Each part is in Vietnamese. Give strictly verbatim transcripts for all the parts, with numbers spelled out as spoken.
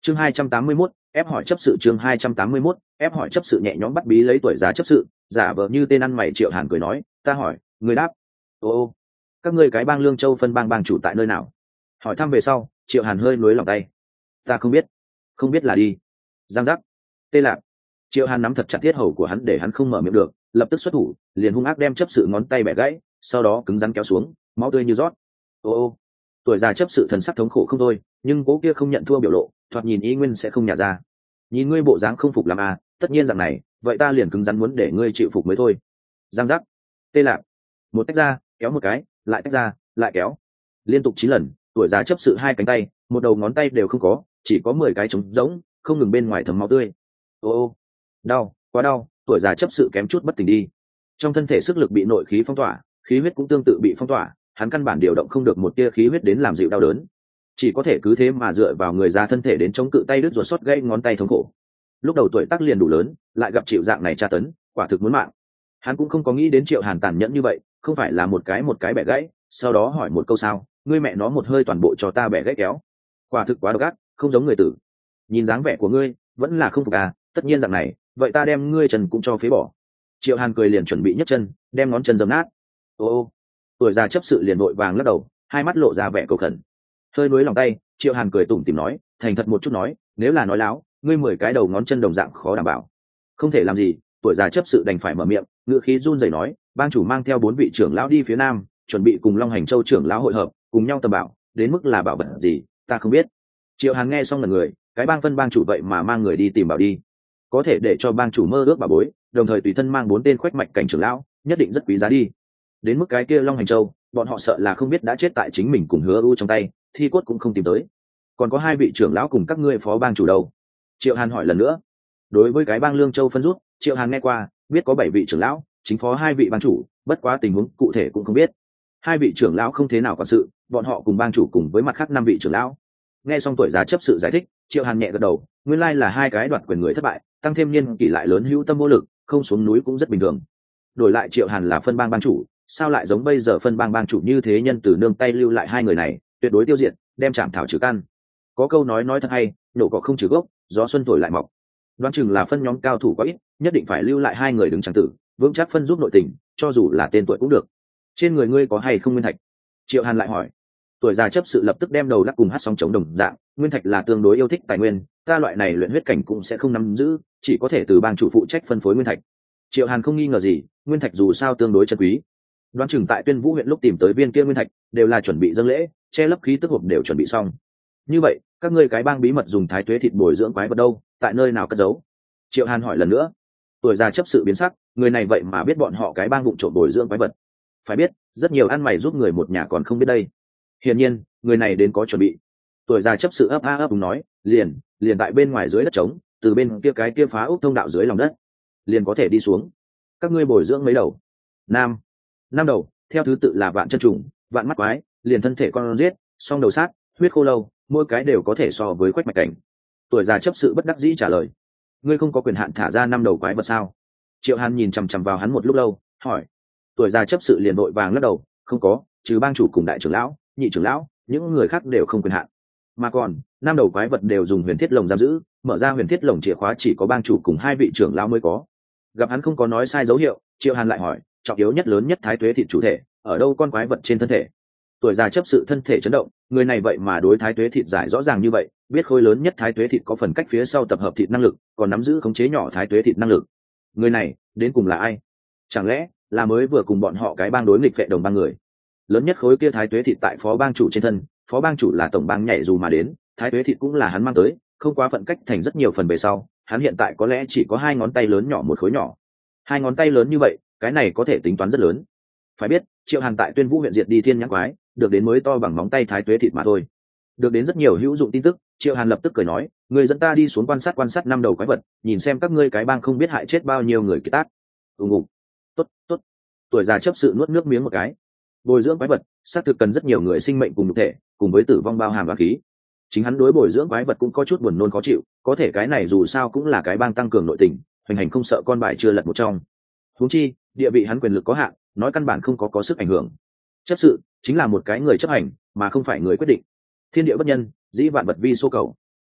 chương hai trăm tám mươi mốt ép hỏi chấp sự chương hai trăm tám mươi mốt ép hỏi chấp sự nhẹ nhõm bắt bí lấy tuổi giá chấp sự giả vờ như tên ăn mày Triệu Hàn cười nói, ta hỏi người đáp. Ô ô, các ngươi cái bang Lương Châu phân bang bang chủ tại nơi nào? Hỏi thăm về sau, Triệu Hàn hơi nối lòng tay, ta không biết. Không biết là đi. Giang giác. Tê lạc. Triệu Hàn nắm thật chặt tiết hầu của hắn để hắn không mở miệng được, lập tức xuất thủ, liền hung ác đem chấp sự ngón tay bẻ gãy, sau đó cứng rắn kéo xuống, máu tươi như rót. Ô ô, tuổi già chấp sự thần sắc thống khổ không thôi, nhưng cố kia không nhận thua biểu lộ, thoạt nhìn ý nguyên sẽ không nhả ra. Nhìn ngươi bộ dáng không phục làm à, tất nhiên rằng này, vậy ta liền cứng rắn muốn để ngươi chịu phục mới thôi. Giang giác. Tê lạc. Một tách ra, kéo một cái, lại tách ra, lại kéo, liên tục chín lần. Tuổi già chấp sự hai cánh tay, một đầu ngón tay đều không có, chỉ có mười cái trống rỗng, không ngừng bên ngoài thấm máu tươi. Ô ô, đau, quá đau. Tuổi già chấp sự kém chút bất tỉnh đi. Trong thân thể sức lực bị nội khí phong tỏa, khí huyết cũng tương tự bị phong tỏa, hắn căn bản điều động không được một tia khí huyết đến làm dịu đau đớn, chỉ có thể cứ thế mà dựa vào người già thân thể đến chống cự tay đứt ruột xót gãy ngón tay thống khổ. Lúc đầu tuổi tác liền đủ lớn, lại gặp chịu dạng này tra tấn, quả thực muốn mạng. Hắn cũng không có nghĩ đến Triệu Hàn tàn nhẫn như vậy, không phải là một cái một cái bẻ gãy, sau đó hỏi một câu sao, ngươi mẹ nó một hơi toàn bộ cho ta bẻ gãy kéo. Quả thực quá độc ác, không giống người tử. Nhìn dáng vẻ của ngươi, vẫn là không phục à, tất nhiên dạng này, vậy ta đem ngươi chân cũng cho phế bỏ. Triệu Hàn cười liền chuẩn bị nhấc chân, đem ngón chân giấm nát. Ô ô, tuổi già chấp sự liền vội vàng lắc đầu, hai mắt lộ ra vẻ cầu khẩn. Hơi nuối lòng tay, Triệu Hàn cười tủm tỉm nói, thành thật một chút nói, nếu là nói láo, ngươi mười cái đầu ngón chân đồng dạng khó đảm bảo. Không thể làm gì, tuổi già chấp sự đành phải mở miệng, ngựa khí run rẩy nói, bang chủ mang theo bốn vị trưởng lão đi phía nam, chuẩn bị cùng Long Hành Châu trưởng lão hội hợp, cùng nhau tầm bảo, đến mức là bảo vật gì, ta không biết. Triệu Hàn nghe xong lần người, cái bang phân bang chủ vậy mà mang người đi tìm bảo đi, có thể để cho bang chủ mơ ước bà bối, đồng thời tùy thân mang bốn tên khoách mạch cảnh trưởng lão, nhất định rất quý giá đi. Đến mức cái kia Long Hành Châu, bọn họ sợ là không biết đã chết tại chính mình cùng Hứa U trong tay, thi cốt cũng không tìm tới. Còn có hai vị trưởng lão cùng các ngươi phó bang chủ đâu? Triệu Hàn hỏi lần nữa. Đối với cái bang Lương Châu phân rút, Triệu Hàn nghe qua, biết có bảy vị trưởng lão, chính phó hai vị bang chủ, bất quá tình huống cụ thể cũng không biết. Hai vị trưởng lão không thế nào quản sự, bọn họ cùng bang chủ cùng với mặt khác năm vị trưởng lão. Nghe xong tuổi già chấp sự giải thích, Triệu Hàn nhẹ gật đầu, nguyên lai là hai cái đoạt quyền người thất bại, tăng thêm niên kỷ lại lớn hữu tâm vô lực, không xuống núi cũng rất bình thường. Đổi lại Triệu Hàn là phân bang bang chủ, sao lại giống bây giờ phân bang bang chủ như thế, nhân từ nương tay lưu lại hai người này, tuyệt đối tiêu diệt, đem chạm thảo trừ căn. Có câu nói nói thật hay, nổ cỏ không trừ gốc, gió xuân thổi lại mọc. Đoán chừng là phân nhóm cao thủ quá ít, nhất định phải lưu lại hai người đứng tràng tử, vững chắc phân giúp nội tình, cho dù là tên tuổi cũng được. Trên người ngươi có hay không nguyên thạch? Triệu Hàn lại hỏi. Tuổi già chấp sự lập tức đem đầu lắc cùng hát sóng chống đồng dạng, nguyên thạch là tương đối yêu thích tài nguyên, ta loại này luyện huyết cảnh cũng sẽ không nắm giữ, chỉ có thể từ bang chủ phụ trách phân phối nguyên thạch. Triệu Hàn không nghi ngờ gì, nguyên thạch dù sao tương đối chân quý. Đoán chừng tại Tuyên Vũ huyện lúc tìm tới viên kia nguyên thạch, đều là chuẩn bị dâng lễ, che lấp khí tức hộp đều chuẩn bị xong. Như vậy, các ngươi cái bang bí mật dùng thái tuế thịt bồi dưỡng quái vật đâu, tại nơi nào cất giấu? Triệu Hàn hỏi lần nữa. Tuổi già chấp sự biến sắc, người này vậy mà biết bọn họ cái bang vụng trộm bồi dưỡng quái vật. Phải biết, rất nhiều ăn mày giúp người một nhà còn không biết đây. Hiển nhiên, người này đến có chuẩn bị. Tuổi già chấp sự ấp a ấp đúng nói, liền, liền tại bên ngoài dưới đất trống, từ bên kia cái kia phá ốc thông đạo dưới lòng đất, liền có thể đi xuống. Các ngươi bồi dưỡng mấy đầu? Nam, năm đầu, theo thứ tự là vạn chân trùng, vạn mắt quái, liền thân thể con giết, song đầu sát, huyết khô lâu, mỗi cái đều có thể so với quách mạch cảnh. Tuổi già chấp sự bất đắc dĩ trả lời. Ngươi không có quyền hạn thả ra năm đầu quái vật sao? Triệu Hàn nhìn chằm chằm vào hắn một lúc lâu, hỏi. Tuổi già chấp sự liền vội vàng lắc đầu, không có, trừ bang chủ cùng đại trưởng lão, nhị trưởng lão, những người khác đều không quyền hạn. Mà còn, năm đầu quái vật đều dùng huyền thiết lồng giam giữ, mở ra huyền thiết lồng chìa khóa chỉ có bang chủ cùng hai vị trưởng lão mới có. Gặp hắn không có nói sai dấu hiệu, Triệu Hàn lại hỏi, trọng yếu nhất lớn nhất thái tuế thịt chủ thể, ở đâu con quái vật trên thân thể? Tuổi già chấp sự thân thể chấn động, người này vậy mà đối thái tuế thịt giải rõ ràng như vậy, biết khối lớn nhất thái tuế thịt có phần cách phía sau tập hợp thịt năng lực, còn nắm giữ khống chế nhỏ thái tuế thịt năng lực. Người này, đến cùng là ai? Chẳng lẽ là mới vừa cùng bọn họ cái bang đối nghịch vệ đồng bang người? Lớn nhất khối kia thái tuế thịt tại phó bang chủ trên thân, phó bang chủ là tổng bang nhảy dù mà đến, thái tuế thịt cũng là hắn mang tới, không quá phận cách thành rất nhiều phần về sau, hắn hiện tại có lẽ chỉ có hai ngón tay lớn nhỏ một khối nhỏ. Hai ngón tay lớn như vậy, cái này có thể tính toán rất lớn. Phải biết, Triệu Hàn tại Tuyên Vũ huyện diệt đi thiên nhãn quái, được đến mới to bằng móng tay thái tuế thịt mà thôi. Được đến rất nhiều hữu dụng tin tức, Triệu Hàn lập tức cười nói, người dẫn ta đi xuống quan sát quan sát năm đầu quái vật, nhìn xem các ngươi cái bang không biết hại chết bao nhiêu người kiệt tác. ù ngục tốt tốt. Tuổi già chấp sự nuốt nước miếng một cái. Bồi dưỡng quái vật xác thực cần rất nhiều người sinh mệnh cùng nhục thể, cùng với tử vong bao hàm và khí. Chính hắn đối bồi dưỡng quái vật cũng có chút buồn nôn khó chịu, có thể cái này dù sao cũng là cái bang tăng cường nội tình, hoành hành không sợ con bài chưa lật một trong. Huống chi, địa vị hắn quyền lực có hạn, nói căn bản không có có sức ảnh hưởng. Chấp sự chính là một cái người chấp hành, mà không phải người quyết định. Thiên địa bất nhân, dĩ vạn vật vi số cầu.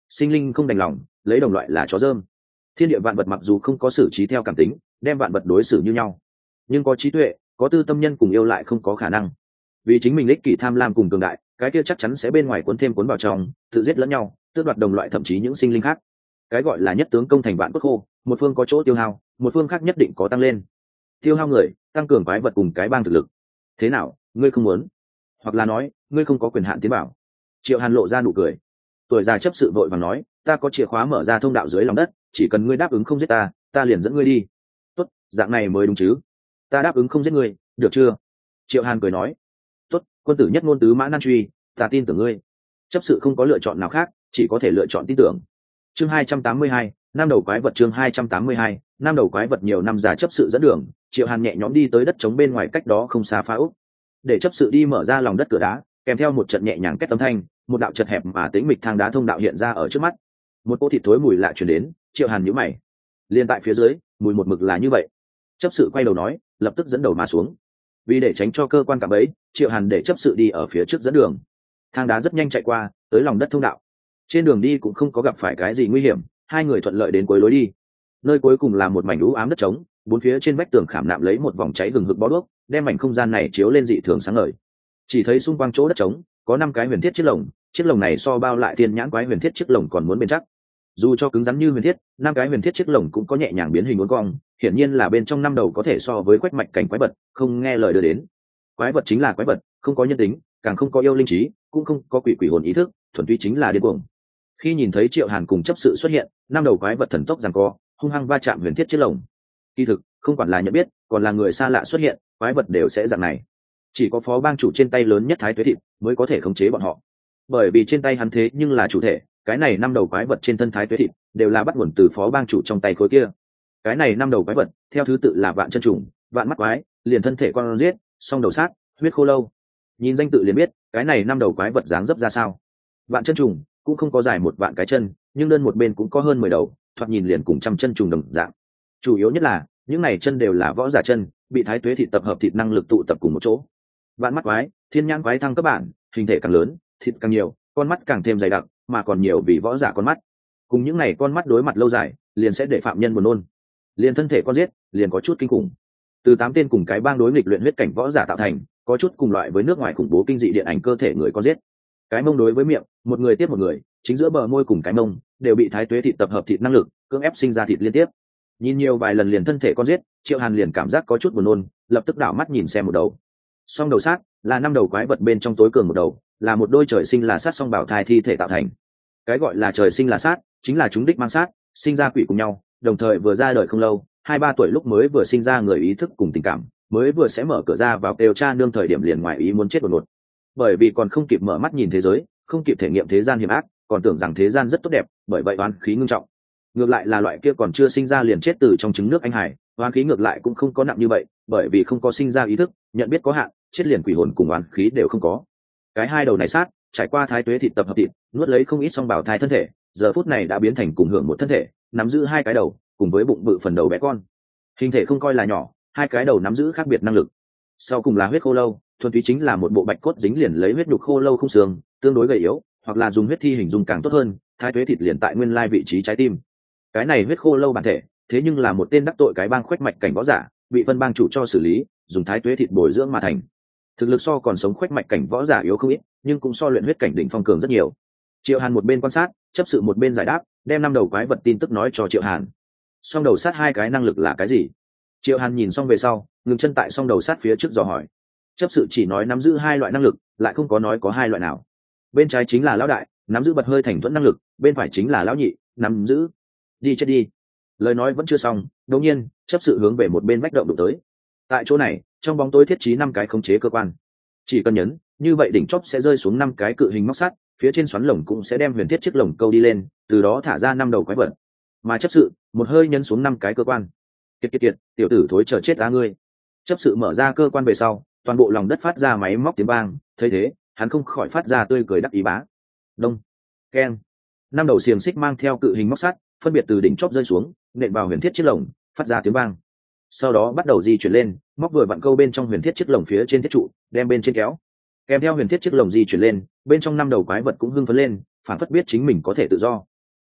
sinh linh không đành lòng lấy đồng loại là chó dơm. Thiên địa vạn vật mặc dù không có xử trí theo cảm tính, đem vạn vật đối xử như nhau, nhưng có trí tuệ, có tư tâm nhân cùng yêu lại không có khả năng. Vì chính mình ích kỷ tham lam cùng cường đại, cái kia chắc chắn sẽ bên ngoài cuốn thêm cuốn vào trong, tự giết lẫn nhau, tước đoạt đồng loại thậm chí những sinh linh khác. Cái gọi là nhất tướng công thành vạn cốt khô, một phương có chỗ tiêu hao, một phương khác nhất định có tăng lên. Tiêu hao người, tăng cường quái vật cùng cái bang thực lực. Thế nào, ngươi không muốn? Hoặc là nói, ngươi không có quyền hạn tiến bảo? Triệu Hàn lộ ra nụ cười. Tuổi già chấp sự vội vàng nói, ta có chìa khóa mở ra thông đạo dưới lòng đất, chỉ cần ngươi đáp ứng không giết ta, ta liền dẫn ngươi đi. Tốt, dạng này mới đúng chứ? Ta đáp ứng không giết ngươi, được chưa? Triệu Hàn cười nói. Tốt, quân tử nhất ngôn tứ mã nan truy, ta tin tưởng ngươi. Chấp sự không có lựa chọn nào khác, chỉ có thể lựa chọn tin tưởng. Chương hai trăm tám mươi hai, năm đầu quái vật. Chương hai trăm tám mươi hai, năm đầu quái vật. Nhiều năm già chấp sự dẫn đường, Triệu Hàn nhẹ nhõm đi tới đất trống bên ngoài cách đó không xa phá ốc, để chấp sự đi mở ra lòng đất cửa đá, kèm theo một trận nhẹ nhàng két tấm thanh, một đạo chật hẹp mà tĩnh mịch thang đá thông đạo hiện ra ở trước mắt. Một cỗ thịt thối mùi lạ truyền đến, Triệu Hàn nhíu mày. Liên tại phía dưới, mùi một mực là như vậy. Chấp sự quay đầu nói, lập tức dẫn đầu mà xuống. Vì để tránh cho cơ quan cảm ấy, Triệu Hàn để chấp sự đi ở phía trước dẫn đường. Thang đá rất nhanh chạy qua, tới lòng đất thông đạo. Trên đường đi cũng không có gặp phải cái gì nguy hiểm, hai người thuận lợi đến cuối lối đi. Nơi cuối cùng là một mảnh u ám đất trống, bốn phía trên vách tường khảm nạm lấy một vòng cháy hừng hực bó đuốc, đem mảnh không gian này chiếu lên dị thường sáng ngời. Chỉ thấy xung quanh chỗ đất trống có năm cái huyền thiết chiếc lồng, chiếc lồng này so bao lại thiên nhãn quái huyền thiết chiếc lồng còn muốn bền chắc. Dù cho cứng rắn như huyền thiết, năm cái huyền thiết chiếc lồng cũng có nhẹ nhàng biến hình uốn cong, hiển nhiên là bên trong năm đầu có thể so với quách mạch cảnh quái vật, không nghe lời đưa đến. Quái vật chính là quái vật, không có nhân tính, càng không có yêu linh trí, cũng không có quỷ quỷ hồn ý thức, thuần túy chính là điên cuồng. Khi nhìn thấy Triệu Hàn cùng chấp sự xuất hiện, năm đầu quái vật thần tốc giằng co, hung hăng va chạm huyền thiết chiếc lồng. Kỳ thực, không quản là nhận biết, còn là người xa lạ xuất hiện, quái vật đều sẽ dạng này. Chỉ có phó bang chủ trên tay lớn nhất Thái Tuế Thịt mới có thể khống chế bọn họ, bởi vì trên tay hắn thế nhưng là chủ thể. Cái này năm đầu quái vật trên thân Thái Tuế Thịt đều là bắt nguồn từ phó bang chủ trong tay khối kia. Cái này năm đầu quái vật theo thứ tự là vạn chân trùng, vạn mắt quái, liền thân thể con giết, song đầu sát, huyết khô lâu. Nhìn danh tự liền biết cái này năm đầu quái vật dáng dấp ra sao. Vạn chân trùng cũng không có dài một vạn cái chân, nhưng đơn một bên cũng có hơn mười đầu, thoạt nhìn liền cùng trăm chân trùng đồng dạng. Chủ yếu nhất là những này chân đều là võ giả chân, bị Thái Tuế Thịt tập hợp thịt năng lực tụ tập cùng một chỗ. Vạn mắt quái, thiên nhãn quái thăng cấp bản, hình thể càng lớn, thịt càng nhiều, con mắt càng thêm dày đặc, mà còn nhiều vì võ giả con mắt. Cùng những này con mắt đối mặt lâu dài, liền sẽ để phạm nhân buồn nôn. Liền thân thể con giết, liền có chút kinh khủng. Từ tám tên cùng cái bang đối nghịch luyện huyết cảnh võ giả tạo thành, có chút cùng loại với nước ngoài khủng bố kinh dị điện ảnh cơ thể người con giết. Cái mông đối với miệng, một người tiếp một người, chính giữa bờ môi cùng cái mông đều bị Thái Tuế Thịt tập hợp thịt năng lực cưỡng ép sinh ra thịt liên tiếp. Nhìn nhiều vài lần liền thân thể con giết, Triệu Hàn liền cảm giác có chút buồn nôn, lập tức đảo mắt nhìn xem một đầu. Song đầu sát là năm đầu quái vật bên trong tối cường một đầu, là một đôi trời sinh là sát song bảo thai thi thể tạo thành. Cái gọi là trời sinh là sát, chính là chúng đích mang sát, sinh ra quỷ cùng nhau, đồng thời vừa ra đời không lâu, hai ba tuổi lúc mới vừa sinh ra người ý thức cùng tình cảm, mới vừa sẽ mở cửa ra vào kêu cha nương thời điểm liền ngoài ý muốn chết đột ngột. Bởi vì còn không kịp mở mắt nhìn thế giới, không kịp thể nghiệm thế gian hiểm ác, còn tưởng rằng thế gian rất tốt đẹp, bởi vậy oán khí ngưng trọng. Ngược lại là loại kia còn chưa sinh ra liền chết từ trong trứng nước anh hải, oán khí ngược lại cũng không có nặng như vậy, bởi vì không có sinh ra ý thức, nhận biết có hạn, chết liền quỷ hồn cùng oán khí đều không có. Cái hai đầu này sát, trải qua Thái Tuế Thịt tập hợp thịt, nuốt lấy không ít song bảo thai thân thể, giờ phút này đã biến thành cùng hưởng một thân thể, nắm giữ hai cái đầu, cùng với bụng bự phần đầu bé con. Hình thể không coi là nhỏ, hai cái đầu nắm giữ khác biệt năng lực. Sau cùng là huyết khô lâu, thuần túy chính là một bộ bạch cốt dính liền lấy huyết nhục khô lâu không xương, tương đối gầy yếu, hoặc là dùng huyết thi hình dung càng tốt hơn, Thái Tuế Thịt liền tại nguyên lai vị trí trái tim. Cái này huyết khô lâu bản thể, thế nhưng là một tên đắc tội cái bang khoách mạch cảnh võ giả, bị phân bang chủ cho xử lý, dùng Thái Tuế Thịt bồi dưỡng mà thành. Thực lực so còn sống khoách mạch cảnh võ giả yếu không ít, nhưng cũng so luyện huyết cảnh đỉnh phong cường rất nhiều. Triệu Hàn một bên quan sát, chấp sự một bên giải đáp, đem năm đầu quái vật tin tức nói cho Triệu Hàn. Song đầu sát hai cái năng lực là cái gì? Triệu Hàn nhìn xong về sau, ngừng chân tại song đầu sát phía trước dò hỏi. Chấp sự chỉ nói nắm giữ hai loại năng lực, lại không có nói có hai loại nào. Bên trái chính là lão đại, nắm giữ bật hơi thành thuẫn năng lực, bên phải chính là lão nhị, nắm giữ đi chết đi. Lời nói vẫn chưa xong, đột nhiên chấp sự hướng về một bên vách động đụng tới. Tại chỗ này, trong bóng tối thiết trí năm cái khống chế cơ quan, chỉ cần nhấn, như vậy đỉnh chóp sẽ rơi xuống năm cái cự hình móc sắt, phía trên xoắn lồng cũng sẽ đem huyền thiết chiếc lồng câu đi lên, từ đó thả ra năm đầu quái vật. Mà chấp sự một hơi nhấn xuống năm cái cơ quan. Kiệt kiệt kiệt, tiểu tử thối chờ chết á ngươi. Chấp sự mở ra cơ quan về sau, toàn bộ lòng đất phát ra máy móc tiếng vang, thấy thế hắn không khỏi phát ra tươi cười đắc ý bá. Đông, keng, năm đầu xiềng xích mang theo cự hình móc sắt phân biệt từ đỉnh chóp rơi xuống, nện vào huyền thiết chiếc lồng, phát ra tiếng vang. Sau đó bắt đầu di chuyển lên, móc vừa vặn câu bên trong huyền thiết chiếc lồng phía trên thiết trụ, đem bên trên kéo. Kèm theo huyền thiết chiếc lồng di chuyển lên, bên trong năm đầu quái vật cũng hưng phấn lên, phản phất biết chính mình có thể tự do.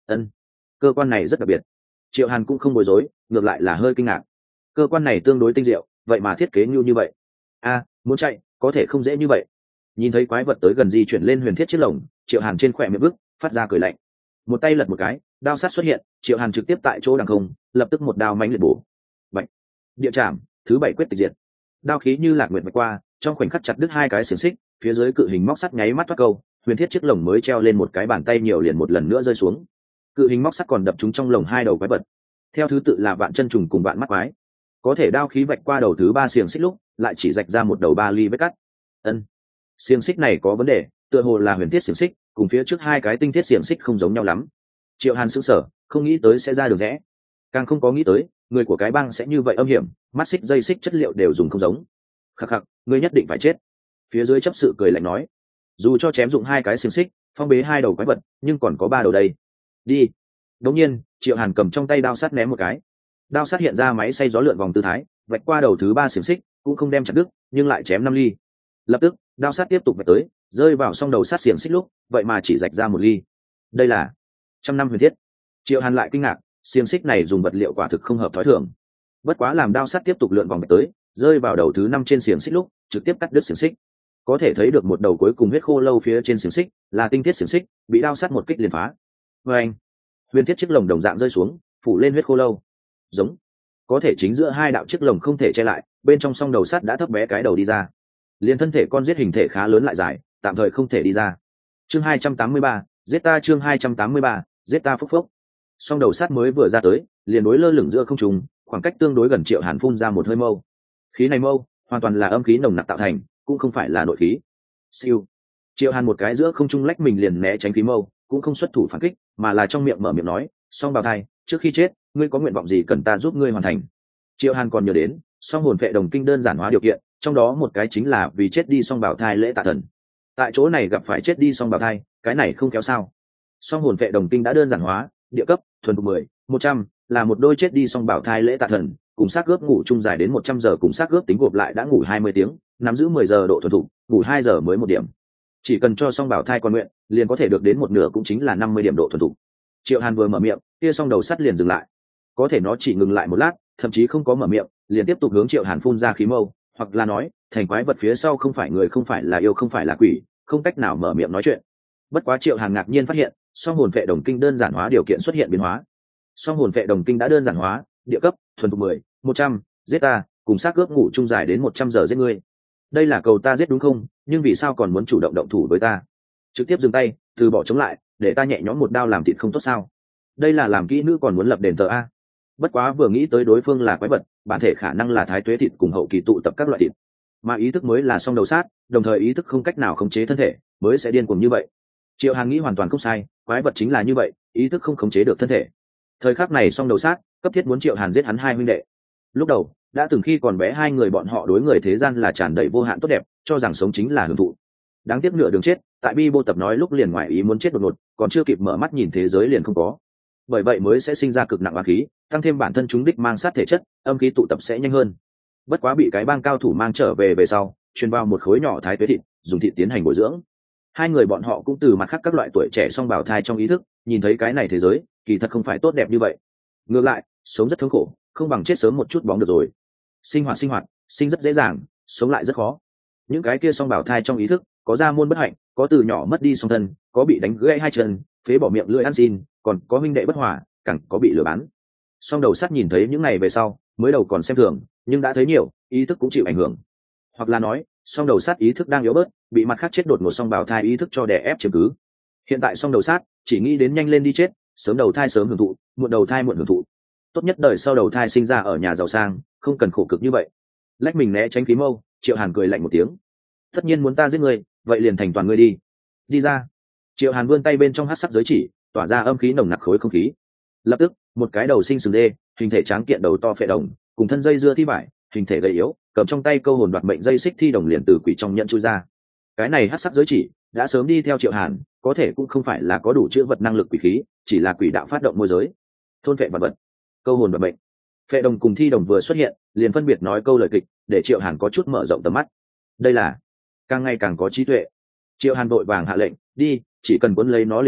Ân, cơ quan này rất đặc biệt. Triệu Hàn cũng không bối rối, ngược lại là hơi kinh ngạc. Cơ quan này tương đối tinh diệu, vậy mà thiết kế như như vậy. A, muốn chạy, có thể không dễ như vậy. Nhìn thấy quái vật tới gần di chuyển lên huyền thiết chiếc lồng, Triệu Hàn trên khỏe miệng bước phát ra cười lạnh. Một tay lật một cái, đao sắt xuất hiện, Triệu Hàn trực tiếp tại chỗ đằng không, lập tức một đao mãnh liệt bổ. Bạch, địa chạm, thứ bảy quyết tịch diệt. Đao khí như lạc nguyệt vạch qua, trong khoảnh khắc chặt đứt hai cái xiềng xích, phía dưới cự hình móc sắt nháy mắt thoát câu, huyền thiết chiếc lồng mới treo lên một cái bàn tay nhiều liền một lần nữa rơi xuống. Cự hình móc sắt còn đập trúng trong lồng hai đầu quái vật, theo thứ tự là vạn chân trùng cùng vạn mắt quái. Có thể đao khí vạch qua đầu thứ ba xiềng xích lúc, lại chỉ rạch ra một đầu ba ly vết cắt. Ân, xiềng xích này có vấn đề, tựa hồ là huyền thiết xiềng xích, cùng phía trước hai cái tinh thiết xiềng xích không giống nhau lắm. Triệu Hàn sững sờ, không nghĩ tới sẽ ra đường rẽ, càng không có nghĩ tới người của cái bang sẽ như vậy âm hiểm, mắt xích dây xích chất liệu đều dùng không giống. Khắc khắc, ngươi nhất định phải chết. Phía dưới chấp sự cười lạnh nói, dù cho chém dụng hai cái xiềng xích, phong bế hai đầu quái vật, nhưng còn có ba đầu đây. Đi. Đống nhiên, Triệu Hàn cầm trong tay đao sắt ném một cái, đao sắt hiện ra máy xay gió lượn vòng tư thái, vạch qua đầu thứ ba xiềng xích, cũng không đem chặt đứt, nhưng lại chém năm ly. Lập tức, đao sắt tiếp tục vạch tới, rơi vào song đầu sắt xiềng xích lúc, vậy mà chỉ rạch ra một ly. Đây là trăm năm huyền thiết. Triệu Hàn lại kinh ngạc, xiềng xích này dùng vật liệu quả thực không hợp thói thường. Bất quá làm đao sắt tiếp tục lượn vòng vạch tới, rơi vào đầu thứ năm trên xiềng xích lúc, trực tiếp cắt đứt xiềng xích. Có thể thấy được một đầu cuối cùng huyết khô lâu phía trên xiềng xích là tinh thiết xiềng xích, bị đao sắt một kích liền phá. Và anh, huyền thiết chiếc lồng đồng dạng rơi xuống, phủ lên huyết khô lâu. Giống, có thể chính giữa hai đạo chiếc lồng không thể che lại, bên trong song đầu sắt đã thấp bé cái đầu đi ra, liền thân thể con giết hình thể khá lớn lại dài, tạm thời không thể đi ra. Chương hai trăm tám mươi ba, giết ta. Chương hai trăm tám mươi ba, giết ta. Phốc phốc. Song đầu sắt mới vừa ra tới, liền đối lơ lửng giữa không trung, khoảng cách tương đối gần. Triệu Hàn phun ra một hơi mâu. Khí này mâu hoàn toàn là âm khí nồng nặc tạo thành, cũng không phải là nội khí. Siêu. Triệu Hàn một cái giữa không trung lách mình liền né tránh khí mâu, cũng không xuất thủ phản kích, mà là trong miệng mở miệng nói, song bào thai, trước khi chết ngươi có nguyện vọng gì cần ta giúp ngươi hoàn thành. Triệu Hàn còn nhớ đến song hồn phệ đồng kinh đơn giản hóa điều kiện, trong đó một cái chính là vì chết đi song bào thai lễ tạ thần. Tại chỗ này gặp phải chết đi song bào thai, cái này không kéo sao. Song hồn phệ đồng kinh đã đơn giản hóa, địa cấp thuần thục mười một trăm là một đôi chết đi song bào thai lễ tạ thần, cùng xác ướp ngủ chung dài đến một trăm giờ, cùng xác ướp tính gộp lại đã ngủ hai mươi tiếng, nắm giữ mười giờ độ thuần thục, ngủ hai giờ mới một điểm. Chỉ cần cho song bào thai con nguyện, liền có thể được đến một nửa, cũng chính là năm mươi điểm độ thuần thục. Triệu Hàn vừa mở miệng, kia song đầu sắt liền dừng lại. Có thể nó chỉ ngừng lại một lát, thậm chí không có mở miệng, liền tiếp tục hướng Triệu Hàn phun ra khí mâu, hoặc là nói, thành quái vật phía sau không phải người, không phải là yêu, không phải là quỷ, không cách nào mở miệng nói chuyện. Bất quá Triệu Hàn ngạc nhiên phát hiện, song hồn vệ đồng kinh đơn giản hóa điều kiện xuất hiện biến hóa. Song hồn vệ đồng kinh đã đơn giản hóa, địa cấp thuần thục mười một trăm giết ta, cùng xác cướp ngủ chung dài đến một trăm giờ giết ngươi. Đây là cầu ta giết đúng không? Nhưng vì sao còn muốn chủ động động thủ với ta? Trực tiếp dừng tay, từ bỏ chống lại, để ta nhẹ nhõm một đao làm thịt không tốt sao? Đây là làm kỹ nữ còn muốn lập đền thờ a? Bất quá vừa nghĩ tới đối phương là quái vật, bản thể khả năng là thái tuế thịt cùng hậu kỳ tụ tập các loại thịt, mà ý thức mới là song đầu sát, đồng thời ý thức không cách nào khống chế thân thể, mới sẽ điên cuồng như vậy. Triệu Hàn nghĩ hoàn toàn không sai, quái vật chính là như vậy, ý thức không khống chế được thân thể. Thời khắc này song đầu sát cấp thiết muốn Triệu Hàn giết hắn hai huynh đệ. Lúc đầu đã từng khi còn bé, hai người bọn họ đối người thế gian là tràn đầy vô hạn tốt đẹp, cho rằng sống chính là hưởng thụ. Đáng tiếc nửa đường chết, tại bi bô tập nói lúc liền ngoài ý muốn chết đột ngột, còn chưa kịp mở mắt nhìn thế giới liền không có. Bởi vậy mới sẽ sinh ra cực nặng oán khí, tăng thêm bản thân chúng đích mang sát thể chất, âm khí tụ tập sẽ nhanh hơn. Bất quá bị cái bang cao thủ mang trở về về sau, truyền vào một khối nhỏ thái tuế thịt, dùng thịt tiến hành bồi dưỡng. Hai người bọn họ cũng từ mặt khác các loại tuổi trẻ song bào thai trong ý thức, nhìn thấy cái này thế giới kỳ thật không phải tốt đẹp như vậy. Ngược lại, sống rất thống khổ, không bằng chết sớm một chút bóng được rồi. Sinh hoạt sinh hoạt, sinh rất dễ dàng, sống lại rất khó. Những cái kia song bào thai trong ý thức, có gia môn bất hạnh, có từ nhỏ mất đi song thân, có bị đánh gãy hai chân, phế bỏ miệng lưỡi ăn xin, còn có huynh đệ bất hòa, càng có bị lừa bán. Song đầu sắt nhìn thấy những ngày về sau, mới đầu còn xem thường, nhưng đã thấy nhiều, ý thức cũng chịu ảnh hưởng. Hoặc là nói, song đầu sắt ý thức đang yếu bớt, bị mặt khác chết đột ngột song bào thai ý thức cho đè ép chiếm cứ. Hiện tại song đầu sắt chỉ nghĩ đến nhanh lên đi chết, sớm đầu thai sớm hưởng thụ, muộn đầu thai muộn hưởng thụ. Tốt nhất đời sau đầu thai sinh ra ở nhà giàu sang, không cần khổ cực như vậy. Lách mình né tránh khí mâu, Triệu Hàn cười lạnh một tiếng. Tất nhiên muốn ta giết ngươi, vậy liền thành toàn ngươi đi. Đi ra. Triệu Hàn vươn tay bên trong hắc sắc giới chỉ, tỏa ra âm khí nồng nặc khối không khí. Lập tức, một cái đầu sinh sừng dê, hình thể tráng kiện đầu to phệ đồng, cùng thân dây dưa thi vải, hình thể gầy yếu, cầm trong tay câu hồn đoạt mệnh dây xích thi đồng liền từ quỷ trong nhận chui ra. Cái này hắc sắc giới chỉ đã sớm đi theo Triệu Hàn, có thể cũng không phải là có đủ chữa vật năng lực quỷ khí, chỉ là quỷ đạo phát động môi giới. Thôn phệ vật vật, câu hồn đoạt mệnh. Phệ đồng cùng thi đồng vừa xuất hiện, liền phân biệt nói câu lời kịch, để Triệu Hàn có chút mở rộng tầm mắt. Đây là càng ngày càng có trí tuệ. Triệu Hàn vội vàng hạ lệnh, đi, chỉ cần cuốn lấy nó liền được,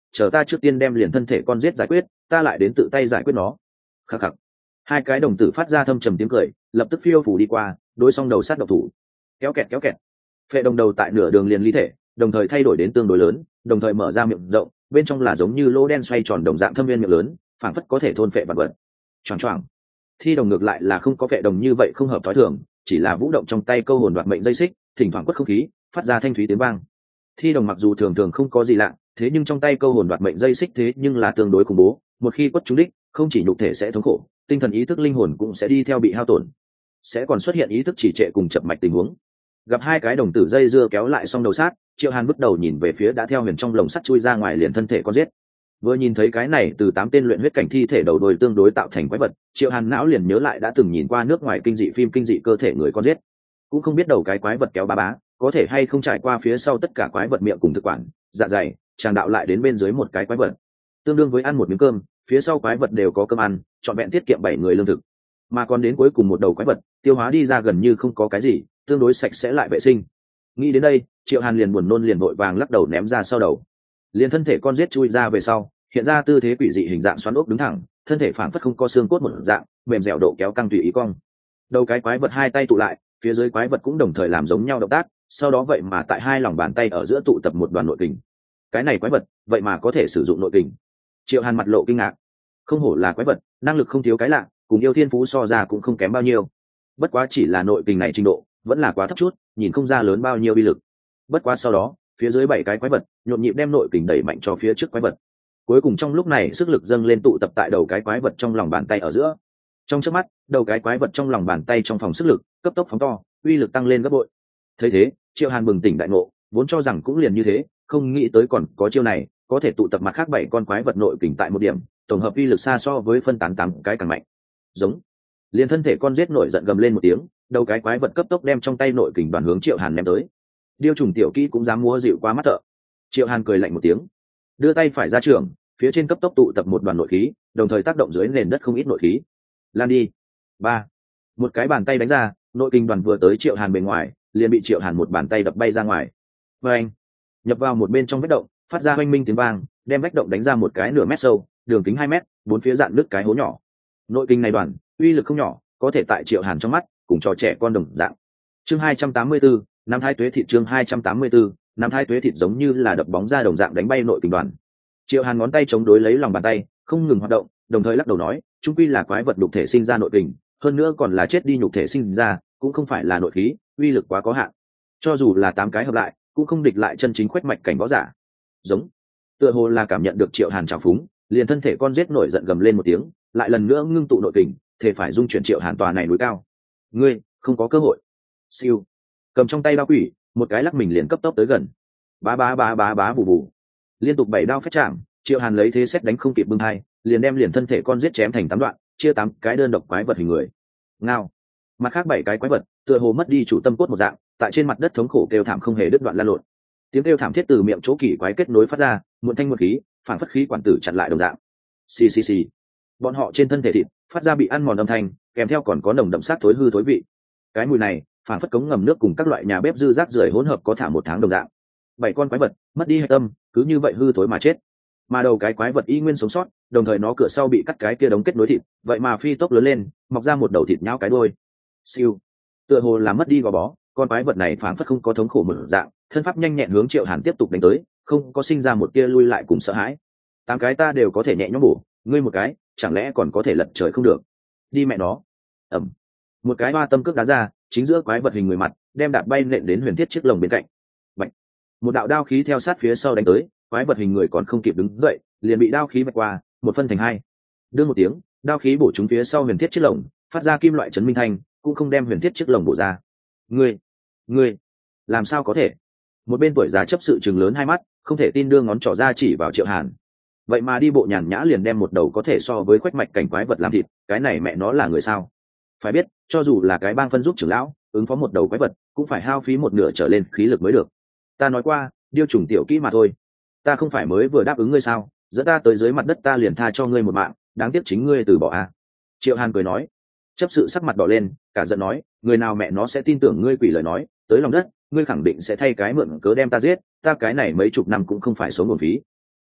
chờ ta trước tiên đem liền thân thể con giết giải quyết, ta lại đến tự tay giải quyết nó. Khắc khắc. Hai cái đồng tử phát ra thâm trầm tiếng cười, lập tức phiêu phủ đi qua, đối song đầu sát độc thủ. Kéo kẹt kéo kẹt. Phệ đồng đầu tại nửa đường liền ly thể, đồng thời thay đổi đến tương đối lớn, đồng thời mở ra miệng rộng, bên trong là giống như lỗ đen xoay tròn đồng dạng thâm viên miệng lớn, phảng phất có thể thôn phệ vạn vật. Choảng choảng. Thi đồng ngược lại là không có phệ đồng như vậy không hợp thói thường, chỉ là vũ động trong tay câu hồn đoạt mệnh dây xích, thỉnh thoảng quất không khí, phát ra thanh thúy tiếng vang. Thi đồng mặc dù thường thường không có gì lạ, thế nhưng trong tay câu hồn đoạt mệnh dây xích thế nhưng là tương đối khủng bố, một khi quất trúng đích, không chỉ nhục thể sẽ thống khổ, tinh thần ý thức linh hồn cũng sẽ đi theo bị hao tổn, sẽ còn xuất hiện ý thức trì trệ cùng chập mạch tình huống. Gặp hai cái đồng tử dây dưa kéo lại xong đầu sát, Triệu Hàn bước đầu nhìn về phía đã theo huyền trong lồng sắt chui ra ngoài liền thân thể con giết. Vừa nhìn thấy cái này từ tám tên luyện huyết cảnh thi thể đầu đuôi tương đối tạo thành quái vật, Triệu Hàn não liền nhớ lại đã từng nhìn qua nước ngoài kinh dị phim kinh dị cơ thể người con giết, cũng không biết đầu cái quái vật kéo ba bá có thể hay không trải qua phía sau tất cả quái vật miệng cùng thực quản, dạ dày, tràng đạo lại đến bên dưới một cái quái vật, tương đương với ăn một miếng cơm, phía sau quái vật đều có cơm ăn, trọn vẹn tiết kiệm bảy người lương thực. Mà còn đến cuối cùng một đầu quái vật, tiêu hóa đi ra gần như không có cái gì, tương đối sạch sẽ lại vệ sinh. Nghĩ đến đây, Triệu Hàn liền buồn nôn liền vội vàng lắc đầu ném ra sau đầu. Liền thân thể con giết chui ra về sau, hiện ra tư thế quỷ dị hình dạng xoắn ốc đứng thẳng, thân thể phảng phất không có xương cốt một dạng, mềm dẻo độ kéo căng tùy ý cong. Đầu cái quái vật hai tay tụ lại, phía dưới quái vật cũng đồng thời làm giống nhau động tác, sau đó vậy mà tại hai lòng bàn tay ở giữa tụ tập một đoàn nội kình. Cái này quái vật, vậy mà có thể sử dụng nội kình. Triệu Hàn mặt lộ kinh ngạc. Không hổ là quái vật, năng lực không thiếu cái lạ, cùng yêu thiên phú so ra cũng không kém bao nhiêu. Bất quá chỉ là nội kình này trình độ, vẫn là quá thấp chút, nhìn không ra lớn bao nhiêu uy lực. Bất quá sau đó, phía dưới bảy cái quái vật nhộn nhịp đem nội kình đẩy mạnh cho phía trước quái vật. Cuối cùng trong lúc này sức lực dâng lên tụ tập tại đầu cái quái vật trong lòng bàn tay ở giữa. Trong chớp mắt, đầu cái quái vật trong lòng bàn tay trong phòng sức lực cấp tốc phóng to, uy lực tăng lên gấp bội. Thấy thế, Triệu Hàn bừng tỉnh đại ngộ, vốn cho rằng cũng liền như thế, không nghĩ tới còn có chiêu này, có thể tụ tập mặt khác bảy con quái vật nội kình tại một điểm, tổng hợp uy lực xa so với phân tán tám cái càng mạnh. Giống. Liền thân thể con giết nổi giận gầm lên một tiếng, đầu cái quái vật cấp tốc đem trong tay nội kình đoàn hướng Triệu Hàn ném tới. Điêu trùng tiểu kỹ cũng dám múa dịu qua mắt thợ. Triệu Hàn cười lạnh một tiếng, đưa tay phải ra trường, phía trên cấp tốc tụ tập một đoàn nội khí, đồng thời tác động dưới nền đất không ít nội khí. Lan đi. Ba. Một cái bàn tay đánh ra, nội kình đoàn vừa tới Triệu Hàn bên ngoài, liền bị Triệu Hàn một bàn tay đập bay ra ngoài. Và anh nhập vào một bên trong vách động, phát ra oanh minh tiếng vang, đem vách động đánh ra một cái nửa mét sâu, đường kính hai mét, bốn phía dạn nứt cái hố nhỏ. Nội kình này đoàn, uy lực không nhỏ, có thể tại Triệu Hàn trong mắt, cùng trò trẻ con đồng dạng. Chương hai trăm tám mươi tư, năm thái tuế thịt chương hai trăm tám mươi tư, năm thái tuế thịt giống như là đập bóng ra đồng dạng đánh bay nội kình đoàn. Triệu Hàn ngón tay chống đối lấy lòng bàn tay, không ngừng hoạt động, đồng thời lắc đầu nói, chung quy là quái vật nhục thể sinh ra nội kình, hơn nữa còn là chết đi nhục thể sinh ra, cũng không phải là nội khí, uy lực quá có hạn. Cho dù là tám cái hợp lại, cũng không địch lại chân chính khoách mạch cảnh võ giả. Giống. Tựa hồ là cảm nhận được Triệu Hàn trào phúng, liền thân thể con giết nổi giận gầm lên một tiếng, lại lần nữa ngưng tụ nội kình, thể phải dung chuyển Triệu Hàn tòa này núi cao. Ngươi không có cơ hội. Siêu. Cầm trong tay đao quỷ, một cái lắc mình liền cấp tốc tới gần. Bá bá bá bá bá bù bù. Liên tục bảy đao phách chạm, Triệu Hàn lấy thế xét đánh không kịp bưng hai, liền đem liền thân thể con giết chém thành tám đoạn, chia tám cái đơn độc quái vật hình người. Ngao. Mặt khác bảy cái quái vật, tựa hồ mất đi chủ tâm cốt một dạng, tại trên mặt đất thống khổ kêu thảm không hề đứt đoạn lan lộn. Tiếng kêu thảm thiết từ miệng chỗ kỳ quái kết nối phát ra, muộn thanh muộn khí, phản phất khí quản tử chặn lại đồng dạng. Xì xì xì. Bọn họ trên thân thể thịt phát ra bị ăn mòn âm thanh, kèm theo còn có nồng đậm sát thối hư thối vị. Cái mùi này, phản phất cống ngầm nước cùng các loại nhà bếp dư rác rưởi hỗn hợp có thả một tháng đồng dạng. Bảy con quái vật mất đi hệ tâm, cứ như vậy hư thối mà chết. Mà đầu cái quái vật y nguyên sống sót, đồng thời nó cửa sau bị cắt cái kia đống kết nối thịt, vậy mà phi tốc lớn lên, mọc ra một đầu thịt nhão cái đuôi. Siêu. Tựa hồ là mất đi gò bó, con quái vật này phản phất không có thống khổ một dạng, thân pháp nhanh nhẹn hướng Triệu Hàn tiếp tục đánh tới, không có sinh ra một tia lui lại cùng sợ hãi. Tám cái ta đều có thể nhẹ nhõm bổ, ngươi một cái, chẳng lẽ còn có thể lật trời không được? Đi mẹ nó. Ầm. Một cái ba tâm cước đá ra, chính giữa quái vật hình người mặt, đem đạp bay nện đến huyền thiết chiếc lồng bên cạnh. Bạch. Một đạo đao khí theo sát phía sau đánh tới, quái vật hình người còn không kịp đứng dậy, liền bị đao khí vạch qua, một phân thành hai. Đương một tiếng, đao khí bổ trúng phía sau huyền thiết chiếc lồng, phát ra kim loại chấn minh thanh, cũng không đem huyền thiết chiếc lồng bổ ra. Ngươi, ngươi, làm sao có thể? Một bên tuổi già chấp sự trừng lớn hai mắt, không thể tin đưa ngón trỏ ra chỉ vào Triệu Hàn. Vậy mà đi bộ nhàn nhã liền đem một đầu có thể so với khoách mạch cảnh quái vật làm thịt, cái này mẹ nó là người sao? Phải biết, cho dù là cái bang phân giúp trưởng lão, ứng phó một đầu quái vật, cũng phải hao phí một nửa trở lên khí lực mới được. Ta nói qua, điêu trùng tiểu kỹ mà thôi. Ta không phải mới vừa đáp ứng ngươi sao? Dẫn ta tới dưới mặt đất ta liền tha cho ngươi một mạng, đáng tiếc chính ngươi từ bỏ a. Triệu Hàn cười nói. Chấp sự sắc mặt đỏ lên, cả giận nói, người nào mẹ nó sẽ tin tưởng ngươi quỷ lời nói, tới lòng đất, ngươi khẳng định sẽ thay cái mượn cớ đem ta giết, ta cái này mấy chục năm cũng không phải sống nguồn phí.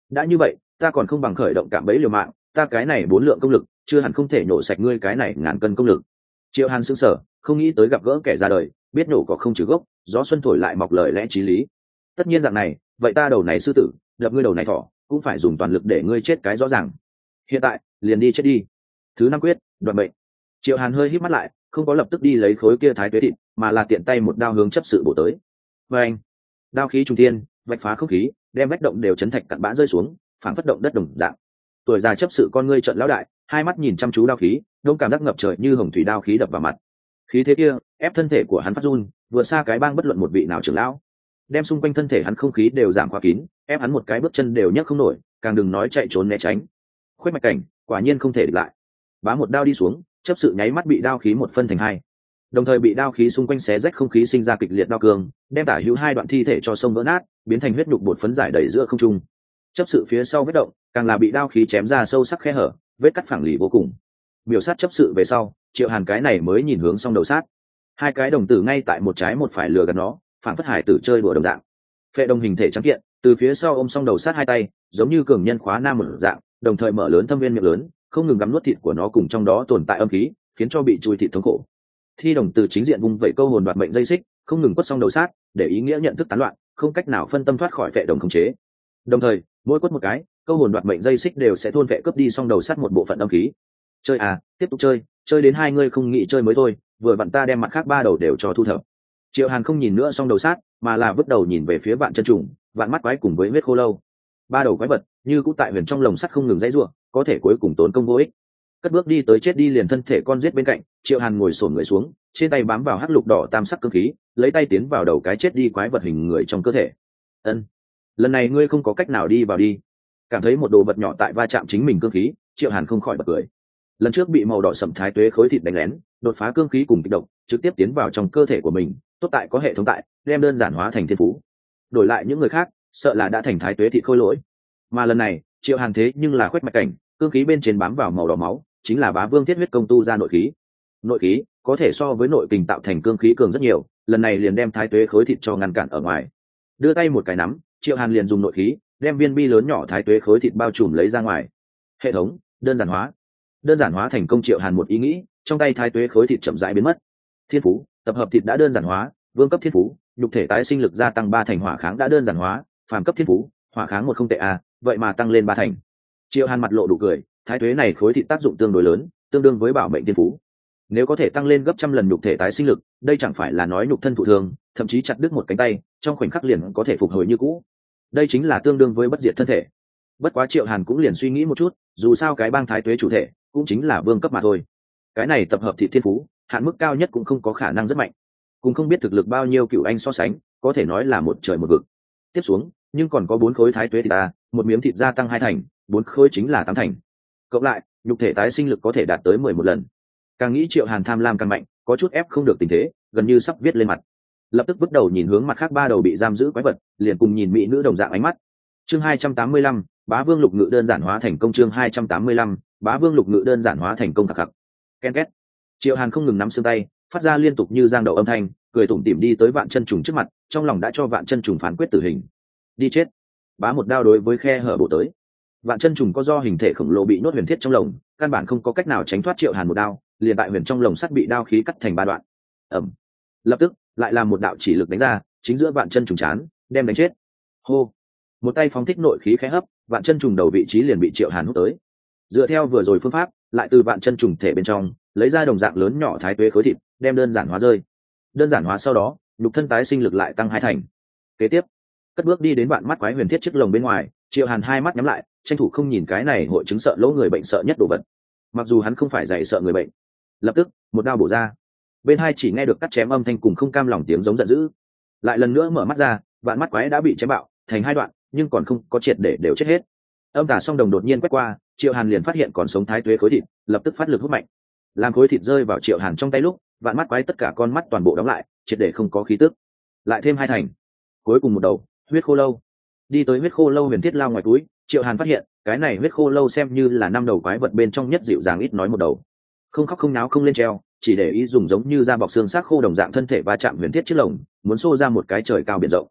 đã như vậy ta còn không bằng khởi động cạm bẫy liều mạng, ta cái này bốn lượng công lực chưa hẳn không thể nhổ sạch ngươi cái này ngàn cân công lực. Triệu Hàn sững sờ, không nghĩ tới gặp gỡ kẻ ra đời biết nổ có không trừ gốc, gió xuân thổi lại mọc lời lẽ chí lý. Tất nhiên dạng này, vậy ta đầu này sư tử đập ngươi đầu này thỏ cũng phải dùng toàn lực để ngươi chết cái rõ ràng. Hiện tại liền đi chết đi. Thứ năm quyết, đoạt mệnh. Triệu Hàn hơi híp mắt lại, không có lập tức đi lấy khối kia thái tuế thịt, mà là tiện tay một đao hướng chấp sự bổ tới. Và anh, đao khí trung thiên, vạch phá không khí, đem vách động đều chấn thạch cặn bã rơi xuống, phảng phất động đất đồng dạng. Tuổi già chấp sự con ngươi trợn lão đại, hai mắt nhìn chăm chú đao khí, đông cảm giác ngập trời như hồng thủy đao khí đập vào mặt. Khí thế kia ép thân thể của hắn phát run, vừa xa cái bang bất luận một vị nào trưởng lão, đem xung quanh thân thể hắn không khí đều giảm khóa kín, ép hắn một cái bước chân đều nhấc không nổi, càng đừng nói chạy trốn né tránh. Khuếch mạch cảnh quả nhiên không thể địch lại. Bá một đao đi xuống, chấp sự nháy mắt bị đao khí một phân thành hai, đồng thời bị đao khí xung quanh xé rách không khí sinh ra kịch liệt đao cương, đem tả hữu hai đoạn thi thể cho sông vỡ nát, biến thành huyết nhục bột phấn giải đầy giữa không trung. Chấp sự phía sau vết động càng là bị đao khí chém ra sâu sắc khe hở, vết cắt phẳng lì vô cùng. Biểu sát chấp sự về sau, Triệu Hàn cái này mới nhìn hướng song đầu sát, hai cái đồng tử ngay tại một trái một phải lừa gạt nó, phản phất hải tử chơi đùa đồng dạng. Phệ đồng hình thể trắng kiện, từ phía sau ôm song đầu sát hai tay, giống như cường nhân khóa nam một dạng, đồng thời mở lớn thâm viên miệng lớn, không ngừng gắm nuốt thịt của nó cùng trong đó tồn tại âm khí, khiến cho bị chui thịt thống khổ. Thi đồng từ chính diện vung vẩy câu hồn đoạt mệnh dây xích, không ngừng quất song đầu sát, để ý nghĩa nhận thức tán loạn, không cách nào phân tâm thoát khỏi phệ đồng khống chế. Đồng thời, mỗi quất một cái, câu hồn đoạt mệnh dây xích đều sẽ thôn vệ cướp đi song đầu sát một bộ phận âm khí. Chơi à, tiếp tục chơi, chơi đến hai ngươi không nghĩ chơi mới thôi, vừa vặn ta đem mặt khác ba đầu đều cho thu thập. Triệu Hàn không nhìn nữa song đầu sát, mà là vứt đầu nhìn về phía vạn chân trùng, vạn mắt quái cùng với huyết khô lâu. Ba đầu quái vật như cũ tại huyền trong lồng sắt không ngừng dãy rủa, có thể cuối cùng tốn công vô ích. Cất bước đi tới chết đi liền thân thể con giết bên cạnh, Triệu Hàn ngồi xổm người xuống, trên tay bám vào hắc lục đỏ tam sắc cương khí, lấy tay tiến vào đầu cái chết đi quái vật hình người trong cơ thể. Ân, lần này ngươi không có cách nào đi vào đi. Cảm thấy một đồ vật nhỏ tại va chạm chính mình cương khí, Triệu Hàn không khỏi bật cười. Lần trước bị màu đỏ sẫm thái tuế khối thịt đánh lén, đột phá cương khí cùng kịch độc, trực tiếp tiến vào trong cơ thể của mình, tốt tại có hệ thống tại, đem đơn giản hóa thành thiên phú. Đổi lại những người khác, sợ là đã thành thái tuế thịt khôi lỗi. Mà lần này, Triệu Hàn thế nhưng là khuếch mạch cảnh, cương khí bên trên bám vào màu đỏ máu, chính là Bá Vương Thiết Huyết công tu ra nội khí. Nội khí có thể so với nội kình tạo thành cương khí cường rất nhiều, lần này liền đem thái tuế khối thịt cho ngăn cản ở ngoài. Đưa tay một cái nắm, Triệu Hàn liền dùng nội khí, đem viên bi lớn nhỏ thái tuế khối thịt bao trùm lấy ra ngoài. Hệ thống đơn giản hóa. Đơn giản hóa thành công. Triệu Hàn một ý nghĩ, trong tay thái tuế khối thịt chậm rãi biến mất. Thiên phú tập hợp thịt đã đơn giản hóa, vương cấp thiên phú, nhục thể tái sinh lực gia tăng ba thành, hỏa kháng đã đơn giản hóa, phàm cấp thiên phú, hỏa kháng một không tệ a, vậy mà tăng lên ba thành. Triệu Hàn mặt lộ đủ cười, thái tuế này khối thịt tác dụng tương đối lớn, tương đương với bảo mệnh thiên phú. Nếu có thể tăng lên gấp trăm lần nhục thể tái sinh lực, đây chẳng phải là nói nhục thân thụ thương, thậm chí chặt đứt một cánh tay, trong khoảnh khắc liền có thể phục hồi như cũ. Đây chính là tương đương với bất diệt thân thể. Bất quá Triệu Hàn cũng liền suy nghĩ một chút, dù sao cái bang thái tuế chủ thể cũng chính là vương cấp mà thôi. Cái này tập hợp thị thiên phú, hạn mức cao nhất cũng không có khả năng rất mạnh. Cũng không biết thực lực bao nhiêu cựu anh so sánh, có thể nói là một trời một vực. Tiếp xuống, nhưng còn có bốn khối thái tuế thịt ta, một miếng thịt gia tăng hai thành, bốn khối chính là tám thành. Cộng lại, nhục thể tái sinh lực có thể đạt tới mười một lần. Càng nghĩ Triệu Hàn tham lam càng mạnh, có chút ép không được tình thế, gần như sắp viết lên mặt. Lập tức vứt đầu nhìn hướng mặt khác ba đầu bị giam giữ quái vật, liền cùng nhìn mỹ nữ đồng dạng ánh mắt. Chương hai trăm tám mươi lăm, Bá Vương Lục Ngự đơn giản hóa thành công. Chương hai trăm tám mươi lăm, Bá Vương Lục Ngự đơn giản hóa thành công. Khắc khắc. Ken két. Triệu Hàn không ngừng nắm xương tay, phát ra liên tục như giang đầu âm thanh, cười tủm tỉm đi tới Vạn Chân Trùng trước mặt, trong lòng đã cho Vạn Chân Trùng phán quyết tử hình. Đi chết. Bá một đao đối với khe hở bổ tới. Vạn Chân Trùng có do hình thể khổng lồ bị nhốt huyền thiết trong lồng, căn bản không có cách nào tránh thoát Triệu Hàn một đao, liền tại huyền trong lồng sắt bị đao khí cắt thành ba đoạn. Ầm. Lập tức, lại làm một đạo chỉ lực đánh ra, chính giữa Vạn Chân Trùng chán, đem đánh chết. Hô. Một tay phóng thích nội khí khẽ hấp, Vạn Chân Trùng đầu vị trí liền bị Triệu Hàn hút tới. Dựa theo vừa rồi phương pháp, lại từ Vạn Chân Trùng thể bên trong lấy ra đồng dạng lớn nhỏ thái tuế khối thịt, đem đơn giản hóa rơi. Đơn giản hóa sau đó, nhục thân tái sinh lực lại tăng hai thành. Kế tiếp, cất bước đi đến Vạn mắt quái huyền thiết chiếc lồng bên ngoài, Triệu Hàn hai mắt nhắm lại, tranh thủ không nhìn cái này hội chứng sợ lỗ người bệnh sợ nhất đồ vật. Mặc dù hắn không phải dạy sợ người bệnh. Lập tức, một đao bổ ra. Bên hai chỉ nghe được cắt chém âm thanh cùng không cam lòng tiếng giống giận dữ. Lại lần nữa mở mắt ra, Vạn mắt quái đã bị chém bạo thành hai đoạn, nhưng còn không có triệt để đều chết hết. Âm tà song đồng đột nhiên quét qua, Triệu Hàn liền phát hiện còn sống thái tuế khối thịt, lập tức phát lực hút mạnh. Làm khối thịt rơi vào Triệu Hàn trong tay lúc, Vạn mắt quái tất cả con mắt toàn bộ đóng lại, triệt để không có khí tức. Lại thêm hai thành. Cuối cùng một đầu, huyết khô lâu. Đi tới huyết khô lâu huyền thiết lao ngoài túi, Triệu Hàn phát hiện, cái này huyết khô lâu xem như là năm đầu quái vật bên trong nhất dịu dàng ít nói một đầu. Không khóc không náo không lên treo, chỉ để ý dùng giống như da bọc xương xác khô đồng dạng thân thể va chạm huyền thiết chiếc lồng, muốn xô ra một cái trời cao biển rộng.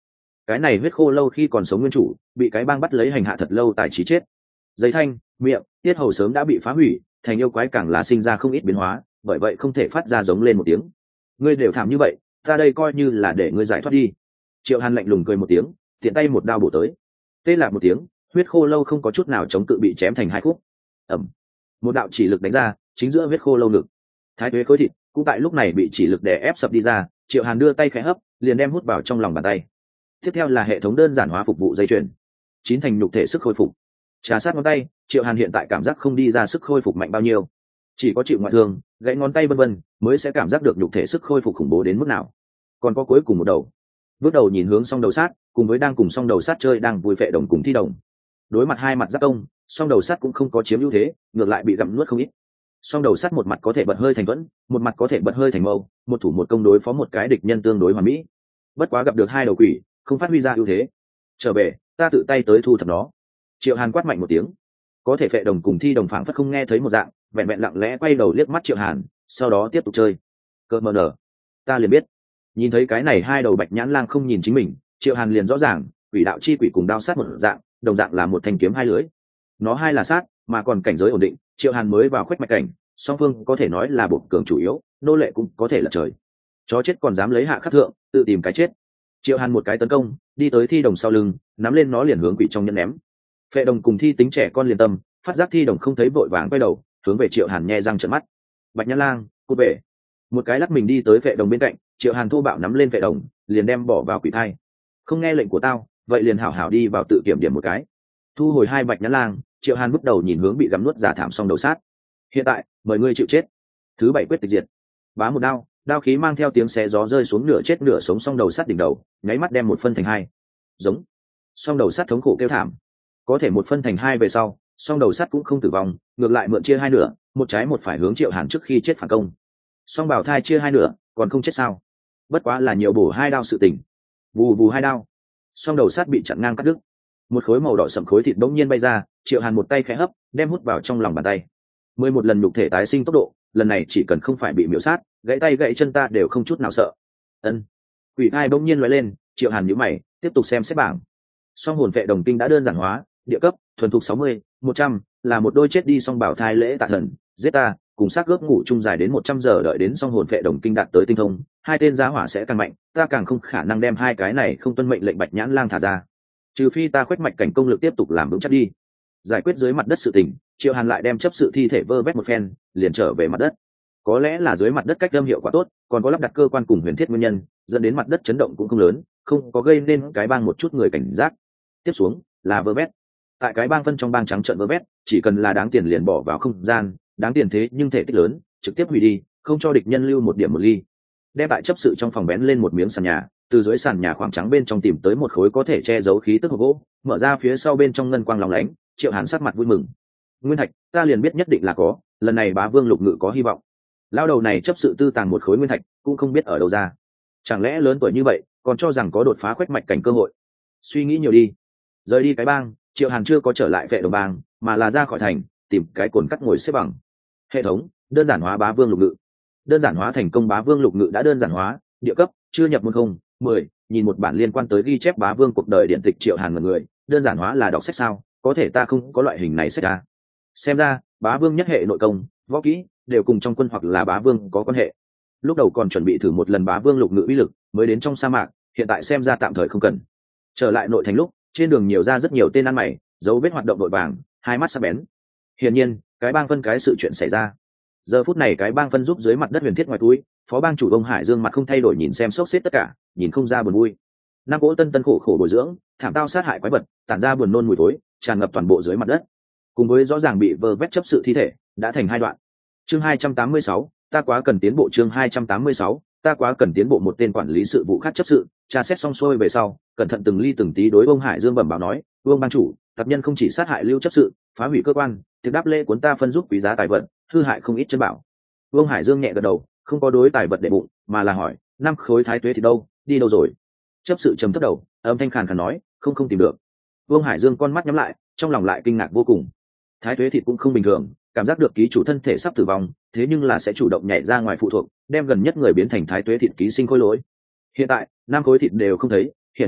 cái này huyết khô lâu khi còn sống nguyên chủ bị cái bang bắt lấy hành hạ thật lâu tài trí chết. Giấy thanh, miệng, tiết hầu sớm đã bị phá hủy, thành yêu quái càng là sinh ra không ít biến hóa, bởi vậy không thể phát ra giống lên một tiếng. Ngươi đều thảm như vậy, ta đây coi như là để ngươi giải thoát đi. Triệu Hàn lạnh lùng cười một tiếng, tiện tay một đao bổ tới. Tê lạc một tiếng, huyết khô lâu không có chút nào chống cự bị chém thành hai khúc. Ẩm, một đạo chỉ lực đánh ra, chính giữa huyết khô lâu ngực. Thái tuế khối thịt cũng tại lúc này bị chỉ lực đè ép sập đi ra. Triệu Hàn đưa tay khẽ hấp, liền đem hút vào trong lòng bàn tay. Tiếp theo là hệ thống đơn giản hóa phục vụ dây chuyền, chín thành nhục thể sức khôi phục. Trà sát ngón tay, Triệu Hàn hiện tại cảm giác không đi ra sức khôi phục mạnh bao nhiêu, chỉ có chịu ngoại thương, gãy ngón tay vân vân mới sẽ cảm giác được nhục thể sức khôi phục khủng bố đến mức nào. Còn có cuối cùng một đầu. Bước đầu nhìn hướng song đầu sát, cùng với đang cùng song đầu sát chơi đang vui phệ đồng cùng thi đồng. Đối mặt hai mặt giáp công, song đầu sát cũng không có chiếm ưu thế, ngược lại bị gặm nuốt không ít. Song đầu sát một mặt có thể bật hơi thành thuẫn, một mặt có thể bật hơi thành mâu, một thủ một công đối phó một cái địch nhân tương đối hoàn mỹ. Bất quá gặp được hai đầu quỷ, không phát huy ra ưu thế. Trở về, ta tự tay tới thu thập nó. Triệu Hàn quát mạnh một tiếng. Có thể phệ đồng cùng thi đồng phảng phất không nghe thấy một dạng, vẹn vẹn lặng lẽ quay đầu liếc mắt Triệu Hàn, sau đó tiếp tục chơi. Cơ mờ nở, ta liền biết. Nhìn thấy cái này hai đầu bạch nhãn lang không nhìn chính mình, Triệu Hàn liền rõ ràng, quỷ đạo chi quỷ cùng đao sát một dạng, đồng dạng là một thanh kiếm hai lưỡi. Nó hai là sát, mà còn cảnh giới ổn định, Triệu Hàn mới vào khoét mạch cảnh, song phương có thể nói là bộ cường chủ yếu, nô lệ cũng có thể là trời. Chó chết còn dám lấy hạ khắc thượng, tự tìm cái chết. Triệu Hàn một cái tấn công, đi tới thi đồng sau lưng, nắm lên nó liền hướng quỷ trong nhân ném. Phệ đồng cùng thi tính trẻ con liền tâm, phát giác thi đồng không thấy vội vàng quay đầu, hướng về Triệu Hàn nhe răng trợn mắt. Bạch nhãn lang, cút về. Một cái lắc mình đi tới phệ đồng bên cạnh, Triệu Hàn thô bạo nắm lên phệ đồng, liền đem bỏ vào quỷ thai. Không nghe lệnh của tao, vậy liền hảo hảo đi vào tự kiểm điểm một cái. Thu hồi hai bạch nhãn lang, Triệu Hàn bước đầu nhìn hướng bị gắm nuốt giả thảm xong đầu sát. Hiện tại, mời ngươi chịu chết. Thứ bảy quyết tịch diệt. Bá một đao, đao khí mang theo tiếng xé gió rơi xuống nửa chết nửa sống song đầu sát đỉnh đầu, nháy mắt đem một phân thành hai. Giống. Song đầu sát thống khổ kêu thảm. Có thể một phân thành hai về sau, song đầu sát cũng không tử vong, ngược lại mượn chia hai nửa, một trái một phải hướng Triệu Hàn trước khi chết phản công. Song bảo thai chia hai nửa, còn không chết sao? Bất quá là nhiều bổ hai đao sự tình. Vù vù hai đao. Song đầu sát bị chặn ngang cắt đứt. Một khối màu đỏ sậm khối thịt bỗng nhiên bay ra, Triệu Hàn một tay khẽ hấp, đem hút vào trong lòng bàn tay. Mười một lần nhục thể tái sinh tốc độ, lần này chỉ cần không phải bị miểu sát, gãy tay gãy chân ta đều không chút nào sợ. Ân. Quỷ thai bỗng nhiên lóe lên, Triệu Hàn nhíu mày, tiếp tục xem xét bảng. Song hồn phệ đồng kinh đã đơn giản hóa, địa cấp, thuần thục sáu mươi, một trăm, là một đôi chết đi song bảo thai lễ tạ thần, giết ta, cùng xác gớp ngủ chung dài đến một trăm giờ đợi đến song hồn phệ đồng kinh đạt tới tinh thông, hai tên giá hỏa sẽ càng mạnh, ta càng không khả năng đem hai cái này không tuân mệnh lệnh bạch nhãn lang thả ra. Trừ phi ta khuếch mạch cảnh công lực tiếp tục làm vững chắc đi. Giải quyết dưới mặt đất sự tình, Triệu Hàn lại đem chấp sự thi thể vơ vét một phen, liền trở về mặt đất. Có lẽ là dưới mặt đất cách âm hiệu quả tốt, còn có lắp đặt cơ quan cùng huyền thiết nguyên nhân, dẫn đến mặt đất chấn động cũng không lớn, không có gây nên cái bang một chút người cảnh giác. Tiếp xuống là vơ vét. Tại cái bang phân trong bang trắng trợn vơ vét, chỉ cần là đáng tiền liền bỏ vào không gian, đáng tiền thế nhưng thể tích lớn, trực tiếp hủy đi, không cho địch nhân lưu một điểm một ly. Đem tại chấp sự trong phòng bén lên một miếng sàn nhà, từ dưới sàn nhà khoảng trắng bên trong tìm tới một khối có thể che giấu khí tức hộp gỗ, mở ra phía sau bên trong ngân quang lóng lánh. Triệu Hàn sắc mặt vui mừng. Nguyên thạch, ta liền biết nhất định là có, lần này bá vương lục ngự có hy vọng. Lao đầu này chấp sự tư tàng một khối nguyên thạch, cũng không biết ở đâu ra. Chẳng lẽ lớn tuổi như vậy, còn cho rằng có đột phá khuếch mạch cảnh cơ hội? Suy nghĩ nhiều đi. Rời đi cái bang, Triệu Hàn chưa có trở lại vệ đồng bang, mà là ra khỏi thành, tìm cái cồn cắt ngồi xếp bằng. Hệ thống đơn giản hóa bá vương lục ngự. Đơn giản hóa thành công. Bá vương lục ngự đã đơn giản hóa, địa cấp, chưa nhập môn không, mười. Nhìn một bản liên quan tới ghi chép bá vương cuộc đời điện tịch. Triệu Hàn ngẩn người, đơn giản hóa là đọc sách sao? Có thể ta không có loại hình này sách ra. Xem ra bá vương nhất hệ nội công, võ kỹ đều cùng trong quân hoặc là bá vương có quan hệ. Lúc đầu còn chuẩn bị thử một lần bá vương lục ngự uy lực, mới đến trong sa mạc, hiện tại xem ra tạm thời không cần. Trở lại nội thành lúc, trên đường nhiều ra rất nhiều tên ăn mày, dấu vết hoạt động đội vàng, hai mắt sắc bén. Hiển nhiên cái bang phân cái sự chuyện xảy ra. Giờ phút này cái bang phân giúp dưới mặt đất huyền thiết ngoài túi, phó bang chủ ông Hải Dương mặt không thay đổi nhìn xem sốt xếp tất cả, nhìn không ra buồn vui. Năm cỗ tân tân khổ khổ bồi dưỡng, thảm tao sát hại quái vật, tản ra buồn nôn mùi tối, tràn ngập toàn bộ dưới mặt đất, cùng với rõ ràng bị vơ vét chấp sự thi thể đã thành hai đoạn. Chương hai trăm tám mươi sáu, ta quá cần tiến bộ. Chương hai trăm tám mươi sáu, ta quá cần tiến bộ. Một tên quản lý sự vụ khác chấp sự tra xét xong xuôi về sau, cẩn thận từng ly từng tí đối ông Hải Dương bẩm báo nói: "Vương bang chủ, tập nhân không chỉ sát hại lưu chấp sự, phá hủy cơ quan, tiệc đáp lễ cuốn ta phân giúp quý giá tài vật, hư hại không ít chân bảo." Vương Hải Dương nhẹ gật đầu, không có đối tài vật để bụng, mà là hỏi: "Năm khối thái tuế thì đâu, đi đâu rồi?" Chấp sự trầm thấp đầu, âm thanh khàn khàn nói: "Không không tìm được." Vương Hải Dương con mắt nhắm lại, trong lòng lại kinh ngạc vô cùng. Thái tuế thịt cũng không bình thường, cảm giác được ký chủ thân thể sắp tử vong, thế nhưng là sẽ chủ động nhảy ra ngoài phụ thuộc, đem gần nhất người biến thành thái tuế thịt ký sinh khối lỗi. Hiện tại năm khối thịt đều không thấy, hiển nhiên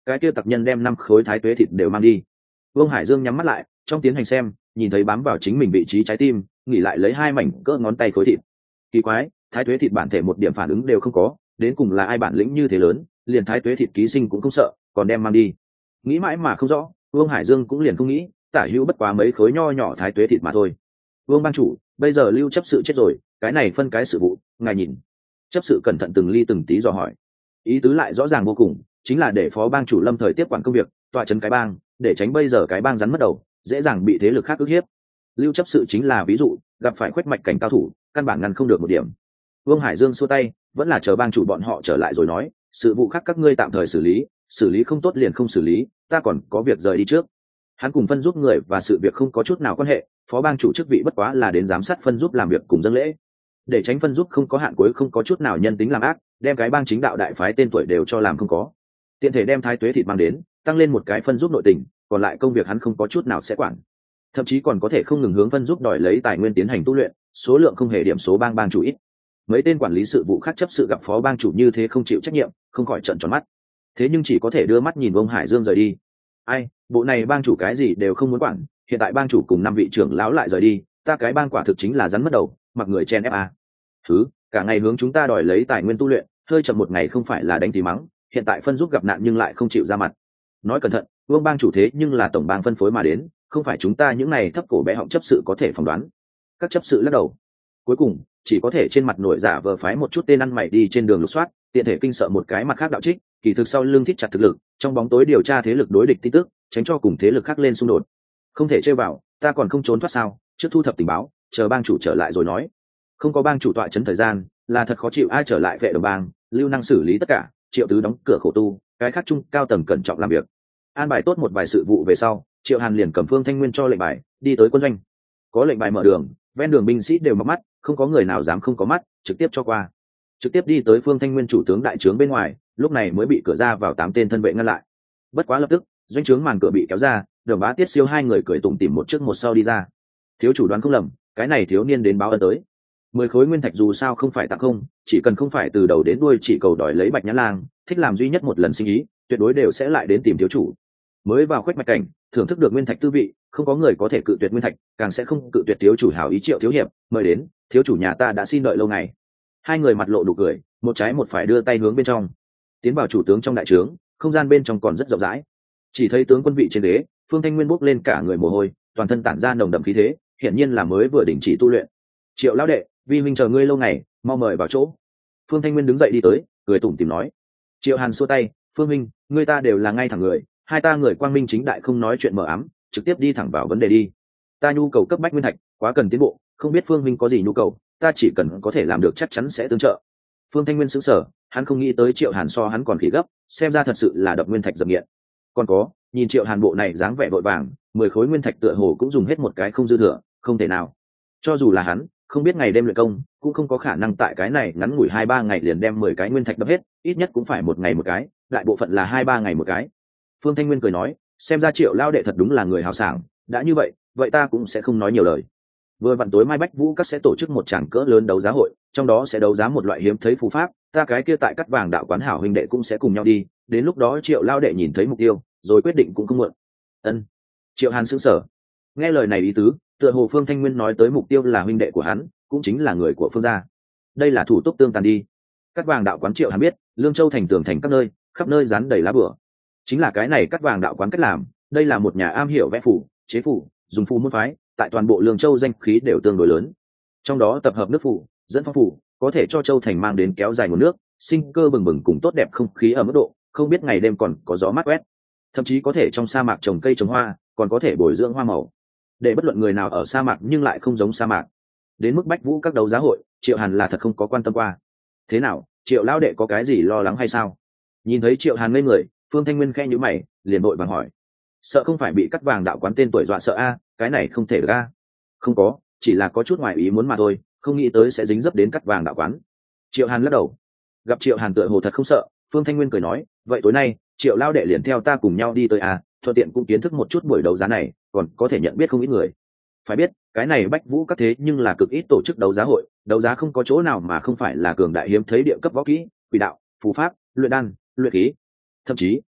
cái kia tặc nhân đem năm khối thái tuế thịt đều mang đi. Vương Hải Dương nhắm mắt lại, trong tiến hành xem, nhìn thấy bám vào chính mình vị trí trái tim, nghỉ lại lấy hai mảnh cỡ ngón tay khối thịt. Kỳ quái, thái tuế thịt bản thể một điểm phản ứng đều không có, đến cùng là ai bản lĩnh như thế lớn, liền thái tuế thịt ký sinh cũng không sợ, còn đem mang đi. Nghĩ mãi mà không rõ, Vương Hải Dương cũng liền không nghĩ, tả hữu bất quá mấy khối nho nhỏ thái tuế thịt mà thôi. Vương ban chủ, bây giờ Lưu chấp sự chết rồi, cái này phân cái sự vụ, ngài nhìn. Chấp sự cẩn thận từng ly từng tí dò hỏi, ý tứ lại rõ ràng vô cùng, chính là để phó bang chủ lâm thời tiếp quản công việc, tọa trấn cái bang, để tránh bây giờ cái bang rắn mất đầu, dễ dàng bị thế lực khác ức hiếp. Lưu chấp sự chính là ví dụ, gặp phải khuếch mạch cảnh cao thủ, căn bản ngăn không được một điểm. Vương Hải Dương xua tay, vẫn là chờ bang chủ bọn họ trở lại rồi nói, sự vụ khác các ngươi tạm thời xử lý, xử lý không tốt liền không xử lý, ta còn có việc rời đi trước. Hắn cùng phân giúp người và sự việc không có chút nào quan hệ, phó bang chủ chức vị bất quá là đến giám sát phân giúp làm việc cùng dâng lễ, để tránh phân giúp không có hạn cuối không có chút nào nhân tính làm ác, đem cái bang chính đạo đại phái tên tuổi đều cho làm không có. Tiện thể đem thái tuế thịt mang đến, tăng lên một cái phân giúp nội tình, còn lại công việc hắn không có chút nào sẽ quản, thậm chí còn có thể không ngừng hướng phân giúp đòi lấy tài nguyên tiến hành tu luyện, số lượng không hề điểm số bang bang chủ ít. Mấy tên quản lý sự vụ khác chấp sự gặp phó bang chủ như thế không chịu trách nhiệm, không khỏi trợn tròn mắt. Thế nhưng chỉ có thể đưa mắt nhìn ông Hải Dương rời đi. Ai, bộ này bang chủ cái gì đều không muốn quản, hiện tại bang chủ cùng năm vị trưởng lão lại rời đi, ta cái bang quả thực chính là rắn mất đầu, mặc người chen ép a. Thứ, cả ngày hướng chúng ta đòi lấy tài nguyên tu luyện, hơi chậm một ngày không phải là đánh thì mắng, hiện tại phân giúp gặp nạn nhưng lại không chịu ra mặt. Nói cẩn thận, vương bang chủ thế nhưng là tổng bang phân phối mà đến, không phải chúng ta những này thấp cổ bé họng chấp sự có thể phỏng đoán. Các chấp sự lắc đầu. Cuối cùng chỉ có thể trên mặt nổi giả vờ phái một chút tên ăn mày đi trên đường lục soát, tiện thể kinh sợ một cái mặt khác đạo trích, kỳ thực sau lưng thiết chặt thực lực, trong bóng tối điều tra thế lực đối địch tin tức, tránh cho cùng thế lực khác lên xung đột. Không thể chơi vào, ta còn không trốn thoát sao? Trước thu thập tình báo, chờ bang chủ trở lại rồi nói. Không có bang chủ tọa chấn thời gian, là thật khó chịu. Ai trở lại vệ đồng bang, lưu năng xử lý tất cả, Triệu Tứ đóng cửa khổ tu, cái khác trung cao tầng cẩn trọng làm việc. An bài tốt một vài sự vụ về sau, Triệu Hàn liền cầm Phương Thanh Nguyên cho lệnh bài, đi tới quân doanh. Có lệnh bài mở đường, ven đường binh sĩ đều mắc mắt, không có người nào dám không có mắt, trực tiếp cho qua. Trực tiếp đi tới Phương Thanh Nguyên chủ tướng đại trướng bên ngoài, lúc này mới bị cửa ra vào tám tên thân vệ ngăn lại. Bất quá lập tức, doanh trướng màn cửa bị kéo ra, Đường Bá Tiết Siêu hai người cười tủm tỉm một trước một sau đi ra. Thiếu chủ đoán không lầm, cái này thiếu niên đến báo ân tới. Mười khối nguyên thạch dù sao không phải tặng không, chỉ cần không phải từ đầu đến đuôi chỉ cầu đòi lấy Bạch Nhã Lang, thích làm duy nhất một lần sinh ý, tuyệt đối đều sẽ lại đến tìm thiếu chủ. Mới vào khuếch mạch cảnh, thưởng thức được nguyên thạch tư vị, không có người có thể cự tuyệt nguyên thạch, càng sẽ không cự tuyệt thiếu chủ hảo ý. Triệu thiếu hiệp, mời đến, thiếu chủ nhà ta đã xin đợi lâu ngày. Hai người mặt lộ nụ cười, một trái một phải đưa tay hướng bên trong. Tiến vào chủ tướng trong đại trướng, không gian bên trong còn rất rộng rãi. Chỉ thấy tướng quân vị trên đế, Phương Thanh Nguyên bốc lên cả người mồ hôi, toàn thân tản ra nồng đậm khí thế, hiển nhiên là mới vừa đình chỉ tu luyện. Triệu lão đệ, vi huynh chờ ngươi lâu ngày, mau mời vào chỗ. Phương Thanh Nguyên đứng dậy đi tới, cười tủm tỉm nói. Triệu Hàn xua tay, Phương huynh, ngươi ta đều là ngay thẳng người, hai ta người quang minh chính đại không nói chuyện mờ ám, trực tiếp đi thẳng vào vấn đề đi. Ta nhu cầu cấp bách nguyên thạch, quá cần tiến bộ, không biết Phương huynh có gì nhu cầu, ta chỉ cần có thể làm được chắc chắn sẽ tương trợ. Phương Thanh Nguyên sững sờ, hắn không nghĩ tới Triệu Hàn so hắn còn khí gấp, xem ra thật sự là đập nguyên thạch dập nghiện. Còn có, nhìn Triệu Hàn bộ này dáng vẻ vội vàng, mười khối nguyên thạch tựa hồ cũng dùng hết một cái không dư thừa, không thể nào. Cho dù là hắn, không biết ngày đêm luyện công, cũng không có khả năng tại cái này ngắn ngủi hai ba ngày liền đem mười cái nguyên thạch đập hết, ít nhất cũng phải một ngày một cái, đại bộ phận là hai ba ngày một cái. Phương Thanh Nguyên cười nói, xem ra Triệu lao đệ thật đúng là người hào sảng, đã như vậy, vậy ta cũng sẽ không nói nhiều lời. Vừa vặn tối mai Bách Vũ các sẽ tổ chức một tràng cỡ lớn đấu giá hội, trong đó sẽ đấu giá một loại hiếm thấy phù pháp, ta cái kia tại Cắt Vàng đạo quán hảo huynh đệ cũng sẽ cùng nhau đi, đến lúc đó Triệu lao đệ nhìn thấy mục tiêu, rồi quyết định cũng không muộn. Ân. Triệu Hàn sững sờ. Nghe lời này ý tứ, tựa hồ Phương Thanh Nguyên nói tới mục tiêu là huynh đệ của hắn, cũng chính là người của Phương gia. Đây là thủ tục tương tàn đi. Cắt Vàng đạo quán Triệu Hàn biết, Lương Châu thành tường thành các nơi, khắp nơi dán đầy lá bửa. Chính là cái này Cắt Vàng đạo quán cách làm, đây là một nhà am hiểu vẽ phù, chế phù, dùng phù môn phái, tại toàn bộ Lương Châu danh khí đều tương đối lớn. Trong đó tập hợp nước phù, dẫn phong phù, có thể cho Châu thành mang đến kéo dài nguồn nước, sinh cơ bừng bừng cùng tốt đẹp không khí ở mức độ, không biết ngày đêm còn có gió mát quét. Thậm chí có thể trong sa mạc trồng cây trồng hoa, còn có thể bồi dưỡng hoa màu. Để bất luận người nào ở sa mạc nhưng lại không giống sa mạc. Đến mức Bách Vũ các đấu giá hội, Triệu Hàn là thật không có quan tâm qua. Thế nào, Triệu lão đệ có cái gì lo lắng hay sao? Nhìn thấy Triệu Hàn ngây người, Phương Thanh Nguyên khẽ nhíu mày, liền vội vàng hỏi. Sợ không phải bị Cắt Vàng đạo quán tên tuổi dọa sợ a, cái này không thể được a. Không có, chỉ là có chút ngoài ý muốn mà thôi, không nghĩ tới sẽ dính dấp đến Cắt Vàng đạo quán. Triệu Hàn lắc đầu. Gặp Triệu Hàn tựa hồ thật không sợ, Phương Thanh Nguyên cười nói, vậy tối nay, Triệu lão đệ liền theo ta cùng nhau đi tới a, thuận tiện cũng kiến thức một chút buổi đấu giá này, còn có thể nhận biết không ít người. Phải biết, cái này Bách Vũ các thế nhưng là cực ít tổ chức đấu giá hội, đấu giá không có chỗ nào mà không phải là cường đại hiếm thấy địa cấp võ kỹ, quỷ đạo, phù pháp, luyện đan, luyện khí, thậm chí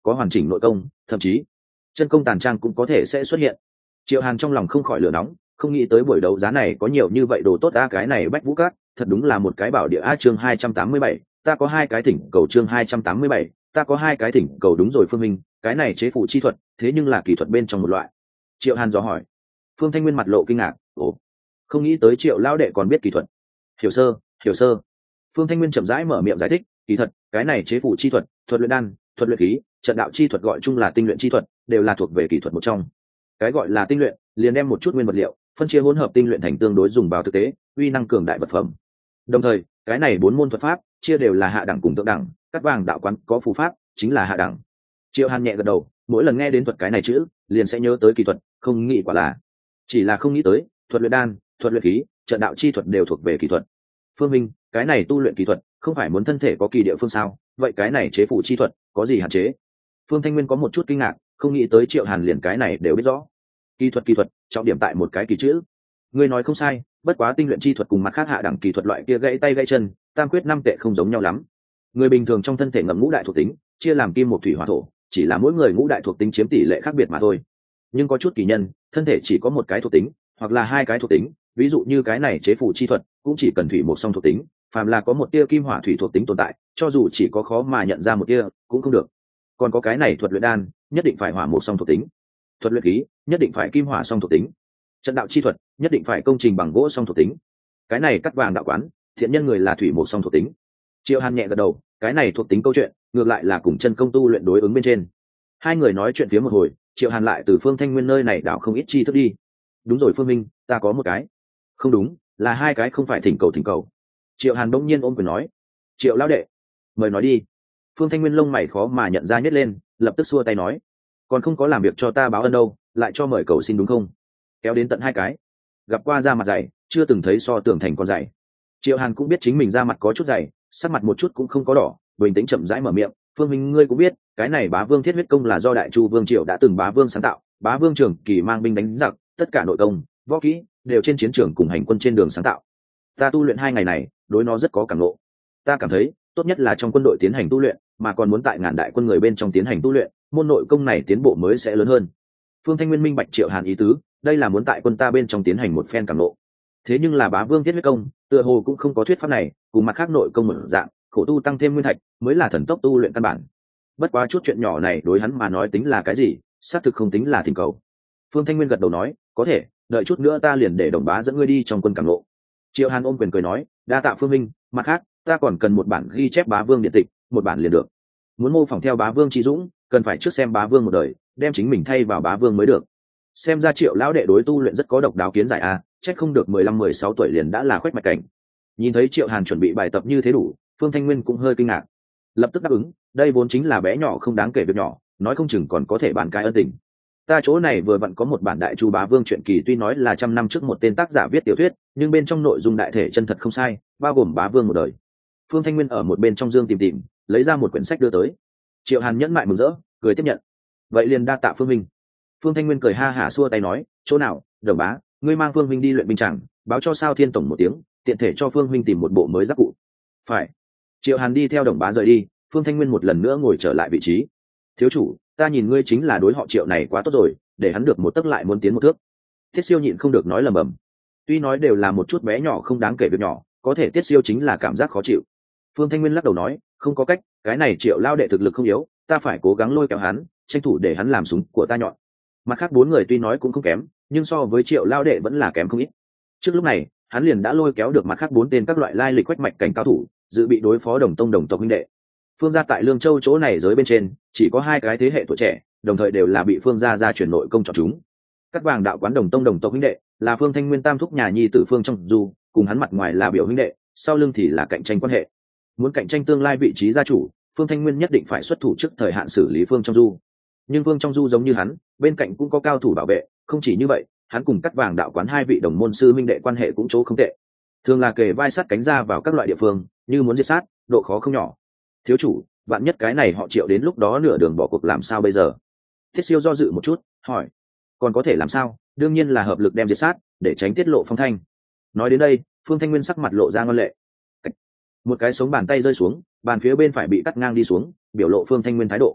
có hoàn chỉnh nội công, thậm chí chân công tàn trang cũng có thể sẽ xuất hiện. Triệu Hàn trong lòng không khỏi lửa nóng, không nghĩ tới buổi đấu giá này có nhiều như vậy đồ tốt a, cái này Bách Vũ Các thật đúng là một cái bảo địa a. Chương hai trăm tám mươi bảy, ta có hai cái thỉnh cầu. Chương hai trăm tám mươi bảy, ta có hai cái thỉnh cầu. Đúng rồi Phương minh, cái này chế phủ chi thuật thế nhưng là kỹ thuật bên trong một loại. Triệu Hàn dò hỏi. Phương Thanh Nguyên mặt lộ kinh ngạc, ồ, không nghĩ tới Triệu lão đệ còn biết kỹ thuật. Hiểu sơ, hiểu sơ. Phương Thanh Nguyên chậm rãi mở miệng giải thích, kỳ thật cái này chế phủ chi thuật, thuật luyện đan, thuật luyện khí, trận đạo chi thuật gọi chung là tinh luyện chi thuật, đều là thuộc về kỹ thuật một trong. Cái gọi là tinh luyện, liền đem một chút nguyên vật liệu phân chia hỗn hợp tinh luyện thành tương đối dùng vào thực tế uy năng cường đại vật phẩm. Đồng thời cái này bốn môn thuật pháp chia đều là hạ đẳng cùng thượng đẳng, cắt vàng đạo quán có phù pháp chính là hạ đẳng. Triệu Hàn nhẹ gật đầu, mỗi lần nghe đến thuật cái này chữ liền sẽ nhớ tới kỹ thuật, không nghĩ quả là chỉ là không nghĩ tới thuật luyện đan, thuật luyện khí, trận đạo chi thuật đều thuộc về kỹ thuật. Phương minh, cái này tu luyện kỹ thuật không phải muốn thân thể có kỳ địa phương sao? Vậy cái này chế phủ chi thuật có gì hạn chế? Phương Thanh Nguyên có một chút kinh ngạc, không nghĩ tới Triệu Hàn liền cái này đều biết rõ. Kỹ thuật kỹ thuật, trọng điểm tại một cái kỳ chữ. Ngươi nói không sai, bất quá tinh luyện chi thuật cùng mặt khác hạ đẳng kỳ thuật loại kia gãy tay gãy chân, tam quyết năm tệ không giống nhau lắm. Người bình thường trong thân thể ngầm ngũ đại thuộc tính, chia làm kim một thủy hỏa thổ, chỉ là mỗi người ngũ đại thuộc tính chiếm tỷ lệ khác biệt mà thôi. Nhưng có chút kỳ nhân, thân thể chỉ có một cái thuộc tính, hoặc là hai cái thuộc tính, ví dụ như cái này chế phủ chi thuật, cũng chỉ cần thủy một song thuộc tính, phàm là có một tia kim hỏa thủy thuộc tính tồn tại, cho dù chỉ có khó mà nhận ra một tia, cũng không được. Còn có cái này thuật luyện đan, nhất định phải hỏa một song thuộc tính. Thuật luyện khí, nhất định phải kim hỏa song thuộc tính. Trận đạo chi thuật, nhất định phải công trình bằng gỗ song thuộc tính. Cái này cắt vàng đạo quán, thiện nhân người là thủy một song thuộc tính. Triệu Hàn nhẹ gật đầu, cái này thuộc tính câu chuyện, ngược lại là cùng chân công tu luyện đối ứng bên trên. Hai người nói chuyện phía một hồi, Triệu Hàn lại từ Phương Thanh Nguyên nơi này đảo không ít chi thức đi. Đúng rồi Phương Minh, ta có một cái. Không đúng, là hai cái, không phải thỉnh cầu thỉnh cầu. Triệu Hàn bỗng nhiên ôm quyền nói. Triệu lão đệ, mời nói đi. Phương Thanh Nguyên lông mày khó mà nhận ra nhét lên, lập tức xua tay nói. Còn không có làm việc cho ta báo ân đâu, lại cho mời cầu xin đúng không? Kéo đến tận hai cái. Gặp qua da mặt dày, chưa từng thấy so tưởng thành con dày. Triệu Hàn cũng biết chính mình da mặt có chút dày, sắc mặt một chút cũng không có đỏ, bình tĩnh chậm rãi mở miệng. Phương Minh, ngươi cũng biết, cái này Bá Vương Thiết Huyết Công là do Đại Chu Vương Triều đã từng bá vương sáng tạo, bá vương trưởng kỳ mang binh đánh giặc, tất cả nội công, võ kỹ đều trên chiến trường cùng hành quân trên đường sáng tạo. Ta tu luyện hai ngày này, đối nó rất có cảm ngộ. Ta cảm thấy, tốt nhất là trong quân đội tiến hành tu luyện, mà còn muốn tại ngàn đại quân người bên trong tiến hành tu luyện, môn nội công này tiến bộ mới sẽ lớn hơn. Phương Thanh Nguyên minh bạch Triệu Hàn ý tứ, đây là muốn tại quân ta bên trong tiến hành một phen cảm ngộ. Thế nhưng là Bá Vương Thiết Huyết Công, tựa hồ cũng không có thuyết pháp này, cùng mặt khác nội công một dạng, khổ tu tăng thêm nguyên thạch, mới là thần tốc tu luyện căn bản. Bất quá chút chuyện nhỏ này đối hắn mà nói tính là cái gì, xác thực không tính là thỉnh cầu. Phương Thanh Nguyên gật đầu nói, có thể, đợi chút nữa ta liền để Đồng Bá dẫn ngươi đi trong quân cảm ngộ. Triệu Hàn ôm quyền cười nói, đa tạ Phương Minh, mặt khác, ta còn cần một bản ghi chép Bá Vương điện tịch, một bản liền được. Muốn mô phỏng theo Bá Vương Chi Dũng, cần phải trước xem Bá Vương một đời, đem chính mình thay vào Bá Vương mới được. Xem ra Triệu lão đệ đối tu luyện rất có độc đáo kiến giải a, chắc không được mười lăm mười sáu tuổi liền đã là khoét mạch cảnh. Nhìn thấy Triệu Hàn chuẩn bị bài tập như thế đủ, Phương Thanh Nguyên cũng hơi kinh ngạc, lập tức đáp ứng, đây vốn chính là bé nhỏ không đáng kể việc nhỏ, nói không chừng còn có thể bàn cái ân tình. Ta chỗ này vừa vặn có một bản Đại Chu Bá Vương truyện kỳ, tuy nói là trăm năm trước một tên tác giả viết tiểu thuyết, nhưng bên trong nội dung đại thể chân thật không sai, bao gồm Bá Vương một đời. Phương Thanh Nguyên ở một bên trong dương tìm tìm, lấy ra một quyển sách đưa tới. Triệu Hàn nhẫn mại mừng rỡ, cười tiếp nhận. Vậy liền đa tạ Phương Minh. Phương Thanh Nguyên cười ha hả xua tay nói, chỗ nào, Đồng Bá, ngươi mang Phương Minh đi luyện binh chẳng, báo cho Sao Thiên tổng một tiếng, tiện thể cho Phương Minh tìm một bộ mới giáp cụ. Phải. Triệu Hàn đi theo Đồng Bá rời đi, Phương Thanh Nguyên một lần nữa ngồi trở lại vị trí. Thiếu chủ, ta nhìn ngươi chính là đối họ Triệu này quá tốt rồi, để hắn được một tấc lại muốn tiến một thước. Tiết Siêu nhịn không được nói lầm bầm. Tuy nói đều là một chút bé nhỏ không đáng kể việc nhỏ, có thể Tiết Siêu chính là cảm giác khó chịu. Phương Thanh Nguyên lắc đầu nói, không có cách, cái này Triệu lao đệ thực lực không yếu, ta phải cố gắng lôi kéo hắn, tranh thủ để hắn làm súng của ta nhọn. Mặt khác bốn người tuy nói cũng không kém, nhưng so với Triệu lao đệ vẫn là kém không ít. Trước lúc này, hắn liền đã lôi kéo được mặt khác bốn tên các loại lai lịch quách mạch cảnh cao thủ, dự bị đối phó Đồng Tông đồng tộc huynh đệ. Phương gia tại Lương Châu chỗ này giới bên trên, chỉ có hai cái thế hệ tuổi trẻ, đồng thời đều là bị Phương gia gia truyền nội công chọn chúng. Cắt vàng đạo quán Đồng Tông đồng tộc huynh đệ, là Phương Thanh Nguyên tam thúc nhà nhi tử Phương trong Du, cùng hắn mặt ngoài là biểu huynh đệ, sau lưng thì là cạnh tranh quan hệ. Muốn cạnh tranh tương lai vị trí gia chủ, Phương Thanh Nguyên nhất định phải xuất thủ trước thời hạn xử lý Phương trong Du. Nhưng Phương trong Du giống như hắn, bên cạnh cũng có cao thủ bảo vệ, không chỉ như vậy, hắn cùng Cắt vàng đạo quán hai vị đồng môn sư huynh đệ quan hệ cũng chỗ không tệ. Thường là kề vai sát cánh ra vào các loại địa phương, như muốn diệt sát, độ khó không nhỏ. Thiếu chủ, vạn nhất cái này họ Triệu đến lúc đó nửa đường bỏ cuộc làm sao bây giờ? Thiết Siêu do dự một chút, hỏi. Còn có thể làm sao? Đương nhiên là hợp lực đem diệt sát, để tránh tiết lộ phong thanh. Nói đến đây, Phương Thanh Nguyên sắc mặt lộ ra ngoan lệ. Một cái sống bàn tay rơi xuống, bàn phía bên phải bị cắt ngang đi xuống, biểu lộ Phương Thanh Nguyên thái độ.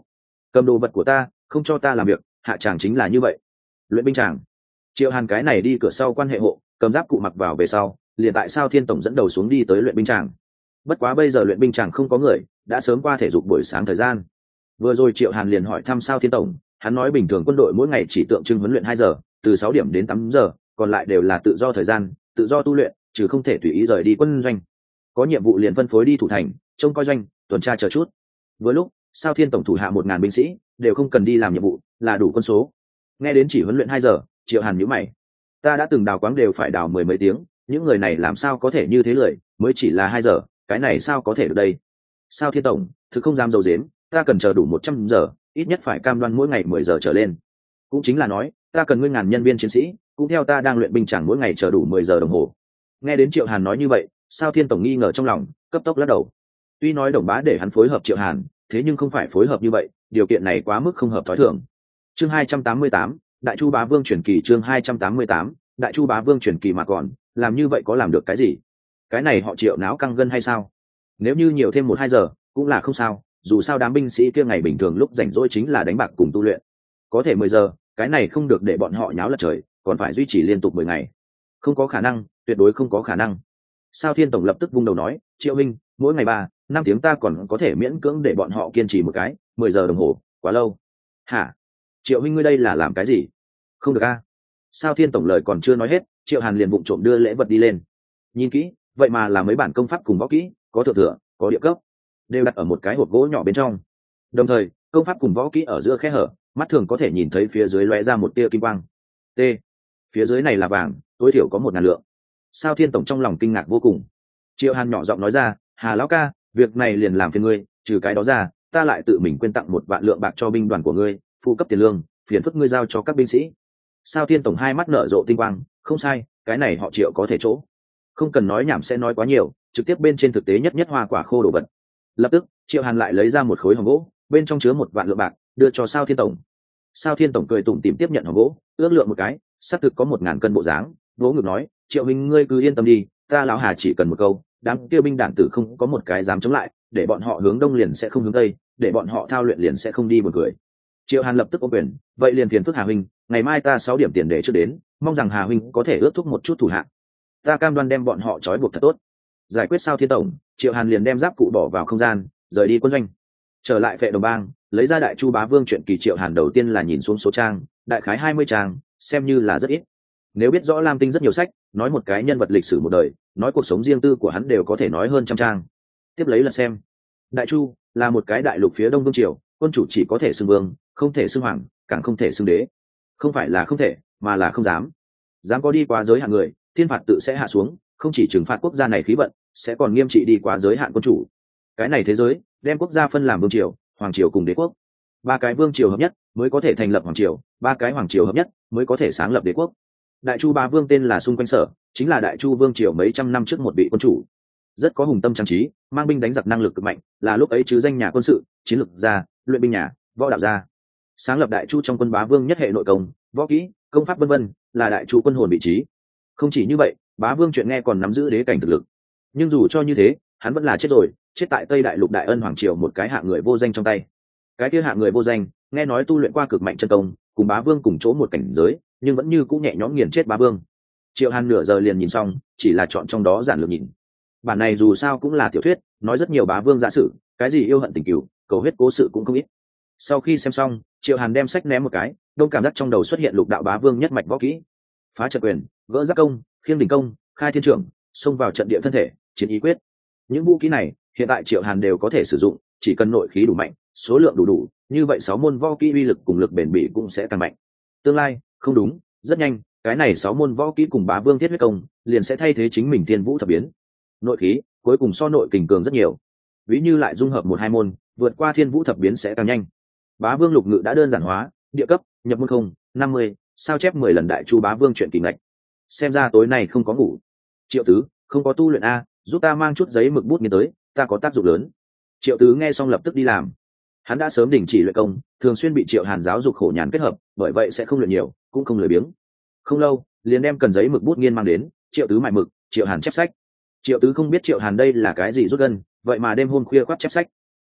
cầm đồ vật của ta, không cho ta làm việc, hạ tràng chính là như vậy. Luyện binh tràng. Triệu Hàn cái này đi cửa sau quan hệ hộ, cầm giáp cụ mặc vào về sau, liền tại Sao Thiên tổng dẫn đầu xuống đi tới luyện binh tràng. Bất quá bây giờ luyện binh tràng không có người, đã sớm qua thể dục buổi sáng thời gian. Vừa rồi Triệu Hàn liền hỏi thăm Sao Thiên tổng, hắn nói bình thường quân đội mỗi ngày chỉ tượng trưng huấn luyện hai giờ, từ sáu điểm đến tám giờ, còn lại đều là tự do thời gian, tự do tu luyện, chứ không thể tùy ý rời đi quân doanh. Có nhiệm vụ liền phân phối đi thủ thành, trông coi doanh, tuần tra chờ chút. Vừa lúc, Sao Thiên tổng thủ hạ một ngàn binh sĩ, đều không cần đi làm nhiệm vụ, là đủ quân số. Nghe đến chỉ huấn luyện hai giờ, Triệu Hàn nhíu mày. Ta đã từng đào quáng đều phải đào mười mấy tiếng, những người này làm sao có thể như thế lười, mới chỉ là hai giờ, cái này sao có thể được đây? Sao Thiên tổng, thực không dám dầu dếm, ta cần chờ đủ một trăm giờ, ít nhất phải cam đoan mỗi ngày mười giờ trở lên. Cũng chính là nói, ta cần ngươi ngàn nhân viên chiến sĩ, cũng theo ta đang luyện binh chẳng mỗi ngày chờ đủ mười giờ đồng hồ. Nghe đến Triệu Hàn nói như vậy, Sao Thiên tổng nghi ngờ trong lòng, cấp tốc lắc đầu. Tuy nói Đồng Bá để hắn phối hợp Triệu Hàn, thế nhưng không phải phối hợp như vậy, điều kiện này quá mức không hợp thói thường. Chương hai trăm tám mươi tám, Đại Chu Bá Vương truyền kỳ. Chương hai trăm tám mươi tám, Đại Chu Bá Vương truyền kỳ mà còn, làm như vậy có làm được cái gì? Cái này họ Triệu náo căng gân hay sao? Nếu như nhiều thêm một hai giờ, cũng là không sao, dù sao đám binh sĩ kia ngày bình thường lúc rảnh rỗi chính là đánh bạc cùng tu luyện. Có thể mười giờ, cái này không được để bọn họ nháo lật trời, còn phải duy trì liên tục mười ngày. Không có khả năng, tuyệt đối không có khả năng. Sao Thiên tổng lập tức vung đầu nói, Triệu huynh, mỗi ngày ba, năm tiếng ta còn có thể miễn cưỡng để bọn họ kiên trì một cái, mười giờ đồng hồ, quá lâu. Hả? Triệu huynh ngươi đây là làm cái gì? Không được a. Sao Thiên tổng lời còn chưa nói hết, Triệu Hàn liền vụng trộm đưa lễ vật đi lên. Nhìn kỹ, vậy mà là mấy bản công pháp cùng võ kỹ, có thượng thừa, có địa cấp, đều đặt ở một cái hộp gỗ nhỏ bên trong. Đồng thời, công pháp cùng võ kỹ ở giữa khe hở, mắt thường có thể nhìn thấy phía dưới lóe ra một tia kim quang. T. Phía dưới này là vàng, tối thiểu có một ngàn lượng. Sao Thiên tổng trong lòng kinh ngạc vô cùng. Triệu Hàn nhỏ giọng nói ra, Hà lão ca, việc này liền làm phiền ngươi, trừ cái đó ra, ta lại tự mình quyên tặng một vạn lượng bạc cho binh đoàn của ngươi, phụ cấp tiền lương, phiền phức ngươi giao cho các binh sĩ. Sao Thiên tổng hai mắt nở rộ tinh quang, không sai, cái này họ Triệu có thể chỗ. Không cần nói nhảm sẽ nói quá nhiều, trực tiếp bên trên thực tế nhất nhất hoa quả khô đồ vật. Lập tức, Triệu Hàn lại lấy ra một khối hòm gỗ, bên trong chứa một vạn lượng bạc, đưa cho Sao Thiên tổng. Sao Thiên tổng cười tủm tỉm tiếp nhận hòm gỗ, ước lượng một cái, xác thực có một ngàn cân bộ dáng, vỗ ngực nói, Triệu huynh ngươi cứ yên tâm đi, ta lão Hà chỉ cần một câu, đám kia binh đản tử không có một cái dám chống lại, để bọn họ hướng đông liền sẽ không hướng tây, để bọn họ thao luyện liền sẽ không đi buồn cười. Triệu Hàn lập tức ôm quyền, vậy liền phiền phức Hà huynh, ngày mai ta sáu điểm tiền để trước đến, mong rằng Hà huynh có thể ước thúc một chút thủ hạ, ta cam đoan đem bọn họ trói buộc thật tốt. Giải quyết Sao Thiên tổng, Triệu Hàn liền đem giáp cụ bỏ vào không gian, rời đi quân doanh. Trở lại Phệ Đồng Bang, lấy ra Đại Chu Bá Vương truyện kỳ. Triệu Hàn đầu tiên là nhìn xuống số trang, đại khái hai mươi trang, xem như là rất ít. Nếu biết rõ Lam Tinh rất nhiều sách, nói một cái nhân vật lịch sử một đời, nói cuộc sống riêng tư của hắn đều có thể nói hơn trăm trang. Tiếp lấy là xem. Đại Chu là một cái đại lục phía đông vương triều, quân chủ chỉ có thể xưng vương, không thể xưng hoàng, càng không thể xưng đế. Không phải là không thể, mà là không dám. Dám có đi quá giới hạn người, thiên phạt tự sẽ hạ xuống, không chỉ trừng phạt quốc gia này khí vận, sẽ còn nghiêm trị đi quá giới hạn quân chủ. Cái này thế giới đem quốc gia phân làm vương triều, hoàng triều cùng đế quốc. Ba cái vương triều hợp nhất mới có thể thành lập hoàng triều, ba cái hoàng triều hợp nhất mới có thể sáng lập đế quốc. Đại Chu Bá Vương tên là Xung Quanh Sở, chính là Đại Chu vương triều mấy trăm năm trước một vị quân chủ, rất có hùng tâm trang trí, mang binh đánh giặc năng lực cực mạnh, là lúc ấy chứ danh nhà quân sự, chiến lược gia, luyện binh nhà, võ đạo gia. Sáng lập Đại Chu trong quân Bá Vương nhất hệ nội công, võ kỹ, công pháp vân vân, là Đại Chu quân hồn vị trí. Không chỉ như vậy, Bá Vương chuyện nghe còn nắm giữ đế cảnh thực lực. Nhưng dù cho như thế, hắn vẫn là chết rồi, chết tại Tây Đại Lục Đại Ân hoàng triều một cái hạng người vô danh trong tay. Cái kia hạng người vô danh, nghe nói tu luyện qua cực mạnh chân công, cùng Bá Vương cùng chỗ một cảnh giới, nhưng vẫn như cũng nhẹ nhõm nghiền chết Bá Vương. Triệu Hàn nửa giờ liền nhìn xong, chỉ là chọn trong đó giản lược nhìn. Bản này dù sao cũng là tiểu thuyết, nói rất nhiều Bá Vương giả sử, cái gì yêu hận tình cừu, cầu huyết cố sự cũng không ít. Sau khi xem xong, Triệu Hàn đem sách ném một cái, đông cảm giác trong đầu xuất hiện lục đạo Bá Vương nhất mạch võ kỹ: phá trận quyền, gỡ giáp công, khiêng đỉnh công, khai thiên trưởng, xông vào trận địa thân thể, chiến ý quyết. Những vũ kỹ này hiện tại Triệu Hàn đều có thể sử dụng, chỉ cần nội khí đủ mạnh, số lượng đủ đủ, như vậy sáu môn võ kỹ uy lực cùng lực bền bỉ cũng sẽ càng mạnh. Tương lai, không đúng, rất nhanh, cái này sáu môn võ kỹ cùng Bá Vương thiết huyết công liền sẽ thay thế chính mình Thiên Vũ thập biến. Nội khí cuối cùng so nội kình cường rất nhiều, ví như lại dung hợp một hai môn, vượt qua Thiên Vũ thập biến sẽ càng nhanh. Bá Vương lục ngự đã đơn giản hóa, địa cấp, nhập môn không, năm mươi, sao chép mười lần Đại Chu Bá Vương truyện kỳ ngạch. Xem ra tối nay không có ngủ. Triệu Tứ, không có tu luyện a, giúp ta mang chút giấy mực bút nghiên tới, ta có tác dụng lớn. Triệu Tứ nghe xong lập tức đi làm. Hắn đã sớm đình chỉ luyện công, thường xuyên bị Triệu Hàn giáo dục khổ nhàn kết hợp, bởi vậy sẽ không luyện nhiều, cũng không lười biếng. Không lâu, liền đem cần giấy mực bút nghiên mang đến, Triệu Tứ mài mực, Triệu Hàn chép sách. Triệu Tứ không biết Triệu Hàn đây là cái gì rút gân, vậy mà đêm hôm khuya khoác chép sách.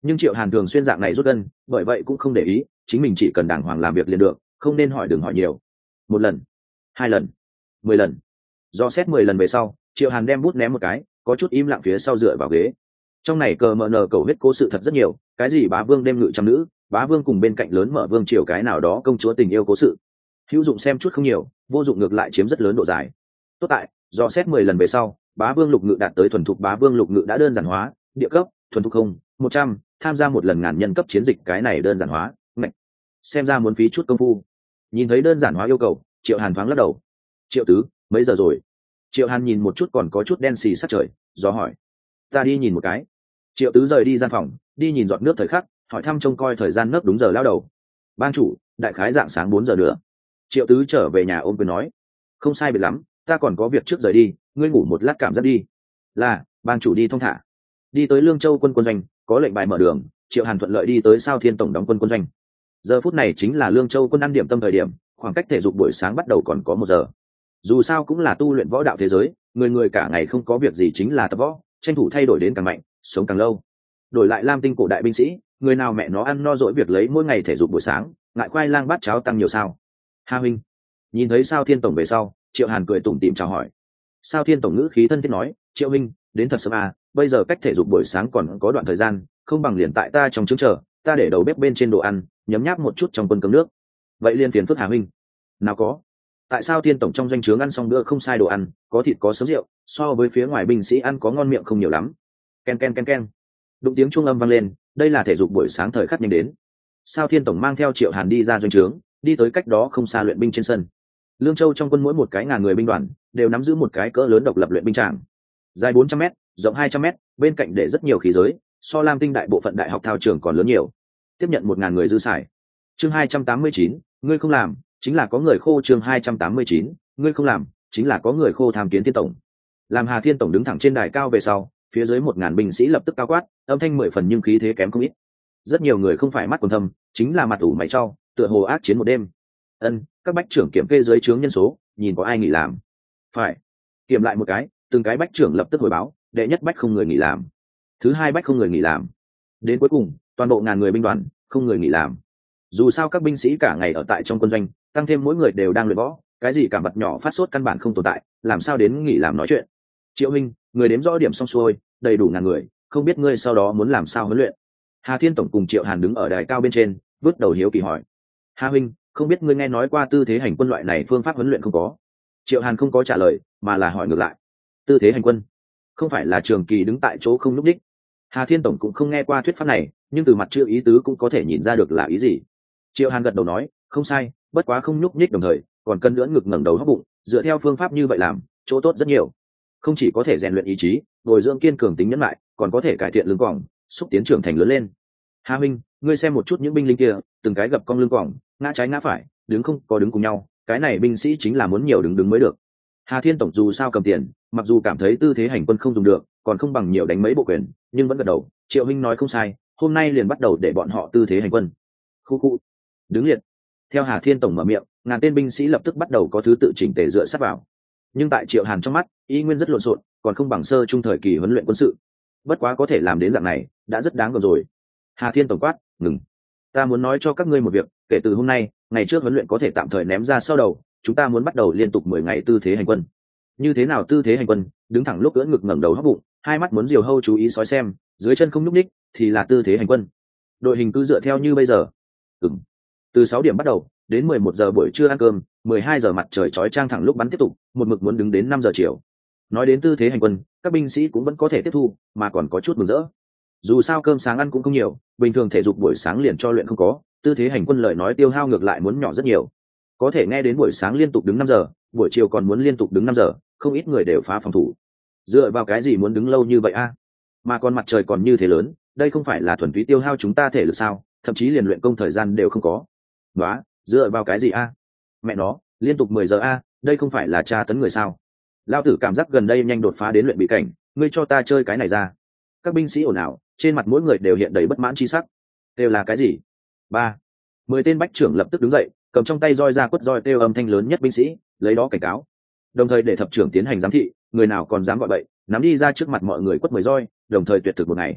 Nhưng Triệu Hàn thường xuyên dạng này rút gân, bởi vậy cũng không để ý, chính mình chỉ cần đàng hoàng làm việc liền được, không nên hỏi đừng hỏi nhiều. Một lần, hai lần, mười lần. Do xét mười lần về sau, Triệu Hàn đem bút ném một cái, có chút im lặng phía sau dựa vào ghế. Trong này cờ mờ nờ cầu huyết cố sự thật rất nhiều, cái gì bá vương đêm ngự trăm nữ, bá vương cùng bên cạnh lớn mở vương triều cái nào đó công chúa tình yêu cố sự. Hữu dụng xem chút không nhiều, vô dụng ngược lại chiếm rất lớn độ dài. Tốt tại, do xét mười lần về sau, bá vương lục ngự đạt tới thuần thục bá vương lục ngự đã đơn giản hóa, địa cấp, thuần thục không, một trăm, tham gia một lần ngàn nhân cấp chiến dịch cái này đơn giản hóa, ngạch. Xem ra muốn phí chút công phu. Nhìn thấy đơn giản hóa yêu cầu, Triệu Hàn thoáng lắc đầu. Triệu tứ, mấy giờ rồi? Triệu Hàn nhìn một chút còn có chút đen xì sát trời, do hỏi. Ta đi nhìn một cái. Triệu tứ rời đi gian phòng, đi nhìn giọt nước thời khắc, hỏi thăm trông coi thời gian nấc đúng giờ lao đầu. Ban chủ, đại khái dạng sáng bốn giờ nữa. Triệu tứ trở về nhà ôm quyền nói. Không sai biệt lắm, ta còn có việc trước rời đi, ngươi ngủ một lát cảm giác đi. Là, ban chủ đi thong thả. Đi tới Lương Châu quân quân doanh, có lệnh bài mở đường, Triệu Hàn thuận lợi đi tới Sao Thiên tổng đóng quân quân doanh. Giờ phút này chính là Lương Châu quân ăn điểm tâm thời điểm, khoảng cách thể dục buổi sáng bắt đầu còn có một giờ. Dù sao cũng là tu luyện võ đạo thế giới, người người cả ngày không có việc gì chính là tập võ, tranh thủ thay đổi đến càng mạnh, sống càng lâu. Đổi lại Lam Tinh cổ đại binh sĩ, người nào mẹ nó ăn no dỗi việc lấy mỗi ngày thể dục buổi sáng, ngại khoai lang bát cháo tăng nhiều sao? Ha huynh. Nhìn thấy Sao Thiên tổng về sau, Triệu Hàn cười tủm tỉm chào hỏi. Sao Thiên tổng ngữ khí thân thiết nói, Triệu huynh, đến thật sớm à, bây giờ cách thể dục buổi sáng còn có đoạn thời gian, không bằng liền tại ta trong trứng chờ, ta để đầu bếp bên trên đồ ăn, nhấm nháp một chút trong quân cơm nước. Vậy liên phiền phức Hà huynh. Nào có. Tại sao Thiên tổng trong doanh trướng ăn xong bữa không sai đồ ăn, có thịt có sớm rượu, so với phía ngoài binh sĩ ăn có ngon miệng không nhiều lắm. Ken ken ken ken. Đụng tiếng chuông âm vang lên, đây là thể dục buổi sáng thời khắc nhanh đến. Sao Thiên tổng mang theo Triệu Hàn đi ra doanh trướng, đi tới cách đó không xa luyện binh trên sân. Lương Châu trong quân mỗi một cái ngàn người binh đoàn đều nắm giữ một cái cỡ lớn độc lập luyện binh tràng, dài bốn trăm mét, rộng hai trăm mét, bên cạnh để rất nhiều khí giới, so Lam Tinh đại bộ phận đại học thao trường còn lớn nhiều, tiếp nhận một ngàn người dư xài. Chương hai trăm tám mươi chín, ngươi không làm, chính là có người khô. Chương hai trăm tám mươi chín, ngươi không làm, chính là có người khô tham kiến Thiên tổng. Làm Hà Thiên tổng đứng thẳng trên đài cao về sau, phía dưới một ngàn binh sĩ lập tức cao quát, âm thanh mười phần nhưng khí thế kém không ít. Rất nhiều người không phải mắt quần thâm, chính là mặt ủ mày trao, tựa hồ ác chiến một đêm. Ân, các bách trưởng kiểm kê dưới trướng nhân số, nhìn có ai nghỉ làm. Phải. Kiểm lại một cái, từng cái bách trưởng lập tức hồi báo, đệ nhất bách không người nghỉ làm, thứ hai bách không người nghỉ làm, đến cuối cùng toàn bộ ngàn người binh đoàn không người nghỉ làm. Dù sao các binh sĩ cả ngày ở tại trong quân doanh, tăng thêm mỗi người đều đang luyện võ, cái gì cả vật nhỏ phát sốt căn bản không tồn tại, làm sao đến nghỉ làm nói chuyện. Triệu huynh, người đếm rõ điểm xong xuôi, đầy đủ ngàn người, không biết ngươi sau đó muốn làm sao huấn luyện? Hà Thiên tổng cùng Triệu Hàn đứng ở đài cao bên trên, vứt đầu hiếu kỳ hỏi. Hà huynh, không biết ngươi nghe nói qua tư thế hành quân loại này phương pháp huấn luyện không có? Triệu Hàn không có trả lời, mà là hỏi ngược lại. Tư thế hành quân không phải là trường kỳ đứng tại chỗ không nhúc nhích? Hà Thiên tổng cũng không nghe qua thuyết pháp này, nhưng từ mặt chữ ý tứ cũng có thể nhìn ra được là ý gì. Triệu Hàn gật đầu nói, không sai, bất quá không nhúc nhích đồng thời còn cần lưỡn ngực ngẩng đầu hấp bụng, dựa theo phương pháp như vậy làm, chỗ tốt rất nhiều. Không chỉ có thể rèn luyện ý chí, bồi dưỡng kiên cường tính nhẫn lại, còn có thể cải thiện lưng còng, xúc tiến trưởng thành lớn lên. Hà huynh, ngươi xem một chút những binh lính kia, từng cái gập cong lưng còng, ngã trái ngã phải, đứng không có đứng cùng nhau, cái này binh sĩ chính là muốn nhiều đứng đứng mới được. Hà Thiên tổng dù sao cầm tiền, mặc dù cảm thấy tư thế hành quân không dùng được, còn không bằng nhiều đánh mấy bộ quyền, nhưng vẫn gật đầu. Triệu huynh nói không sai, hôm nay liền bắt đầu để bọn họ tư thế hành quân. Khu khu, đứng liệt. Theo Hà Thiên tổng mở miệng, ngàn tên binh sĩ lập tức bắt đầu có thứ tự chỉnh tề dựa sát vào. Nhưng tại Triệu Hàn trong mắt, ý nguyên rất lộn xộn, còn không bằng sơ trung thời kỳ huấn luyện quân sự. Bất quá có thể làm đến dạng này, đã rất đáng gờm rồi. Hà Thiên tổng quát, ngừng. Ta muốn nói cho các ngươi một việc, kể từ hôm nay, ngày trước huấn luyện có thể tạm thời ném ra sau đầu, chúng ta muốn bắt đầu liên tục mười ngày tư thế hành quân. Như thế nào tư thế hành quân? Đứng thẳng lúc ưỡn ngực ngẩng đầu hấp bụng, hai mắt muốn diều hâu chú ý sói xem, dưới chân không nhúc nhích thì là tư thế hành quân. Đội hình cứ dựa theo như bây giờ. Ừm. Từ sáu điểm bắt đầu, đến mười một giờ buổi trưa ăn cơm, mười hai giờ mặt trời chói chang thẳng lúc bắn tiếp tục, một mực muốn đứng đến năm giờ chiều. Nói đến tư thế hành quân, các binh sĩ cũng vẫn có thể tiếp thu, mà còn có chút mừng rỡ. Dù sao cơm sáng ăn cũng không nhiều, bình thường thể dục buổi sáng liền cho luyện không có, tư thế hành quân lời nói tiêu hao ngược lại muốn nhỏ rất nhiều. Có thể nghe đến buổi sáng liên tục đứng năm giờ, buổi chiều còn muốn liên tục đứng năm giờ, không ít người đều phá phòng thủ. Dựa vào cái gì muốn đứng lâu như vậy a? Mà còn mặt trời còn như thế lớn, đây không phải là thuần túy tiêu hao chúng ta thể lực sao? Thậm chí liền luyện công thời gian đều không có. Đó, dựa vào cái gì a? Mẹ nó, liên tục mười giờ a, đây không phải là tra tấn người sao? Lao tử cảm giác gần đây nhanh đột phá đến luyện bị cảnh, ngươi cho ta chơi cái này ra. Các binh sĩ ồn ào, trên mặt mỗi người đều hiện đầy bất mãn chi sắc. Đều là cái gì? Ba, mười tên bách trưởng lập tức đứng dậy, cầm trong tay roi ra quất roi kêu âm thanh lớn nhất binh sĩ, lấy đó cảnh cáo. Đồng thời để thập trưởng tiến hành giám thị, người nào còn dám gọi bậy, nắm đi ra trước mặt mọi người quất mười roi, đồng thời tuyệt thực một ngày.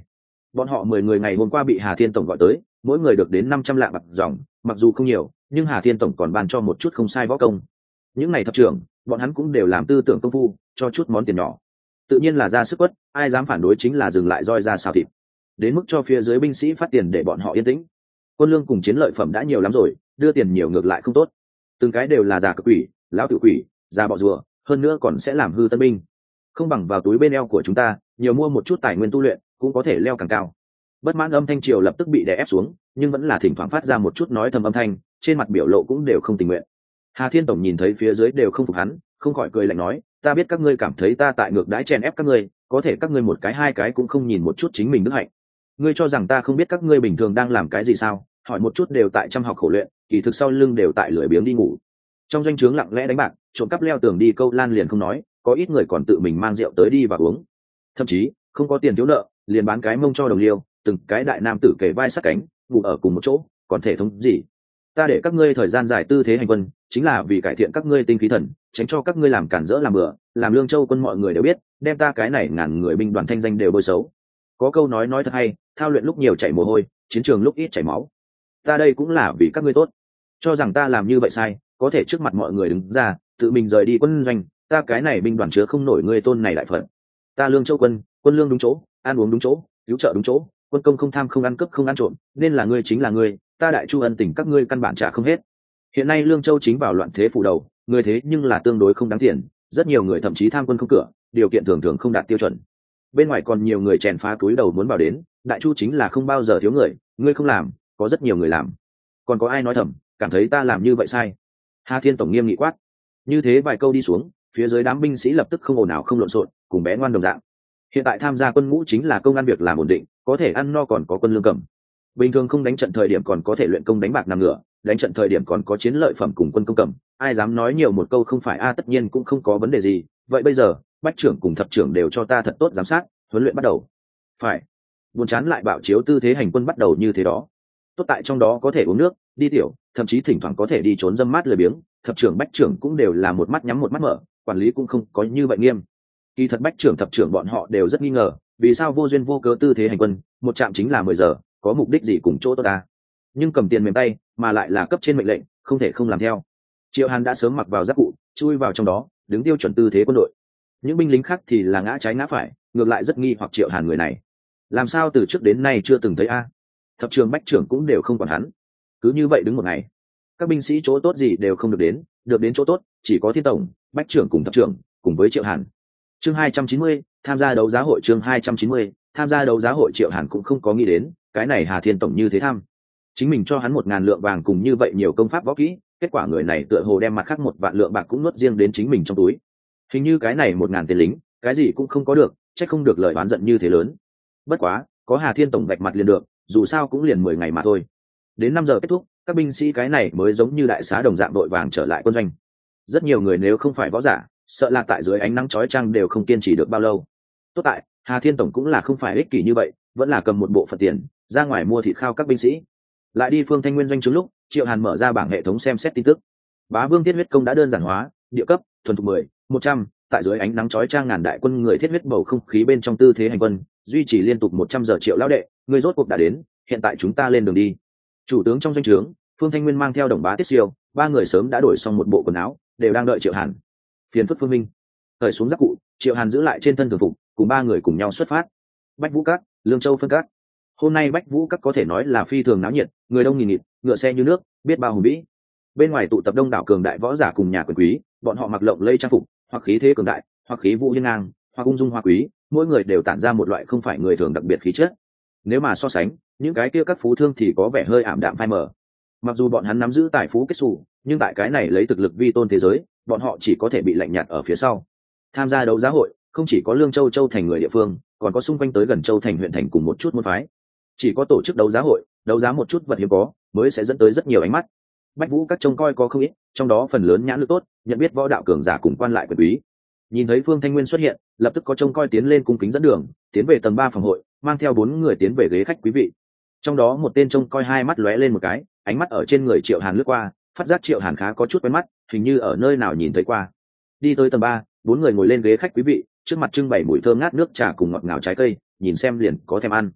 Bọn họ mười người ngày hôm qua bị Hà Thiên tổng gọi tới, mỗi người được đến năm trăm lạng bạc dòng, mặc dù không nhiều, nhưng Hà Thiên tổng còn ban cho một chút không sai võ công. Những ngày thập trưởng, bọn hắn cũng đều làm tư tưởng công phu, cho chút món tiền nhỏ. Tự nhiên là ra sức quất, ai dám phản đối chính là dừng lại roi ra xào thịt. Đến mức cho phía dưới binh sĩ phát tiền để bọn họ yên tĩnh. Quân lương cùng chiến lợi phẩm đã nhiều lắm rồi, đưa tiền nhiều ngược lại không tốt. Từng cái đều là già cực quỷ, lão tự quỷ, già bọ rùa, hơn nữa còn sẽ làm hư tân binh. Không bằng vào túi bên eo của chúng ta, nhiều mua một chút tài nguyên tu luyện, cũng có thể leo càng cao. Bất mãn âm thanh triều lập tức bị đè ép xuống, nhưng vẫn là thỉnh thoảng phát ra một chút nói thầm âm thanh, trên mặt biểu lộ cũng đều không tình nguyện. Hà Thiên tổng nhìn thấy phía dưới đều không phục hắn, không khỏi cười lạnh nói, ta biết các ngươi cảm thấy ta tại ngược đãi chen ép các ngươi, có thể các ngươi một cái hai cái cũng không nhìn một chút chính mình đức hạnh. Ngươi cho rằng ta không biết các ngươi bình thường đang làm cái gì sao? Hỏi một chút đều tại chăm học khổ luyện, kỳ thực sau lưng đều tại lười biếng đi ngủ. Trong doanh trướng lặng lẽ đánh bạc, trộm cắp leo tường đi câu lan liền không nói, có ít người còn tự mình mang rượu tới đi và uống. Thậm chí không có tiền thiếu nợ, liền bán cái mông cho đồng liêu, từng cái đại nam tử kề vai sát cánh, ngủ ở cùng một chỗ, còn thể thống gì? Ta để các ngươi thời gian dài tư thế hành quân, chính là vì cải thiện các ngươi tinh khí thần, tránh cho các ngươi làm cản rỡ làm bừa, làm Lương Châu quân mọi người đều biết, đem ta cái này ngàn người binh đoàn thanh danh đều bôi xấu. Có câu nói nói thật hay, thao luyện lúc nhiều chảy mồ hôi, chiến trường lúc ít chảy máu. Ta đây cũng là vì các ngươi tốt. Cho rằng ta làm như vậy sai, có thể trước mặt mọi người đứng ra, tự mình rời đi quân doanh, ta cái này binh đoàn chứa không nổi ngươi tôn này đại phận. Ta Lương Châu quân, quân lương đúng chỗ, ăn uống đúng chỗ, cứu trợ đúng chỗ, quân công không tham không ăn cướp không ăn trộm, nên là ngươi chính là ngươi, ta đại chu ân tình các ngươi căn bản trả không hết. Hiện nay Lương Châu chính vào loạn thế phủ đầu, người thế nhưng là tương đối không đáng tiền, rất nhiều người thậm chí tham quân không cửa, điều kiện thường thường không đạt tiêu chuẩn. Bên ngoài còn nhiều người chèn phá túi đầu muốn vào đến, đại chu chính là không bao giờ thiếu người, ngươi không làm, có rất nhiều người làm. Còn có ai nói thầm, cảm thấy ta làm như vậy sai? Hà Thiên tổng nghiêm nghị quát. Như thế vài câu đi xuống, phía dưới đám binh sĩ lập tức không ồn ào không lộn xộn, cùng bé ngoan đồng dạng. Hiện tại tham gia quân ngũ chính là công ăn việc làm ổn định, có thể ăn no còn có quân lương cầm. Bình thường không đánh trận thời điểm còn có thể luyện công đánh bạc nằm ngửa, đánh trận thời điểm còn có chiến lợi phẩm cùng quân công cầm, ai dám nói nhiều một câu không phải a tất nhiên cũng không có vấn đề gì. Vậy bây giờ bách trưởng cùng thập trưởng đều cho ta thật tốt giám sát, huấn luyện bắt đầu. Phải. Buồn chán lại bảo chiếu tư thế hành quân bắt đầu như thế đó. Tốt tại trong đó có thể uống nước, đi tiểu, thậm chí thỉnh thoảng có thể đi trốn dâm mát lười biếng, thập trưởng bách trưởng cũng đều là một mắt nhắm một mắt mở, quản lý cũng không có như vậy nghiêm. Kỳ thật bách trưởng thập trưởng bọn họ đều rất nghi ngờ, vì sao vô duyên vô cớ tư thế hành quân, một trạm chính là mười giờ, có mục đích gì cùng chỗ tốt ta? Nhưng cầm tiền mềm tay, mà lại là cấp trên mệnh lệnh, không thể không làm theo. Triệu Hàn đã sớm mặc vào giáp cụ, chui vào trong đó, đứng tiêu chuẩn tư thế quân đội. Những binh lính khác thì là ngã trái ngã phải, ngược lại rất nghi hoặc Triệu Hàn người này, làm sao từ trước đến nay chưa từng thấy a? Thập trưởng bách trưởng cũng đều không còn hắn, cứ như vậy đứng một ngày, các binh sĩ chỗ tốt gì đều không được đến, được đến chỗ tốt chỉ có thiên tổng, bách trưởng cùng thập trưởng, cùng với Triệu Hàn. Chương hai trăm chín mươi, tham gia đấu giá hội. Chương hai trăm chín mươi, tham gia đấu giá hội. Triệu Hàn cũng không có nghĩ đến, cái này Hà Thiên tổng như thế tham, chính mình cho hắn một ngàn lượng vàng cùng như vậy nhiều công pháp võ kỹ, kết quả người này tựa hồ đem mặt khác một vạn lượng bạc cũng nuốt riêng đến chính mình trong túi. Hình như cái này một ngàn tiền lính, cái gì cũng không có được, trách không được lời oán giận như thế lớn. Bất quá, có Hà Thiên tổng vạch mặt liền được, dù sao cũng liền mười ngày mà thôi. Đến năm giờ kết thúc, các binh sĩ cái này mới giống như đại xá đồng dạng đội vàng trở lại quân doanh. Rất nhiều người nếu không phải võ giả, sợ là tại dưới ánh nắng chói chang đều không kiên trì được bao lâu. Tốt tại Hà Thiên tổng cũng là không phải ích kỷ như vậy, vẫn là cầm một bộ phận tiền ra ngoài mua thịt khao các binh sĩ. Lại đi Phương Thanh Nguyên doanh trướng lúc, Triệu Hàn mở ra bảng hệ thống xem xét tin tức. Bá Vương thiết huyết công đã đơn giản hóa, địa cấp thuần thục mười, một trăm, tại dưới ánh nắng chói chang ngàn đại quân người thiết huyết bầu không khí bên trong tư thế hành quân, duy trì liên tục một trăm giờ. Triệu lão đệ, người rốt cuộc đã đến, hiện tại chúng ta lên đường đi. Chủ tướng trong doanh trướng, Phương Thanh Nguyên mang theo Đồng Bá Tiết Siêu, ba người sớm đã đổi xong một bộ quần áo, đều đang đợi Triệu Hàn. Phiền phức Phương Minh. Thời xuống giáp cụ, Triệu Hàn giữ lại trên thân thường phục, cùng ba người cùng nhau xuất phát. Bách Vũ Các, Lương Châu phân các. Hôm nay Bách Vũ Các có thể nói là phi thường náo nhiệt, người đông nghìn nghịt, ngựa xe như nước, biết bao hùng vĩ. Bên ngoài tụ tập đông đảo cường đại võ giả cùng nhà quyền quý, bọn họ mặc lộng lẫy trang phục, hoặc khí thế cường đại, hoặc khí vũ hiên ngang, hoặc ung dung hoa quý, mỗi người đều tản ra một loại không phải người thường đặc biệt khí chất. Nếu mà so sánh, những cái kia các phú thương thì có vẻ hơi ảm đạm phai mờ. Mặc dù bọn hắn nắm giữ tài phú kết xù, nhưng tại cái này lấy thực lực vi tôn thế giới, bọn họ chỉ có thể bị lạnh nhạt ở phía sau. Tham gia đấu giá hội, không chỉ có Lương Châu Châu thành người địa phương, còn có xung quanh tới gần Châu thành huyện thành cùng một chút môn phái. Chỉ có tổ chức đấu giá hội, đấu giá một chút vật hiếm có, mới sẽ dẫn tới rất nhiều ánh mắt. Bách Vũ Các trông coi có không ít, trong đó phần lớn nhãn lực tốt, nhận biết võ đạo cường giả cùng quan lại quyền quý. Nhìn thấy Phương Thanh Nguyên xuất hiện, lập tức có trông coi tiến lên cung kính dẫn đường, tiến về tầng ba phòng hội, mang theo bốn người tiến về ghế khách quý vị. Trong đó một tên trông coi hai mắt lóe lên một cái, ánh mắt ở trên người Triệu Hàn lướt qua, phát giác Triệu Hàn khá có chút quen mắt, hình như ở nơi nào nhìn thấy qua. Đi tới tầng ba, bốn người ngồi lên ghế khách quý vị, trước mặt trưng bày mùi thơm ngát nước trà cùng ngọt ngào trái cây, nhìn xem liền có thèm ăn.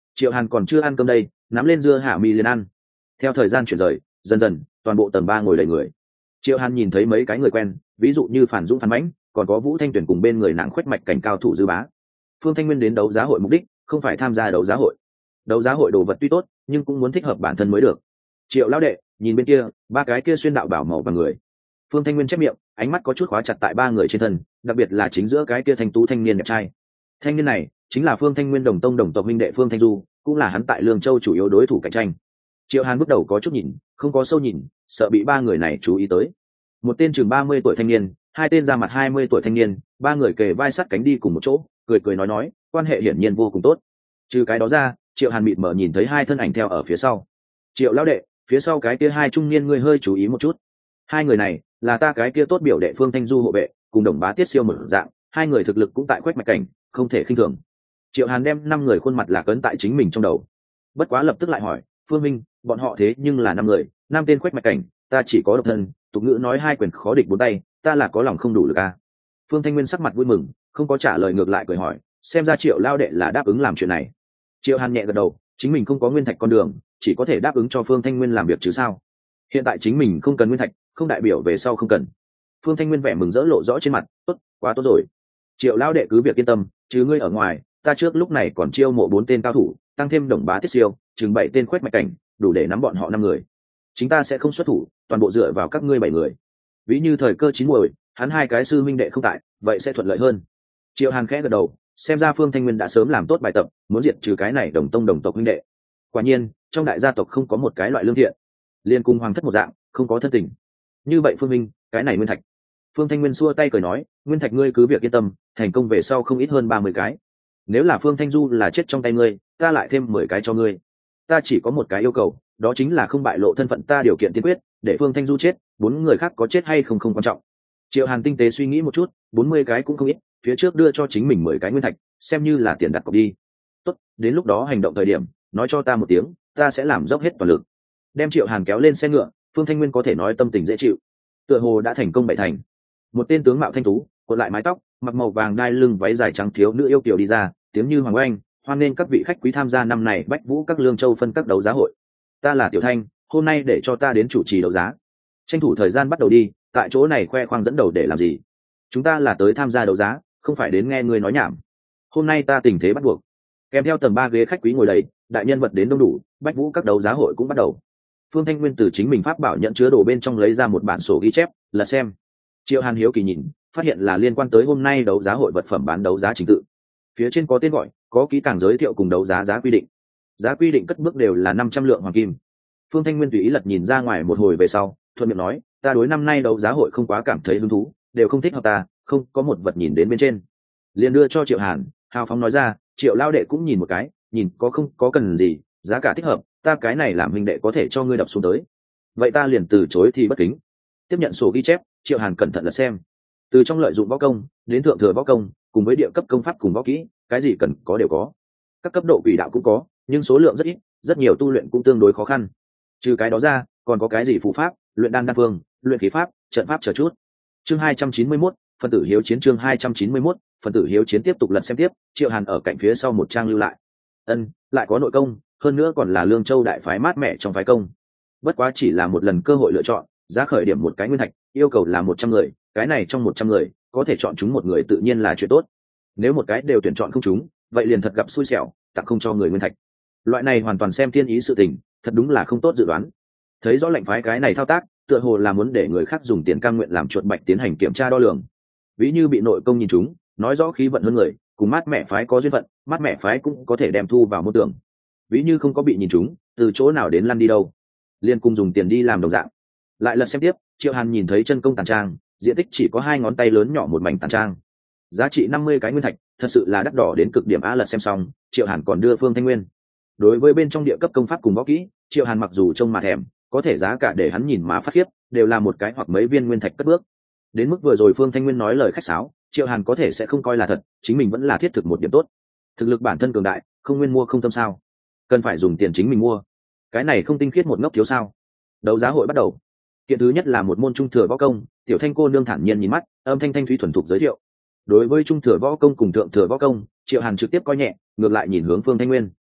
Triệu Hàn còn chưa ăn cơm đây, nắm lên dưa hạ mì liền ăn. Theo thời gian chuyển rời, dần dần toàn bộ tầng ba ngồi đầy người. Triệu Hàn nhìn thấy mấy cái người quen, ví dụ như Phản Dũng, Phản Mãnh, còn có Vũ Thanh Tuyển cùng bên người nàng khuếch mạch cảnh cao thủ Dư Bá. Phương Thanh Nguyên đến đấu giá hội mục đích không phải tham gia đấu giá hội. Đấu giá hội đồ vật tuy tốt, nhưng cũng muốn thích hợp bản thân mới được. Triệu lão đệ, nhìn bên kia, ba cái kia xuyên đạo bảo màu và người. Phương Thanh Nguyên chép miệng, ánh mắt có chút khóa chặt tại ba người trên thân, đặc biệt là chính giữa cái kia thanh tú thanh niên đẹp trai. Thanh niên này chính là Phương Thanh Nguyên đồng tông đồng tộc minh đệ Phương Thanh Du, cũng là hắn tại Lương Châu chủ yếu đối thủ cạnh tranh. Triệu Hàn bước đầu có chút nhìn, không có sâu nhìn, sợ bị ba người này chú ý tới. Một tên chừng ba mươi tuổi thanh niên, hai tên ra mặt hai mươi tuổi thanh niên, ba người kề vai sát cánh đi cùng một chỗ, cười cười nói nói, quan hệ hiển nhiên vô cùng tốt. Trừ cái đó ra, Triệu Hàn mịt mờ nhìn thấy hai thân ảnh theo ở phía sau. Triệu lão đệ, phía sau cái kia hai trung niên ngươi hơi chú ý một chút. Hai người này là ta cái kia tốt biểu đệ Phương Thanh Du hộ vệ, cùng đồng bá Tiết Siêu một dạng, hai người thực lực cũng tại quét mạch cảnh, không thể khinh thường. Triệu Hàn đem năm người khuôn mặt lạc ấn tại chính mình trong đầu. Bất quá lập tức lại hỏi, Phương Minh, bọn họ thế nhưng là năm người, năm tên quét mạch cảnh, ta chỉ có độc thân, tục ngữ nói hai quyền khó địch bốn tay, ta là có lòng không đủ lực à. Phương Thanh Nguyên sắc mặt vui mừng, không có trả lời, ngược lại cười hỏi, xem ra Triệu lao đệ là đáp ứng làm chuyện này. Triệu Hàn nhẹ gật đầu, chính mình không có nguyên thạch con đường, chỉ có thể đáp ứng cho Phương Thanh Nguyên làm việc chứ sao. Hiện tại chính mình không cần nguyên thạch, không đại biểu về sau không cần. Phương Thanh Nguyên vẻ mừng rỡ lộ rõ trên mặt, tốt, quá tốt rồi. Triệu lao đệ cứ việc yên tâm, chứ ngươi ở ngoài, ta trước lúc này còn chiêu mộ bốn tên cao thủ, tăng thêm đồng bá Tiết Siêu, chừng bảy tên khuếch mạch cảnh, đủ để nắm bọn họ năm người. Chúng ta sẽ không xuất thủ, toàn bộ dựa vào các ngươi bảy người. Ví như thời cơ chín muồi, hắn hai cái sư minh đệ không tại, vậy sẽ thuận lợi hơn. Triệu Hàn khẽ gật đầu, xem ra Phương Thanh Nguyên đã sớm làm tốt bài tập, muốn diệt trừ cái này đồng tông đồng tộc huynh đệ. Quả nhiên, trong đại gia tộc không có một cái loại lương thiện, liên cùng hoàng thất một dạng, không có thân tình. Như vậy Phương Minh, cái này nguyên thạch. Phương Thanh Nguyên xua tay cười nói, nguyên thạch ngươi cứ việc yên tâm, thành công về sau không ít hơn ba mươi cái. Nếu là Phương Thanh Du là chết trong tay ngươi, ta lại thêm mười cái cho ngươi. Ta chỉ có một cái yêu cầu, đó chính là không bại lộ thân phận ta, điều kiện tiên quyết, để Phương Thanh Du chết, bốn người khác có chết hay không không quan trọng. Triệu Hàn tinh tế suy nghĩ một chút, bốn mươi cái cũng không ít, phía trước đưa cho chính mình mười cái nguyên thạch, xem như là tiền đặt cọc đi. Tốt, đến lúc đó hành động thời điểm, nói cho ta một tiếng, ta sẽ làm dốc hết toàn lực. Đem Triệu Hàn kéo lên xe ngựa, Phương Thanh Nguyên có thể nói tâm tình dễ chịu. Tựa hồ đã thành công bảy thành. Một tên tướng mạo thanh tú, cuộn lại mái tóc, mặc màu vàng đai lưng váy dài trắng thiếu nữ yêu kiều đi ra, tiếng như hoàng oanh, hoan nghênh các vị khách quý tham gia năm này Bách Vũ các Lương Châu phân các đấu giá hội. Ta là Tiểu Thanh, hôm nay để cho ta đến chủ trì đấu giá. Tranh thủ thời gian bắt đầu đi, tại chỗ này khoe khoang dẫn đầu để làm gì? Chúng ta là tới tham gia đấu giá, không phải đến nghe ngươi nói nhảm. Hôm nay ta tình thế bắt buộc. Kèm theo tầng ba ghế khách quý ngồi đầy, đại nhân vật đến đông đủ, Bách Vũ các đấu giá hội cũng bắt đầu. Phương Thanh Nguyên từ chính mình pháp bảo nhận chứa đồ bên trong lấy ra một bản sổ ghi chép, lật xem. Triệu Hàn hiếu kỳ nhìn, phát hiện là liên quan tới hôm nay đấu giá hội vật phẩm bán đấu giá trình tự. Phía trên có tên gọi, có ký cảng giới thiệu cùng đấu giá giá quy định. Giá quy định cất bước đều là năm trăm lượng hoàng kim. Phương Thanh Nguyên tùy ý lật nhìn ra ngoài một hồi về sau, thuận miệng nói, ta đối năm nay đấu giá hội không quá cảm thấy hứng thú, đều không thích hợp ta, không có một vật nhìn đến bên trên. Liền đưa cho Triệu Hàn, hào phóng nói ra, Triệu lao đệ cũng nhìn một cái, nhìn có không có cần gì, giá cả thích hợp, ta cái này làm huynh đệ có thể cho ngươi đập xuống tới. Vậy ta liền từ chối thì bất kính. Tiếp nhận sổ ghi chép, Triệu Hàn cẩn thận lật xem. Từ trong lợi dụng võ công đến thượng thừa võ công, cùng với địa cấp công pháp cùng võ kỹ, cái gì cần có đều có. Các cấp độ quỷ đạo cũng có, nhưng số lượng rất ít, rất nhiều tu luyện cũng tương đối khó khăn. Trừ cái đó ra, còn có cái gì phù pháp, luyện đan đan phương, luyện khí pháp, trận pháp chờ chút. Chương hai trăm chín mươi mốt, phần tử hiếu chiến. Chương hai trăm chín mươi mốt, phần tử hiếu chiến. Tiếp tục lật xem tiếp, Triệu Hàn ở cạnh phía sau một trang lưu lại. Ân, lại có nội công, hơn nữa còn là Lương Châu đại phái mát mẻ trong phái công. Bất quá chỉ là một lần cơ hội lựa chọn, giá khởi điểm một cái nguyên thạch, yêu cầu là một trăm người, cái này trong một trăm người, có thể chọn chúng một người tự nhiên là chuyện tốt. Nếu một cái đều tuyển chọn không chúng, vậy liền thật gặp xui xẻo, tặng không cho người nguyên thạch. Loại này hoàn toàn xem thiên ý sự tình, thật đúng là không tốt dự đoán. Thấy rõ lệnh phái cái này thao tác, tựa hồ là muốn để người khác dùng tiền cam nguyện làm chuột bạch tiến hành kiểm tra đo lường. Ví như bị nội công nhìn chúng, nói rõ khí vận hơn người, cùng mát mẻ phái có duyên phận, mát mẻ phái cũng có thể đem thu vào môn tưởng. Ví như không có bị nhìn chúng, từ chỗ nào đến lăn đi đâu, liên cùng dùng tiền đi làm đồng dạng. Lại lật xem tiếp, Triệu Hàn nhìn thấy chân công tàn trang, diện tích chỉ có hai ngón tay lớn nhỏ một mảnh tàn trang, giá trị năm mươi cái nguyên thạch, thật sự là đắt đỏ đến cực điểm. A lật xem xong, Triệu Hàn còn đưa Phương Thanh Nguyên. Đối với bên trong địa cấp công pháp cùng võ kỹ, Triệu Hàn mặc dù trông mà thèm, có thể giá cả để hắn nhìn má phát khiếp, đều là một cái hoặc mấy viên nguyên thạch cất bước. Đến mức vừa rồi Phương Thanh Nguyên nói lời khách sáo, Triệu Hàn có thể sẽ không coi là thật, chính mình vẫn là thiết thực một điểm tốt. Thực lực bản thân cường đại, không nguyên mua không tâm sao? Cần phải dùng tiền chính mình mua. Cái này không tinh khiết một ngốc thiếu sao? Đấu giá hội bắt đầu. Kiện thứ nhất là một môn trung thừa võ công, Tiểu Thanh cô nương thản nhiên nhìn mắt, âm thanh thanh thúy thuần thục giới thiệu. Đối với trung thừa võ công cùng thượng thừa võ công, Triệu Hàn trực tiếp coi nhẹ, ngược lại nhìn hướng Phương Thanh Nguyên.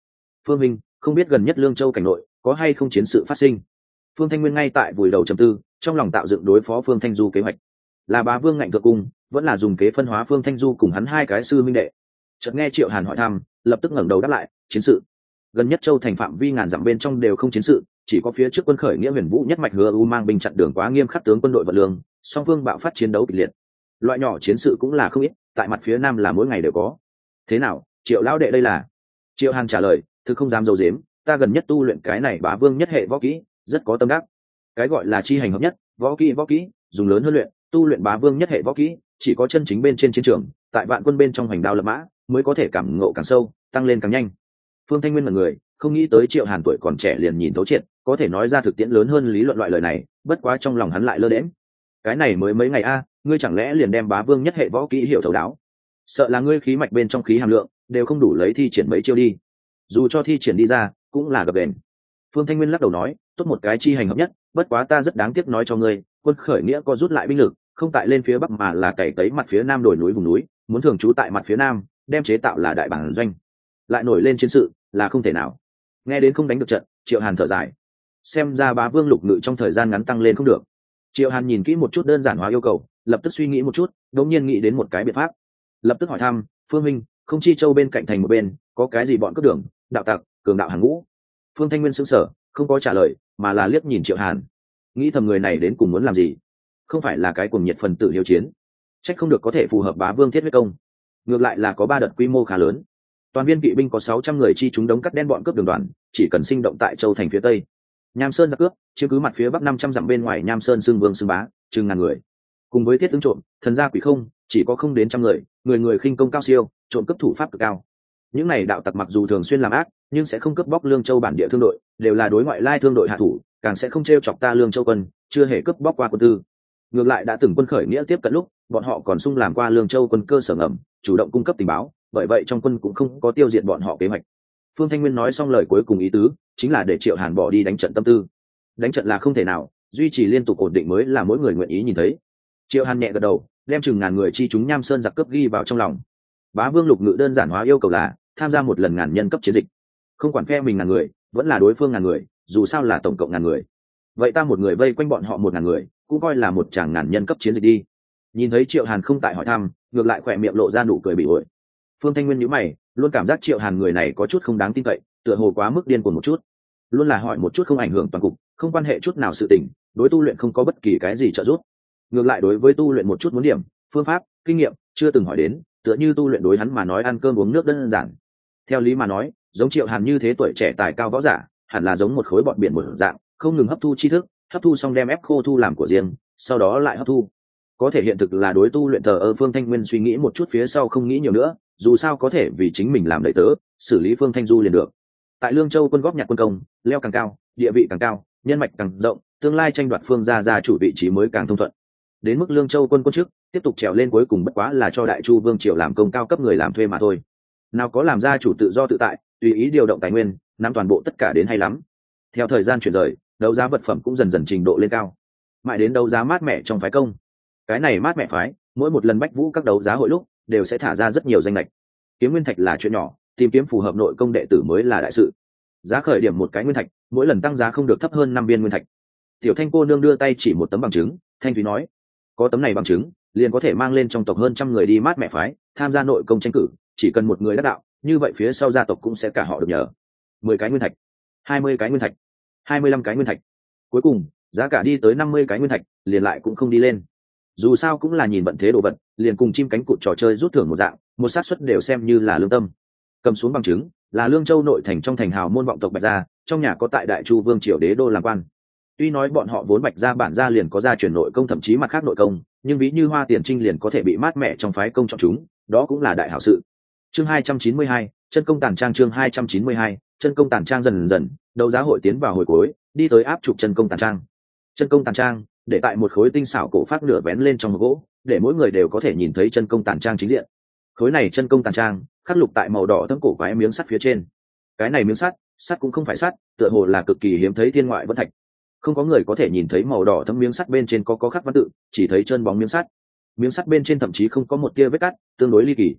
Phương minh, không biết gần nhất Lương Châu cảnh nội có hay không chiến sự phát sinh? Phương Thanh Nguyên ngay tại vùi đầu trầm tư, trong lòng tạo dựng đối phó Phương Thanh Du kế hoạch. Là bá vương ngạnh thượng cung, vẫn là dùng kế phân hóa Phương Thanh Du cùng hắn hai cái sư minh đệ. Chợt nghe Triệu Hàn hỏi thăm, lập tức ngẩng đầu đáp lại, chiến sự. Gần nhất Châu thành phạm vi ngàn dặm bên trong đều không chiến sự, chỉ có phía trước quân khởi nghĩa Huyền Vũ nhất mạch Hứa U mang binh chặn đường quá nghiêm khắc tướng quân đội vật lương, song phương bạo phát chiến đấu kịch liệt. Loại nhỏ chiến sự cũng là không ít, tại mặt phía nam là mỗi ngày đều có. Thế nào, Triệu lão đệ đây là? Triệu Hàn trả lời, thực không dám dâu dếm, ta gần nhất tu luyện cái này bá vương nhất hệ võ kỹ, rất có tâm đắc. Cái gọi là chi hành hợp nhất, võ kỹ võ kỹ, dùng lớn hơn luyện, tu luyện bá vương nhất hệ võ kỹ, chỉ có chân chính bên trên chiến trường, tại vạn quân bên trong hành đao lập mã, mới có thể cảm ngộ càng sâu, tăng lên càng nhanh. Phương Thanh Nguyên là người, không nghĩ tới Triệu Hàn tuổi còn trẻ liền nhìn thấu triệt, có thể nói ra thực tiễn lớn hơn lý luận loại lời này, bất quá trong lòng hắn lại lơ đễnh. Cái này mới mấy ngày a, ngươi chẳng lẽ liền đem bá vương nhất hệ võ kỹ hiểu thấu đáo? Sợ là ngươi khí mạch bên trong khí hàm lượng đều không đủ lấy thi triển mấy chiêu đi. Dù cho thi triển đi ra, cũng là gập ghềnh. Phương Thanh Nguyên lắc đầu nói, tốt một cái chi hành hợp nhất, bất quá ta rất đáng tiếc nói cho ngươi, quân khởi nghĩa có rút lại binh lực, không tại lên phía bắc mà là cày cấy mặt phía nam đồi núi vùng núi, muốn thường trú tại mặt phía nam, đem chế tạo là đại bản doanh. Lại nổi lên chiến sự, là không thể nào. Nghe đến không đánh được trận, Triệu Hàn thở dài. Xem ra bá vương lục ngự trong thời gian ngắn tăng lên không được. Triệu Hàn nhìn kỹ một chút đơn giản hóa yêu cầu, lập tức suy nghĩ một chút, đột nhiên nghĩ đến một cái biện pháp. Lập tức hỏi thăm, Phương Minh, không chi châu bên cạnh thành một bên, có cái gì bọn cướp đường, đạo tặc, cường đạo hàng ngũ? Phương Thanh Nguyên sững sờ, không có trả lời, mà là liếc nhìn Triệu Hàn, nghĩ thầm người này đến cùng muốn làm gì? Không phải là cái cuồng nhiệt phần tử hiếu chiến, trách không được có thể phù hợp bá vương thiết huyết công. Ngược lại là có ba đợt quy mô khá lớn. Toàn viên kỵ binh có sáu trăm người chi chúng đống cắt đen bọn cướp đường đoàn, chỉ cần sinh động tại châu thành phía tây. Nham Sơn giặc cướp, chiếm cứ mặt phía bắc năm trăm dặm bên ngoài Nham Sơn xưng vương xưng bá, chừng ngàn người. Cùng với thiết tướng trộm, thần gia quỷ không, chỉ có không đến trăm người, người người khinh công cao siêu, trộm cướp thủ pháp cực cao. Những này đạo tặc mặc dù thường xuyên làm ác, nhưng sẽ không cướp bóc Lương Châu bản địa thương đội, đều là đối ngoại lai thương đội hạ thủ, càng sẽ không trêu chọc ta Lương Châu quân, chưa hề cướp bóc qua quân tư. Ngược lại đã từng quân khởi nghĩa tiếp cận lúc, bọn họ còn xung làm qua Lương Châu quân cơ sở ngầm, chủ động cung cấp tình báo, bởi vậy trong quân cũng không có tiêu diệt bọn họ kế hoạch. Phương Thanh Nguyên nói xong lời cuối cùng ý tứ, chính là để Triệu Hàn bỏ đi đánh trận tâm tư. Đánh trận là không thể nào, duy trì liên tục ổn định mới là mỗi người nguyện ý nhìn thấy. Triệu Hàn nhẹ gật đầu, đem chừng ngàn người chi chúng Nham Sơn giặc cướp ghi vào trong lòng. Bá vương lục ngự đơn giản hóa yêu cầu là tham gia một lần ngàn nhân cấp chiến dịch, không quản phe mình ngàn người, vẫn là đối phương ngàn người, dù sao là tổng cộng ngàn người. Vậy ta một người vây quanh bọn họ một ngàn người, cũng coi là một tràng ngàn nhân cấp chiến dịch đi. Nhìn thấy Triệu Hàn không tại hỏi thăm, ngược lại khỏe miệng lộ ra nụ cười bị ổi. Phương Thanh Nguyên nhíu mày, luôn cảm giác Triệu Hàn người này có chút không đáng tin cậy, tựa hồ quá mức điên cuồng một chút. Luôn là hỏi một chút không ảnh hưởng toàn cục, không quan hệ chút nào sự tình, đối tu luyện không có bất kỳ cái gì trợ giúp. Ngược lại đối với tu luyện một chút muốn điểm, phương pháp, kinh nghiệm, chưa từng hỏi đến, tựa như tu luyện đối hắn mà nói ăn cơm uống nước đơn giản. Theo lý mà nói, giống Triệu Hàn như thế tuổi trẻ tài cao võ giả, hẳn là giống một khối bọt biển một dạng, không ngừng hấp thu tri thức, hấp thu xong đem ép khô thu làm của riêng, sau đó lại hấp thu. Có thể hiện thực là đối tu luyện thờ ơ. Phương Thanh Nguyên suy nghĩ một chút phía sau không nghĩ nhiều nữa, dù sao có thể vì chính mình làm đầy tớ, xử lý Phương Thanh Du liền được. Tại Lương Châu quân góp nhặt quân công, leo càng cao, địa vị càng cao, nhân mạch càng rộng, tương lai tranh đoạt phương gia gia chủ vị trí mới càng thông thuận. Đến mức Lương Châu quân quân chức, tiếp tục trèo lên cuối cùng bất quá là cho Đại Chu Vương triều làm công cao cấp người làm thuê mà thôi. Nào có làm gia chủ tự do tự tại, tùy ý điều động tài nguyên, nắm toàn bộ tất cả đến hay lắm. Theo thời gian chuyển rời, đấu giá vật phẩm cũng dần dần trình độ lên cao, mãi đến đấu giá mát mẻ trong phái công. Cái này mát mẻ phái, mỗi một lần bách vũ các đấu giá hội lúc đều sẽ thả ra rất nhiều danh lệch. Kiếm nguyên thạch là chuyện nhỏ, tìm kiếm phù hợp nội công đệ tử mới là đại sự. Giá khởi điểm một cái nguyên thạch, mỗi lần tăng giá không được thấp hơn năm viên nguyên thạch. Tiểu Thanh cô nương đưa tay chỉ một tấm bằng chứng, Thanh Thúy nói, có tấm này bằng chứng, liền có thể mang lên trong tộc hơn trăm người đi mát mẻ phái, tham gia nội công tranh cử, chỉ cần một người đắc đạo, như vậy phía sau gia tộc cũng sẽ cả họ được nhờ. Mười cái nguyên thạch, hai mươi cái nguyên thạch, hai mươi lăm cái nguyên thạch, cuối cùng giá cả đi tới năm mươi cái nguyên thạch, liền lại cũng không đi lên. Dù sao cũng là nhìn vận thế đồ vật, liền cùng chim cánh cụt trò chơi rút thưởng một dạng, một xác suất đều xem như là lương tâm. Cầm xuống bằng chứng, là Lương Châu nội thành trong thành hào môn vọng tộc Bạch gia, trong nhà có tại Đại Chu Vương triều đế đô làm quan. Tuy nói bọn họ vốn Bạch gia bản gia liền có gia truyền nội công, thậm chí mặt khác nội công, nhưng ví như Hoa Tiền Trinh liền có thể bị mát mẻ trong phái công chọn chúng, đó cũng là đại hảo sự. Chương hai trăm chín mươi hai, chân công tản trang. Chương hai trăm chín mươi hai, chân công tản trang. Dần dần, đấu giá hội tiến vào hồi cuối, đi tới áp trục chân công tản trang. Chân công tản trang, để tại một khối tinh xảo cổ phát nửa vén lên trong một gỗ, để mỗi người đều có thể nhìn thấy chân công tản trang chính diện. Khối này chân công tản trang, khắc lục tại màu đỏ thâm cổ quái miếng sắt phía trên. Cái này miếng sắt, sắt cũng không phải sắt, tựa hồ là cực kỳ hiếm thấy thiên ngoại vân thạch. Không có người có thể nhìn thấy màu đỏ thâm miếng sắt bên trên có có khắc văn tự, chỉ thấy chân bóng miếng sắt. Miếng sắt bên trên thậm chí không có một tia vết cắt, tương đối ly kỳ.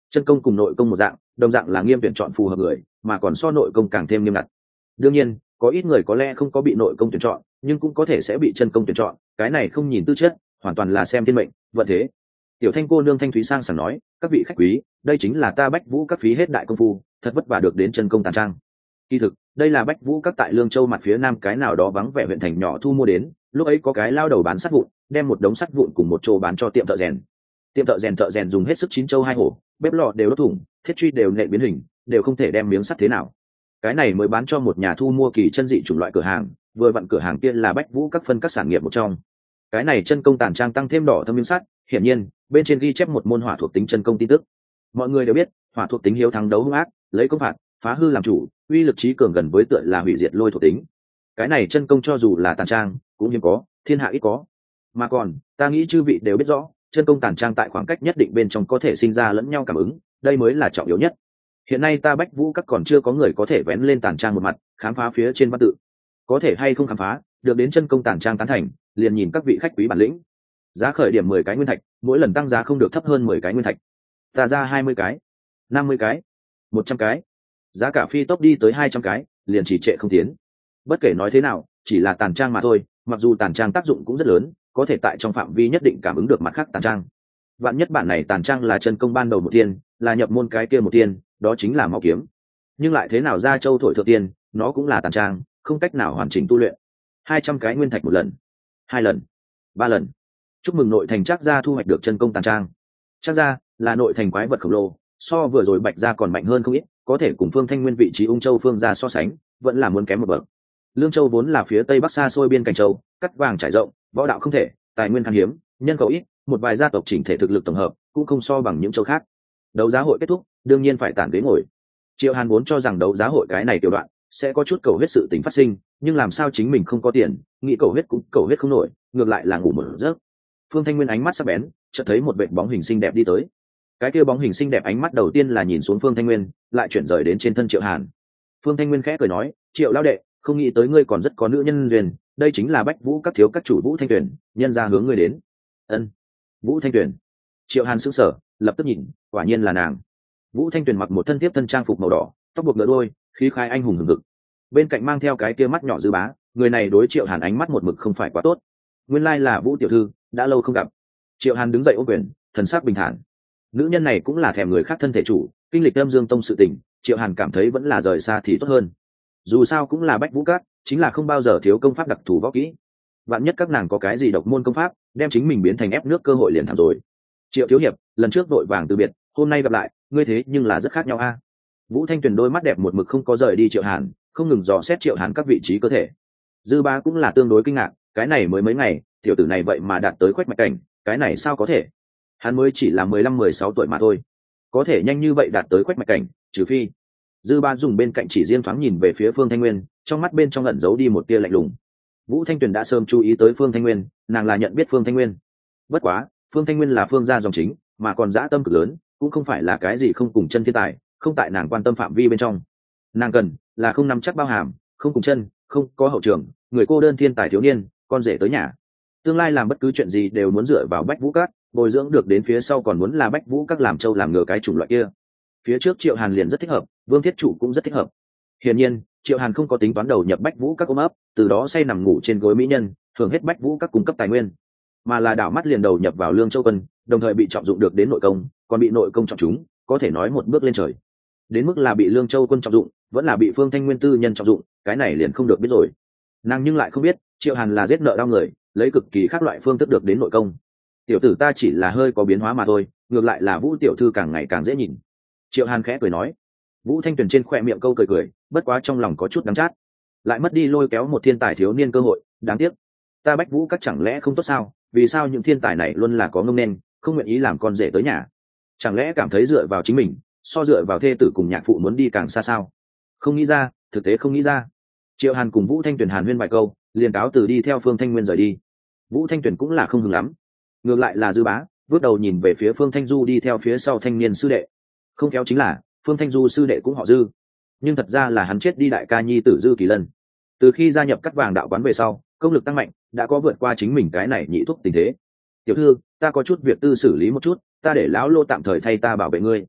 Chân công cùng nội công một dạng, đồng dạng là nghiêm tuyển chọn phù hợp người, mà còn so nội công càng thêm nghiêm ngặt. Đương nhiên có ít người có lẽ không có bị nội công tuyển chọn, nhưng cũng có thể sẽ bị chân công tuyển chọn, cái này không nhìn tư chất, hoàn toàn là xem thiên mệnh vận thế. Tiểu Thanh cô nương thanh thúy sang sảng nói, các vị khách quý, đây chính là ta Bách Vũ các phí hết đại công phu, thật vất vả được đến chân công tàn trang. Kỳ thực đây là Bách Vũ các tại Lương Châu mặt phía nam cái nào đó vắng vẻ huyện thành nhỏ thu mua đến, lúc ấy có cái lao đầu bán sắt vụn, đem một đống sắt vụn cùng một chỗ bán cho tiệm thợ rèn. Tiệm thợ rèn thợ rèn dùng hết sức chín châu hai hổ, bếp lò đều đốt thủng, thiết truy đều nện biến hình, đều không thể đem miếng sắt thế nào. Cái này mới bán cho một nhà thu mua kỳ chân dị chủng loại cửa hàng, vừa vặn cửa hàng kia là Bách Vũ các phân các sản nghiệp một trong. Cái này chân công tàn trang tăng thêm đỏ thâm miếng sắt, hiển nhiên bên trên ghi chép một môn hỏa thuộc tính chân công tin tức. Mọi người đều biết hỏa thuộc tính hiếu thắng đấu hung ác, lấy công phạt phá hư làm chủ, uy lực trí cường gần với tựa là hủy diệt lôi thuộc tính. Cái này chân công cho dù là tàn trang cũng hiếm có, thiên hạ ít có. Mà còn ta nghĩ chư vị đều biết rõ, chân công tàn trang tại khoảng cách nhất định bên trong có thể sinh ra lẫn nhau cảm ứng, đây mới là trọng yếu nhất. Hiện nay ta Bách Vũ các còn chưa có người có thể vén lên tàn trang một mặt, khám phá phía trên văn tự. Có thể hay không khám phá được đến chân công tàn trang tán thành, liền nhìn các vị khách quý bản lĩnh. Giá khởi điểm mười cái nguyên thạch, mỗi lần tăng giá không được thấp hơn mười cái nguyên thạch. Ta ra hai mươi cái, năm mươi cái, một trăm cái, giá cả phi tốc đi tới hai trăm cái, liền chỉ trệ không tiến. Bất kể nói thế nào, chỉ là tàn trang mà thôi, mặc dù tàn trang tác dụng cũng rất lớn, có thể tại trong phạm vi nhất định cảm ứng được mặt khác tàn trang. Vạn nhất bản này tàn trang là chân công ban đầu một tiên, là nhập môn cái kia một tiên, đó chính là máu kiếm. Nhưng lại thế nào ra châu thổi thượng tiên, nó cũng là tàn trang, không cách nào hoàn chỉnh tu luyện. Hai trăm cái nguyên thạch một lần, hai lần, ba lần. Chúc mừng nội thành Trác gia thu hoạch được chân công tàn trang. Trác gia là nội thành quái vật khổng lồ, so vừa rồi Bạch gia còn mạnh hơn không ít, có thể cùng Phương Thanh Nguyên vị trí Ung Châu Phương gia so sánh, vẫn là muốn kém một bậc. Lương Châu vốn là phía tây bắc xa xôi biên cảnh châu, cắt vàng trải rộng, võ đạo không thể, tài nguyên khan hiếm, nhân khẩu ít, một vài gia tộc chỉnh thể thực lực tổng hợp cũng không so bằng những châu khác. Đấu giá hội kết thúc, đương nhiên phải tản ghế ngồi. Triệu Hàn vốn cho rằng đấu giá hội cái này tiểu đoạn sẽ có chút cầu huyết sự tình phát sinh, nhưng làm sao chính mình không có tiền, nghĩ cầu huyết cũng cầu huyết không nổi, ngược lại là ngủ một giấc. Phương Thanh Nguyên ánh mắt sắc bén, chợt thấy một vệt bóng hình xinh đẹp đi tới. Cái kia bóng hình xinh đẹp ánh mắt đầu tiên là nhìn xuống Phương Thanh Nguyên, lại chuyển rời đến trên thân Triệu Hàn. Phương Thanh Nguyên khẽ cười nói, Triệu lão đệ, không nghĩ tới ngươi còn rất có nữ nhân duyên, đây chính là Bách Vũ các thiếu các chủ Vũ Thanh Tuyền, nhân ra hướng ngươi đến. Ân, Vũ Thanh Tuyền. Triệu Hàn sững sờ, lập tức nhìn, quả nhiên là nàng. Vũ Thanh Tuyền mặc một thân tiếp thân trang phục màu đỏ, tóc buộc ngựa đuôi, khí khái anh hùng hừng hực. Bên cạnh mang theo cái kia mắt nhỏ dư bá, người này đối Triệu Hàn ánh mắt một mực không phải quá tốt. Nguyên lai là Vũ tiểu thư, đã lâu không gặp. Triệu Hàn đứng dậy ôm quyền, thần sắc bình thản. Nữ nhân này cũng là thèm người khác thân thể chủ, kinh lịch Âm Dương Tông sự tình, Triệu Hàn cảm thấy vẫn là rời xa thì tốt hơn. Dù sao cũng là Bách Vũ các, chính là không bao giờ thiếu công pháp đặc thù võ kỹ. Vạn nhất các nàng có cái gì độc môn công pháp, đem chính mình biến thành ép nước cơ hội liền thảm rồi. Triệu thiếu hiệp, lần trước đội vàng từ biệt, hôm nay gặp lại, ngươi thế nhưng là rất khác nhau a. Vũ Thanh Tuyền đôi mắt đẹp một mực không có rời đi Triệu Hàn, không ngừng dò xét Triệu Hàn các vị trí cơ thể. Dư Ba cũng là tương đối kinh ngạc, cái này mới mấy ngày, tiểu tử này vậy mà đạt tới khoách mạch cảnh, cái này sao có thể? Hắn mới chỉ là mười lăm mười sáu tuổi mà thôi, có thể nhanh như vậy đạt tới khoách mạch cảnh, trừ phi. Dư Ba dùng bên cạnh chỉ riêng thoáng nhìn về phía Phương Thanh Nguyên, trong mắt bên trong ẩn giấu đi một tia lạnh lùng. Vũ Thanh Tuyền đã sớm chú ý tới Phương Thanh Nguyên, nàng là nhận biết Phương Thanh Nguyên. Bất quá, Phương Thanh Nguyên là Phương gia dòng chính, mà còn dã tâm cực lớn, cũng không phải là cái gì không cùng chân thiên tài, không tại nàng quan tâm phạm vi bên trong. Nàng cần là không nắm chắc bao hàm, không cùng chân, không có hậu trường, người cô đơn thiên tài thiếu niên, con rể tới nhà. Tương lai làm bất cứ chuyện gì đều muốn dựa vào Bách Vũ Các, bồi dưỡng được đến phía sau còn muốn là Bách Vũ Các làm trâu làm ngựa cái chủng loại kia. Phía trước Triệu Hàn liền rất thích hợp, Vương Thiết Trụ cũng rất thích hợp. Hiển nhiên, Triệu Hàn không có tính toán đầu nhập Bách Vũ Các ôm ấp, từ đó say nằm ngủ trên gối mỹ nhân, hưởng hết Bách Vũ Các cung cấp tài nguyên, mà là đảo mắt liền đầu nhập vào Lương Châu Quân, đồng thời bị trọng dụng được đến nội công, còn bị nội công trọng chúng, có thể nói một bước lên trời. Đến mức là bị Lương Châu Quân trọng dụng, vẫn là bị Phương Thanh Nguyên tư nhân trọng dụng, cái này liền không được biết rồi. Nàng nhưng lại không biết, Triệu Hàn là giết nợ đau người, lấy cực kỳ khác loại phương thức được đến nội công. Tiểu tử ta chỉ là hơi có biến hóa mà thôi, ngược lại là Vũ tiểu thư càng ngày càng dễ nhìn. Triệu Hàn khẽ cười nói. Vũ Thanh Tuyền trên khoe miệng câu cười cười, bất quá trong lòng có chút đắng chát, lại mất đi lôi kéo một thiên tài thiếu niên cơ hội, đáng tiếc. Ta Bách Vũ Các chẳng lẽ không tốt sao? Vì sao những thiên tài này luôn là có ngông nên, không nguyện ý làm con rể tới nhà? Chẳng lẽ cảm thấy dựa vào chính mình, so dựa vào thê tử cùng nhạc phụ muốn đi càng xa sao? Không nghĩ ra, thực tế không nghĩ ra. Triệu Hàn cùng Vũ Thanh Tuyền hàn huyên vài câu, liền cáo từ đi theo Phương Thanh Nguyên rời đi. Vũ Thanh Tuyền cũng là không hứng lắm, ngược lại là Dư Bá vứt đầu nhìn về phía Phương Thanh Du đi theo phía sau thanh niên sư đệ. Không kéo chính là Phương Thanh Du sư đệ cũng họ Dư, nhưng thật ra là hắn chết đi đại ca nhi tử Dư Kỳ Lân. Từ khi gia nhập Cắt Vàng đạo quán về sau, công lực tăng mạnh, đã có vượt qua chính mình cái này nhị thuốc tình thế. Tiểu thư, ta có chút việc tư xử lý một chút, ta để lão Lô tạm thời thay ta bảo vệ ngươi.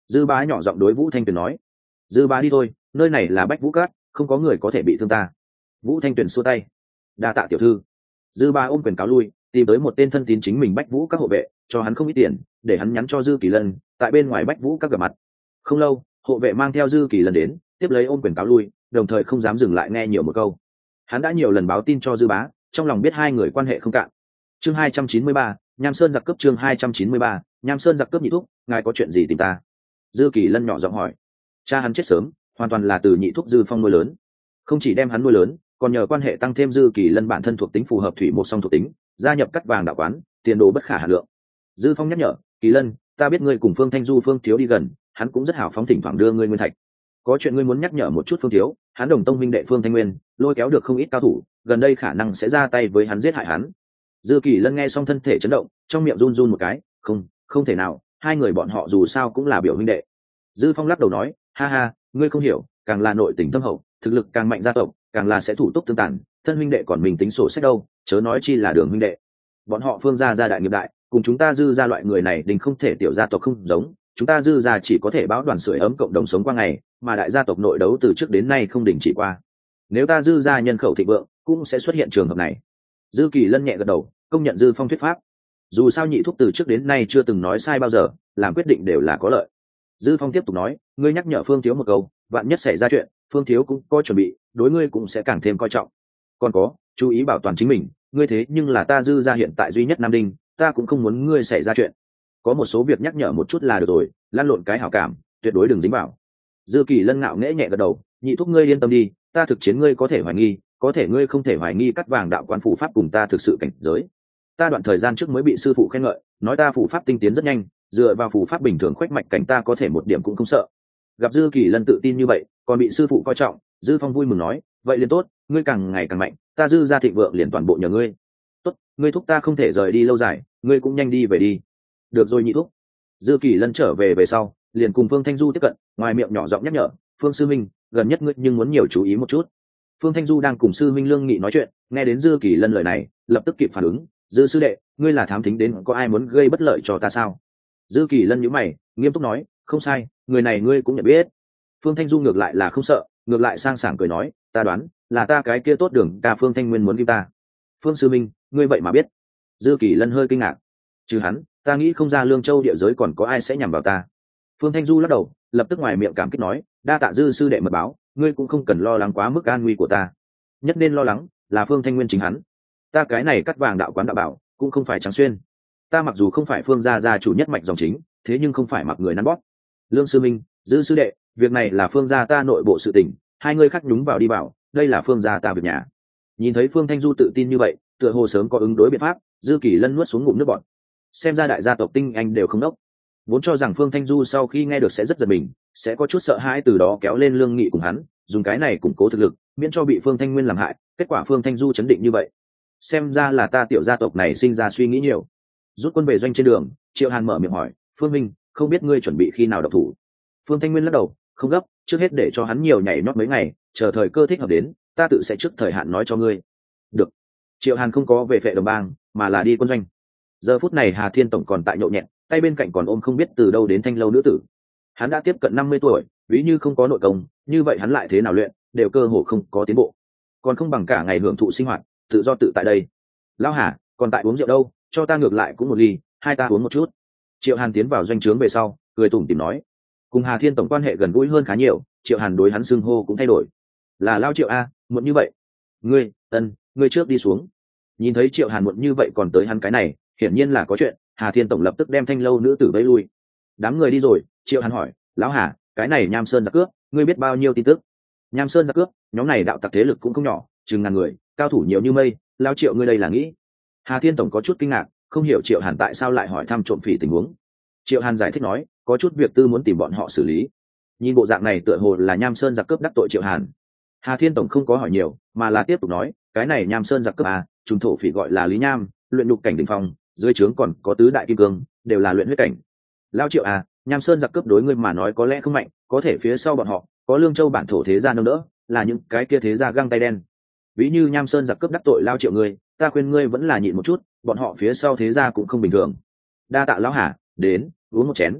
Dư bá nhỏ giọng đối Vũ Thanh Tuyền nói. Dư bá đi thôi, nơi này là Bách Vũ Cát, không có người có thể bị thương ta. Vũ Thanh Tuyền xua tay. Đa tạ tiểu thư. Dư bá ôm quyền cáo lui, tìm tới một tên thân tín chính mình Bách Vũ các hộ vệ, cho hắn không ít tiền để hắn nhắn cho Dư Kỳ Lân tại bên ngoài Bách Vũ các gặp mặt. Không lâu, hộ vệ mang theo Dư Kỳ Lân đến, tiếp lấy ôm quyền cáo lui, đồng thời không dám dừng lại nghe nhiều một câu. Hắn đã nhiều lần báo tin cho Dư bá, trong lòng biết hai người quan hệ không cạn. Chương hai trăm chín mươi ba, Nham Sơn giặc cướp. Chương hai trăm chín mươi ba, Nham Sơn giặc cướp. Nhị thúc, ngài có chuyện gì tìm ta? Dư Kỳ Lân nhỏ giọng hỏi. Cha hắn chết sớm, hoàn toàn là từ nhị thúc Dư Phong nuôi lớn. Không chỉ đem hắn nuôi lớn, còn nhờ quan hệ tăng thêm Dư Kỳ Lân bản thân thuộc tính phù hợp thủy một song thuộc tính, gia nhập cắt vàng đạo quán, tiền đồ bất khả hà lượng. Dư Phong nhắc nhở, Kỳ Lân, ta biết ngươi cùng Phương Thanh Du Phương Thiếu đi gần, hắn cũng rất hào phóng thỉnh thoảng đưa ngươi nguyên thạch. Có chuyện ngươi muốn nhắc nhở một chút Phương Thiếu, hắn đồng tông minh đệ Phương Thanh Nguyên, lôi kéo được không ít cao thủ, gần đây khả năng sẽ ra tay với hắn giết hại hắn. Dư Kỳ Lân nghe xong thân thể chấn động, trong miệng run run một cái, không, không thể nào, hai người bọn họ dù sao cũng là biểu huynh đệ. Dư Phong lắc đầu nói, ha ha, ngươi không hiểu, càng là nội tình thâm hậu, thực lực càng mạnh gia tộc, càng là sẽ thủ túc tương tàn, thân huynh đệ còn mình tính sổ sách đâu, chớ nói chi là Đường huynh đệ. Bọn họ Phương gia gia đại nghiệp đại, cùng chúng ta Dư gia loại người này đình không thể tiểu gia tộc không giống, chúng ta Dư gia chỉ có thể báo đoàn sưởi ấm cộng đồng sống qua ngày, mà đại gia tộc nội đấu từ trước đến nay không đình chỉ qua. Nếu ta Dư gia nhân khẩu thịnh vượng, cũng sẽ xuất hiện trường hợp này. Dư Kỳ Lân nhẹ gật đầu, công nhận Dư Phong thuyết pháp. Dù sao nhị thúc từ trước đến nay chưa từng nói sai bao giờ, làm quyết định đều là có lợi. Dư Phong tiếp tục nói, ngươi nhắc nhở Phương Thiếu một câu, vạn nhất xảy ra chuyện, Phương Thiếu cũng có chuẩn bị, đối ngươi cũng sẽ càng thêm coi trọng. Còn có, chú ý bảo toàn chính mình, ngươi thế nhưng là ta Dư gia hiện tại duy nhất Nam Đinh, ta cũng không muốn ngươi xảy ra chuyện. Có một số việc nhắc nhở một chút là được rồi, lăn lộn cái hảo cảm, tuyệt đối đừng dính vào. Dư Kỳ Lân ngạo nghễ nhẹ gật đầu, nhị thúc ngươi yên tâm đi, ta thực chiến ngươi có thể hoài nghi, có thể ngươi không thể hoài nghi cắt vàng đạo quán phủ pháp cùng ta thực sự cảnh giới. Ta đoạn thời gian trước mới bị sư phụ khen ngợi, nói ta phủ pháp tinh tiến rất nhanh, dựa vào phủ pháp bình thường khoách mạch cảnh ta có thể một điểm cũng không sợ. Gặp Dư Kỳ Lân tự tin như vậy, còn bị sư phụ coi trọng, Dư Phong vui mừng nói, vậy liền tốt, ngươi càng ngày càng mạnh, ta Dư gia thịnh vượng liền toàn bộ nhờ ngươi. Tốt, ngươi thúc ta không thể rời đi lâu dài, ngươi cũng nhanh đi về đi. Được rồi nhị thúc. Dư Kỳ Lân trở về về sau, liền cùng Phương Thanh Du tiếp cận, ngoài miệng nhỏ giọng nhắc nhở, Phương sư minh, gần nhất ngươi nhưng muốn nhiều chú ý một chút. Phương Thanh Du đang cùng sư minh Lương Nghị nói chuyện, nghe đến Dư Kỳ Lân lời này, lập tức kịp phản ứng, Dư sư đệ, ngươi là thám thính đến có ai muốn gây bất lợi cho ta sao? Dư Kỳ Lân nhíu mày, nghiêm túc nói, không sai, người này ngươi cũng nhận biết. Phương Thanh Du ngược lại là không sợ, ngược lại sang sảng cười nói, ta đoán là ta cái kia tốt đường ca Phương Thanh Nguyên muốn give ta. Phương sư minh, ngươi vậy mà biết? Dư Kỳ Lân hơi kinh ngạc. Trừ hắn, ta nghĩ không ra Lương Châu địa giới còn có ai sẽ nhằm vào ta. Phương Thanh Du lắc đầu, lập tức ngoài miệng cảm kích nói, đa tạ Dư sư đệ mật báo, ngươi cũng không cần lo lắng quá mức an nguy của ta. Nhất nên lo lắng là Phương Thanh Nguyên chính hắn. Ta cái này cắt vàng đạo quán đạo bảo, cũng không phải trắng xuyên. Ta mặc dù không phải Phương gia gia chủ nhất mạch dòng chính, thế nhưng không phải mặc người nắn bóp. Lương sư minh, Dư sư đệ, việc này là Phương gia ta nội bộ sự tình, hai người khác nhúng vào đi bảo, đây là Phương gia ta việc nhà. Nhìn thấy Phương Thanh Du tự tin như vậy, tựa hồ sớm có ứng đối biện pháp, Dư Kỳ Lân nuốt xuống ngụm nước bọt. Xem ra đại gia tộc tinh anh đều không đốc. Vốn cho rằng Phương Thanh Du sau khi nghe được sẽ rất giật mình, sẽ có chút sợ hãi, từ đó kéo lên Lương Nghị cùng hắn, dùng cái này củng cố thực lực, miễn cho bị Phương Thanh Nguyên làm hại. Kết quả Phương Thanh Du chấn định như vậy, xem ra là ta tiểu gia tộc này sinh ra suy nghĩ nhiều. Rút quân về doanh trên đường, Triệu Hàn mở miệng hỏi, Phương Minh, không biết ngươi chuẩn bị khi nào độc thủ? Phương Thanh Nguyên lắc đầu, không gấp, trước hết để cho hắn nhiều nhảy nhót mấy ngày, chờ thời cơ thích hợp đến, ta tự sẽ trước thời hạn nói cho ngươi. Được. Triệu Hàn không có về Phệ Đồng Bang, mà là đi quân doanh. Giờ phút này Hà Thiên tổng còn tại nhậu nhẹt, tay bên cạnh còn ôm không biết từ đâu đến thanh lâu nữ tử. Hắn đã tiếp cận năm mươi tuổi, ví như không có nội công, như vậy hắn lại thế nào luyện, đều cơ hồ không có tiến bộ, còn không bằng cả ngày hưởng thụ sinh hoạt, tự do tự tại đây. Lão Hà, còn tại uống rượu đâu, cho ta ngược lại cũng một ly, hai ta uống một chút. Triệu Hàn tiến vào doanh trướng về sau, cười tủm tỉm nói, cùng Hà Thiên tổng quan hệ gần gũi hơn khá nhiều, Triệu Hàn đối hắn xưng hô cũng thay đổi, là Lao Triệu a, muộn như vậy. Ngươi, ân, ngươi trước đi xuống. Nhìn thấy Triệu Hàn muộn như vậy còn tới hắn cái này, hiển nhiên là có chuyện. Hà Thiên tổng lập tức đem thanh lâu nữ tử vây lui. Đám người đi rồi, Triệu Hàn hỏi, lão Hà, cái này Nham Sơn giặc cướp, ngươi biết bao nhiêu tin tức? Nham Sơn giặc cướp, nhóm này đạo tặc thế lực cũng không nhỏ, chừng ngàn người, cao thủ nhiều như mây. Lao Triệu ngươi đây là nghĩ? Hà Thiên tổng có chút kinh ngạc, không hiểu Triệu Hàn tại sao lại hỏi thăm trộm phỉ tình huống. Triệu Hàn giải thích nói, có chút việc tư muốn tìm bọn họ xử lý. Nhìn bộ dạng này tựa hồ là Nham Sơn giặc cướp đắc tội Triệu Hàn. Hà Thiên tổng không có hỏi nhiều, mà là tiếp tục nói, cái này Nham Sơn giặc cướp à, trùng thổ phỉ gọi là Lý Nham, luyện nhục cảnh đỉnh phong, dưới trướng còn có tứ đại kim cương, đều là luyện huyết cảnh. Lao Triệu à, Nham Sơn giặc cướp đối ngươi mà nói có lẽ không mạnh, có thể phía sau bọn họ có Lương Châu bản thổ thế gia nâng đỡ, là những cái kia thế gia găng tay đen. Ví như Nham Sơn giặc cướp đắc tội Lao Triệu ngươi, ta khuyên ngươi vẫn là nhịn một chút, bọn họ phía sau thế gia cũng không bình thường. Đa tạ lão Hà, đến uống một chén.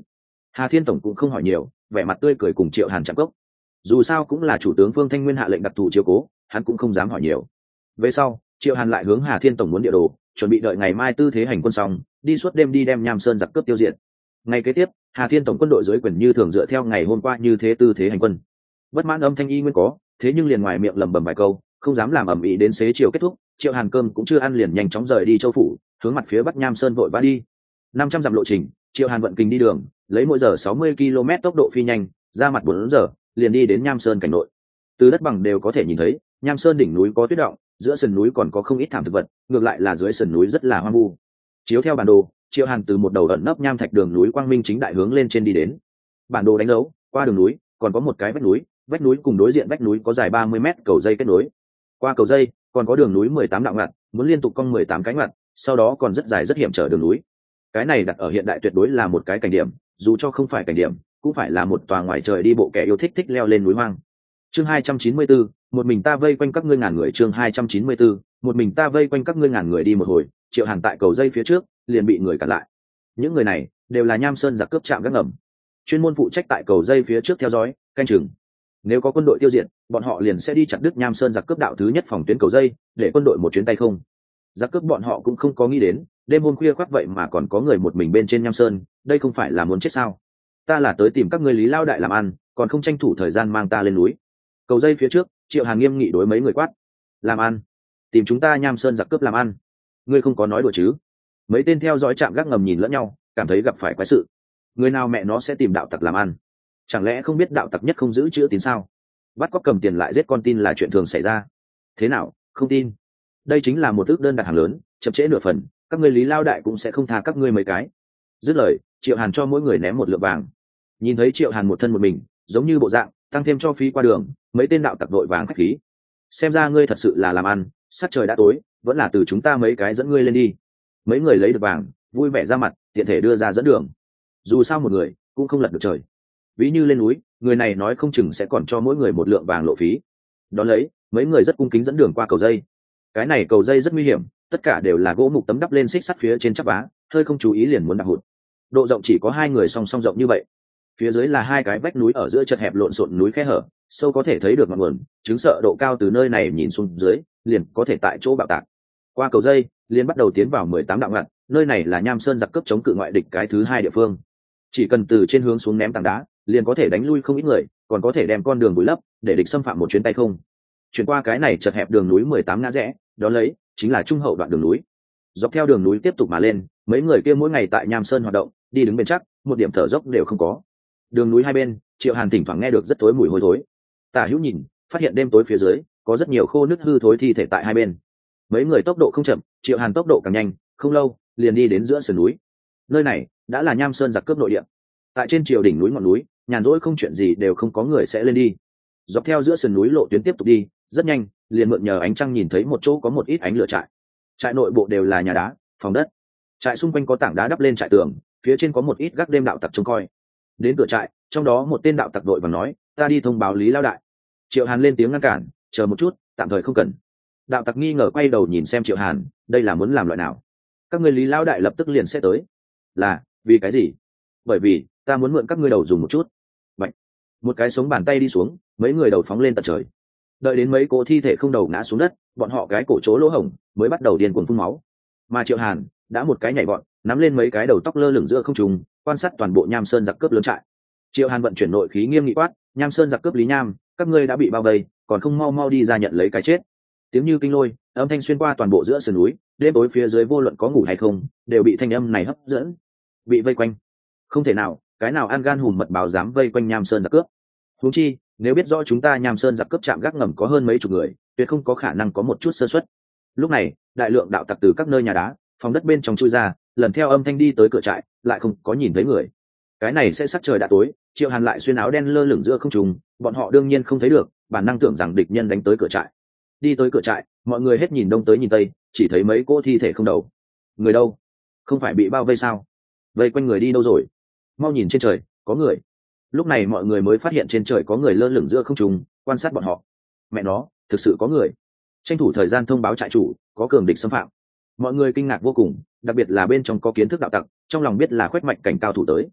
Hà Thiên tổng cũng không hỏi nhiều, vẻ mặt tươi cười cùng Triệu Hàn chạm cốc. Dù sao cũng là chủ tướng Phương Thanh Nguyên hạ lệnh đặc thù chiếu cố, hắn cũng không dám hỏi nhiều. Về sau, Triệu Hàn lại hướng Hà Thiên tổng muốn địa đồ, chuẩn bị đợi ngày mai tư thế hành quân xong, đi suốt đêm đi đem Nham Sơn giặc cướp tiêu diệt. Ngày kế tiếp, Hà Thiên tổng quân đội dưới quyền như thường dựa theo ngày hôm qua như thế tư thế hành quân. Bất mãn âm thanh y nguyên có, thế nhưng liền ngoài miệng lẩm bẩm vài câu, không dám làm ầm ĩ đến xế chiều kết thúc. Triệu Hàn cơm cũng chưa ăn liền nhanh chóng rời đi Châu phủ, hướng mặt phía bắc Nham Sơn vội vã đi. năm trăm dặm lộ trình, Triệu Hàn vận kình đi đường, lấy mỗi giờ sáu mươi ki lô mét tốc độ phi nhanh, ra mặt bốn giờ, liền đi đến Nham Sơn cảnh nội. Từ đất bằng đều có thể nhìn thấy, Nham Sơn đỉnh núi có tuyết động, giữa sườn núi còn có không ít thảm thực vật, ngược lại là dưới sườn núi rất là hoang vu. Chiếu theo bản đồ, Triệu Hàn từ một đầu ẩn nấp nham thạch đường núi quang minh chính đại hướng lên trên đi đến. Bản đồ đánh dấu, qua đường núi còn có một cái vách núi, vách núi cùng đối diện vách núi có dài ba mươi mét cầu dây kết nối. Qua cầu dây còn có đường núi mười tám đạo ngặt, muốn liên tục cong mười tám cái ngặt, sau đó còn rất dài rất hiểm trở đường núi. Cái này đặt ở hiện đại tuyệt đối là một cái cảnh điểm, dù cho không phải cảnh điểm, cũng phải là một tòa ngoài trời đi bộ kẻ yêu thích thích leo lên núi hoang. Chương hai trăm chín mươi tư, một mình ta vây quanh các ngươi ngàn người. Chương hai trăm chín mươi tư, một mình ta vây quanh các ngươi ngàn người đi một hồi, Triệu Hàn tại cầu dây phía trước liền bị người cản lại. Những người này đều là Nham Sơn giặc cướp trạm gác ngầm, chuyên môn phụ trách tại cầu dây phía trước theo dõi, canh chừng. Nếu có quân đội tiêu diệt, bọn họ liền sẽ đi chặt đứt Nham Sơn giặc cướp đạo thứ nhất phòng tuyến cầu dây, để quân đội một chuyến tay không. Giặc cướp bọn họ cũng không có nghĩ đến, đêm hôm khuya khoắt vậy mà còn có người một mình bên trên Nham Sơn, đây không phải là muốn chết sao? Ta là tới tìm các ngươi Lý lao đại làm ăn, còn không tranh thủ thời gian mang ta lên núi. Cầu dây phía trước, Triệu Hàn nghiêm nghị đối mấy người quát: làm ăn? Tìm chúng ta Nham Sơn giặc cướp làm ăn? Ngươi không có nói đùa chứ? Mấy tên theo dõi trạm gác ngầm nhìn lẫn nhau, cảm thấy gặp phải quái sự. Người nào mẹ nó sẽ tìm đạo tặc làm ăn? Chẳng lẽ không biết đạo tặc nhất không giữ chữ tín sao? Bắt cóc cầm tiền lại giết con tin là chuyện thường xảy ra. Thế nào, không tin? Đây chính là một ước đơn đặt hàng lớn, chậm trễ nửa phần, các ngươi Lý lao đại cũng sẽ không tha các ngươi mấy cái. Dứt lời, Triệu Hàn cho mỗi người ném một lượng vàng. Nhìn thấy Triệu Hàn một thân một mình, giống như bộ dạng, tăng thêm cho phí qua đường, mấy tên đạo tặc đội vàng khách khí. Xem ra ngươi thật sự là làm ăn, sát trời đã tối, vẫn là từ chúng ta mấy cái dẫn ngươi lên đi. Mấy người lấy được vàng, vui vẻ ra mặt, tiện thể đưa ra dẫn đường. Dù sao một người cũng không lật được trời. Ví như lên núi, người này nói không chừng sẽ còn cho mỗi người một lượng vàng lộ phí. Đón lấy, mấy người rất cung kính dẫn đường qua cầu dây. Cái này cầu dây rất nguy hiểm, tất cả đều là gỗ mục tấm đắp lên xích sắt phía trên chắp vá, hơi không chú ý liền muốn đạp hụt. Độ rộng chỉ có hai người song song rộng như vậy. Phía dưới là hai cái vách núi ở giữa chật hẹp lộn xộn núi khe hở, sâu có thể thấy được ngọn nguồn, chứng sợ độ cao từ nơi này nhìn xuống dưới, liền có thể tại chỗ bạo tạc. Qua cầu dây, liền bắt đầu tiến vào mười tám đạo ngặt, nơi này là Nham Sơn giặc cướp chống cự ngoại địch cái thứ hai địa phương. Chỉ cần từ trên hướng xuống ném tảng đá, liền có thể đánh lui không ít người, còn có thể đem con đường bồi lấp, để địch xâm phạm một chuyến tay không. Chuyển qua cái này chật hẹp đường núi mười tám ngã rẽ, đó lấy chính là trung hậu đoạn đường núi. Dọc theo đường núi tiếp tục mà lên, mấy người kia mỗi ngày tại Nham Sơn hoạt động, đi đứng bền chắc, một điểm thở dốc đều không có. Đường núi hai bên, Triệu Hàn thỉnh thoảng nghe được rất thối mùi hôi thối. Tả hữu nhìn, phát hiện đêm tối phía dưới có rất nhiều khô nứt hư thối thi thể tại hai bên. Mấy người tốc độ không chậm, Triệu Hàn tốc độ càng nhanh, không lâu liền đi đến giữa sườn núi. Nơi này đã là Nham Sơn giặc cướp nội địa. Tại trên triều đỉnh núi ngọn núi, nhàn rỗi không chuyện gì đều không có người sẽ lên đi. Dọc theo giữa sườn núi lộ tuyến tiếp tục đi, rất nhanh liền mượn nhờ ánh trăng nhìn thấy một chỗ có một ít ánh lửa trại. Trại nội bộ đều là nhà đá, phòng đất. Trại xung quanh có tảng đá đắp lên trại tường, phía trên có một ít gác đêm đạo tặc trông coi. Đến cửa trại, trong đó một tên đạo tặc đội và nói: ta đi thông báo Lý lao đại. Triệu Hàn lên tiếng ngăn cản: chờ một chút, tạm thời không cần. Đạo tặc nghi ngờ quay đầu nhìn xem Triệu Hàn, đây là muốn làm loại nào? Các người Lý lao đại lập tức liền sẽ tới. Là vì cái gì? Bởi vì ta muốn mượn các ngươi đầu dùng một chút. Bạch. Một cái sống bàn tay đi xuống, mấy người đầu phóng lên tận trời. Đợi đến mấy cỗ thi thể không đầu ngã xuống đất, bọn họ cái cổ chỗ lỗ hổng mới bắt đầu điên cuồng phun máu. Mà Triệu Hàn đã một cái nhảy vọt, nắm lên mấy cái đầu tóc lơ lửng giữa không trung, quan sát toàn bộ Nham Sơn giặc cướp lớn trại. Triệu Hàn vận chuyển nội khí nghiêm nghị quát: Nham Sơn giặc cướp Lý Nham, các ngươi đã bị bao vây, còn không mau mau đi ra nhận lấy cái chết. Tiếng như kinh lôi, âm thanh xuyên qua toàn bộ giữa sườn núi, đêm tối phía dưới vô luận có ngủ hay không, đều bị thanh âm này hấp dẫn. Bị vây quanh, không thể nào, cái nào ăn gan hùm mật báo dám vây quanh Nham Sơn giặc cướp. Huống chi, nếu biết rõ chúng ta Nham Sơn giặc cướp trạm gác ngầm có hơn mấy chục người, tuyệt không có khả năng có một chút sơ suất. Lúc này, đại lượng đạo tặc từ các nơi nhà đá, phòng đất bên trong chui ra, lần theo âm thanh đi tới cửa trại, lại không có nhìn thấy người. Cái này sẽ sắc trời đã tối, Triệu Hàn lại xuyên áo đen lơ lửng giữa không trung, bọn họ đương nhiên không thấy được, bản năng tưởng rằng địch nhân đánh tới cửa trại. Đi tới cửa trại, mọi người hết nhìn đông tới nhìn tây, chỉ thấy mấy cỗ thi thể không đầu. Người đâu? Không phải bị bao vây sao? Vây quanh người đi đâu rồi? Mau nhìn trên trời, có người. Lúc này mọi người mới phát hiện trên trời có người lơ lửng giữa không trung, quan sát bọn họ. Mẹ nó, thực sự có người. Tranh thủ thời gian thông báo trại chủ, có cường địch xâm phạm. Mọi người kinh ngạc vô cùng, đặc biệt là bên trong có kiến thức đạo tặc, trong lòng biết là khoét mạch cảnh cao thủ tới.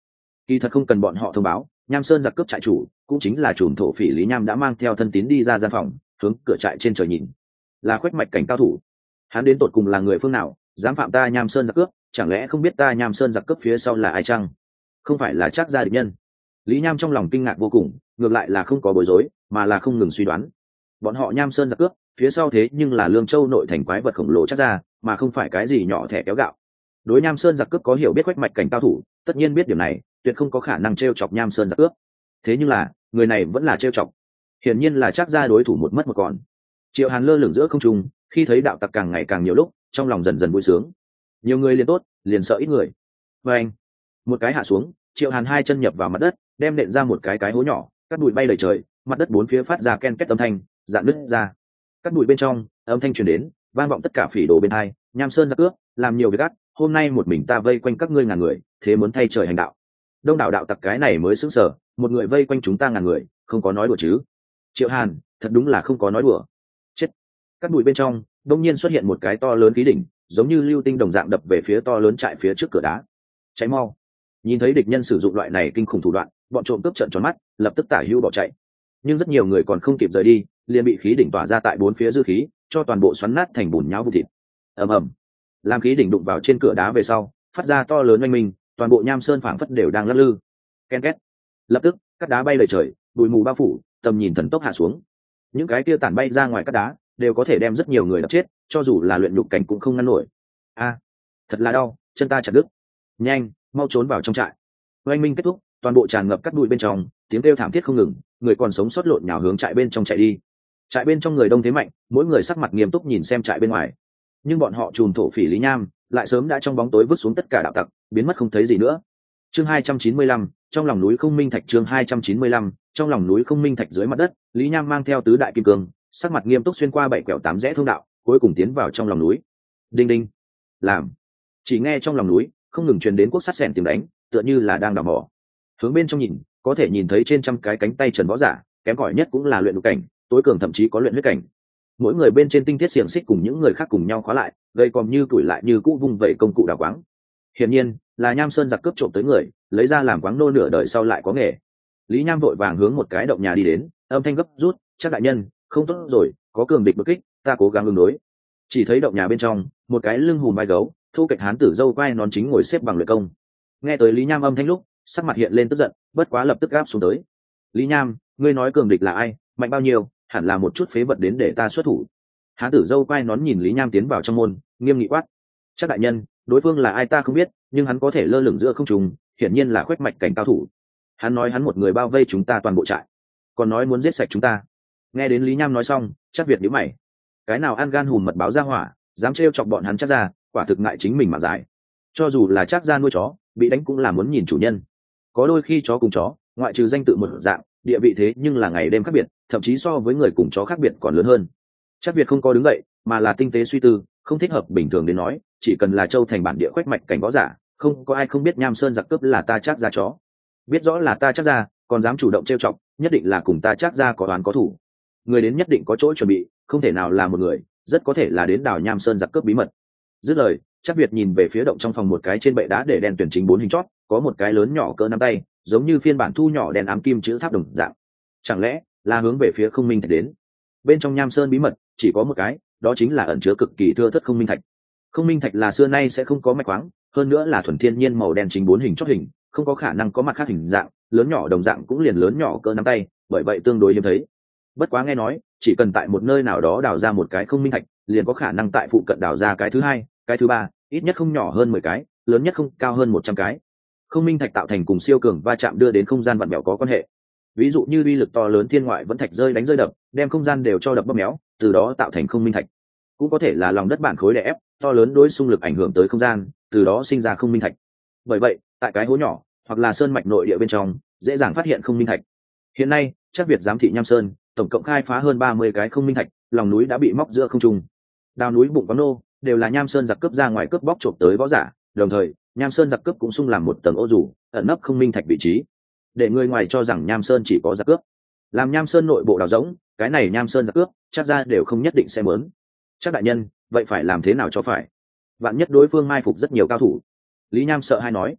Kỳ thật không cần bọn họ thông báo, Nham Sơn giặc cướp trại chủ cũng chính là chùm thổ phỉ Lý Nham đã mang theo thân tín đi ra gian phòng, hướng cửa trại trên trời nhìn. Là Khuếch Mạch cảnh cao thủ. Hắn đến tột cùng là người phương nào, dám phạm ta Nham Sơn giặc cướp, chẳng lẽ không biết ta Nham Sơn giặc cướp phía sau là ai chăng? Không phải là Trác gia địch nhân. Lý Nham trong lòng kinh ngạc vô cùng, ngược lại là không có bối rối, mà là không ngừng suy đoán. Bọn họ Nham Sơn giặc cướp, phía sau thế nhưng là Lương Châu nội thành quái vật khổng lồ Trác gia, mà không phải cái gì nhỏ thẻ kéo gạo. Đối Nham Sơn giặc cướp có hiểu biết Khuếch Mạch cảnh cao thủ, tất nhiên biết điểm này, tuyệt không có khả năng trêu chọc Nham Sơn giặc cướp. Thế nhưng là, người này vẫn là trêu chọc. Hiển nhiên là Trác gia đối thủ một mất một còn. Triệu Hàn lơ lửng giữa không trung, khi thấy đạo tặc càng ngày càng nhiều lúc, trong lòng dần dần vui sướng. Nhiều người liền tốt, liền sợ ít người. Và anh, một cái hạ xuống, Triệu Hàn hai chân nhập vào mặt đất, đem nện ra một cái cái hố nhỏ, cát bụi bay đầy trời, mặt đất bốn phía phát ra ken két âm thanh, dạn nứt ra. Cát bụi bên trong, âm thanh truyền đến, vang vọng tất cả phỉ đồ bên hai. Nham Sơn giặc cướp, làm nhiều việc ác, hôm nay một mình ta vây quanh các ngươi ngàn người, thế muốn thay trời hành đạo. Đông đảo đạo tặc cái này mới sững sờ, một người vây quanh chúng ta ngàn người, không có nói đùa chứ? Triệu Hàn, thật đúng là không có nói đùa. Chết. Cát bụi bên trong, đột nhiên xuất hiện một cái to lớn khí đỉnh, giống như lưu tinh đồng dạng đập về phía to lớn trại phía trước cửa đá. Cháy mau. Nhìn thấy địch nhân sử dụng loại này kinh khủng thủ đoạn, bọn trộm cướp trợn tròn mắt, lập tức tả hữu bỏ chạy. Nhưng rất nhiều người còn không kịp rời đi, liền bị khí đỉnh tỏa ra tại bốn phía dư khí, cho toàn bộ xoắn nát thành bùn nhão vụ thịt. Ầm ầm. Làm khí đỉnh đụng vào trên cửa đá về sau, phát ra to lớn oanh minh, toàn bộ Nham Sơn phảng phất đều đang lắc lư. Ken két. Lập tức, các đá bay lời trời, bụi mù bao phủ, tầm nhìn thần tốc hạ xuống. Những cái kia tản bay ra ngoài các đá, đều có thể đem rất nhiều người đập chết, cho dù là luyện nhục cảnh cũng không ngăn nổi. A, thật là đau, chân ta chặt đứt. Nhanh, mau trốn vào trong trại. Oanh minh kết thúc, toàn bộ tràn ngập cát bụi bên trong, tiếng kêu thảm thiết không ngừng, người còn sống sót lộn nhào hướng trại bên trong chạy đi. Trại bên trong người đông thế mạnh, mỗi người sắc mặt nghiêm túc nhìn xem trại bên ngoài. Nhưng bọn họ trùm thổ phỉ Lý Nham lại sớm đã trong bóng tối vứt xuống tất cả đạo tặc, biến mất không thấy gì nữa. Chương hai trăm chín mươi lăm, trong lòng núi Không Minh Thạch. Chương hai trăm chín mươi lăm, trong lòng núi Không Minh Thạch. Dưới mặt đất, Lý Nham mang theo tứ đại kim cương, sắc mặt nghiêm túc xuyên qua bảy quẹo tám rẽ thông đạo, cuối cùng tiến vào trong lòng núi. Đinh đinh. Làm. Chỉ nghe trong lòng núi không ngừng truyền đến quốc sát sèn tiếng đánh, tựa như là đang đào mỏ. Hướng bên trong nhìn, có thể nhìn thấy trên trăm cái cánh tay trần võ giả, kém cỏi nhất cũng là luyện đục cảnh, tối cường thậm chí có luyện huyết cảnh. Mỗi người bên trên tinh thiết xiềng xích cùng những người khác cùng nhau khóa lại, gây còn như tuổi lại như cũ vung vẩy công cụ đào quáng. Hiển nhiên là Nham Sơn giặc cướp trộm tới người, lấy ra làm quáng nô nửa đời sau lại có nghề. Lý Nham vội vàng hướng một cái động nhà đi đến, âm thanh gấp rút, chắc đại nhân, không tốt rồi, có cường địch bực kích, ta cố gắng ứng đối. Chỉ thấy động nhà bên trong, một cái lưng hùm vai gấu, thu kịch hán tử dâu quai nón chính ngồi xếp bằng luyện công. Nghe tới Lý Nham âm thanh lúc, sắc mặt hiện lên tức giận, bất quá lập tức gáp xuống tới. Lý Nham, ngươi nói cường địch là ai, mạnh bao nhiêu, hẳn là một chút phế vật đến để ta xuất thủ. Hán tử dâu quai nón nhìn Lý Nham tiến vào trong môn, nghiêm nghị quát. Chắc đại nhân, đối phương là ai ta không biết, nhưng hắn có thể lơ lửng giữa không trung, hiển nhiên là Khuếch Mạch cảnh cao thủ. Hắn nói hắn một người bao vây chúng ta toàn bộ trại, còn nói muốn giết sạch chúng ta. Nghe đến Lý Nham nói xong, Trác Việt nhíu mày. Cái nào ăn gan hùm mật báo ra hỏa, dám trêu chọc bọn hắn Trác gia, quả thực ngại chính mình mà giải. Cho dù là Trác gia nuôi chó, bị đánh cũng là muốn nhìn chủ nhân. Có đôi khi chó cùng chó, ngoại trừ danh tự một dạng, địa vị thế nhưng là ngày đêm khác biệt, thậm chí so với người cùng chó khác biệt còn lớn hơn. Trác Việt không có đứng dậy, mà là tinh tế suy tư, không thích hợp bình thường đến nói, chỉ cần là châu thành bản địa Khuếch Mạch cảnh võ giả, không có ai không biết Nham Sơn giặc cướp là ta Trác gia chó. Biết rõ là ta Trác gia, còn dám chủ động trêu chọc, nhất định là cùng ta Trác gia có oán có thủ. Người đến nhất định có chỗ chuẩn bị, không thể nào là một người, rất có thể là đến đào Nham Sơn giặc cướp bí mật. Dứt lời, Trác Việt nhìn về phía động trong phòng một cái trên bệ đá để đèn tuyển chính bốn hình chót, có một cái lớn nhỏ cỡ nắm tay, giống như phiên bản thu nhỏ đèn ám kim chữ tháp đồng dạng. Chẳng lẽ là hướng về phía Không Minh Thạch đến? Bên trong Nham Sơn bí mật chỉ có một cái, đó chính là ẩn chứa cực kỳ thưa thớt Không Minh Thạch. Không Minh Thạch là xưa nay sẽ không có mạch khoáng, hơn nữa là thuần thiên nhiên màu đen chính bốn hình chót hình, không có khả năng có mặt khác hình dạng, lớn nhỏ đồng dạng cũng liền lớn nhỏ cỡ nắm tay, bởi vậy tương đối hiếm thấy. Bất quá nghe nói, chỉ cần tại một nơi nào đó đào ra một cái Không Minh Thạch, liền có khả năng tại phụ cận đào ra cái thứ hai, cái thứ ba, ít nhất không nhỏ hơn mười cái, lớn nhất không cao hơn một trăm cái. Không Minh Thạch tạo thành cùng siêu cường va chạm đưa đến không gian vặn vẹo có quan hệ. Ví dụ như uy lực to lớn thiên ngoại vẫn thạch rơi đánh rơi đập, đem không gian đều cho đập bóp méo, từ đó tạo thành Không Minh Thạch. Cũng có thể là lòng đất bản khối đè ép, to lớn đối xung lực ảnh hưởng tới không gian, từ đó sinh ra Không Minh Thạch. Bởi vậy, tại cái hố nhỏ hoặc là sơn mạch nội địa bên trong, dễ dàng phát hiện Không Minh Thạch. Hiện nay, Trác Việt giám thị Nham Sơn, tổng cộng khai phá hơn ba mươi cái Không Minh Thạch, lòng núi đã bị móc giữa không trung. Đào núi bụng có nô, đều là Nham Sơn giặc cướp ra ngoài cướp bóc trộm tới võ giả, đồng thời, Nham Sơn giặc cướp cũng xung làm một tầng ô dù, ẩn nấp Không Minh Thạch vị trí, để người ngoài cho rằng Nham Sơn chỉ có giặc cướp. Làm Nham Sơn nội bộ đào rỗng, cái này Nham Sơn giặc cướp, chắc ra đều không nhất định sẽ mớn. Chắc đại nhân, vậy phải làm thế nào cho phải? Vạn nhất đối phương mai phục rất nhiều cao thủ. Lý Nham sợ hay nói.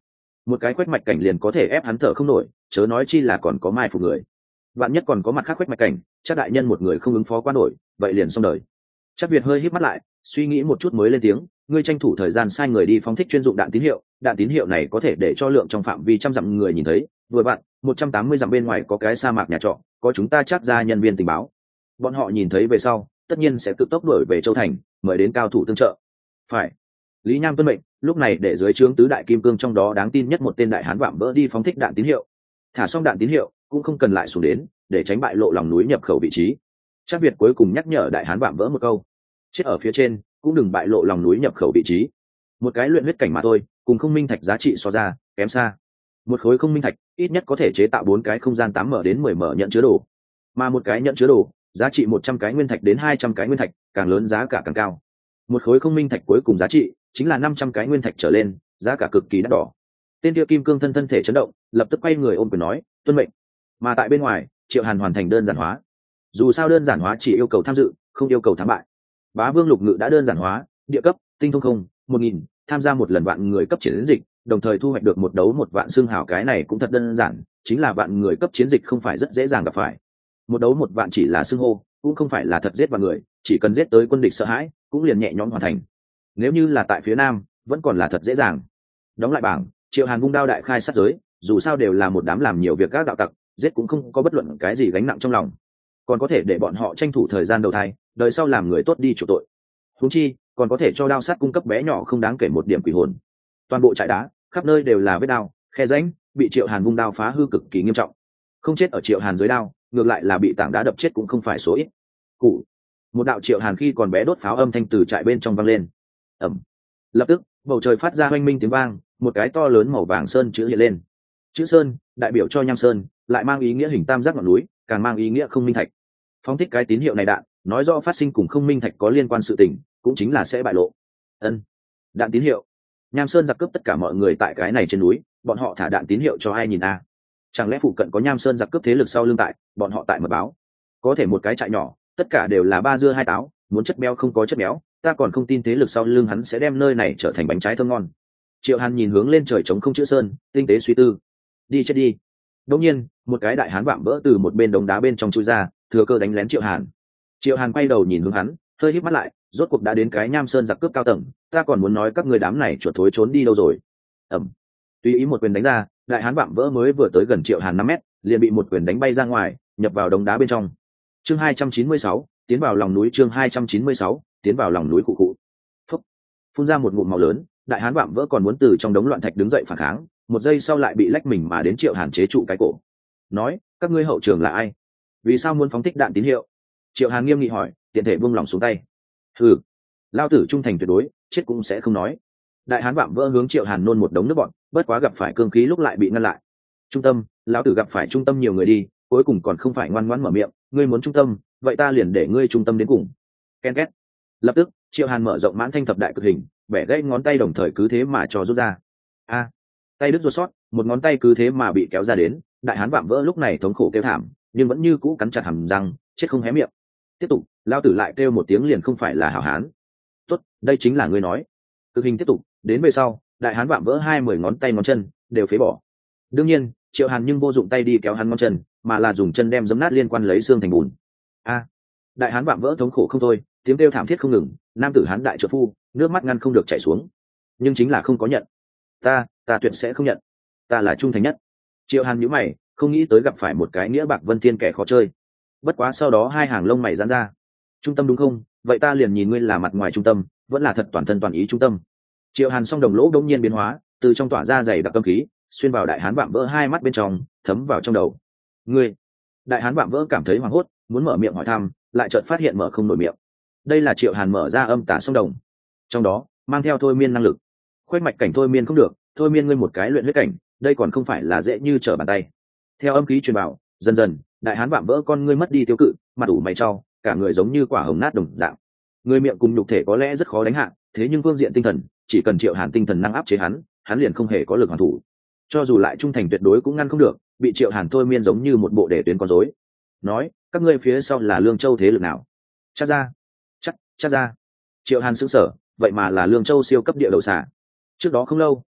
một cái quách mạch cảnh liền có thể ép hắn thở không nổi, chớ nói chi là còn có mai phục người. Vạn nhất còn có mặt khác quách mạch cảnh, chắc đại nhân một người không ứng phó qua nổi, vậy liền xong đời. Chắc Việt hơi híp mắt lại, suy nghĩ một chút mới lên tiếng, ngươi tranh thủ thời gian sai người đi phóng thích chuyên dụng đạn tín hiệu, đạn tín hiệu này có thể để cho lượng trong phạm vi trăm dặm người nhìn thấy, vừa vặn một trăm tám mươi dặm bên ngoài có cái sa mạc nhà trọ, có chúng ta chắc ra nhân viên tình báo, bọn họ nhìn thấy về sau tất nhiên sẽ cực tốc đuổi về châu thành, mời đến cao thủ tương trợ. Phải. Lý Nham tuân mệnh, lúc này để dưới trướng tứ đại kim cương trong đó đáng tin nhất một tên đại hán vạm vỡ đi phóng thích đạn tín hiệu. Thả xong đạn tín hiệu cũng không cần lại xuống đến, để tránh bại lộ lòng núi nhập khẩu vị trí. Chắc Việt cuối cùng nhắc nhở đại hán vạm vỡ một câu, chết ở phía trên cũng đừng bại lộ lòng núi nhập khẩu vị trí. Một cái luyện huyết cảnh mà thôi, cùng không minh thạch giá trị so ra kém xa. Một khối không minh thạch ít nhất có thể chế tạo bốn cái không gian tám mở đến mười mở nhận chứa đồ, mà một cái nhận chứa đồ giá trị một trăm cái nguyên thạch đến hai trăm cái nguyên thạch, càng lớn giá cả càng cao. Một khối không minh thạch cuối cùng giá trị chính là năm trăm cái nguyên thạch trở lên, giá cả cực kỳ đắt đỏ. Tên kia kim cương thân thân thể chấn động, lập tức quay người ôm quyền nói, tuân mệnh. Mà tại bên ngoài, Triệu Hàn hoàn thành đơn giản hóa. Dù sao đơn giản hóa chỉ yêu cầu tham dự, không yêu cầu thắng bại. Bá Vương Lục Ngự đã đơn giản hóa, địa cấp, tinh thông không, một nghìn, tham gia một lần vạn người cấp chiến dịch, đồng thời thu hoạch được một đấu một vạn xương hào, cái này cũng thật đơn giản, chính là vạn người cấp chiến dịch không phải rất dễ dàng gặp phải. Một đấu một vạn chỉ là xưng hô, cũng không phải là thật giết vạn người, chỉ cần giết tới quân địch sợ hãi, cũng liền nhẹ nhõm hoàn thành. Nếu như là tại phía nam, vẫn còn là thật dễ dàng. Đóng lại bảng, Triệu Hàn vung đao đại khai sát giới, dù sao đều là một đám làm nhiều việc các đạo tặc, giết cũng không có bất luận cái gì gánh nặng trong lòng, còn có thể để bọn họ tranh thủ thời gian đầu thai, đời sau làm người tốt đi chủ tội. Huống chi, còn có thể cho đao sát cung cấp bé nhỏ không đáng kể một điểm quỷ hồn. Toàn bộ trại đá, khắp nơi đều là vết đao, khe rãnh, bị Triệu Hàn vung đao phá hư cực kỳ nghiêm trọng. Không chết ở Triệu Hàn dưới đao, ngược lại là bị tảng đá đập chết cũng không phải số ít. Cụ, một đạo Triệu Hàn khi còn bé đốt pháo âm thanh từ trại bên trong vang lên. Ầm. Lập tức, bầu trời phát ra oanh minh tiếng vang, một cái to lớn màu vàng sơn chữ hiện lên. Chữ sơn đại biểu cho Nham Sơn, lại mang ý nghĩa hình tam giác ngọn núi, càng mang ý nghĩa không minh thạch. Phóng thích cái tín hiệu này đạn, nói rõ phát sinh cùng không minh thạch có liên quan sự tình, cũng chính là sẽ bại lộ. Ân. Đạn tín hiệu. Nham Sơn giặc cướp tất cả mọi người tại cái này trên núi, bọn họ thả đạn tín hiệu cho ai nhìn a? À? Chẳng lẽ phụ cận có Nham Sơn giặc cướp thế lực sau lưng tại, bọn họ tại mật báo. Có thể một cái trại nhỏ, tất cả đều là ba dưa hai táo, muốn chất béo không có chất béo, ta còn không tin thế lực sau lưng hắn sẽ đem nơi này trở thành bánh trái thơm ngon. Triệu Hàn nhìn hướng lên trời trống không chữ sơn, tinh tế suy tư. Đi chết đi. Đột nhiên, một cái đại hán vạm vỡ từ một bên đống đá bên trong chui ra, thừa cơ đánh lén Triệu Hàn. Triệu Hàn quay đầu nhìn hướng hắn, hơi híp mắt lại, rốt cuộc đã đến cái Nham Sơn giặc cướp cao tầng, ta còn muốn nói các người đám này chuột thối trốn đi đâu rồi. Ẩm. Tùy ý một quyền đánh ra, đại hán vạm vỡ mới vừa tới gần Triệu Hàn năm mét, liền bị một quyền đánh bay ra ngoài, nhập vào đống đá bên trong. Chương hai trăm chín mươi sáu, tiến vào lòng núi. Chương hai trăm chín mươi sáu, tiến vào lòng núi cụ cụ. Phúc. Phun ra một ngụm máu lớn, đại hán vạm vỡ còn muốn từ trong đống loạn thạch đứng dậy phản kháng, một giây sau lại bị lách mình mà đến Triệu Hàn chế trụ cái cổ. Nói, các ngươi hậu trường là ai? Vì sao muốn phóng thích đạn tín hiệu? Triệu Hàn nghiêm nghị hỏi, tiện thể buông lỏng xuống tay. Hừ, lao tử trung thành tuyệt đối, chết cũng sẽ không nói. Đại hán vạm vỡ hướng Triệu Hàn nôn một đống nước bọn, bất quá gặp phải cương khí lúc lại bị ngăn lại. Trung tâm, lão tử gặp phải trung tâm nhiều người đi, cuối cùng còn không phải ngoan ngoãn mở miệng, ngươi muốn trung tâm, vậy ta liền để ngươi trung tâm đến cùng. Ken két. Lập tức, Triệu Hàn mở rộng mãn thanh thập đại cực hình, bẻ gãy ngón tay đồng thời cứ thế mà cho rút ra. A, à, tay đứt ruột sót, một ngón tay cứ thế mà bị kéo ra đến, đại hán vạm vỡ lúc này thống khổ kêu thảm, nhưng vẫn như cũ cắn chặt hàm răng, chết không hé miệng. Tiếp tục, lão tử lại kêu một tiếng liền không phải là hảo hán. Tốt, đây chính là ngươi nói. Cực hình tiếp tục, đến về sau, đại hán vạm vỡ hai mười ngón tay ngón chân đều phế bỏ. Đương nhiên, Triệu Hàn nhưng vô dụng tay đi kéo hắn ngón chân, mà là dùng chân đem giấm nát liên quan lấy xương thành bùn. A, đại hán vạm vỡ thống khổ không thôi, tiếng kêu thảm thiết không ngừng, nam tử hán đại trợ phu, nước mắt ngăn không được chảy xuống. Nhưng chính là không có nhận. Ta, ta tuyệt sẽ không nhận. Ta là trung thành nhất. Triệu Hàn nhíu mày, không nghĩ tới gặp phải một cái nghĩa bạc vân thiên kẻ khó chơi. Bất quá sau đó hai hàng lông mày giãn ra. Trung tâm đúng không? Vậy ta liền nhìn ngươi là mặt ngoài trung tâm, vẫn là thật toàn thân toàn ý trung tâm. Triệu Hàn song đồng lỗ đống nhiên biến hóa, từ trong tỏa ra dày đặc âm khí, xuyên vào đại hán vạm vỡ hai mắt bên trong, thấm vào trong đầu. Ngươi! Đại hán vạm vỡ cảm thấy hoảng hốt, muốn mở miệng hỏi thăm, lại chợt phát hiện mở không nổi miệng. Đây là Triệu Hàn mở ra âm tả song đồng, trong đó mang theo thôi miên năng lực. Khoách mạch cảnh thôi miên không được, thôi miên ngươi một cái luyện huyết cảnh, đây còn không phải là dễ như trở bàn tay. Theo âm khí truyền vào, dần dần, đại hán vạm vỡ con ngươi mất đi tiêu cự, mặt ủ mày trao, cả người giống như quả hồng nát đồng dạng. Người miệng cùng nhục thể có lẽ rất khó đánh hạ, thế nhưng phương diện tinh thần, chỉ cần Triệu Hàn tinh thần năng áp chế hắn, hắn liền không hề có lực hoàn thủ. Cho dù lại trung thành tuyệt đối cũng ngăn không được, bị Triệu Hàn thôi miên giống như một bộ để tuyến con rối. Nói, các ngươi phía sau là Lương Châu thế lực nào? Chắc ra, chắc, chắc ra. Triệu Hàn sững sờ, vậy mà là Lương Châu siêu cấp địa đầu xà. Trước đó không lâu,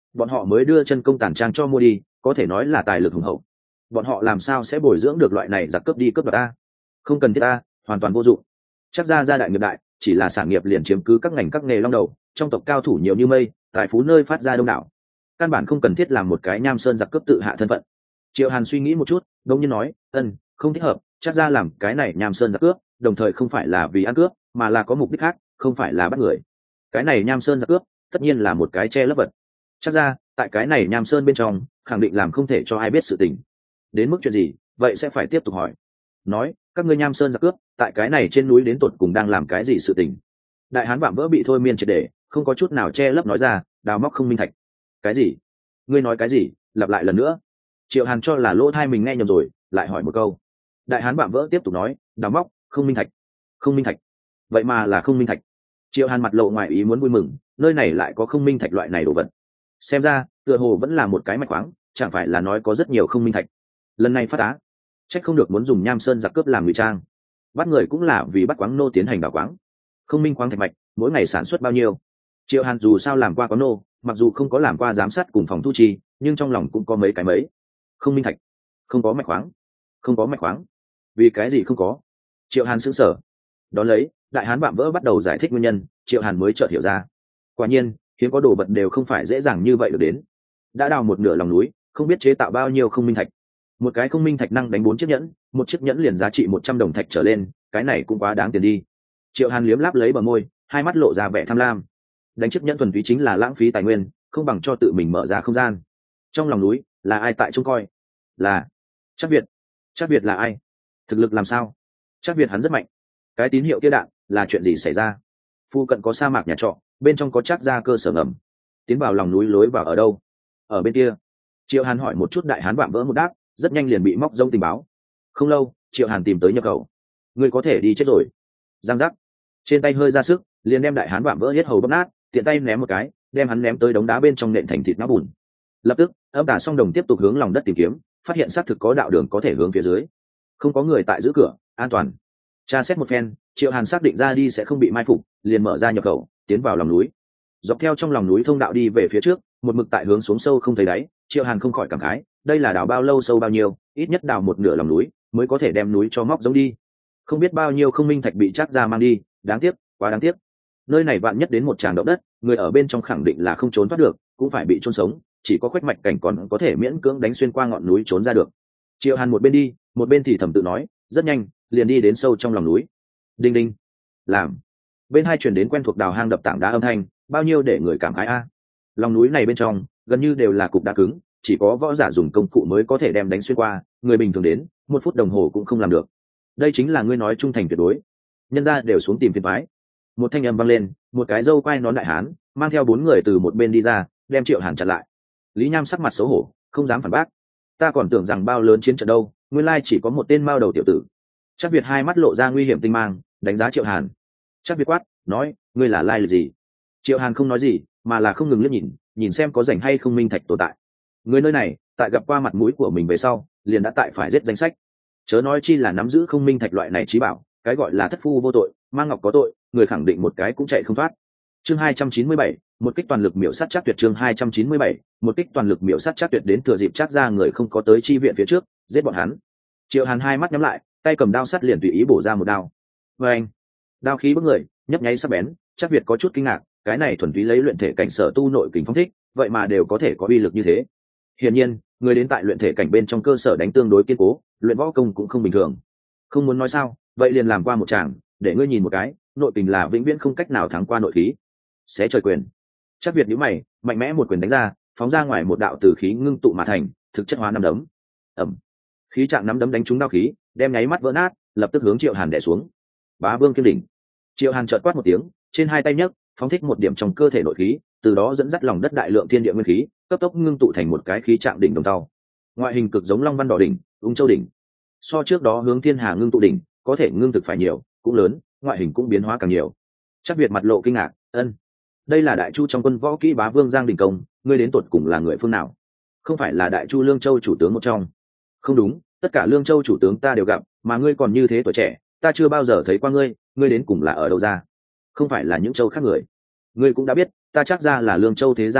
bọn họ mới đưa chân công tàn trang cho mua đi, có thể nói là tài lực hùng hậu. Bọn họ làm sao sẽ bồi dưỡng được loại này giặc cướp đi cướp đoạt ta? Không cần thiết ta, hoàn toàn vô dụng. Chắc ra gia đại nghiệp đại, chỉ là sản nghiệp liền chiếm cứ các ngành các nghề long đầu, trong tộc cao thủ nhiều như mây, tài phú nơi phát ra đông đảo, căn bản không cần thiết làm một cái nham sơn giặc cướp tự hạ thân phận. Triệu Hàn suy nghĩ một chút, đông nhiên nói, ân, không thích hợp, chắc ra làm cái này nham sơn giặc cướp, đồng thời không phải là vì ăn cướp, mà là có mục đích khác, không phải là bắt người. Cái này nham sơn giặc cướp, tất nhiên là một cái che lấp vật. Chắc ra, tại cái này nham sơn bên trong, khẳng định làm không thể cho ai biết sự tình. Đến mức chuyện gì, vậy sẽ phải tiếp tục hỏi. Nói, các ngươi nham sơn giặc cướp, tại cái này trên núi đến tột cùng đang làm cái gì sự tình? Đại hán vạm vỡ bị thôi miên triệt để, không có chút nào che lấp nói ra, đào móc không minh thạch. Cái gì? Ngươi nói cái gì? Lặp lại lần nữa. Triệu Hàn cho là lỗ thai mình nghe nhầm rồi, lại hỏi một câu. Đại hán vạm vỡ tiếp tục nói, đào móc không minh thạch. Không minh thạch? Vậy mà là không minh thạch. Triệu Hàn mặt lộ ngoài ý muốn vui mừng, nơi này lại có không minh thạch loại này đồ vật. Xem ra, tựa hồ vẫn là một cái mạch khoáng, chẳng phải là nói có rất nhiều không minh thạch. Lần này phát á, trách không được muốn dùng nham sơn giặc cướp làm ngụy trang. Bắt người cũng là vì bắt quáng nô tiến hành đào quáng. Không minh khoáng thạch mạch, mỗi ngày sản xuất bao nhiêu? Triệu Hàn dù sao làm qua quáng nô, mặc dù không có làm qua giám sát cùng phòng thu chi, nhưng trong lòng cũng có mấy cái mấy. Không minh thạch, không có mạch khoáng, không có mạch khoáng. Vì cái gì không có? Triệu Hàn sững sờ. Đón lấy, đại hán vạm vỡ bắt đầu giải thích nguyên nhân, Triệu Hàn mới chợt hiểu ra. Quả nhiên, hiếm có đồ vật đều không phải dễ dàng như vậy được đến. Đã đào một nửa lòng núi, không biết chế tạo bao nhiêu không minh thạch. Một cái không minh thạch năng đánh bốn chiếc nhẫn, một chiếc nhẫn liền giá trị một trăm đồng thạch trở lên, cái này cũng quá đáng tiền đi. Triệu Hàn liếm láp lấy bờ môi, hai mắt lộ ra vẻ tham lam. Đánh chiếc nhẫn thuần túy chính là lãng phí tài nguyên, không bằng cho tự mình mở ra không gian. Trong lòng núi, là ai tại trông coi? Là Trác Việt. Trác Việt là ai? Thực lực làm sao? Trác Việt hắn rất mạnh. Cái tín hiệu kia đạn, là chuyện gì xảy ra? Phu cận có sa mạc nhà trọ, bên trong có Trác gia cơ sở ngầm. Tiến vào lòng núi lối vào ở đâu? Ở bên kia. Triệu Hàn hỏi một chút, đại hán vạm vỡ một đáp, rất nhanh liền bị móc rông tình báo. Không lâu, Triệu Hàn tìm tới nhập khẩu. Ngươi có thể đi chết rồi. Giang giác. Trên tay hơi ra sức, liền đem đại hán vạm vỡ hết hầu bóp nát, tiện tay ném một cái, đem hắn ném tới đống đá bên trong nện thành thịt nát bùn. Lập tức, âm tà song đồng tiếp tục hướng lòng đất tìm kiếm, phát hiện xác thực có đạo đường có thể hướng phía dưới. Không có người tại giữ cửa, an toàn. Tra xét một phen, Triệu Hàn xác định ra đi sẽ không bị mai phục, liền mở ra nhập khẩu, tiến vào lòng núi. Dọc theo trong lòng núi thông đạo đi về phía trước, một mực tại hướng xuống sâu không thấy đáy. Triệu Hàn không khỏi cảm khái, đây là đào bao lâu sâu bao nhiêu, ít nhất đào một nửa lòng núi mới có thể đem núi cho móc giống đi. Không biết bao nhiêu không minh thạch bị Trác gia mang đi, đáng tiếc, quá đáng tiếc. Nơi này vạn nhất đến một tràng động đất, người ở bên trong khẳng định là không trốn thoát được, cũng phải bị chôn sống, chỉ có Khuếch Mạch Cảnh còn có thể miễn cưỡng đánh xuyên qua ngọn núi trốn ra được. Triệu Hàn một bên đi, một bên thì thầm tự nói, rất nhanh, liền đi đến sâu trong lòng núi. Đinh đinh, làm. Bên hai truyền đến quen thuộc đào hang đập tảng đá âm thanh, bao nhiêu để người cảm khái a. Lòng núi này bên trong, gần như đều là cục đá cứng, chỉ có võ giả dùng công cụ mới có thể đem đánh xuyên qua, người bình thường đến, một phút đồng hồ cũng không làm được. Đây chính là ngươi nói trung thành tuyệt đối. Nhân gia đều xuống tìm phiền toái. Một thanh âm vang lên, một cái râu quai nón đại hán mang theo bốn người từ một bên đi ra, đem Triệu Hàn chặn lại. Lý Nham sắc mặt xấu hổ, không dám phản bác. Ta còn tưởng rằng bao lớn chiến trận đâu, nguyên lai chỉ có một tên mao đầu tiểu tử. Trác Việt hai mắt lộ ra nguy hiểm tinh mang, đánh giá Triệu Hàn. Trác Việt quát, nói, ngươi là lai lịch gì? Triệu Hàn không nói gì, mà là không ngừng liếc nhìn, nhìn xem có rảnh hay không minh thạch tồn tại. Người nơi này, tại gặp qua mặt mũi của mình về sau, liền đã tại phải giết danh sách. Chớ nói chi là nắm giữ không minh thạch loại này trí bảo, cái gọi là thất phu vô tội, mang ngọc có tội, người khẳng định một cái cũng chạy không thoát. Chương hai trăm chín mươi bảy, một kích toàn lực miểu sát Trác Tuyệt. Chương hai trăm chín mươi bảy, một kích toàn lực miểu sát Trác Tuyệt. Đến thừa dịp Trác gia người không có tới chi viện phía trước, giết bọn hắn. Triệu Hàn hai mắt nhắm lại, tay cầm đao sắt liền tùy ý bổ ra một đao. Và anh, đao khí bức người, nhấp nháy sắc bén. Trác Việt có chút kinh ngạc, cái này thuần túy lấy luyện thể cảnh sở tu nội kình phong thích, vậy mà đều có thể có uy lực như thế. Hiển nhiên, người đến tại luyện thể cảnh bên trong cơ sở đánh tương đối kiên cố, luyện võ công cũng không bình thường. Không muốn nói sao, vậy liền làm qua một tràng, để ngươi nhìn một cái, nội kình là vĩnh viễn không cách nào thắng qua nội khí. Xé trời quyền. Trác Việt nhíu mày, mạnh mẽ một quyền đánh ra, phóng ra ngoài một đạo từ khí ngưng tụ mà thành, thực chất hóa năm đấm. Ầm. Khí trạng năm đấm đánh trúng đao khí, đem nháy mắt vỡ nát, lập tức hướng Triệu Hàn đè xuống. Bá Vương Kiếm Đỉnh. Triệu Hàn chợt quát một tiếng, trên hai tay nhấc, phóng thích một điểm trong cơ thể nội khí, từ đó dẫn dắt lòng đất đại lượng thiên địa nguyên khí, cấp tốc ngưng tụ thành một cái khí trạng đỉnh đồng tàu. Ngoại hình cực giống Long Văn Đỏ đỉnh, Ung Châu đỉnh. So trước đó hướng Thiên Hà ngưng tụ đỉnh, có thể ngưng thực phải nhiều, cũng lớn, ngoại hình cũng biến hóa càng nhiều. Trác Việt mặt lộ kinh ngạc, ân, đây là Đại Chu trong quân võ kỹ Bá Vương Giang đỉnh công, ngươi đến tuột cùng là người phương nào? Không phải là Đại Chu Lương Châu chủ tướng một trong? Không đúng, tất cả Lương Châu chủ tướng ta đều gặp, mà ngươi còn như thế tuổi trẻ, ta chưa bao giờ thấy qua ngươi, ngươi đến cùng là ở đâu ra? Không phải là những châu khác người? Ngươi cũng đã biết, ta Trác gia là Lương Châu thế gia vọng tộc,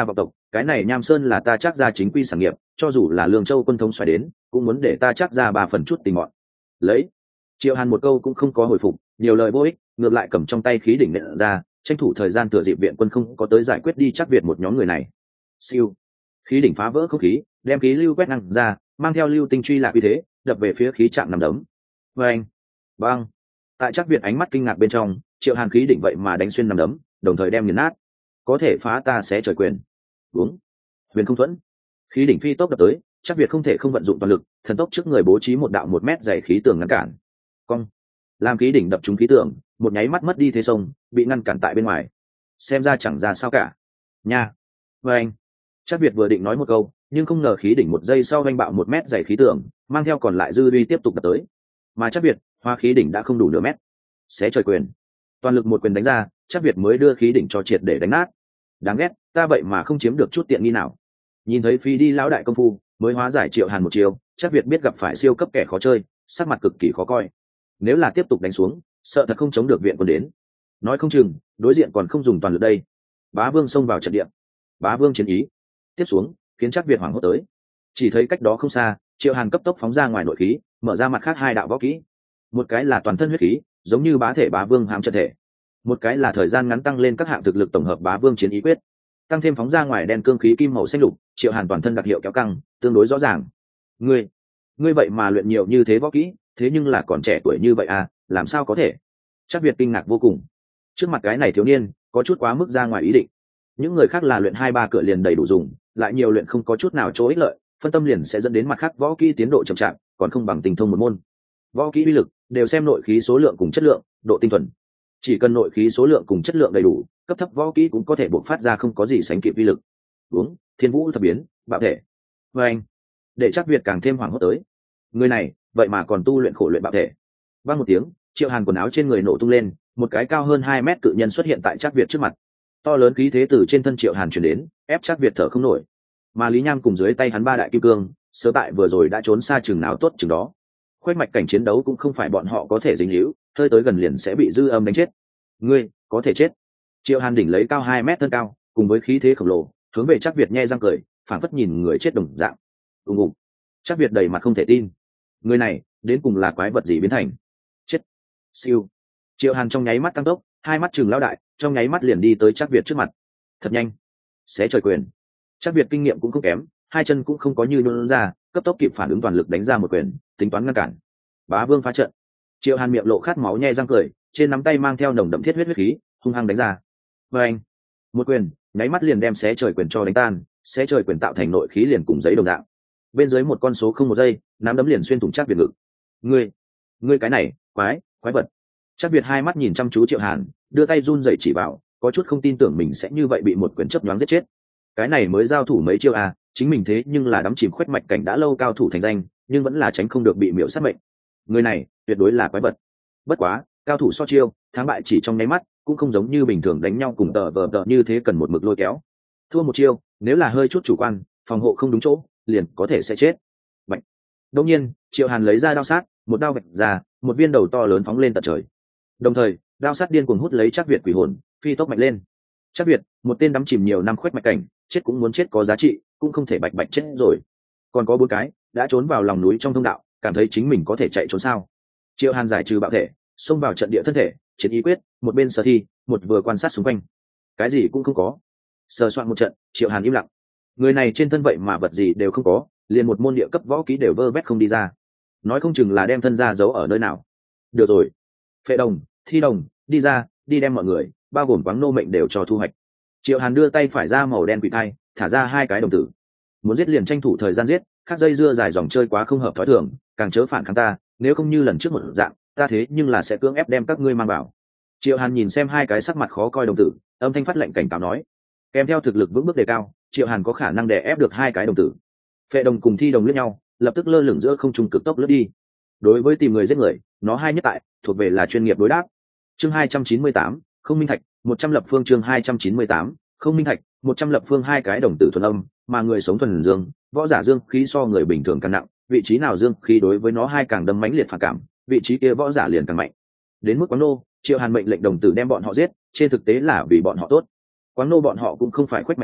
cái này Nham Sơn là ta chắc ra chính quy sản nghiệp, cho dù là Lương Châu quân thống xoài đến cũng muốn để ta chắc ra ba phần chút tình mọn. Lấy. Triệu Hàn một câu cũng không có hồi phục, nhiều lời vô ích, ngược lại cầm trong tay khí đỉnh nện ra, tranh thủ thời gian thừa dịp viện quân không có tới giải quyết đi chắc Việt một nhóm người này. Siêu. Khí đỉnh phá vỡ không khí, đem khí lưu quét năng ra, mang theo lưu tinh truy lạc uy thế, đập về phía khí trạng nằm đấm. Vâng. Bang. Tại chắc Việt ánh mắt kinh ngạc bên trong, Triệu Hàn khí đỉnh vậy mà đánh xuyên nằm đấm, đồng thời đem nghiền nát. Có thể phá ta sẽ trời quyền. Uống. Huyền không thuẫn. Khí đỉnh phi tốc đập tới, chắc Việt không thể không vận dụng toàn lực, thần tốc trước người bố trí một đạo một mét dày khí tường ngăn cản. Cong. Làm khí đỉnh đập trúng khí tường, một nháy mắt mất đi thế sông, bị ngăn cản tại bên ngoài. Xem ra chẳng ra sao cả. Nha. Vâng. Chắc Việt vừa định nói một câu, nhưng không ngờ khí đỉnh một giây sau vanh bạo một mét dày khí tường, mang theo còn lại dư uy tiếp tục đập tới. Mà chắc Việt, hoa khí đỉnh đã không đủ nửa mét. Xé trời quyền. Toàn lực một quyền đánh ra, chắc Việt mới đưa khí đỉnh cho triệt để đánh nát. Đáng ghét, ta vậy mà không chiếm được chút tiện nghi nào. Nhìn thấy phi đi lão đại công phu, mới hóa giải Triệu Hàn một chiều, chắc Việt biết gặp phải siêu cấp kẻ khó chơi, sắc mặt cực kỳ khó coi. Nếu là tiếp tục đánh xuống, sợ thật không chống được viện quân đến. Nói không chừng, đối diện còn không dùng toàn lực đây. Bá Vương xông vào trận địa. Bá Vương chiến ý. Tiếp xuống, khiến chắc Việt hoảng hốt tới. Chỉ thấy cách đó không xa, Triệu Hàn cấp tốc phóng ra ngoài nội khí, mở ra mặt khác hai đạo võ kỹ. Một cái là toàn thân huyết khí, giống như bá thể Bá Vương hám trận thể. Một cái là thời gian ngắn tăng lên các hạng thực lực tổng hợp Bá Vương chiến ý quyết. Tăng thêm phóng ra ngoài đen cương khí kim màu xanh lục, Triệu Hàn toàn thân đặc hiệu kéo căng, tương đối rõ ràng. Ngươi, ngươi vậy mà luyện nhiều như thế võ kỹ, thế nhưng là còn trẻ tuổi như vậy à, làm sao có thể? Chắc Việt kinh ngạc vô cùng. Trước mặt cái này thiếu niên, có chút quá mức ra ngoài ý định. Những người khác là luyện hai ba cửa liền đầy đủ dùng, lại nhiều luyện không có chút nào chỗ ích lợi, phân tâm liền sẽ dẫn đến mặt khác võ kỹ tiến độ chậm chạp, còn không bằng tinh thông một môn. Võ kỹ uy lực đều xem nội khí số lượng cùng chất lượng, độ tinh thuần. Chỉ cần nội khí số lượng cùng chất lượng đầy đủ, cấp thấp võ kỹ cũng có thể bộc phát ra không có gì sánh kịp uy lực. Uống, Thiên Vũ thập biến, bạo thể. Và anh, để chắc Việt càng thêm hoảng hốt tới. Người này, vậy mà còn tu luyện khổ luyện bạo thể. Vang một tiếng, Triệu Hàn quần áo trên người nổ tung lên, một cái cao hơn hai mét cự nhân xuất hiện tại chắc Việt trước mặt. To lớn khí thế từ trên thân Triệu Hàn truyền đến, ép chắc Việt thở không nổi. Mà Lý Nham cùng dưới tay hắn ba đại kim cương, sớm tại vừa rồi đã trốn xa chừng nào tốt chừng đó. Khuếch mạch cảnh chiến đấu cũng không phải bọn họ có thể dính líu, hơi tới gần liền sẽ bị dư âm đánh chết. Ngươi có thể chết. Triệu Hàn đỉnh lấy cao hai mét thân cao, cùng với khí thế khổng lồ, hướng về chắc Việt nhe răng cười, phảng phất nhìn người chết đồng dạng. Ùng ùng. Chắc Việt đầy mặt không thể tin. Người này, đến cùng là quái vật gì biến thành? Chết. Siêu. Triệu Hàn trong nháy mắt tăng tốc, hai mắt trừng lão đại, trong nháy mắt liền đi tới chắc Việt trước mặt. Thật nhanh. Xé trời quyền. Chắc Việt kinh nghiệm cũng không kém, hai chân cũng không có như nhún ra, cấp tốc kịp phản ứng toàn lực đánh ra một quyền, tính toán ngăn cản. Bá Vương phá trận. Triệu Hàn miệng lộ khát máu nhe răng cười, trên nắm tay mang theo nồng đậm thiết huyết huyết khí, hung hăng đánh ra. Và anh, một quyền, nháy mắt liền đem xé trời quyền cho đánh tan, xé trời quyền tạo thành nội khí liền cùng giấy đồng dạng. Bên dưới một con số không một giây, nắm đấm liền xuyên thủng chắc Việt ngực. Ngươi, ngươi cái này, quái, quái vật. Chắc Việt hai mắt nhìn chăm chú Triệu Hàn, đưa tay run rẩy chỉ vào, có chút không tin tưởng mình sẽ như vậy bị một quyền chớp nhoáng giết chết. Cái này mới giao thủ mấy chiêu à, chính mình thế nhưng là đắm chìm khuếch mạch cảnh đã lâu cao thủ thành danh, nhưng vẫn là tránh không được bị miểu sát mệnh. Người này, tuyệt đối là quái vật. Bất quá, cao thủ so chiêu, thắng bại chỉ trong nháy mắt, cũng không giống như bình thường đánh nhau cùng tờ vờ tờ như thế cần một mực lôi kéo. Thua một chiêu, nếu là hơi chút chủ quan, phòng hộ không đúng chỗ, liền có thể sẽ chết. Bạch. Đương nhiên, Triệu Hàn lấy ra đao sát, một đao vạch ra, một viên đầu to lớn phóng lên tận trời. Đồng thời, đao sát điên cuồng hút lấy chắc Việt quỷ hồn, phi tốc mạnh lên. Chắc Việt, một tên đắm chìm nhiều năm khuếch mạch cảnh, chết cũng muốn chết có giá trị, cũng không thể bạch bạch chết rồi. Còn có bốn cái, đã trốn vào lòng núi trong thông đạo, cảm thấy chính mình có thể chạy trốn sao? Triệu Hàn giải trừ bạo thể, xông vào trận địa thân thể, chiến ý quyết, một bên sở thi, một vừa quan sát xung quanh. Cái gì cũng không có. Sờ soạn một trận, Triệu Hàn im lặng. Người này trên thân vậy mà vật gì đều không có, liền một môn địa cấp võ kỹ đều vơ vét không đi ra. Nói không chừng là đem thân ra giấu ở nơi nào. Được rồi. Phệ đồng, Thi đồng, đi ra, đi đem mọi người, bao gồm quáng nô mệnh đều cho thu hoạch. Triệu Hàn đưa tay phải ra màu đen quỷ thai, thả ra hai cái đồng tử. Muốn giết liền tranh thủ thời gian giết, khác dây dưa dài dòng chơi quá không hợp thói thường, càng chớ phản kháng ta, nếu không như lần trước một dạng, ta thế nhưng là sẽ cưỡng ép đem các ngươi mang vào. Triệu Hàn nhìn xem hai cái sắc mặt khó coi đồng tử, âm thanh phát lệnh cảnh cáo nói, kèm theo thực lực vững bước đề cao, Triệu Hàn có khả năng đè ép được hai cái đồng tử. Phệ đồng cùng Thi đồng lẫn nhau, lập tức lơ lửng giữa không trung cực tốc lướt đi. Đối với tìm người giết người, nó hai nhất tại, thuộc về là chuyên nghiệp đối đáp. Chương hai trăm chín mươi tám, không minh thạch, một trăm lập phương chương hai trăm chín mươi tám, không minh thạch, một trăm lập phương hai cái đồng tử thuần âm, mà người sống thuần dương, võ giả dương khí so người bình thường càng nặng, vị trí nào dương khí đối với nó hai càng đâm mãnh liệt phản cảm, vị trí kia võ giả liền càng mạnh. Đến mức Quáng nô, Triệu Hàn mệnh lệnh đồng tử đem bọn họ giết, trên thực tế là vì bọn họ tốt. Quáng nô bọn họ cũng không phải khuếch mạch cảnh,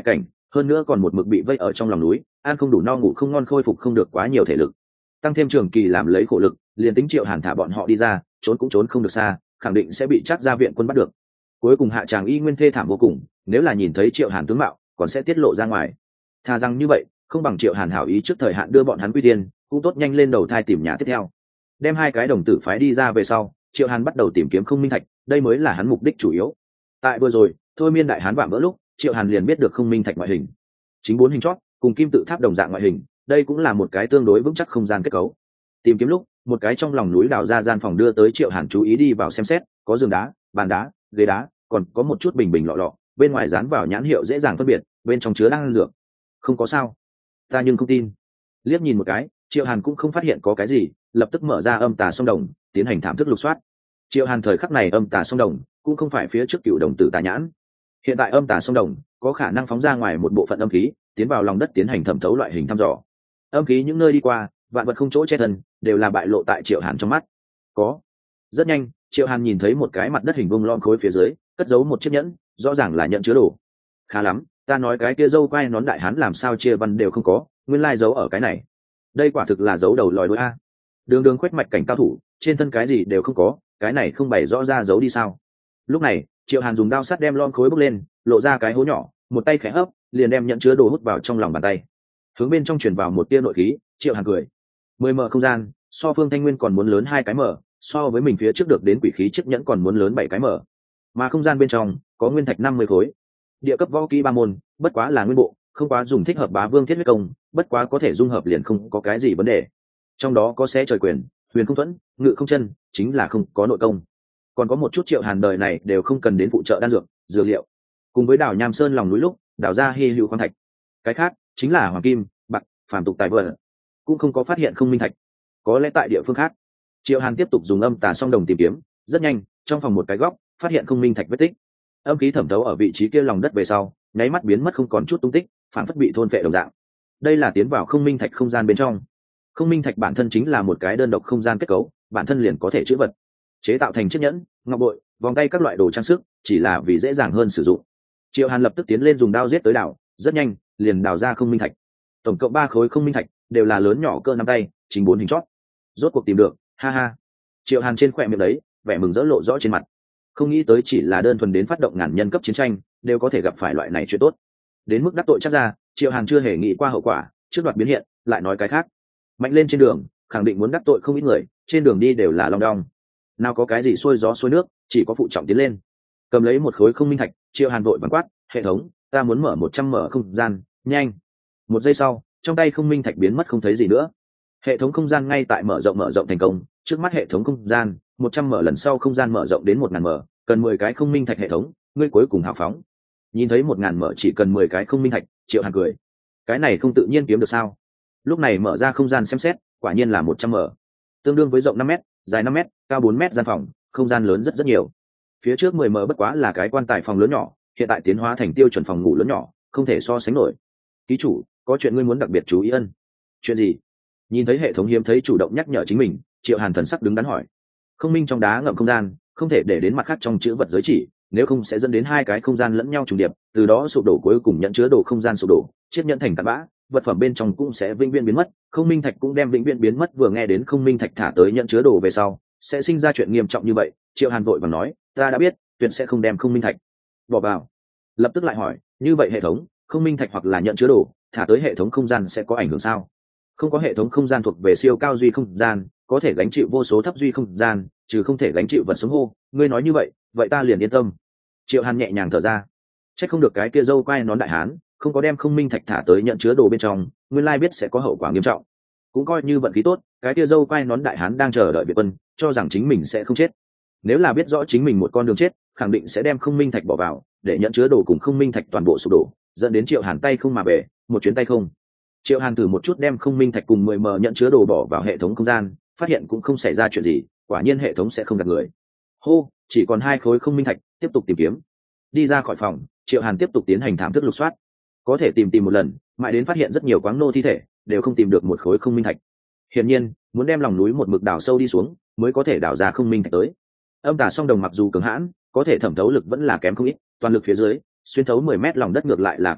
hơn nữa còn một mực bị vây ở trong lòng núi, ăn không đủ no ngủ không ngon, khôi phục không được quá nhiều thể lực, tăng thêm trường kỳ làm lấy khổ lực, liền tính Triệu Hàn thả bọn họ đi ra, trốn cũng trốn không được xa, khẳng định sẽ bị Trác Gia viện quân bắt được. Cuối cùng hạ tràng y nguyên thê thảm vô cùng, nếu là nhìn thấy Triệu Hàn tướng mạo, còn sẽ tiết lộ ra ngoài. Thà rằng như vậy, không bằng Triệu Hàn hảo ý trước thời hạn đưa bọn hắn quy tiên, cũng tốt nhanh lên đầu thai tìm nhà tiếp theo. Đem hai cái đồng tử phái đi ra về sau, Triệu Hàn bắt đầu tìm kiếm không minh thạch, đây mới là hắn mục đích chủ yếu. Tại vừa rồi, thôi miên đại hán vạm vỡ lúc, Triệu Hàn liền biết được không minh thạch ngoại hình, chính bốn hình chót, cùng kim tự tháp đồng dạng ngoại hình, đây cũng là một cái tương đối vững chắc không gian kết cấu. Tìm kiếm lúc, một cái trong lòng núi đào ra gian phòng đưa tới Triệu Hàn chú ý đi vào xem xét, có giường đá, bàn đá, ghế đá, còn có một chút bình bình lọ lọ, bên ngoài dán vào nhãn hiệu dễ dàng phân biệt, bên trong chứa đan dược. Không có sao, ta nhưng không tin. Liếc nhìn một cái, Triệu Hàn cũng không phát hiện có cái gì, lập tức mở ra âm tà song đồng, tiến hành thảm thức lục soát. Triệu Hàn thời khắc này âm tà song đồng cũng không phải phía trước cựu đồng tử tà nhãn, hiện tại âm tà song đồng có khả năng phóng ra ngoài một bộ phận âm khí, tiến vào lòng đất tiến hành thẩm thấu loại hình thăm dò. Âm khí những nơi đi qua, vạn vật không chỗ che thân, đều là bại lộ tại Triệu Hàn trong mắt. Có. Rất nhanh, Triệu Hàn nhìn thấy một cái mặt đất hình vuông lon khối phía dưới, cất giấu một chiếc nhẫn, rõ ràng là nhận chứa đồ. Khá lắm, ta nói cái kia dâu quai nón đại hán làm sao chia văn đều không có, nguyên lai giấu ở cái này. Đây quả thực là giấu đầu lòi đuôi a. Đường đường khuếch mạch cảnh cao thủ, trên thân cái gì đều không có, cái này không bày rõ ra giấu đi sao? Lúc này, Triệu Hàn dùng đao sắt đem lon khối bốc lên, lộ ra cái hố nhỏ, một tay khẽ hấp, liền đem nhận chứa đồ hút vào trong lòng bàn tay. Hướng bên trong truyền vào một tia nội khí, Triệu Hàn cười. Mười mở không gian, so Phương Thanh Nguyên còn muốn lớn hai cái mở, so với mình phía trước được đến quỷ khí chiếc nhẫn còn muốn lớn bảy cái mở. Mà không gian bên trong có nguyên thạch năm mươi khối. Địa cấp võ kỹ ba môn, bất quá là nguyên bộ, không quá dùng thích hợp bá vương thiết huyết công, bất quá có thể dung hợp liền không có cái gì vấn đề. Trong đó có xé trời quyền, huyền không thuẫn, ngự không chân, chính là không có nội công. Còn có một chút Triệu Hàn đời này đều không cần đến phụ trợ đan dược, dược liệu. Cùng với đào Nham Sơn lòng núi lúc, đào ra hy hữu khoáng thạch. Cái khác chính là hoàng kim, bạc, phàm tục tài vật. Cũng không có phát hiện không minh thạch. Có lẽ tại địa phương khác. Triệu Hàn tiếp tục dùng âm tà song đồng tìm kiếm, rất nhanh, trong phòng một cái góc, phát hiện không minh thạch vết tích. Âm khí thẩm thấu ở vị trí kia lòng đất về sau, nháy mắt biến mất không còn chút tung tích, phản phất bị thôn phệ đồng dạng. Đây là tiến vào không minh thạch không gian bên trong. Không minh thạch bản thân chính là một cái đơn độc không gian kết cấu, bản thân liền có thể chữ vật, chế tạo thành chiếc nhẫn, ngọc bội, vòng tay các loại đồ trang sức, chỉ là vì dễ dàng hơn sử dụng. Triệu Hàn lập tức tiến lên dùng đao giết tới đảo, rất nhanh, liền đào ra không minh thạch. Tổng cộng ba khối không minh thạch, đều là lớn nhỏ cỡ nắm tay, chính bốn hình chót. Rốt cuộc tìm được, ha ha. Triệu Hàn trên khỏe miệng đấy, vẻ mừng rỡ lộ rõ trên mặt. Không nghĩ tới chỉ là đơn thuần đến phát động ngàn nhân cấp chiến tranh, đều có thể gặp phải loại này chuyện tốt. Đến mức đắc tội chắc ra, Triệu Hàn chưa hề nghĩ qua hậu quả, trước đoạt biến hiện, lại nói cái khác. Mạnh lên trên đường, khẳng định muốn đắc tội không ít người, trên đường đi đều là long đong. Nào có cái gì xuôi gió xuôi nước, chỉ có phụ trọng tiến lên. Cầm lấy một khối không minh thạch, Triệu Hàn vội vàng quát, hệ thống, ta muốn mở một trăm mở không gian, nhanh. Một giây sau, trong tay không minh thạch biến mất không thấy gì nữa. Hệ thống không gian ngay tại mở rộng mở rộng thành công, trước mắt hệ thống không gian, một trăm mở lần sau không gian mở rộng đến một ngàn mở, cần mười cái không minh thạch hệ thống, ngươi cuối cùng hào phóng. Nhìn thấy một ngàn mở chỉ cần mười cái không minh thạch, Triệu Hàn cười. Cái này không tự nhiên kiếm được sao? Lúc này mở ra không gian xem xét, quả nhiên là một trăm mở, tương đương với rộng năm mét, dài năm mét, cao bốn mét gian phòng, không gian lớn rất rất nhiều. Phía trước mười mở bất quá là cái quan tài phòng lớn nhỏ, hiện tại tiến hóa thành tiêu chuẩn phòng ngủ lớn nhỏ, không thể so sánh nổi. Ký chủ, có chuyện ngươi muốn đặc biệt chú ý ân. Chuyện gì? Nhìn thấy hệ thống hiếm thấy chủ động nhắc nhở chính mình, Triệu Hàn thần sắc đứng đắn hỏi. Không minh trong đá ngậm không gian, không thể để đến mặt khác trong chữ vật giới chỉ, nếu không sẽ dẫn đến hai cái không gian lẫn nhau trùng điệp, từ đó sụp đổ, cuối cùng nhận chứa đồ không gian sụp đổ, chiết nhận thành tạt bã, vật phẩm bên trong cũng sẽ vĩnh viễn biến mất, không minh thạch cũng đem vĩnh viễn biến mất. Vừa nghe đến không minh thạch thả tới nhận chứa đồ về sau, sẽ sinh ra chuyện nghiêm trọng như vậy, Triệu Hàn vội vàng nói, ta đã biết, tuyệt sẽ không đem không minh thạch bỏ vào. Lập tức lại hỏi, như vậy hệ thống, không minh thạch hoặc là nhận chứa đồ, thả tới hệ thống không gian sẽ có ảnh hưởng sao? Không có hệ thống không gian thuộc về siêu cao duy không gian, có thể gánh chịu vô số thấp duy không gian, trừ không thể gánh chịu vật sống hô, ngươi nói như vậy, vậy ta liền yên tâm. Triệu Hàn nhẹ nhàng thở ra, chắc không được cái kia dâu quai nón đại hán không có đem không minh thạch thả tới nhận chứa đồ bên trong, nguyên lai biết sẽ có hậu quả nghiêm trọng. Cũng coi như vận khí tốt, cái kia dâu quai nón đại hán đang chờ đợi Việt quân, cho rằng chính mình sẽ không chết. Nếu là biết rõ chính mình một con đường chết, khẳng định sẽ đem không minh thạch bỏ vào, để nhận chứa đồ cùng không minh thạch toàn bộ sụp đổ, dẫn đến Triệu Hàn tay không mà về, một chuyến tay không. Triệu Hàn thử một chút đem không minh thạch cùng mười mờ nhận chứa đồ bỏ vào hệ thống không gian, phát hiện cũng không xảy ra chuyện gì, quả nhiên hệ thống sẽ không gạt người. Hô, chỉ còn hai khối không minh thạch, tiếp tục tìm kiếm. Đi ra khỏi phòng, Triệu Hàn tiếp tục tiến hành thảm thức lục soát. Có thể tìm tìm một lần, mãi đến phát hiện rất nhiều quáng nô thi thể, đều không tìm được một khối không minh thạch. Hiển nhiên, muốn đem lòng núi một mực đào sâu đi xuống, mới có thể đào ra không minh thạch tới. Âm tà song đồng mặc dù cường hãn, có thể thẩm thấu lực vẫn là kém không ít, toàn lực phía dưới, xuyên thấu mười mét lòng đất ngược lại là có thể,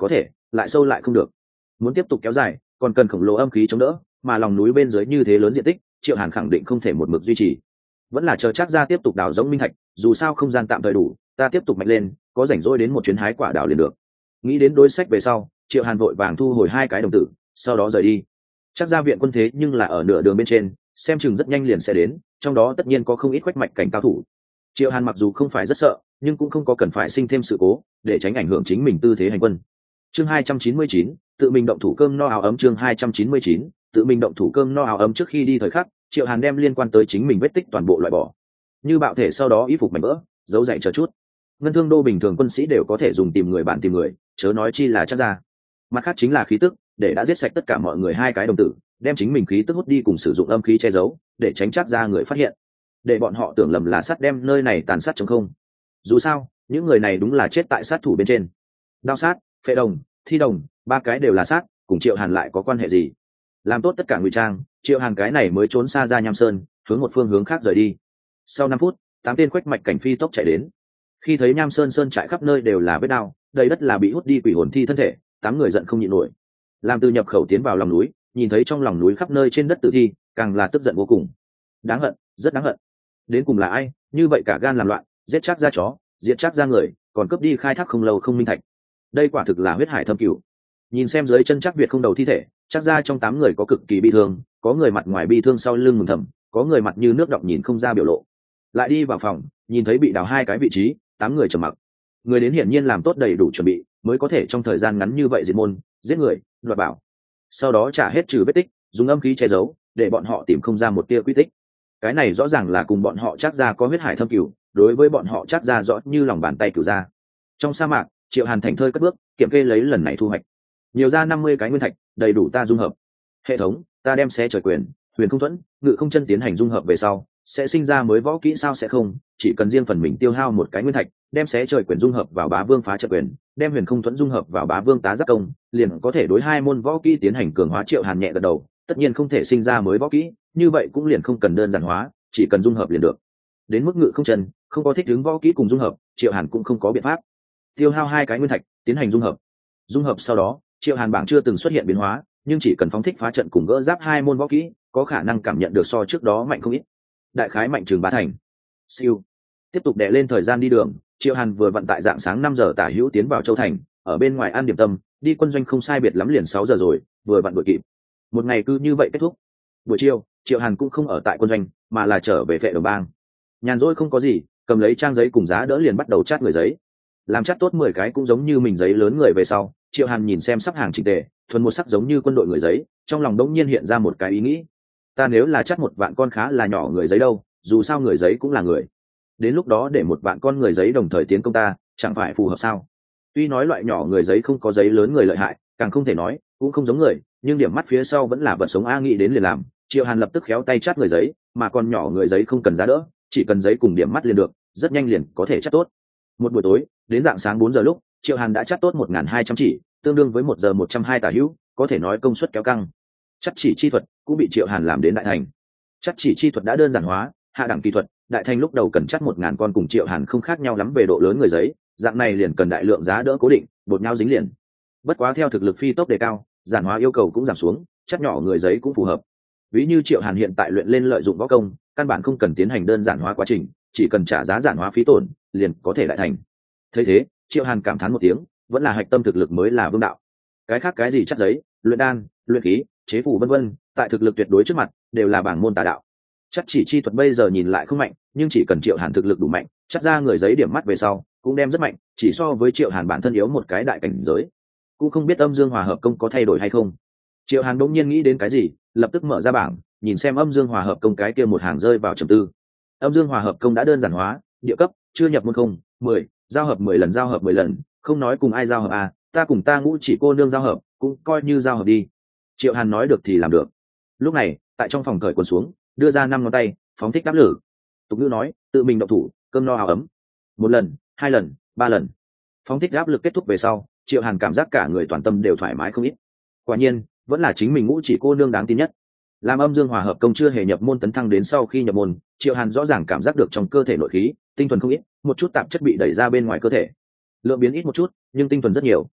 lại sâu lại không được, muốn tiếp tục kéo dài còn cần khổng lồ âm khí chống đỡ, mà lòng núi bên dưới như thế lớn diện tích, Triệu Hàn khẳng định không thể một mực duy trì, vẫn là chờ chắc ra tiếp tục đào giống minh thạch, dù sao không gian tạm thời đủ, ta tiếp tục mạnh lên, có rảnh rỗi đến một chuyến hái quả đào liền được. Nghĩ đến đối sách về sau, Triệu Hàn vội vàng thu hồi hai cái đồng tử, sau đó rời đi. Chắc ra viện quân thế nhưng là ở nửa đường bên trên, xem chừng rất nhanh liền sẽ đến, trong đó tất nhiên có không ít quách mạch cảnh cao thủ. Triệu Hàn mặc dù không phải rất sợ, nhưng cũng không có cần phải sinh thêm sự cố, để tránh ảnh hưởng chính mình tư thế hành quân. Chương hai trăm chín mươi chín, tự mình động thủ cơm no áo ấm. Chương hai trăm chín mươi chín, tự mình động thủ cơm no áo ấm. Trước khi đi thời khắc, Triệu Hàn đem liên quan tới chính mình vết tích toàn bộ loại bỏ, như bạo thể sau đó y phục mảnh vỡ, giấu dạy chờ chút. Ngân Thương Đô bình thường quân sĩ đều có thể dùng tìm người bạn tìm người, chớ nói chi là chắc ra. Mặt khác chính là khí tức, để đã giết sạch tất cả mọi người hai cái đồng tử, đem chính mình khí tức hút đi cùng sử dụng âm khí che giấu, để tránh chắc ra người phát hiện, để bọn họ tưởng lầm là sát đem nơi này tàn sát chống không. Dù sao, những người này đúng là chết tại sát thủ bên trên. Đao sát, phệ đồng, thi đồng, ba cái đều là sát, cùng Triệu Hàn lại có quan hệ gì? Làm tốt tất cả ngụy trang, Triệu Hàn cái này mới trốn xa ra Nham Sơn, hướng một phương hướng khác rời đi. Sau năm phút, tám tên quách mạch cảnh phi tốc chạy đến. Khi thấy Nham Sơn sơn trại khắp nơi đều là vết đao, đầy đất là bị hút đi quỷ hồn thi thân thể, tám người giận không nhịn nổi. Làm từ nhập khẩu tiến vào lòng núi, nhìn thấy trong lòng núi khắp nơi trên đất tử thi, càng là tức giận vô cùng. Đáng hận, rất đáng hận. Đến cùng là ai, như vậy cả gan làm loạn, giết chắc ra chó, diệt chắc ra người, còn cướp đi khai thác không lâu không minh thạch. Đây quả thực là huyết hải thâm cửu. Nhìn xem dưới chân chắc Việt không đầu thi thể, chắc ra trong tám người có cực kỳ bi thương, có người mặt ngoài bi thương sau lưng mừng thầm, có người mặt như nước đọng nhìn không ra biểu lộ. Lại đi vào phòng, nhìn thấy bị đào hai cái vị trí, tám người trầm mặc. Người đến hiển nhiên làm tốt đầy đủ chuẩn bị, mới có thể trong thời gian ngắn như vậy diệt môn, giết người, đoạt bảo. Sau đó trả hết trừ vết tích, dùng âm khí che giấu, để bọn họ tìm không ra một tia quy tích. Cái này rõ ràng là cùng bọn họ chắc ra có huyết hải thâm cửu, đối với bọn họ chắc ra rõ như lòng bàn tay cửu ra. Trong sa mạc, Triệu Hàn thành thơi cất bước, kiểm kê lấy lần này thu hoạch nhiều ra năm mươi cái nguyên thạch, đầy đủ ta dung hợp. Hệ thống, ta đem xé trời quyền, huyền không thuẫn, ngự không chân tiến hành dung hợp về sau, sẽ sinh ra mới võ kỹ sao? Sẽ không, chỉ cần riêng phần mình tiêu hao một cái nguyên thạch, đem xé trời quyền dung hợp vào bá vương phá trận quyền, đem huyền không thuẫn dung hợp vào bá vương tá giáp công, liền có thể đối hai môn võ kỹ tiến hành cường hóa. Triệu Hàn nhẹ gật đầu, tất nhiên không thể sinh ra mới võ kỹ, như vậy cũng liền không cần đơn giản hóa, chỉ cần dung hợp liền được. Đến mức ngự không chân, không có thích ứng võ kỹ cùng dung hợp, Triệu Hàn cũng không có biện pháp. Tiêu hao hai cái nguyên thạch, tiến hành dung hợp. Dung hợp sau đó, Triệu Hàn bảng chưa từng xuất hiện biến hóa, nhưng chỉ cần phóng thích phá trận cùng gỡ giáp hai môn võ kỹ, có khả năng cảm nhận được so trước đó mạnh không ít. Đại khái mạnh trường bá thành. Siêu. Tiếp tục đè lên thời gian đi đường, Triệu Hàn vừa vận tại dạng sáng năm giờ tả hữu tiến vào Châu Thành, ở bên ngoài ăn điểm tâm, đi quân doanh không sai biệt lắm liền sáu giờ rồi, vừa vặn đuổi kịp. Một ngày cứ như vậy kết thúc. Buổi chiều, Triệu Hàn cũng không ở tại quân doanh, mà là trở về Vệ Đồng Bang. Nhàn rỗi không có gì, cầm lấy trang giấy cùng giá đỡ liền bắt đầu chát người giấy. Làm chát tốt mười cái cũng giống như mình giấy lớn người về sau, Triệu Hàn nhìn xem sắp hàng chỉnh tề, thuần một sắc giống như quân đội người giấy, trong lòng đống nhiên hiện ra một cái ý nghĩ. Ta nếu là chắt một vạn con khá là nhỏ người giấy đâu, dù sao người giấy cũng là người. Đến lúc đó để một vạn con người giấy đồng thời tiến công ta, chẳng phải phù hợp sao? Tuy nói loại nhỏ người giấy không có giấy lớn người lợi hại, càng không thể nói, cũng không giống người, nhưng điểm mắt phía sau vẫn là vật sống a, nghĩ đến liền làm. Triệu Hàn lập tức khéo tay chắt người giấy, mà con nhỏ người giấy không cần giá đỡ, chỉ cần giấy cùng điểm mắt liền được, rất nhanh liền có thể chắt tốt. Một buổi tối, đến dạng sáng bốn giờ lúc, Triệu Hàn đã chắt tốt một nghìn hai trăm chỉ, tương đương với một giờ một trăm hai tả hữu, có thể nói công suất kéo căng. Chắt chỉ chi thuật cũng bị Triệu Hàn làm đến đại thành. Chắt chỉ chi thuật đã đơn giản hóa, hạ đẳng kỹ thuật, đại thành lúc đầu cần chắt một ngàn con cùng Triệu Hàn không khác nhau lắm về độ lớn người giấy, dạng này liền cần đại lượng giá đỡ cố định, bột nhau dính liền. Bất quá theo thực lực phi tốc đề cao, giản hóa yêu cầu cũng giảm xuống, chắt nhỏ người giấy cũng phù hợp. Ví như Triệu Hàn hiện tại luyện lên lợi dụng võ công, căn bản không cần tiến hành đơn giản hóa quá trình, chỉ cần trả giá giản hóa phí tổn, liền có thể đại thành. Thấy thế, Triệu Hàn cảm thán một tiếng, vẫn là hạch tâm thực lực mới là vương đạo. Cái khác cái gì chắt giấy, luyện đan, luyện khí, chế phù vân vân, tại thực lực tuyệt đối trước mặt, đều là bảng môn tà đạo. Chắt chỉ chi thuật bây giờ nhìn lại không mạnh, nhưng chỉ cần Triệu Hàn thực lực đủ mạnh, chắt ra người giấy điểm mắt về sau, cũng đem rất mạnh, chỉ so với Triệu Hàn bản thân yếu một cái đại cảnh giới. Cũng không biết âm dương hòa hợp công có thay đổi hay không. Triệu Hàn đột nhiên nghĩ đến cái gì, lập tức mở ra bảng, nhìn xem âm dương hòa hợp công cái kia một hàng rơi vào trầm tư. Âm dương hòa hợp công đã đơn giản hóa, địa cấp, chưa nhập môn không, mười, giao hợp mười lần, giao hợp mười lần, không nói cùng ai giao hợp à, ta cùng ta ngũ chỉ cô nương giao hợp, cũng coi như giao hợp đi. Triệu Hàn nói được thì làm được. Lúc này, tại trong phòng cởi quần xuống, đưa ra năm ngón tay, phóng thích đáp lử. Tục ngữ nói, tự mình động thủ, cơm no áo ấm. Một lần, hai lần, ba lần. Phóng thích áp lực kết thúc về sau, Triệu Hàn cảm giác cả người toàn tâm đều thoải mái không ít. Quả nhiên, vẫn là chính mình ngũ chỉ cô nương đáng tin nhất. Làm âm dương hòa hợp công chưa hề nhập môn tấn thăng đến sau khi nhập môn, Triệu Hàn rõ ràng cảm giác được trong cơ thể nội khí, tinh thuần không ít, một chút tạp chất bị đẩy ra bên ngoài cơ thể. Lượng biến ít một chút, nhưng tinh thuần rất nhiều.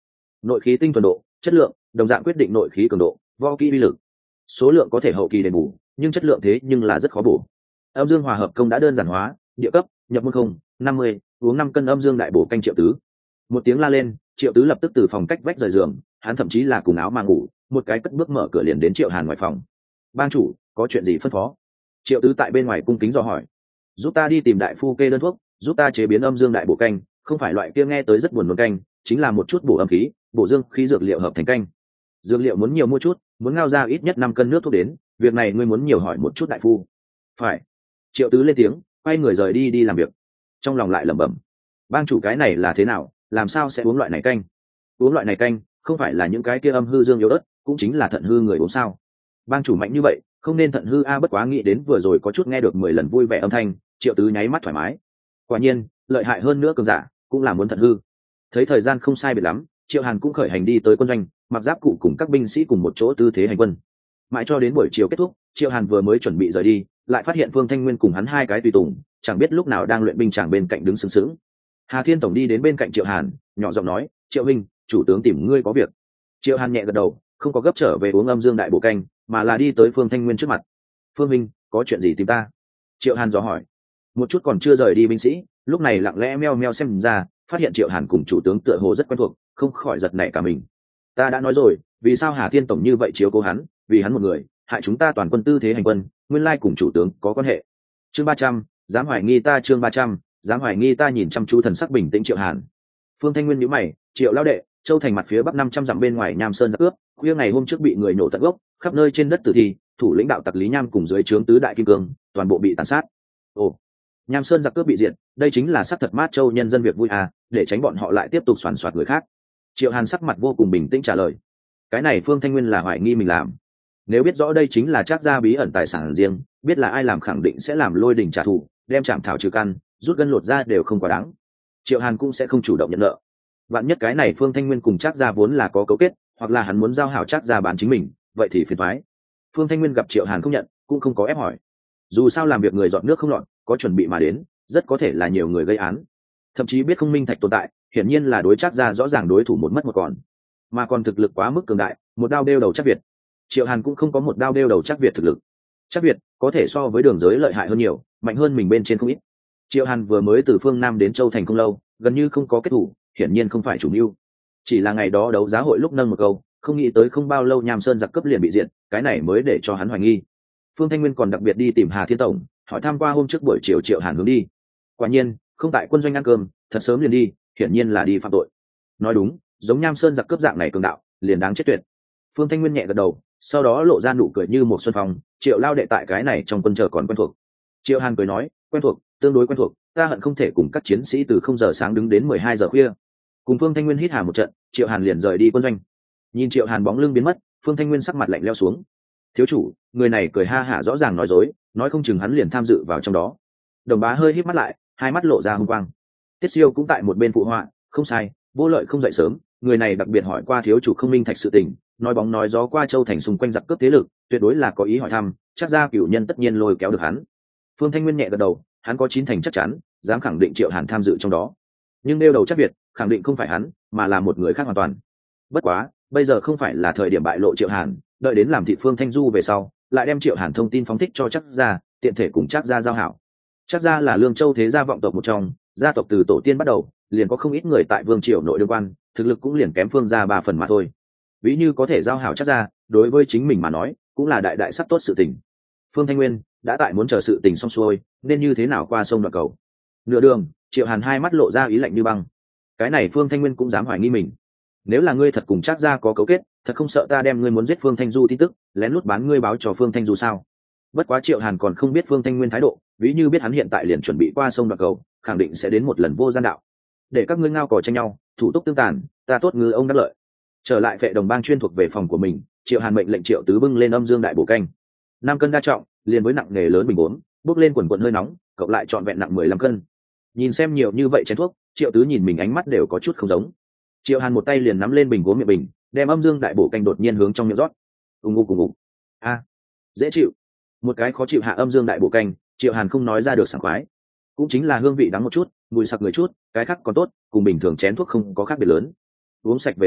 nội khí tinh thuần độ, chất lượng đồng dạng quyết định nội khí cường độ, võ kỹ uy lực. Số lượng có thể hậu kỳ đền bù, nhưng chất lượng thế nhưng là rất khó bổ. Âm dương hòa hợp công đã đơn giản hóa, địa cấp nhập môn không năm mươi, uống năm cân âm dương đại bổ canh Triệu Tứ. Một tiếng la lên, Triệu Tứ lập tức từ phòng cách vách rời giường, hắn thậm chí là cùng áo mà ngủ, một cái cất bước mở cửa liền đến Triệu Hàn ngoài phòng. Bang chủ, có chuyện gì phân phó? Triệu Tứ tại bên ngoài cung kính dò hỏi. Giúp ta đi tìm đại phu kê đơn thuốc, giúp ta chế biến âm dương đại bổ canh, không phải loại kia nghe tới rất buồn nôn canh, chính là một chút bổ âm khí, bổ dương khí dược liệu hợp thành canh. Dược liệu muốn nhiều mua chút, muốn ngao ra ít nhất năm cân nước thuốc đến, việc này ngươi muốn nhiều hỏi một chút đại phu. Phải. Triệu Tứ lên tiếng, quay người rời đi đi làm việc. Trong lòng lại lẩm bẩm, bang chủ cái này là thế nào, làm sao sẽ uống loại này canh? Uống loại này canh, không phải là những cái kia âm hư dương yếu ớt, cũng chính là thận hư người uống sao? Bang chủ mạnh như vậy, không nên thận hư a, bất quá nghĩ đến vừa rồi có chút nghe được mười lần vui vẻ âm thanh, Triệu Tứ nháy mắt thoải mái. Quả nhiên, lợi hại hơn nữa cường giả, cũng là muốn thận hư. Thấy thời gian không sai biệt lắm, Triệu Hàn cũng khởi hành đi tới quân doanh, mặc giáp cụ cùng các binh sĩ cùng một chỗ tư thế hành quân. Mãi cho đến buổi chiều kết thúc, Triệu Hàn vừa mới chuẩn bị rời đi, lại phát hiện Phương Thanh Nguyên cùng hắn hai cái tùy tùng, chẳng biết lúc nào đang luyện binh chàng bên cạnh đứng sướng sướng. Hà Thiên tổng đi đến bên cạnh Triệu Hàn, nhỏ giọng nói, Triệu huynh, chủ tướng tìm ngươi có việc. Triệu Hàn nhẹ gật đầu, không có gấp trở về uống âm dương đại bổ canh, mà là đi tới Phương Thanh Nguyên trước mặt. Phương huynh, có chuyện gì tìm ta? Triệu Hàn dò hỏi. Một chút còn chưa rời đi binh sĩ, lúc này lặng lẽ meo meo xem ra, phát hiện Triệu Hàn cùng chủ tướng tựa hồ rất quen thuộc, không khỏi giật nảy cả mình. Ta đã nói rồi, vì sao Hà Thiên tổng như vậy chiếu cố hắn, vì hắn một người, hại chúng ta toàn quân tư thế hành quân, nguyên lai cùng chủ tướng có quan hệ. Chương ba trăm, dám hoài nghi ta, chương ba trăm, dám hoài nghi ta. Nhìn chăm chú thần sắc bình tĩnh Triệu Hàn. Phương Thanh Nguyên nhíu mày, Triệu lão đệ, Châu thành mặt phía bắc năm trăm dặm bên ngoài Nham Sơn giặc cướp, khuya ngày hôm trước bị người nổ tận gốc, khắp nơi trên đất tử thi, thủ lĩnh đạo tặc Lý Nham cùng dưới trướng tứ đại kim cương, toàn bộ bị tàn sát. Ồ, Nham Sơn giặc cướp bị diệt, đây chính là sắc thật mát Châu nhân dân việc vui à, để tránh bọn họ lại tiếp tục soàn soạt người khác. Triệu Hàn sắc mặt vô cùng bình tĩnh trả lời. Cái này Phương Thanh Nguyên là hoài nghi mình làm. Nếu biết rõ đây chính là Trác gia bí ẩn tài sản riêng, biết là ai làm khẳng định sẽ làm lôi đình trả thù, đem chạm thảo trừ căn, rút gân lột ra đều không quá đáng. Triệu Hàn cũng sẽ không chủ động nhận nợ. Vạn nhất cái này Phương Thanh Nguyên cùng Trác gia vốn là có cấu kết, hoặc là hắn muốn giao hảo Trác gia bán chính mình, vậy thì phiền toái. Phương Thanh Nguyên gặp Triệu Hàn không nhận, cũng không có ép hỏi. Dù sao làm việc người dọn nước không lọt, có chuẩn bị mà đến, rất có thể là nhiều người gây án. Thậm chí biết không minh thạch tồn tại, hiển nhiên là đối Trác gia rõ ràng đối thủ một mất một còn, mà còn thực lực quá mức cường đại, một đao đeo đầu Trác Việt. Triệu Hàn cũng không có một đao đeo đầu Trác Việt thực lực. Trác Việt có thể so với Đường Giới lợi hại hơn nhiều, mạnh hơn mình bên trên không ít. Triệu Hàn vừa mới từ phương Nam đến Châu thành không lâu, gần như không có kết thủ, hiển nhiên không phải chủ mưu. Chỉ là ngày đó đấu giá hội lúc nâng một câu, không nghĩ tới không bao lâu Nham Sơn giặc cấp liền bị diệt, cái này mới để cho hắn hoài nghi. Phương Thanh Nguyên còn đặc biệt đi tìm Hà Thiên tổng, hỏi thăm qua hôm trước buổi chiều Triệu Hàn hướng đi. Quả nhiên, không tại quân doanh ăn cơm, thật sớm liền đi, hiển nhiên là đi phạm tội. Nói đúng, giống Nham Sơn giặc cướp dạng này cường đạo, liền đáng chết tuyệt. Phương Thanh Nguyên nhẹ gật đầu, sau đó lộ ra nụ cười như một xuân phong. Triệu lao đệ tại cái này trong quân chờ còn quen thuộc. Triệu Hàn cười nói, quen thuộc, tương đối quen thuộc, ta hận không thể cùng các chiến sĩ từ không giờ sáng đứng đến mười hai giờ khuya. Cùng Phương Thanh Nguyên hít hà một trận, Triệu Hàn liền rời đi quân doanh. Nhìn Triệu Hàn bóng lưng biến mất, Phương Thanh Nguyên sắc mặt lạnh lẽo xuống. Thiếu chủ, người này cười ha hả rõ ràng nói dối, nói không chừng hắn liền tham dự vào trong đó. Đồng Bá hơi híp mắt lại, hai mắt lộ ra hung quang. Tiết Siêu cũng tại một bên phụ họa, không sai, Vô Lợi không dậy sớm, người này đặc biệt hỏi qua thiếu chủ không minh thạch sự tình, nói bóng nói gió qua Châu thành xung quanh giặc cướp thế lực, tuyệt đối là có ý hỏi thăm, chắc ra cửu nhân tất nhiên lôi kéo được hắn. Phương Thanh Nguyên nhẹ gật đầu, hắn có chín thành chắc chắn, dám khẳng định Triệu Hàn tham dự trong đó. Nhưng nêu đầu chắc Việt, khẳng định không phải hắn, mà là một người khác hoàn toàn. Bất quá, bây giờ không phải là thời điểm bại lộ Triệu Hàn, đợi đến làm thị Phương Thanh Du về sau, lại đem Triệu Hàn thông tin phóng thích cho chắc ra, tiện thể cùng chắc ra giao hảo. Chắc ra là Lương Châu thế gia vọng tộc một trong, gia tộc từ tổ tiên bắt đầu, liền có không ít người tại vương triều nội đương quan, thực lực cũng liền kém Phương gia ba phần mà thôi. Ví như có thể giao hảo chắc ra, đối với chính mình mà nói, cũng là đại đại sắp tốt sự tình. Phương Thanh Nguyên đã tại muốn chờ sự tình xong xuôi, nên như thế nào qua sông đoạn cầu. Nửa đường, Triệu Hàn hai mắt lộ ra ý lạnh như băng. Cái này Phương Thanh Nguyên cũng dám hoài nghi mình. Nếu là ngươi thật cùng Trác gia có cấu kết, thật không sợ ta đem ngươi muốn giết Phương Thanh Du tin tức lén lút bán ngươi báo cho Phương Thanh Du sao? Bất quá Triệu Hàn còn không biết Phương Thanh Nguyên thái độ, ví như biết hắn hiện tại liền chuẩn bị qua sông đoạn cầu, khẳng định sẽ đến một lần vô gian đạo. Để các ngươi ngao cò tranh nhau, thủ tục tương tàn, ta tốt ngư ông đắc lợi. Trở lại Phệ Đồng Bang chuyên thuộc về phòng của mình, Triệu Hàn mệnh lệnh Triệu Tứ bưng lên âm dương đại bổ canh. Năm cân đa trọng, liền với nặng nghề lớn bình bốn, bốc lên quần quần hơi nóng, cộng lại trọn vẹn nặng mười lăm cân. Nhìn xem nhiều như vậy chén thuốc, Triệu Tứ nhìn mình ánh mắt đều có chút không giống. Triệu Hàn một tay liền nắm lên bình gốm miệng bình, đem âm dương đại bổ canh đột nhiên hướng trong miệng rót. Ùng ục ùng ục. A, dễ chịu. Một cái khó chịu hạ âm dương đại bổ canh, Triệu Hàn không nói ra được sảng khoái. Cũng chính là hương vị đắng một chút, mùi sặc người chút, cái khác còn tốt, cùng bình thường chén thuốc không có khác biệt lớn. Uống sạch về sau,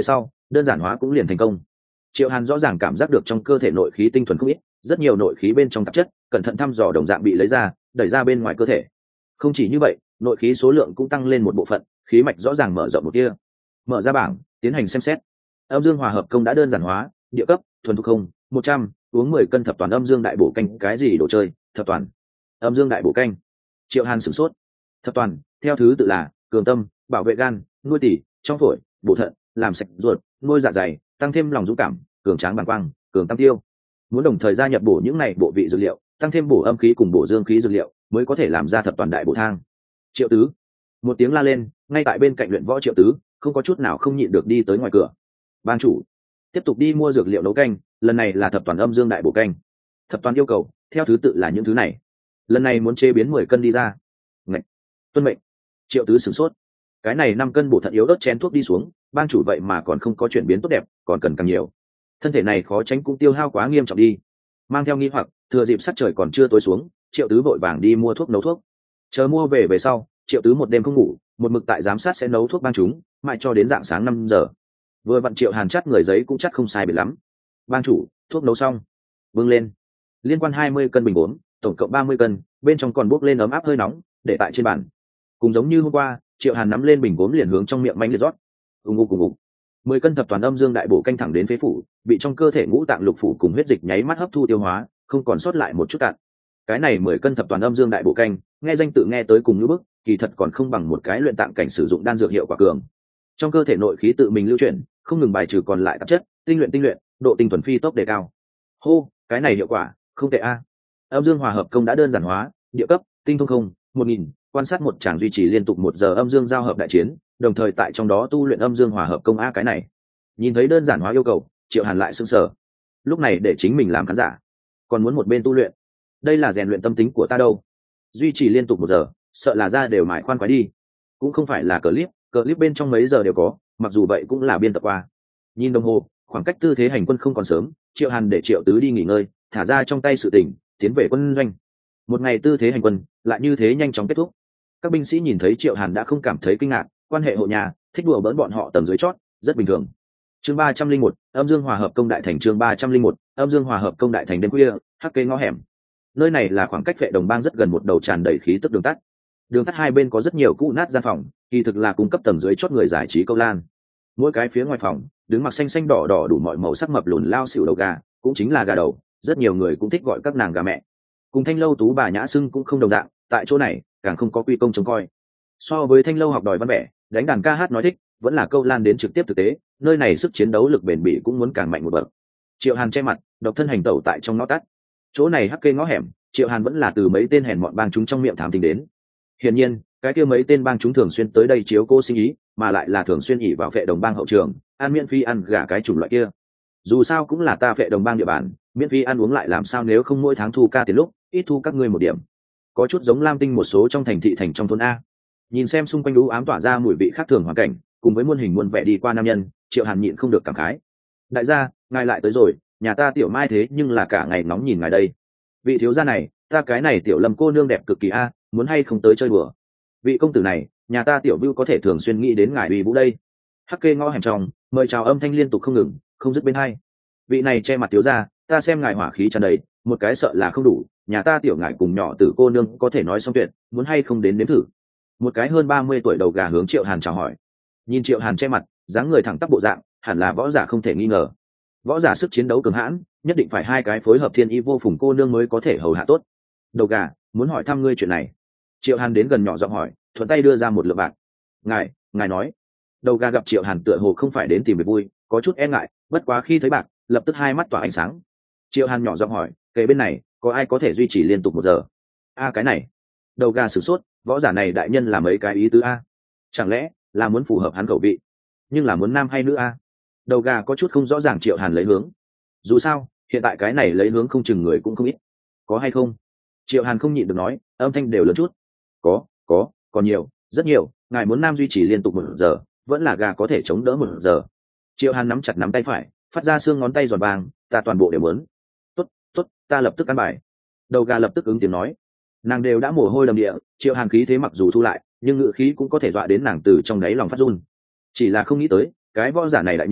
đơn giản hóa cũng liền thành công. Triệu Hàn rõ ràng cảm giác được trong cơ thể nội khí tinh thuần không ít, rất nhiều nội khí bên trong tạp chất cẩn thận thăm dò đồng dạng bị lấy ra đẩy ra bên ngoài cơ thể. Không chỉ như vậy, nội khí số lượng cũng tăng lên một bộ phận, khí mạch rõ ràng mở rộng một tia. Mở ra bảng tiến hành xem xét. Âm dương hòa hợp công đã đơn giản hóa, địa cấp thuần thục không một trăm, uống mười cân thập toàn âm dương đại bổ canh. Cái gì đồ chơi? Thập toàn âm dương đại bổ canh? Triệu Hàn sửng sốt. Thập toàn theo thứ tự là cường tâm, bảo vệ gan, nuôi tủy, trong phổi, bổ thận, làm sạch ruột, nuôi dạ dày, tăng thêm lòng dũng cảm, cường tráng bàng quang, cường tăng tiêu. Muốn đồng thời gia nhập bổ những này bộ vị dược liệu, tăng thêm bổ âm khí cùng bổ dương khí dược liệu, mới có thể làm ra thập toàn đại bổ thang. Triệu Tứ một tiếng la lên, ngay tại bên cạnh luyện võ Triệu Tứ không có chút nào không nhịn được đi tới ngoài cửa. Ban chủ, tiếp tục đi mua dược liệu nấu canh, lần này là thập toàn âm dương đại bổ canh. Thập toàn yêu cầu theo thứ tự là những thứ này, lần này muốn chế biến mười cân đi ra. Ngạch, tuân mệnh. Triệu Tứ sửng sốt, cái này năm cân bổ thận yếu ớt chén thuốc đi xuống, ban chủ vậy mà còn không có chuyển biến tốt đẹp, còn cần càng nhiều. Thân thể này khó tránh cũng tiêu hao quá nghiêm trọng đi. Mang theo nghi hoặc, thừa dịp sắc trời còn chưa tối xuống, Triệu Tứ vội vàng đi mua thuốc nấu thuốc. Chờ mua về về sau, Triệu Tứ một đêm không ngủ, một mực tại giám sát sẽ nấu thuốc ban chúng, mãi cho đến rạng sáng năm giờ. Vừa vặn Triệu Hàn chắt người giấy cũng chắc không sai biệt lắm. Ban chủ, thuốc nấu xong. Vâng lên. Liên quan hai mươi cân bình uống, tổng cộng ba mươi cân, bên trong còn bốc lên ấm áp hơi nóng, để tại trên bàn. Cùng giống như hôm qua, Triệu Hàn nắm lên bình uống liền hướng trong miệng manh liệt rót. Ùng ục ùng ục. Mười cân thập toàn âm dương đại bổ canh thẳng đến phế phủ, bị trong cơ thể ngũ tạng lục phủ cùng huyết dịch nháy mắt hấp thu tiêu hóa, không còn sót lại một chút cạn. Cái này mười cân thập toàn âm dương đại bổ canh, nghe danh tự nghe tới cùng như bức, kỳ thật còn không bằng một cái luyện tạng cảnh sử dụng đan dược hiệu quả cường. Trong cơ thể nội khí tự mình lưu chuyển, không ngừng bài trừ còn lại tạp chất, tinh luyện tinh luyện, độ tinh thuần phi tốc đề cao. Hô, cái này hiệu quả không tệ a. Âm dương hòa hợp công đã đơn giản hóa, địa cấp tinh thông không một nghìn, quan sát một tràng duy trì liên tục một giờ âm dương giao hợp đại chiến, đồng thời tại trong đó tu luyện âm dương hòa hợp công a. Cái này nhìn thấy đơn giản hóa yêu cầu, Triệu Hàn lại sững sờ. Lúc này để chính mình làm khán giả, còn muốn một bên tu luyện, đây là rèn luyện tâm tính của ta đâu. Duy trì liên tục một giờ, sợ là ra đều mải khoan khoái đi. Cũng không phải là clip, clip bên trong mấy giờ đều có, mặc dù vậy cũng là biên tập qua. Nhìn đồng hồ, khoảng cách tư thế hành quân không còn sớm, Triệu Hàn để Triệu Tứ đi nghỉ ngơi, thả ra trong tay sự tình, tiến về quân doanh. Một ngày tư thế hành quân lại như thế nhanh chóng kết thúc. Các binh sĩ nhìn thấy Triệu Hàn đã không cảm thấy kinh ngạc, quan hệ hộ nhà, thích đùa bỡn bọn họ tầng dưới chót, rất bình thường. Chương ba trăm linh một, âm dương hòa hợp công đại thành. Chương ba trăm linh một, âm dương hòa hợp công đại thành. Đêm khuya, hắc kê ngõ hẻm. Nơi này là khoảng cách Vệ Đồng Bang rất gần một đầu tràn đầy khí tức đường tắt. Đường tắt hai bên có rất nhiều cũ nát gian phòng, kỳ thực là cung cấp tầng dưới chót người giải trí câu lan. Mỗi cái phía ngoài phòng, đứng mặc xanh xanh đỏ đỏ đủ mọi màu sắc mập lùn lao xỉu đầu gà, cũng chính là gà đầu, rất nhiều người cũng thích gọi các nàng gà mẹ. Cùng Thanh Lâu Tú bà nhã sưng cũng không đồng dạng, tại chỗ này càng không có quy công trông coi. So với Thanh Lâu học đòi văn vẻ, đánh đàn ca hát nói thích, vẫn là câu lan đến trực tiếp thực tế, nơi này sức chiến đấu lực bền bỉ cũng muốn càng mạnh một bậc. Triệu Hàn che mặt, độc thân hành tẩu tại trong ngõ tắt. Chỗ này hắc kê ngõ hẻm, Triệu Hàn vẫn là từ mấy tên hèn mọn bang chúng trong miệng thám tính đến. Hiển nhiên, cái kia mấy tên bang chúng thường xuyên tới đây chiếu cô sinh ý, mà lại là thường xuyên ỉ vào Vệ Đồng Bang hậu trường, ăn miễn phí ăn gà cái chủng loại kia. Dù sao cũng là ta Vệ Đồng Bang địa bàn, miễn phí ăn uống lại làm sao nếu không mỗi tháng thu ca tiền lúc, ít thu các ngươi một điểm. Có chút giống Lam Tinh một số trong thành thị thành trong thôn a. Nhìn xem xung quanh đú ám tỏa ra mùi vị khác thường hoàn cảnh, cùng với muôn hình muôn vẻ đi qua nam nhân, Triệu Hàn nhịn không được cảm khái. Đại gia, ngài lại tới rồi, nhà ta tiểu Mai thế nhưng là cả ngày nóng nhìn ngài đây. Vị thiếu gia này, ta cái này tiểu Lâm cô nương đẹp cực kỳ a, muốn hay không tới chơi bừa. Vị công tử này, nhà ta tiểu Vưu có thể thường xuyên nghĩ đến ngài uy vũ đây. Hắc kê ngõ hẻm trong, mời chào âm thanh liên tục không ngừng, không dứt bên hai. Vị này che mặt thiếu gia, ta xem ngài hỏa khí tràn đầy, một cái sợ là không đủ, nhà ta tiểu ngài cùng nhỏ tử cô nương có thể nói xong tuyệt, muốn hay không đến nếm thử. Một cái hơn ba mươi tuổi đầu gà hướng Triệu Hàn chào hỏi. Nhìn Triệu Hàn che mặt, dáng người thẳng tắp bộ dạng, hẳn là võ giả không thể nghi ngờ. Võ giả sức chiến đấu cường hãn, nhất định phải hai cái phối hợp thiên y vô phùng cô nương mới có thể hầu hạ tốt. Đầu gà, muốn hỏi thăm ngươi chuyện này. Triệu Hàn đến gần nhỏ giọng hỏi, thuận tay đưa ra một lượng bạc. Ngài, ngài nói. Đầu gà gặp Triệu Hàn tựa hồ không phải đến tìm việc vui, có chút e ngại, bất quá khi thấy bạc, lập tức hai mắt tỏa ánh sáng. Triệu Hàn nhỏ giọng hỏi, kề bên này có ai có thể duy trì liên tục một giờ? A cái này. Đầu gà sửng sốt, võ giả này đại nhân là mấy cái ý tứ a? Chẳng lẽ là muốn phù hợp hắn khẩu vị, nhưng là muốn nam hay nữ a? Đầu gà có chút không rõ ràng. Triệu Hàn lấy hướng. Dù sao, hiện tại cái này lấy hướng không chừng người cũng không ít. Có hay không? Triệu Hàn không nhịn được nói, âm thanh đều lớn chút. Có, có, còn nhiều, rất nhiều. Ngài muốn nam duy trì liên tục một giờ, vẫn là gà có thể chống đỡ một giờ. Triệu Hàn nắm chặt nắm tay phải, phát ra xương ngón tay giòn vàng, ta toàn bộ đều muốn. Tốt, tốt, ta lập tức ăn bài. Đầu gà lập tức ứng tiếng nói. Nàng đều đã mồ hôi đầm địa, Triệu Hàn khí thế mặc dù thu lại, nhưng ngự khí cũng có thể dọa đến nàng từ trong đáy lòng phát run. Chỉ là không nghĩ tới, cái võ giả này đại nhân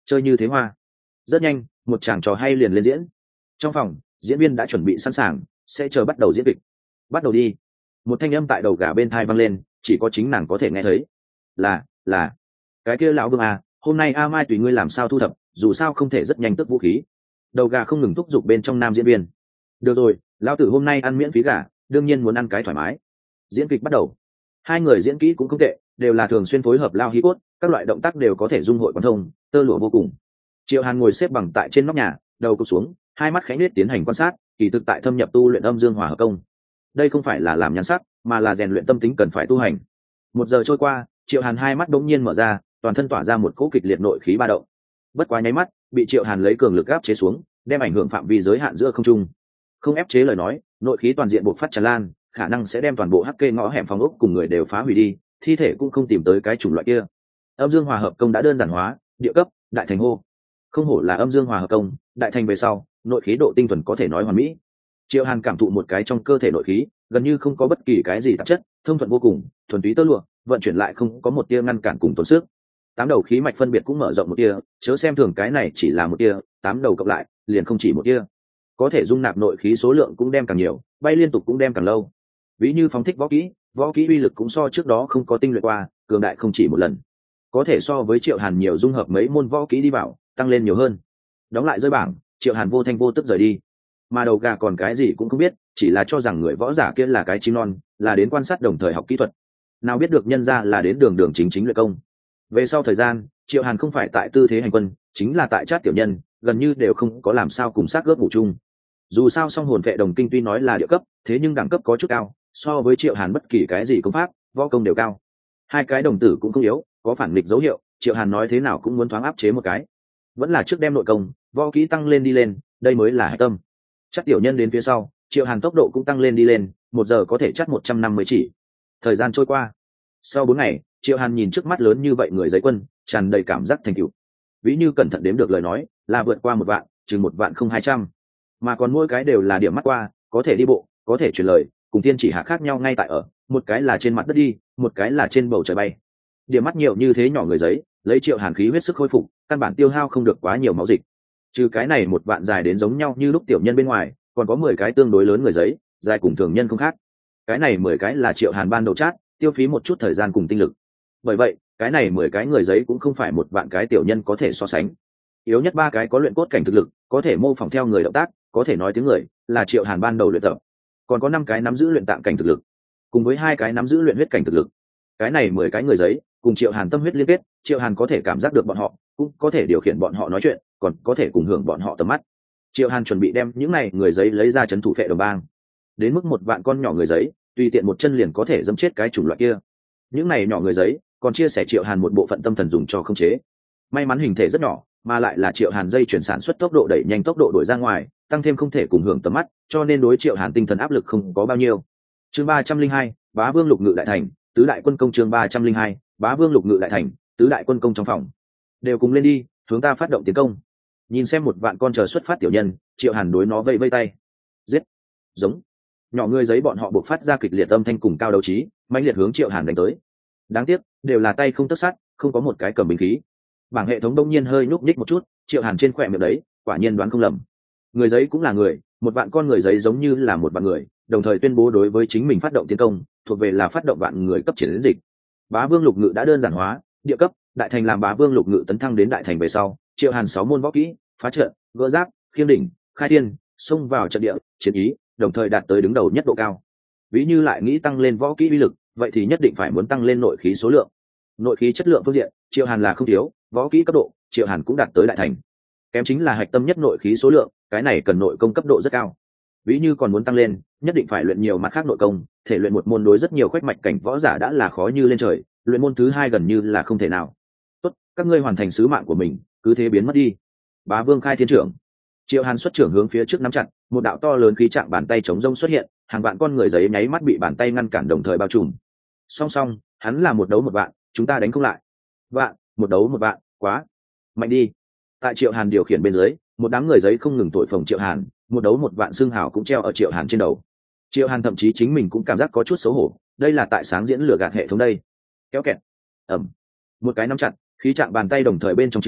chơi như thế hoa. Rất nhanh một chàng trò hay liền lên diễn. Trong phòng diễn viên đã chuẩn bị sẵn sàng, sẽ chờ bắt đầu diễn kịch. Bắt đầu đi. Một thanh âm tại đầu gà bên thai vang lên, chỉ có chính nàng có thể nghe thấy. Là, là. Cái kia lão vương à, hôm nay A Mai tùy ngươi làm sao thu thập, dù sao không thể rất nhanh tức vũ khí. Đầu gà không ngừng thúc giục bên trong nam diễn viên. Được rồi, lão tử hôm nay ăn miễn phí gà, đương nhiên muốn ăn cái thoải mái. Diễn kịch bắt đầu. Hai người diễn kỹ cũng không tệ, đều là thường xuyên phối hợp lao hí cốt, các loại động tác đều có thể dung hội quan thông, tơ lụa vô cùng. Triệu Hàn ngồi xếp bằng tại trên nóc nhà, đầu cụp xuống, hai mắt khẽ nhếch tiến hành quan sát, kỳ thực tại thâm nhập tu luyện âm dương hòa hợp công. Đây không phải là làm nhan sắc, mà là rèn luyện tâm tính cần phải tu hành. Một giờ trôi qua, Triệu Hàn hai mắt đột nhiên mở ra, toàn thân tỏa ra một cỗ kịch liệt nội khí ba động. Bất quá nháy mắt, bị Triệu Hàn lấy cường lực áp chế xuống, đem ảnh hưởng phạm vi giới hạn giữa không trung. Không ép chế lời nói, nội khí toàn diện bộc phát tràn lan, khả năng sẽ đem toàn bộ hắc kê ngõ hẻm phòng ốc cùng người đều phá hủy đi, thi thể cũng không tìm tới cái chủng loại kia. Âm dương hòa hợp công đã đơn giản hóa, địa cấp, đại thành hô. Không hổ là âm dương hòa hợp công, đại thành về sau, nội khí độ tinh thuần có thể nói hoàn mỹ. Triệu Hàn cảm thụ một cái trong cơ thể nội khí, gần như không có bất kỳ cái gì tạp chất, thông thuận vô cùng, thuần túy tơ lụa, vận chuyển lại không có một tia ngăn cản cùng tổn sức. Tám đầu khí mạch phân biệt cũng mở rộng một tia, chớ xem thường cái này chỉ là một tia, tám đầu cộng lại, liền không chỉ một tia. Có thể dung nạp nội khí số lượng cũng đem càng nhiều, bay liên tục cũng đem càng lâu. Ví như phóng thích võ kỹ, võ kỹ uy lực cũng so trước đó không có tinh luyện qua, cường đại không chỉ một lần. Có thể so với Triệu Hàn nhiều dung hợp mấy môn võ kỹ đi vào, tăng lên nhiều hơn. Đóng lại rơi bảng, Triệu Hàn vô thanh vô tức rời đi. Mà đầu gà còn cái gì cũng không biết, chỉ là cho rằng người võ giả kia là cái chim non, là đến quan sát đồng thời học kỹ thuật. Nào biết được nhân ra là đến đường đường chính chính luyện công. Về sau thời gian, Triệu Hàn không phải tại tư thế hành quân, chính là tại Trát tiểu nhân, gần như đều không có làm sao cùng sát gớp ngủ chung. Dù sao song hồn vệ đồng kinh tuy nói là địa cấp, thế nhưng đẳng cấp có chút cao, so với Triệu Hàn bất kỳ cái gì công pháp, võ công đều cao. Hai cái đồng tử cũng không yếu, có phản nghịch dấu hiệu, Triệu Hàn nói thế nào cũng muốn thoáng áp chế một cái. Vẫn là trước đem nội công, võ kỹ tăng lên đi lên, đây mới là hải tâm. Chắc tiểu nhân đến phía sau, Triệu Hàn tốc độ cũng tăng lên đi lên, một giờ có thể chắc một trăm năm mươi chỉ. Thời gian trôi qua, sau bốn ngày, Triệu Hàn nhìn trước mắt lớn như vậy người giấy quân, tràn đầy cảm giác thành tựu. Ví như cẩn thận đếm được lời nói, là vượt qua một vạn, chừng một vạn không hai trăm, mà còn mỗi cái đều là điểm mắt qua, có thể đi bộ, có thể truyền lời, cùng tiên chỉ hạ khác nhau ngay tại ở, một cái là trên mặt đất đi, một cái là trên bầu trời bay. Điểm mắt nhiều như thế nhỏ người giấy, lấy Triệu Hàn khí huyết sức khôi phục, căn bản tiêu hao không được quá nhiều máu dịch. Trừ cái này một vạn dài đến giống nhau như lúc tiểu nhân bên ngoài, còn có mười cái tương đối lớn người giấy, dài cùng thường nhân không khác. Cái này mười cái là Triệu Hàn ban đầu chát, tiêu phí một chút thời gian cùng tinh lực. Bởi vậy, cái này mười cái người giấy cũng không phải một vạn cái tiểu nhân có thể so sánh. Yếu nhất ba cái có luyện cốt cảnh thực lực, có thể mô phỏng theo người động tác, có thể nói tiếng người, là Triệu Hàn ban đầu luyện tập. Còn có năm cái nắm giữ luyện tạng cảnh thực lực, cùng với hai cái nắm giữ luyện huyết cảnh thực lực. Cái này mười cái người giấy, cùng Triệu Hàn tâm huyết liên kết, Triệu Hàn có thể cảm giác được bọn họ, cũng có thể điều khiển bọn họ nói chuyện, còn có thể cùng hưởng bọn họ tầm mắt. Triệu Hàn chuẩn bị đem những này người giấy lấy ra trấn thủ phệ đồng bang. Đến mức một vạn con nhỏ người giấy, tùy tiện một chân liền có thể dẫm chết cái chủng loại kia. Những này nhỏ người giấy, còn chia sẻ Triệu Hàn một bộ phận tâm thần dùng cho khống chế. May mắn hình thể rất nhỏ, mà lại là Triệu Hàn dây chuyển sản xuất tốc độ đẩy nhanh tốc độ đổi ra ngoài, tăng thêm không thể cùng hưởng tầm mắt, cho nên đối Triệu Hàn tinh thần áp lực không có bao nhiêu. Chương ba trăm linh hai, Bá Vương Lục Ngự đại thành, tứ đại quân công. Chương ba trăm linh hai, Bá Vương Lục Ngự đại thành, tứ đại quân công. Trong phòng đều cùng lên đi, hướng ta phát động tiến công. Nhìn xem một vạn con chờ xuất phát tiểu nhân, Triệu Hàn đối nó vây vây tay. Giết! Giống! Nhỏ người giấy bọn họ buộc phát ra kịch liệt âm thanh cùng cao đấu trí, mãnh liệt hướng Triệu Hàn đánh tới. Đáng tiếc, đều là tay không tất sát, không có một cái cầm binh khí. Bảng hệ thống đông nhiên hơi nhúc nhích một chút, Triệu Hàn trên khỏe miệng đấy, quả nhiên đoán không lầm. Người giấy cũng là người, một vạn con người giấy giống như là một vạn người, đồng thời tuyên bố đối với chính mình phát động tiến công, thuộc về là phát động vạn người cấp chiến dịch. Bá Vương Lục Ngự đã đơn giản hóa, địa cấp, đại thành làm Bá Vương Lục Ngự tấn thăng đến đại thành về sau, Triệu Hàn sáu môn võ kỹ, phá trận, gỡ giáp, khiêng đỉnh, khai thiên, xông vào trận địa, chiến ý, đồng thời đạt tới đứng đầu nhất độ cao. Ví như lại nghĩ tăng lên võ kỹ uy lực, vậy thì nhất định phải muốn tăng lên nội khí số lượng. Nội khí chất lượng phương diện, Triệu Hàn là không thiếu, võ kỹ cấp độ, Triệu Hàn cũng đạt tới đại thành. Kém chính là hạch tâm nhất nội khí số lượng, cái này cần nội công cấp độ rất cao. Ví như còn muốn tăng lên, nhất định phải luyện nhiều mặt khác nội công, thể luyện một môn đối rất nhiều khoách mạch cảnh võ giả đã là khó như lên trời, luyện môn thứ hai gần như là không thể nào. Tốt, các ngươi hoàn thành sứ mạng của mình, cứ thế biến mất đi. Bá Vương khai thiên trưởng. Triệu Hàn xuất trưởng hướng phía trước nắm chặt, một đạo to lớn khí trạng bàn tay chống rông xuất hiện, hàng vạn con người giấy nháy mắt bị bàn tay ngăn cản đồng thời bao trùm. Song song, hắn là một đấu một vạn, chúng ta đánh không lại. Vạn, một đấu một vạn, quá mạnh đi. Tại Triệu Hàn điều khiển bên dưới, một đám người giấy không ngừng thổi phồng Triệu Hàn, một đấu một vạn xương hào cũng treo ở Triệu Hàn trên đầu. Triệu Hàn thậm chí chính mình cũng cảm giác có chút xấu hổ, đây là tại sáng diễn lừa gạt hệ thống đây. Kéo kẹt. Ầm. Một cái nắm chặt, khí trạng bàn tay đồng thời bên trong trừ,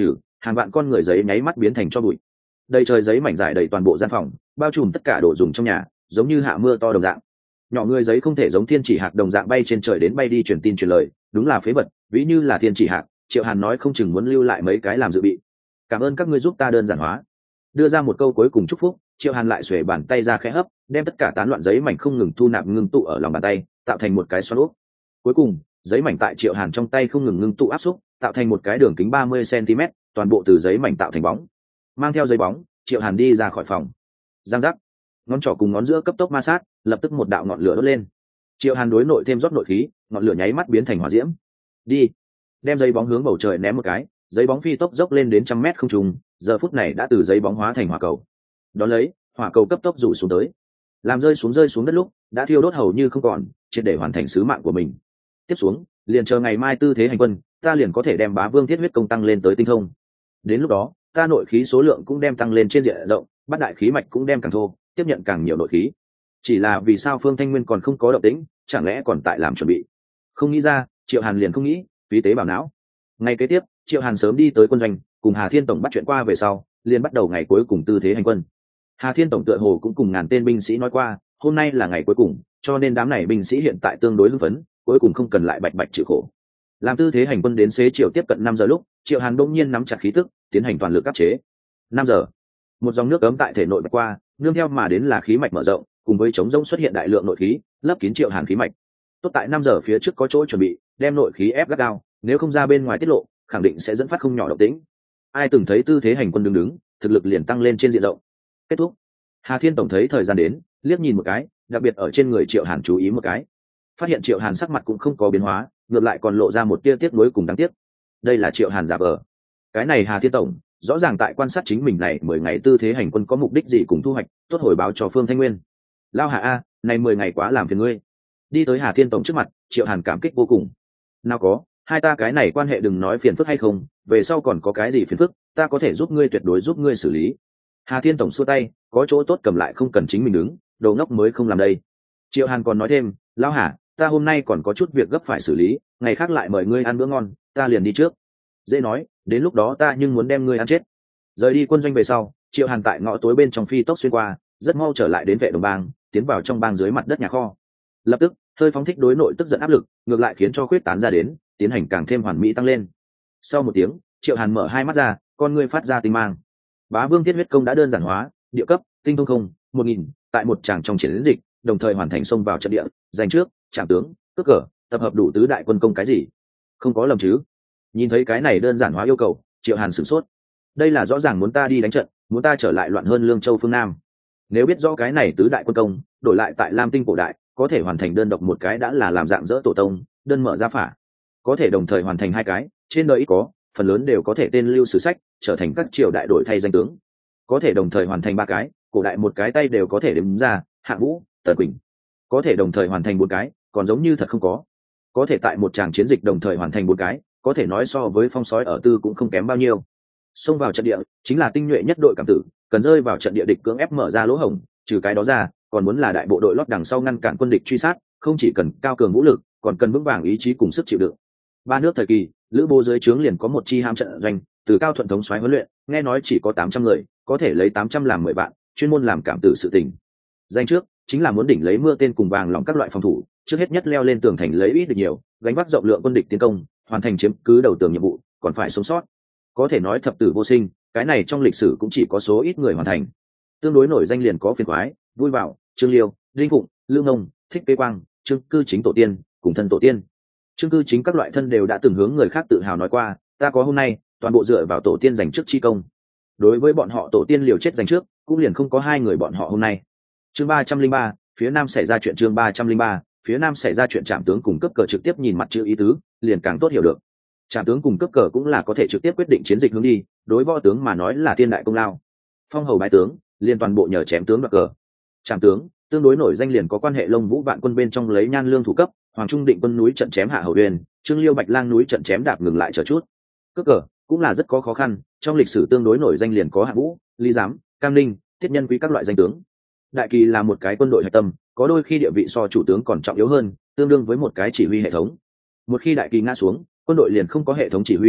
hàng vạn con người giấy nháy mắt biến thành cho bụi. Đầy trời giấy mảnh rải đầy toàn bộ gian phòng, bao trùm tất cả đồ dùng trong nhà, giống như hạ mưa to đồng dạng. Nhỏ người giấy không thể giống thiên chỉ hạc đồng dạng bay trên trời đến bay đi truyền tin truyền lời, đúng là phế vật, ví như là thiên chỉ hạc. Triệu Hàn nói không chừng muốn lưu lại mấy cái làm dự bị. Cảm ơn các ngươi giúp ta đơn giản hóa. Đưa ra một câu cuối cùng chúc phúc, Triệu Hàn lại xuề bàn tay ra khẽ hấp, đem tất cả tán loạn giấy mảnh không ngừng thu nạp ngưng tụ ở lòng bàn tay, tạo thành một cái xoắn ốc. Cuối cùng, giấy mảnh tại Triệu Hàn trong tay không ngừng ngưng tụ áp xúc, tạo thành một cái đường kính ba mươi xăng-ti-mét, toàn bộ từ giấy mảnh tạo thành bóng. Mang theo giấy bóng, Triệu Hàn đi ra khỏi phòng. Giang giác, ngón trỏ cùng ngón giữa cấp tốc ma sát, lập tức một đạo ngọn lửa đốt lên. Triệu Hàn đối nội thêm rót nội khí, ngọn lửa nháy mắt biến thành hỏa diễm. Đi, đem giấy bóng hướng bầu trời ném một cái, giấy bóng phi tốc dốc lên đến trăm mét không trung, giờ phút này đã từ giấy bóng hóa thành hỏa cầu. Đón lấy, hỏa cầu cấp tốc rủ xuống tới, làm rơi xuống rơi xuống đất lúc đã thiêu đốt hầu như không còn, triệt để hoàn thành sứ mạng của mình. Tiếp xuống, liền chờ ngày mai tư thế hành quân, ta liền có thể đem Bá Vương Thiết Huyết công tăng lên tới tinh thông. Đến lúc đó, ta nội khí số lượng cũng đem tăng lên trên diện rộng, bát đại khí mạch cũng đem càng thô, tiếp nhận càng nhiều nội khí. Chỉ là vì sao Phương Thanh Nguyên còn không có động tĩnh, chẳng lẽ còn tại làm chuẩn bị? Không nghĩ ra, Triệu Hàn liền không nghĩ, phí tế bảo não. Ngày kế tiếp, Triệu Hàn sớm đi tới quân doanh, cùng Hà Thiên tổng bắt chuyện qua về sau, liền bắt đầu ngày cuối cùng tư thế hành quân. Hà Thiên tổng tựa hồ cũng cùng ngàn tên binh sĩ nói qua, hôm nay là ngày cuối cùng, cho nên đám này binh sĩ hiện tại tương đối hưng phấn, cuối cùng không cần lại bạch bạch chịu khổ. Làm tư thế hành quân đến xế chiều tiếp cận năm giờ lúc, Triệu Hàn đột nhiên nắm chặt khí tức, tiến hành toàn lực áp chế. Năm giờ, một dòng nước ấm tại thể nội bạch qua, nương theo mà đến là khí mạch mở rộng, cùng với chống rỗng xuất hiện đại lượng nội khí, lấp kín Triệu Hàn khí mạch. Tốt tại năm giờ phía trước có chỗ chuẩn bị, đem nội khí ép gắt gao, nếu không ra bên ngoài tiết lộ, khẳng định sẽ dẫn phát không nhỏ động tĩnh. Ai từng thấy tư thế hành quân đứng đứng, thực lực liền tăng lên trên diện rộng. Kết thúc. Hà Thiên tổng thấy thời gian đến, liếc nhìn một cái, đặc biệt ở trên người Triệu Hàn chú ý một cái, phát hiện Triệu Hàn sắc mặt cũng không có biến hóa, ngược lại còn lộ ra một tia tiếc nuối cùng đáng tiếc. Đây là Triệu Hàn giả vờ. Cái này Hà Thiên tổng rõ ràng tại quan sát chính mình này mười ngày tư thế hành quân có mục đích gì cùng thu hoạch, tốt hồi báo cho Phương Thanh Nguyên. Lao Hà a, này mười ngày quá làm phiền ngươi. Đi tới Hà Thiên tổng trước mặt, Triệu Hàn cảm kích vô cùng. Nào có, hai ta cái này quan hệ đừng nói phiền phức hay không, về sau còn có cái gì phiền phức, ta có thể giúp ngươi, tuyệt đối giúp ngươi xử lý. Hà Thiên tổng xua tay, có chỗ tốt cầm lại không cần chính mình đứng, đồ ngốc mới không làm đây. Triệu Hàn còn nói thêm, Lão Hà, ta hôm nay còn có chút việc gấp phải xử lý, ngày khác lại mời ngươi ăn bữa ngon, ta liền đi trước. Dễ nói, đến lúc đó ta nhưng muốn đem ngươi ăn chết. Rời đi quân doanh về sau, Triệu Hàn tại ngõ tối bên trong phi tốc xuyên qua, rất mau trở lại đến vệ đồng bang, tiến vào trong bang dưới mặt đất nhà kho. Lập tức, hơi phóng thích đối nội tức giận áp lực, ngược lại khiến cho khuyết tán ra đến, tiến hành càng thêm hoàn mỹ tăng lên. Sau một tiếng, Triệu Hàn mở hai mắt ra, con ngươi phát ra tinh mang. Bá Vương Thiết Huyết công đã đơn giản hóa, địa cấp, tinh thông không, một nghìn, tại một tràng trong chiến dịch, đồng thời hoàn thành xông vào trận địa, giành trước, trạm tướng, cướp cờ, tập hợp đủ tứ đại quân công cái gì? Không có lầm chứ? Nhìn thấy cái này đơn giản hóa yêu cầu, Triệu Hàn sửng sốt. Đây là rõ ràng muốn ta đi đánh trận, muốn ta trở lại loạn hơn Lương Châu phương Nam. Nếu biết rõ cái này tứ đại quân công, đổi lại tại Lam Tinh cổ đại, có thể hoàn thành đơn độc một cái đã là làm dạng dỡ tổ tông, đơn mở ra phả. Có thể đồng thời hoàn thành hai cái, trên đời ít có, phần lớn đều có thể tên lưu sử sách, trở thành các triều đại đổi thay danh tướng. Có thể đồng thời hoàn thành ba cái, cổ đại một cái tay đều có thể đếm ra, Hạng Vũ, Tần Quỳnh. Có thể đồng thời hoàn thành bốn cái, còn giống như thật không có. Có thể tại một tràng chiến dịch đồng thời hoàn thành bốn cái, có thể nói so với phong sói ở tư cũng không kém bao nhiêu. Xông vào trận địa, chính là tinh nhuệ nhất đội cảm tử, cần rơi vào trận địa địch cưỡng ép mở ra lỗ hổng, trừ cái đó ra, còn muốn là đại bộ đội lót đằng sau ngăn cản quân địch truy sát, không chỉ cần cao cường vũ lực, còn cần vững vàng ý chí cùng sức chịu đựng. Ba nước thời kỳ, Lữ Bố dưới trướng liền có một chi ham trận doanh, từ Cao Thuận thống soái huấn luyện, nghe nói chỉ có tám trăm người, có thể lấy tám trăm làm mười vạn, chuyên môn làm cảm tử sự tình. Danh trước chính là muốn đỉnh lấy mưa tên cùng vàng lòng các loại phòng thủ, trước hết nhất leo lên tường thành lấy ít được nhiều, gánh vác rộng lượng quân địch tiến công, hoàn thành chiếm cứ đầu tường nhiệm vụ, còn phải sống sót. Có thể nói thập tử vô sinh, cái này trong lịch sử cũng chỉ có số ít người hoàn thành. Tương đối nổi danh liền có Phiền Khoái, Vui Vào, Trương Liêu, Đinh Phụng, Lương Ngông, Thích Kế Quang, Trương Cư Chính tổ tiên, cùng thân tổ tiên. Trương Cư Chính các loại thân đều đã từng hướng người khác tự hào nói qua, ta có hôm nay, toàn bộ dựa vào tổ tiên giành trước chi công. Đối với bọn họ tổ tiên liều chết giành trước, cũng liền không có hai người bọn họ hôm nay. Chương ba trăm linh ba, phía Nam xảy ra chuyện chương ba trăm linh ba, phía Nam xảy ra chuyện trạm tướng cùng cấp cờ trực tiếp nhìn mặt chữ ý tứ, liền càng tốt hiểu được. Trạm tướng cùng cấp cờ cũng là có thể trực tiếp quyết định chiến dịch hướng đi, đối võ tướng mà nói là thiên đại công lao. Phong hầu bái tướng, liền toàn bộ nhờ chém tướng đoạt cờ. Trạm tướng, tương đối nổi danh liền có quan hệ Lông Vũ vạn quân bên trong lấy Nhan Lương thủ cấp, Hoàng Trung Định quân núi trận chém Hạ Hầu Uyên, Trương Liêu Bạch Lang núi trận chém đạp ngừng lại chờ chút. Cấp cờ cũng là rất có khó khăn, trong lịch sử tương đối nổi danh liền có Hạ Vũ, Lý Giám, Cam Ninh, Thiết Nhân Quý các loại danh tướng. Đại kỳ là một cái quân đội hạch tâm, có đôi khi địa vị so chủ tướng còn trọng yếu hơn, tương đương với một cái chỉ huy hệ thống. Một khi đại kỳ ngã xuống, quân đội liền không có hệ thống chỉ huy,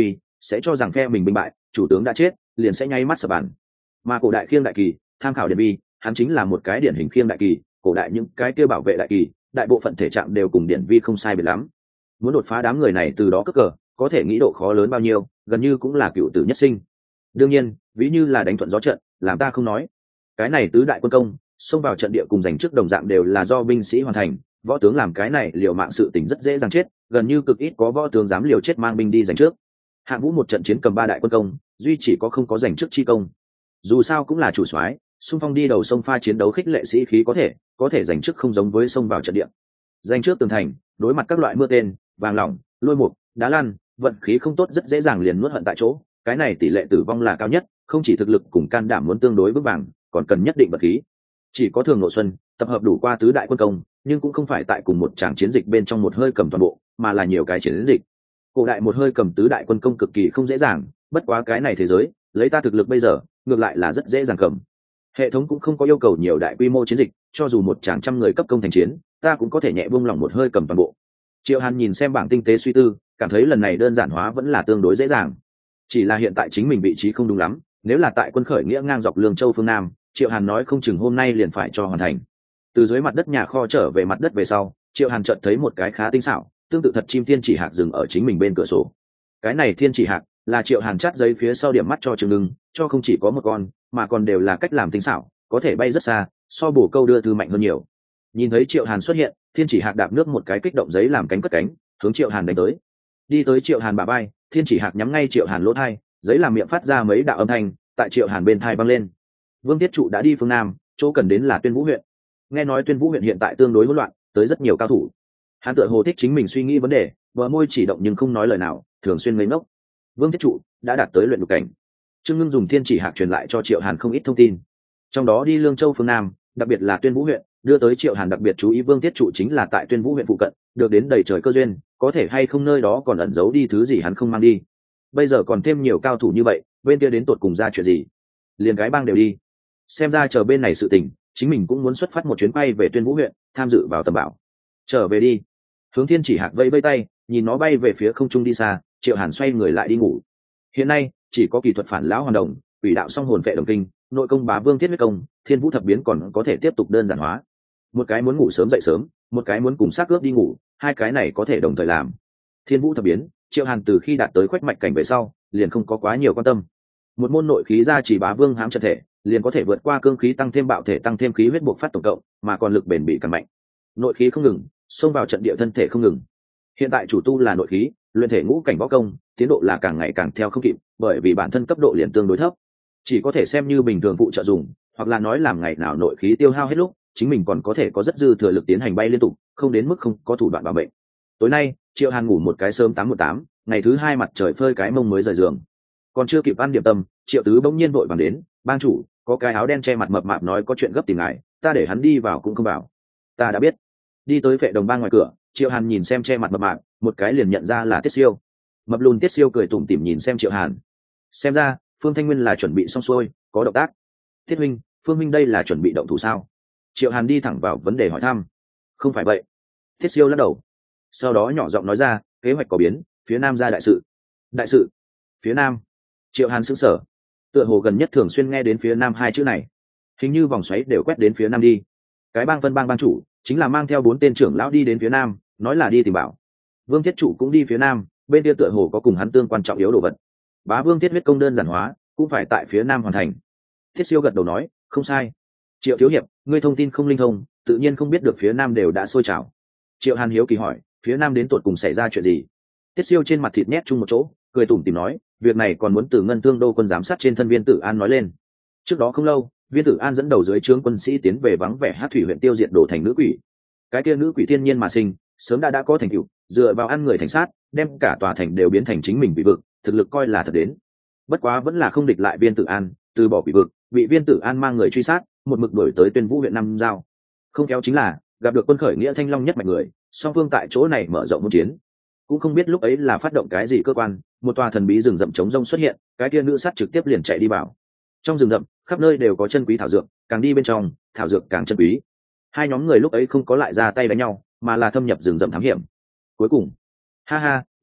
sẽ cho rằng phe mình binh bại, chủ tướng đã chết, liền sẽ nháy mắt sập bàn. Mà cổ đại khiêng đại kỳ, tham khảo điển vi, hắn chính là một cái điển hình khiêng đại kỳ, cổ đại những cái kia bảo vệ đại kỳ, đại bộ phận thể trạng đều cùng điển vi không sai biệt lắm. Muốn đột phá đám người này từ đó cất cờ, có thể nghĩ độ khó lớn bao nhiêu, gần như cũng là cựu tử nhất sinh. Đương nhiên, ví như là đánh thuận gió trận, làm ta không nói. Cái này tứ đại quân công, xông vào trận địa cùng giành trước đồng dạng đều là do binh sĩ hoàn thành, võ tướng làm cái này liều mạng sự tình rất dễ dàng chết, gần như cực ít có võ tướng dám liều chết mang binh đi giành trước. Hạng Vũ một trận chiến cầm ba đại quân công, duy chỉ có không có giành trước chi công. Dù sao cũng là chủ soái, xung phong đi đầu sông pha chiến đấu khích lệ sĩ khí có thể, có thể giành trước không giống với xông vào trận địa. Giành trước tường thành, đối mặt các loại mưa tên, vàng lỏng, lôi mục, đá lăn, vận khí không tốt rất dễ dàng liền nuốt hận tại chỗ, cái này tỷ lệ tử vong là cao nhất, không chỉ thực lực cùng can đảm muốn tương đối vững vàng, còn cần nhất định vật khí. Chỉ có Thường Nội Xuân tập hợp đủ qua tứ đại quân công, nhưng cũng không phải tại cùng một tràng chiến dịch bên trong một hơi cầm toàn bộ, mà là nhiều cái chiến dịch. Cổ đại một hơi cầm tứ đại quân công cực kỳ không dễ dàng, bất quá cái này thế giới, lấy ta thực lực bây giờ, ngược lại là rất dễ dàng cầm. Hệ thống cũng không có yêu cầu nhiều đại quy mô chiến dịch, cho dù một tràng trăm người cấp công thành chiến, ta cũng có thể nhẹ buông lòng một hơi cầm toàn bộ. Triệu Hàn nhìn xem bảng tinh tế suy tư, cảm thấy lần này đơn giản hóa vẫn là tương đối dễ dàng. Chỉ là hiện tại chính mình vị trí không đúng lắm, nếu là tại quân khởi nghĩa ngang dọc Lương Châu phương Nam, Triệu Hàn nói không chừng hôm nay liền phải cho hoàn thành. Từ dưới mặt đất nhà kho trở về mặt đất về sau, Triệu Hàn chợt thấy một cái khá tinh xảo, tương tự thật chim thiên chỉ hạc dừng ở chính mình bên cửa sổ. Cái này thiên chỉ hạc là Triệu Hàn chát giấy phía sau điểm mắt cho Trương Ngưng, cho không chỉ có một con, mà còn đều là cách làm tinh xảo, có thể bay rất xa, so bổ câu đưa thư mạnh hơn nhiều. Nhìn thấy Triệu Hàn xuất hiện, thiên chỉ hạc đạp nước một cái kích động giấy làm cánh cất cánh, hướng Triệu Hàn đánh tới. Đi tới Triệu Hàn bả vai, thiên chỉ hạc nhắm ngay Triệu Hàn lỗ thai, giấy làm miệng phát ra mấy đạo âm thanh, tại Triệu Hàn bên thai vang lên. Vương Tiết Trụ đã đi phương Nam, chỗ cần đến là Tuyên Vũ huyện. Nghe nói Tuyên Vũ huyện hiện tại tương đối hỗn loạn, tới rất nhiều cao thủ. Hắn tựa hồ thích chính mình suy nghĩ vấn đề, bờ môi chỉ động nhưng không nói lời nào, thường xuyên ngây ngốc. Vương Tiết Trụ đã đạt tới luyện lục cảnh. Trương Ngưng dùng thiên chỉ hạc truyền lại cho Triệu Hàn không ít thông tin, trong đó đi Lương Châu phương Nam, đặc biệt là Tuyên Vũ huyện, đưa tới Triệu Hàn đặc biệt chú ý Vương Tiết Trụ chính là tại Tuyên Vũ huyện phụ cận, được đến đầy trời cơ duyên, có thể hay không nơi đó còn ẩn giấu đi thứ gì hắn không mang đi. Bây giờ còn thêm nhiều cao thủ như vậy, bên kia đến tột cùng ra chuyện gì? Liền cái bang đều đi. Xem ra chờ bên này sự tình, chính mình cũng muốn xuất phát một chuyến bay về Tuyên Vũ huyện, tham dự vào tầm bảo. Trở về đi. Hướng Thiên chỉ hạc vẫy vẫy tay, nhìn nó bay về phía không trung đi xa, Triệu Hàn xoay người lại đi ngủ. Hiện nay, chỉ có kỹ thuật phản lão hoàn đồng, quỷ đạo song hồn vệ đồng kinh, nội công bá vương thiết huyết công, thiên vũ thập biến còn có thể tiếp tục đơn giản hóa. Một cái muốn ngủ sớm dậy sớm, một cái muốn cùng xác ướp đi ngủ, hai cái này có thể đồng thời làm. Thiên vũ thập biến, Triệu Hàn từ khi đạt tới khoách mạch cảnh về sau, liền không có quá nhiều quan tâm. Một môn nội khí ra chỉ bá vương hãm trận thể, liền có thể vượt qua cương khí tăng thêm bạo thể tăng thêm khí huyết buộc phát tổng cộng, mà còn lực bền bỉ càng mạnh. Nội khí không ngừng, xông vào trận địa thân thể không ngừng. Hiện tại chủ tu là nội khí, luyện thể ngũ cảnh võ công, tiến độ là càng ngày càng theo không kịp, bởi vì bản thân cấp độ liền tương đối thấp, chỉ có thể xem như bình thường phụ trợ dùng, hoặc là nói làm ngày nào nội khí tiêu hao hết lúc, chính mình còn có thể có rất dư thừa lực tiến hành bay liên tục, không đến mức không có thủ đoạn bảo mệnh. Tối nay, Triệu Hàn ngủ một cái sớm tám một tám, ngày thứ hai mặt trời phơi cái mông mới rời giường. Còn chưa kịp ăn điểm tâm, Triệu Tứ bỗng nhiên vội vàng đến, "Bang chủ, có cái áo đen che mặt mập mạp nói có chuyện gấp tìm ngài, ta để hắn đi vào cũng không vào." "Ta đã biết." Đi tới Vệ Đồng Bang ngoài cửa, Triệu Hàn nhìn xem che mặt mập mạp, một cái liền nhận ra là Tiết Siêu. Mập lùn Tiết Siêu cười tủm tỉm nhìn xem Triệu Hàn. Xem ra, Phương Thanh Nguyên là chuẩn bị xong xuôi, có động tác. "Thiết huynh, Phương huynh đây là chuẩn bị động thủ sao?" Triệu Hàn đi thẳng vào vấn đề hỏi thăm. "Không phải vậy." Tiết Siêu lắc đầu. Sau đó nhỏ giọng nói ra, "Kế hoạch có biến, phía Nam ra đại sự." "Đại sự?" "Phía Nam?" Triệu Hàn sững sờ. Tựa hồ gần nhất thường xuyên nghe đến phía Nam hai chữ này, hình như vòng xoáy đều quét đến phía Nam đi. Cái bang Vân Bang bang chủ chính là mang theo bốn tên trưởng lão đi đến phía Nam, nói là đi tìm bảo. Vương Thiết Trụ cũng đi phía Nam, bên kia tựa hồ có cùng hắn tương quan trọng yếu đồ vật. Bá Vương Thiết huyết công đơn giản hóa, cũng phải tại phía Nam hoàn thành. Thiết Siêu gật đầu nói, "Không sai." "Triệu thiếu hiệp, ngươi thông tin không linh thông, tự nhiên không biết được phía Nam đều đã sôi trào." Triệu Hàn hiếu kỳ hỏi, "Phía Nam đến tột cùng xảy ra chuyện gì?" Thiết Siêu trên mặt thịt nhét chung một chỗ, cười tủm tỉm nói, "Việc này còn muốn từ Ngân Thương Đô quân giám sát trên thân Viên Tử An nói lên. Trước đó không lâu, Viên Tử An dẫn đầu dưới trướng quân sĩ tiến về vắng vẻ Hát Thủy huyện tiêu diệt đổ thành nữ quỷ. Cái kia nữ quỷ thiên nhiên mà sinh, sớm đã đã có thành tựu, dựa vào ăn người thành sát, đem cả tòa thành đều biến thành chính mình bị vực, thực lực coi là thật đến. Bất quá vẫn là không địch lại Viên Tử An, từ bỏ bị vực, bị Viên Tử An mang người truy sát, một mực đuổi tới Tuyên Vũ huyện Nam Giao. Không kéo chính là gặp được quân khởi nghĩa Thanh Long nhất mạch người, song phương tại chỗ này mở rộng hỗn chiến. Cũng không biết lúc ấy là phát động cái gì cơ quan, một tòa thần bí rừng rậm chống rông xuất hiện, cái kia nữ sát trực tiếp liền chạy đi vào. Trong rừng rậm, khắp nơi đều có chân quý thảo dược, càng đi bên trong, thảo dược càng chân quý. Hai nhóm người lúc ấy không có lại ra tay đánh nhau, mà là thâm nhập rừng rậm thám hiểm. Cuối cùng, ha ha,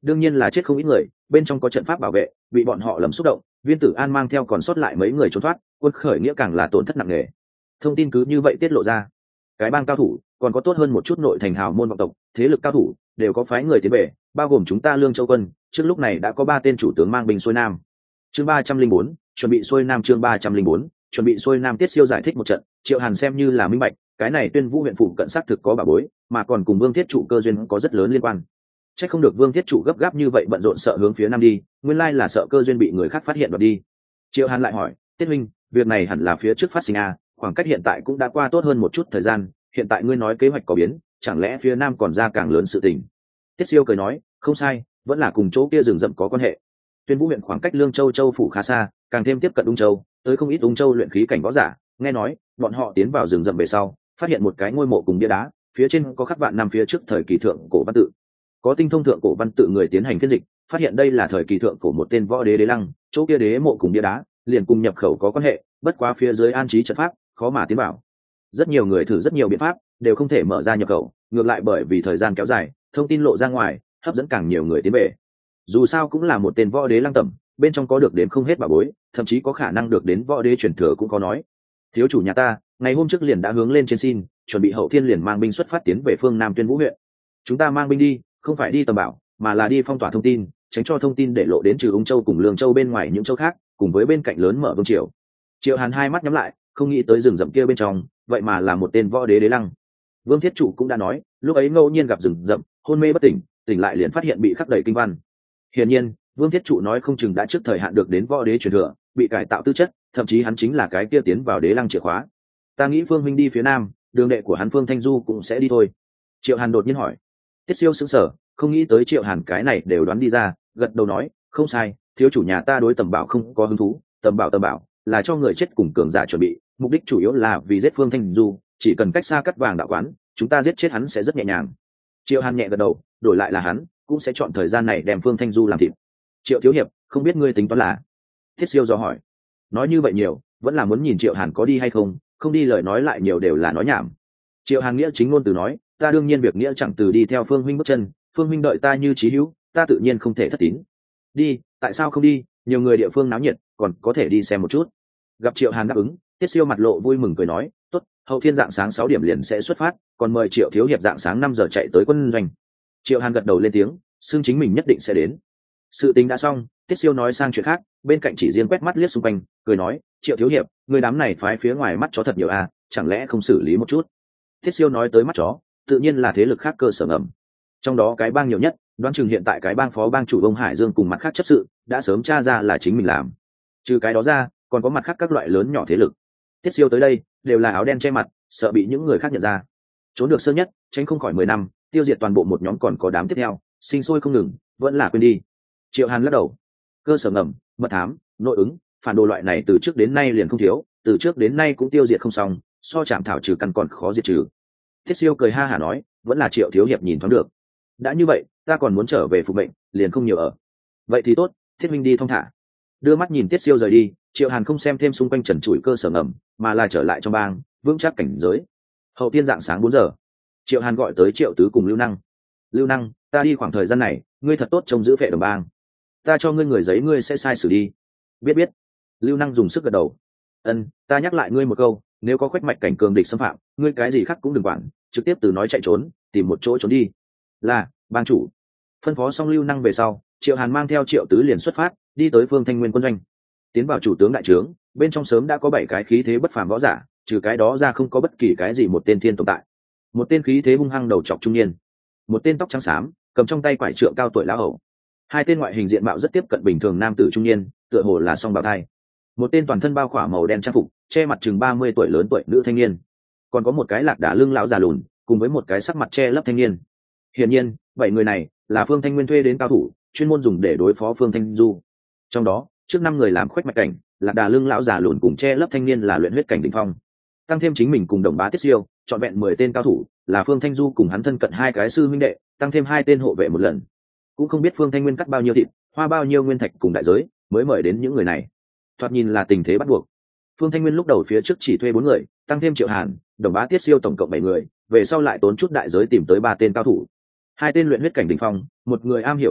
đương nhiên là chết không ít người, bên trong có trận pháp bảo vệ, bị bọn họ lầm xúc động, Viên Tử An mang theo còn sót lại mấy người trốn thoát, quân khởi nghĩa càng là tổn thất nặng nề. Thông tin cứ như vậy tiết lộ ra, cái bang cao thủ còn có tốt hơn một chút nội thành hào môn vọng tộc, thế lực cao thủ đều có phái người tiến về, bao gồm chúng ta Lương Châu quân, trước lúc này đã có ba tên chủ tướng mang binh xuôi nam. Chương ba trăm linh bốn, chuẩn bị xuôi nam chương ba trăm linh bốn, chuẩn bị xuôi nam. Tiết Siêu giải thích một trận, Triệu Hàn xem như là minh bạch, cái này Tuyên Vũ huyện phụ cận xác thực có bà bối, mà còn cùng Vương Thiết Trụ cơ duyên có rất lớn liên quan. Chắc không được Vương Thiết Trụ gấp gáp như vậy bận rộn sợ hướng phía nam đi, nguyên lai là sợ cơ duyên bị người khác phát hiện đoạt đi. Triệu Hàn lại hỏi, Tiết huynh, việc này hẳn là phía trước phát sinh à, khoảng cách hiện tại cũng đã qua tốt hơn một chút thời gian, hiện tại ngươi nói kế hoạch có biến, chẳng lẽ phía nam còn ra càng lớn sự tình? Tiết Siêu cười nói, không sai, vẫn là cùng chỗ kia rừng rậm có quan hệ. Tuyên Vũ huyện khoảng cách Lương Châu châu phủ khá xa, càng thêm tiếp cận Ung Châu, tới không ít Ung Châu luyện khí cảnh võ giả, nghe nói, bọn họ tiến vào rừng rậm về sau, phát hiện một cái ngôi mộ cùng bia đá, phía trên có khắc vạn năm phía trước thời kỳ thượng cổ văn tự. Có tinh thông thượng cổ văn tự người tiến hành phiên dịch, phát hiện đây là thời kỳ thượng cổ một tên võ đế đế lăng, chỗ kia đế mộ cùng bia đá, liền cùng nhập khẩu có quan hệ, bất quá phía dưới an trí trận pháp, khó mà tiến vào. Rất nhiều người thử rất nhiều biện pháp, đều không thể mở ra nhập khẩu, ngược lại bởi vì thời gian kéo dài, thông tin lộ ra ngoài, hấp dẫn càng nhiều người tiến về. Dù sao cũng là một tên võ đế lăng tẩm, bên trong có được đến không hết bảo bối, thậm chí có khả năng được đến võ đế truyền thừa cũng có nói. Thiếu chủ nhà ta, ngày hôm trước liền đã hướng lên trên xin, chuẩn bị hậu thiên liền mang binh xuất phát tiến về phương Nam Tuyên Vũ huyện. Chúng ta mang binh đi, không phải đi tầm bảo, mà là đi phong tỏa thông tin, tránh cho thông tin để lộ đến trừ Ung Châu cùng Lương Châu bên ngoài những châu khác, cùng với bên cạnh lớn mở vương triều. Triệu Hàn hai mắt nhắm lại, không nghĩ tới rừng rậm kia bên trong, vậy mà là một tên võ đế đế lăng. Vương Thiết Trụ cũng đã nói, lúc ấy ngẫu nhiên gặp rừng rậm, hôn mê bất tỉnh, tỉnh lại liền phát hiện bị khắc đầy kinh văn. Hiển nhiên, Vương Thiết Trụ nói không chừng đã trước thời hạn được đến võ đế truyền thừa, bị cải tạo tư chất, thậm chí hắn chính là cái kia tiến vào đế lăng chìa khóa. Ta nghĩ Phương huynh đi phía nam, đường đệ của hắn Phương Thanh Du cũng sẽ đi thôi. Triệu Hàn đột nhiên hỏi. Tiết Siêu sững sờ, không nghĩ tới Triệu Hàn cái này đều đoán đi ra, gật đầu nói, không sai, thiếu chủ nhà ta đối tầm bảo không có hứng thú, tầm bảo tầm bảo là cho người chết cùng cường giả chuẩn bị, mục đích chủ yếu là vì giết Phương Thanh Du, chỉ cần cách xa cắt vàng đạo quán, chúng ta giết chết hắn sẽ rất nhẹ nhàng. Triệu Hàn nhẹ gật đầu, đổi lại là hắn cũng sẽ chọn thời gian này đem Phương Thanh Du làm thịt. Triệu thiếu hiệp, không biết ngươi tính toán là? Thiết Siêu do hỏi. Nói như vậy nhiều, vẫn là muốn nhìn Triệu Hàn có đi hay không, không đi lời nói lại nhiều đều là nói nhảm. Triệu Hàn nghĩa chính ngôn từ nói, ta đương nhiên việc nghĩa chẳng từ đi theo Phương huynh bước chân, Phương huynh đợi ta như chí hữu, ta tự nhiên không thể thất tín. Đi, tại sao không đi, nhiều người địa phương náo nhiệt, còn có thể đi xem một chút. Gặp Triệu Hàn đáp ứng, Tiết Siêu mặt lộ vui mừng cười nói, tốt, hậu thiên dạng sáng sáu điểm liền sẽ xuất phát, còn mời Triệu thiếu hiệp dạng sáng năm giờ chạy tới quân doanh. Triệu Hàn gật đầu lên tiếng, xưng chính mình nhất định sẽ đến. Sự tình đã xong, Tiết Siêu nói sang chuyện khác, bên cạnh chỉ riêng quét mắt liếc xung quanh, cười nói, Triệu thiếu hiệp, người đám này phái phía ngoài mắt chó thật nhiều à, chẳng lẽ không xử lý một chút? Tiết Siêu nói tới mắt chó, tự nhiên là thế lực khác cơ sở ngầm. Trong đó cái bang nhiều nhất, đoán chừng hiện tại cái bang phó bang chủ Đông Hải Dương cùng mặt khác chấp sự đã sớm tra ra là chính mình làm. Trừ cái đó ra, còn có mặt khác các loại lớn nhỏ thế lực. Tiết Siêu tới đây đều là áo đen che mặt, sợ bị những người khác nhận ra. Trốn được sớm nhất, tránh không khỏi mười năm, tiêu diệt toàn bộ một nhóm còn có đám tiếp theo, sinh sôi không ngừng, vẫn là quên đi. Triệu Hàn lắc đầu. Cơ sở ngầm, mật thám, nội ứng, phản đồ loại này từ trước đến nay liền không thiếu, từ trước đến nay cũng tiêu diệt không xong, so chạm thảo trừ căn còn khó diệt trừ. Thiết Siêu cười ha hả nói, vẫn là Triệu thiếu hiệp nhìn thoáng được. Đã như vậy, ta còn muốn trở về phục mệnh, liền không nhiều ở. Vậy thì tốt, Thiết minh đi thong thả. Đưa mắt nhìn Tiết Siêu rời đi, Triệu Hàn không xem thêm xung quanh trần trụi cơ sở ngầm, mà là trở lại trong bang, vững chắc cảnh giới. Hậu tiên dạng sáng bốn giờ, Triệu Hàn gọi tới Triệu Tứ cùng Lưu Năng. Lưu Năng, ta đi khoảng thời gian này, ngươi thật tốt trông giữ phệ đồng bang. Ta cho ngươi người giấy ngươi sẽ sai xử đi. Biết biết. Lưu Năng dùng sức gật đầu. Ân, ta nhắc lại ngươi một câu, nếu có khuếch mạch cảnh cường địch xâm phạm, ngươi cái gì khác cũng đừng quản, trực tiếp từ nói chạy trốn, tìm một chỗ trốn đi. Là, bang chủ. Phân phó xong Lưu Năng về sau, Triệu Hàn mang theo Triệu Tứ liền xuất phát, đi tới Phương Thanh Nguyên quân doanh. Tiến vào chủ tướng đại trướng, bên trong sớm đã có bảy cái khí thế bất phàm võ giả, trừ cái đó ra không có bất kỳ cái gì một tên thiên tồn tại. Một tên khí thế hung hăng đầu trọc trung niên, một tên tóc trắng xám, cầm trong tay quải trượng cao tuổi lão hầu, hai tên ngoại hình diện mạo rất tiếp cận bình thường nam tử trung niên, tựa hồ là song bào thai, một tên toàn thân bao khỏa màu đen trang phục, che mặt chừng ba mươi tuổi lớn tuổi nữ thanh niên, còn có một cái lạc đà lưng lão già lùn, cùng với một cái sắc mặt che lấp thanh niên. Hiển nhiên, bảy người này là Phương Thanh Nguyên thuê đến cao thủ, chuyên môn dùng để đối phó Phương Thanh Du. Trong đó, trước năm người làm khuếch mạch cảnh, lạc đà lưng lão già lùn cùng che lấp thanh niên là luyện huyết cảnh đỉnh phong. Tăng thêm chính mình cùng đồng bá Tiết Siêu, chọn vẹn mười tên cao thủ, là Phương Thanh Du cùng hắn thân cận hai cái sư huynh đệ, tăng thêm hai tên hộ vệ một lần. Cũng không biết Phương Thanh Nguyên cắt bao nhiêu thịt, hoa bao nhiêu nguyên thạch cùng đại giới, mới mời đến những người này. Thoạt nhìn là tình thế bắt buộc. Phương Thanh Nguyên lúc đầu phía trước chỉ thuê bốn người, tăng thêm Triệu Hàn, đồng bá Tiết Siêu tổng cộng bảy người, về sau lại tốn chút đại giới tìm tới ba tên cao thủ. Hai tên luyện huyết cảnh đỉnh phong, một người am hiểu kịch độc,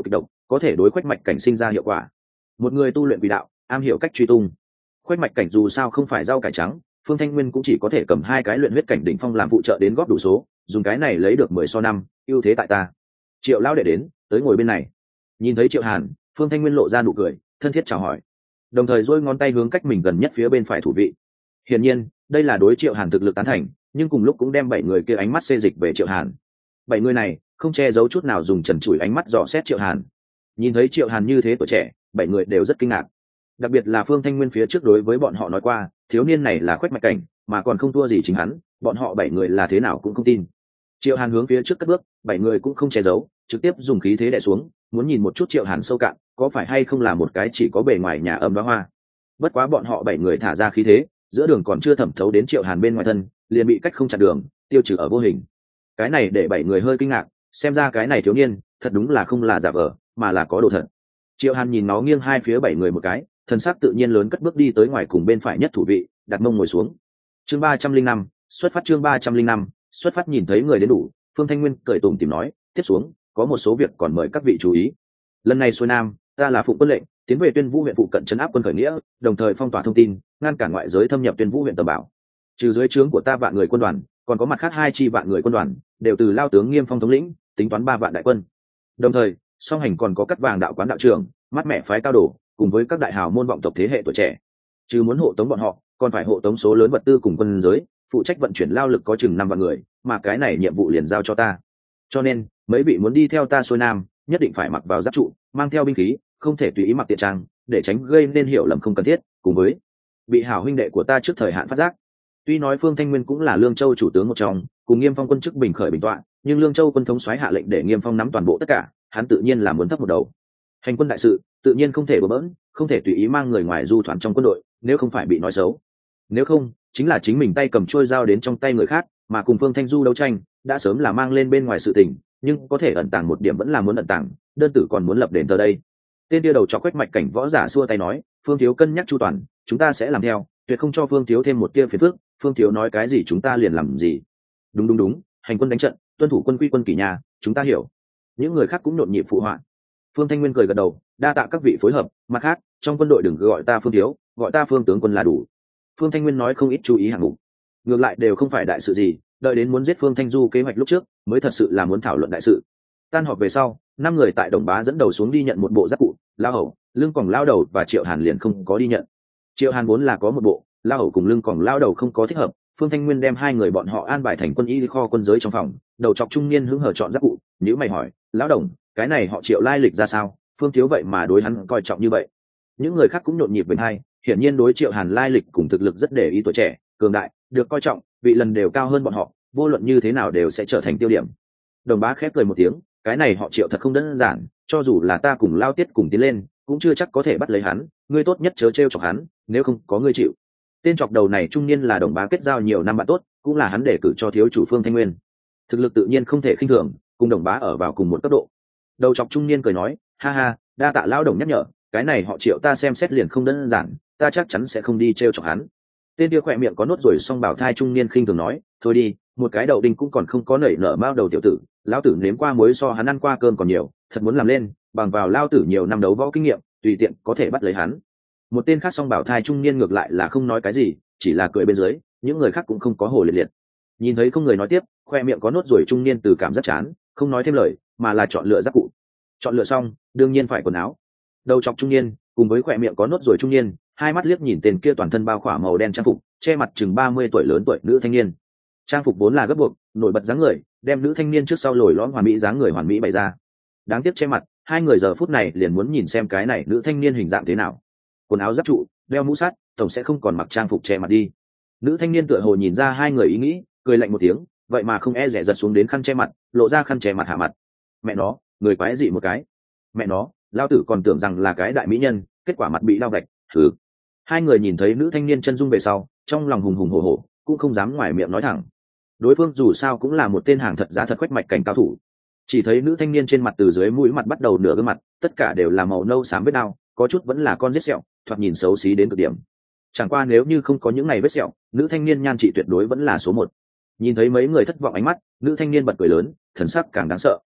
có thể đối khoách mạch cảnh sinh ra hiệu quả. Một người tu luyện quỷ đạo, am hiểu cách truy tung. Khoách mạch cảnh dù sao không phải rau cải trắng, Phương Thanh Nguyên cũng chỉ có thể cầm hai cái luyện huyết cảnh đỉnh phong làm phụ trợ đến góp đủ số, dùng cái này lấy được mười so năm, ưu thế tại ta. Triệu lão đệ đến, tới ngồi bên này. Nhìn thấy Triệu Hàn, Phương Thanh Nguyên lộ ra nụ cười, thân thiết chào hỏi, đồng thời duỗi ngón tay hướng cách mình gần nhất phía bên phải thủ vị. Hiển nhiên, đây là đối Triệu Hàn thực lực tán thành, nhưng cùng lúc cũng đem bảy người kia ánh mắt xê dịch về Triệu Hàn. Bảy người này không che giấu chút nào dùng trần trụi ánh mắt dò xét Triệu Hàn. Nhìn thấy Triệu Hàn như thế tuổi trẻ, bảy người đều rất kinh ngạc. Đặc biệt là Phương Thanh Nguyên phía trước đối với bọn họ nói qua, thiếu niên này là khoách mạch cảnh, mà còn không thua gì chính hắn, bọn họ bảy người là thế nào cũng không tin. Triệu Hàn hướng phía trước cất bước, bảy người cũng không che giấu, trực tiếp dùng khí thế đè xuống, muốn nhìn một chút Triệu Hàn sâu cạn, có phải hay không là một cái chỉ có bề ngoài nhà âm đóa hoa. Bất quá bọn họ bảy người thả ra khí thế, giữa đường còn chưa thẩm thấu đến Triệu Hàn bên ngoài thân, liền bị cách không chặn đường, tiêu trừ ở vô hình. Cái này để bảy người hơi kinh ngạc, xem ra cái này thiếu niên, thật đúng là không là giả vờ, mà là có đồ thật. Triệu Hàn nhìn nó nghiêng hai phía bảy người một cái, thần sắc tự nhiên lớn cất bước đi tới ngoài cùng bên phải nhất thủ vị, đặt mông ngồi xuống. Chương ba trăm linh năm, xuất phát chương ba trăm linh năm, xuất phát nhìn thấy người đến đủ, Phương Thanh Nguyên cười tủm tỉm nói, tiếp xuống, có một số việc còn mời các vị chú ý. Lần này xuôi nam, ta là phụng quân lệnh, tiến về Tuyên Vũ huyện phụ cận trấn áp quân khởi nghĩa, đồng thời phong tỏa thông tin, ngăn cản ngoại giới thâm nhập Tuyên Vũ huyện tầm bảo. Trừ dưới trướng của ta vạn người quân đoàn, còn có mặt khác hai chi vạn người quân đoàn, đều từ lao tướng Nghiêm Phong thống lĩnh, tính toán ba vạn đại quân. Đồng thời, song hành còn có cắt vàng đạo quán đạo trưởng, mắt mẹ phái cao đồ, cùng với các đại hào môn vọng tộc thế hệ tuổi trẻ. Trừ muốn hộ tống bọn họ, còn phải hộ tống số lớn vật tư cùng quân giới, phụ trách vận chuyển lao lực có chừng năm vạn người, mà cái này nhiệm vụ liền giao cho ta. Cho nên, mấy vị muốn đi theo ta xuôi nam, nhất định phải mặc vào giáp trụ, mang theo binh khí, không thể tùy ý mặc tiện trang, để tránh gây nên hiểu lầm không cần thiết, cùng với bị hảo huynh đệ của ta trước thời hạn phát giác. Tuy nói Phương Thanh Nguyên cũng là Lương Châu chủ tướng một trong, cùng Nghiêm Phong quân chức bình khởi bình tọa, nhưng Lương Châu quân thống soái hạ lệnh để Nghiêm Phong nắm toàn bộ tất cả, hắn tự nhiên là muốn thấp một đầu. Hành quân đại sự, tự nhiên không thể bừa bỡn, không thể tùy ý mang người ngoài du thoán trong quân đội, nếu không phải bị nói xấu. Nếu không, chính là chính mình tay cầm trôi dao đến trong tay người khác, mà cùng Phương Thanh Du đấu tranh, đã sớm là mang lên bên ngoài sự tình, nhưng có thể ẩn tàng một điểm vẫn là muốn ẩn tàng, đơn tử còn muốn lập đền thờ đây. Tên kia đầu chọc quách mạch cảnh võ giả xua tay nói, Phương thiếu cân nhắc chu toàn, chúng ta sẽ làm theo, tuyệt không cho Phương thiếu thêm một tia phiền phức, Phương thiếu nói cái gì chúng ta liền làm gì. Đúng đúng đúng, hành quân đánh trận, tuân thủ quân quy quân kỷ nhà, chúng ta hiểu. Những người khác cũng nhộn nhịp phụ họa. Phương Thanh Nguyên cười gật đầu, đa tạ các vị phối hợp, mặt khác, trong quân đội đừng gọi ta Phương thiếu, gọi ta Phương tướng quân là đủ. Phương Thanh Nguyên nói không ít chú ý hạng mục, ngược lại đều không phải đại sự gì, đợi đến muốn giết Phương Thanh Du kế hoạch lúc trước, mới thật sự là muốn thảo luận đại sự. Tan họp về sau, năm người tại Đồng Bá dẫn đầu xuống đi nhận một bộ giáp cụ, lao hầu, lưng còng lao đầu và Triệu Hàn liền không có đi nhận. Triệu Hàn vốn là có một bộ, lao hầu cùng lưng còng lao đầu không có thích hợp, Phương Thanh Nguyên đem hai người bọn họ an bài thành quân y kho quân giới trong phòng, đầu chọc trung niên hứng hở chọn giáp cụ, nhữ mày hỏi, lão đồng, cái này họ Triệu lai lịch ra sao, Phương thiếu vậy mà đối hắn coi trọng như vậy. Những người khác cũng nhộn nhịp bên hai, hiển nhiên đối Triệu Hàn lai lịch cùng thực lực rất để ý, tuổi trẻ, cường đại, được coi trọng, vị lần đều cao hơn bọn họ, vô luận như thế nào đều sẽ trở thành tiêu điểm. Đồng Bá khép cười một tiếng, cái này họ Triệu thật không đơn giản, cho dù là ta cùng Lao Tiết cùng tiến lên, cũng chưa chắc có thể bắt lấy hắn, ngươi tốt nhất chớ trêu chọc hắn, nếu không có ngươi chịu. Tên chọc đầu này trung niên là Đồng Bá kết giao nhiều năm bạn tốt, cũng là hắn để cử cho thiếu chủ Phương Thanh Nguyên. Thực lực tự nhiên không thể khinh thường, cùng Đồng Bá ở vào cùng một cấp độ. Đầu chọc trung niên cười nói, ha ha, đa tạ lão đồng nhắc nhở, cái này họ Triệu ta xem xét liền không đơn giản, ta chắc chắn sẽ không đi trêu chọc hắn. Tên kia khỏe miệng có nốt rồi xong bảo thai trung niên khinh thường nói, thôi đi, một cái đầu đinh cũng còn không có nảy nở mao đầu tiểu tử, lão tử nếm qua muối so hắn ăn qua cơm còn nhiều, thật muốn làm lên, bằng vào lao tử nhiều năm đấu võ kinh nghiệm, tùy tiện có thể bắt lấy hắn. Một tên khác song bảo thai trung niên ngược lại là không nói cái gì, chỉ là cười bên dưới, những người khác cũng không có hồ liệt liệt. Nhìn thấy không người nói tiếp, khoe miệng có nốt rồi trung niên từ cảm rất chán, không nói thêm lời, mà là chọn lựa giáp cụ. Chọn lựa xong, đương nhiên phải quần áo. Đầu chọc trung niên, cùng với khoe miệng có nốt rồi trung niên, hai mắt liếc nhìn tên kia toàn thân bao khỏa màu đen trang phục, che mặt chừng ba mươi tuổi lớn tuổi nữ thanh niên. Trang phục vốn là gấp buộc, nổi bật dáng người, đem nữ thanh niên trước sau lồi lõm hoàn mỹ dáng người hoàn mỹ bày ra. Đáng tiếc che mặt, hai người giờ phút này liền muốn nhìn xem cái này nữ thanh niên hình dạng thế nào. Quần áo giáp trụ, đeo mũ sắt, tổng sẽ không còn mặc trang phục che mặt đi. Nữ thanh niên tựa hồ nhìn ra hai người ý nghĩ, cười lạnh một tiếng, vậy mà không e dè giật xuống đến khăn che mặt, lộ ra khăn che mặt hạ mặt. Mẹ nó, người quái dị một cái. Mẹ nó, lao tử còn tưởng rằng là cái đại mỹ nhân, kết quả mặt bị lao gạch. Thử. Hai người nhìn thấy nữ thanh niên chân dung về sau, trong lòng hùng hùng hổ hổ, cũng không dám ngoài miệng nói thẳng. Đối phương dù sao cũng là một tên hàng thật giá thật quách mạch cảnh cao thủ. Chỉ thấy nữ thanh niên trên mặt từ dưới mũi mặt bắt đầu nửa gương mặt, tất cả đều là màu nâu xám vết đau, có chút vẫn là con vết sẹo, thoạt nhìn xấu xí đến cực điểm. Chẳng qua nếu như không có những này vết sẹo, nữ thanh niên nhan trị tuyệt đối vẫn là số một. Nhìn thấy mấy người thất vọng ánh mắt, nữ thanh niên bật cười lớn, thần sắc càng đáng sợ.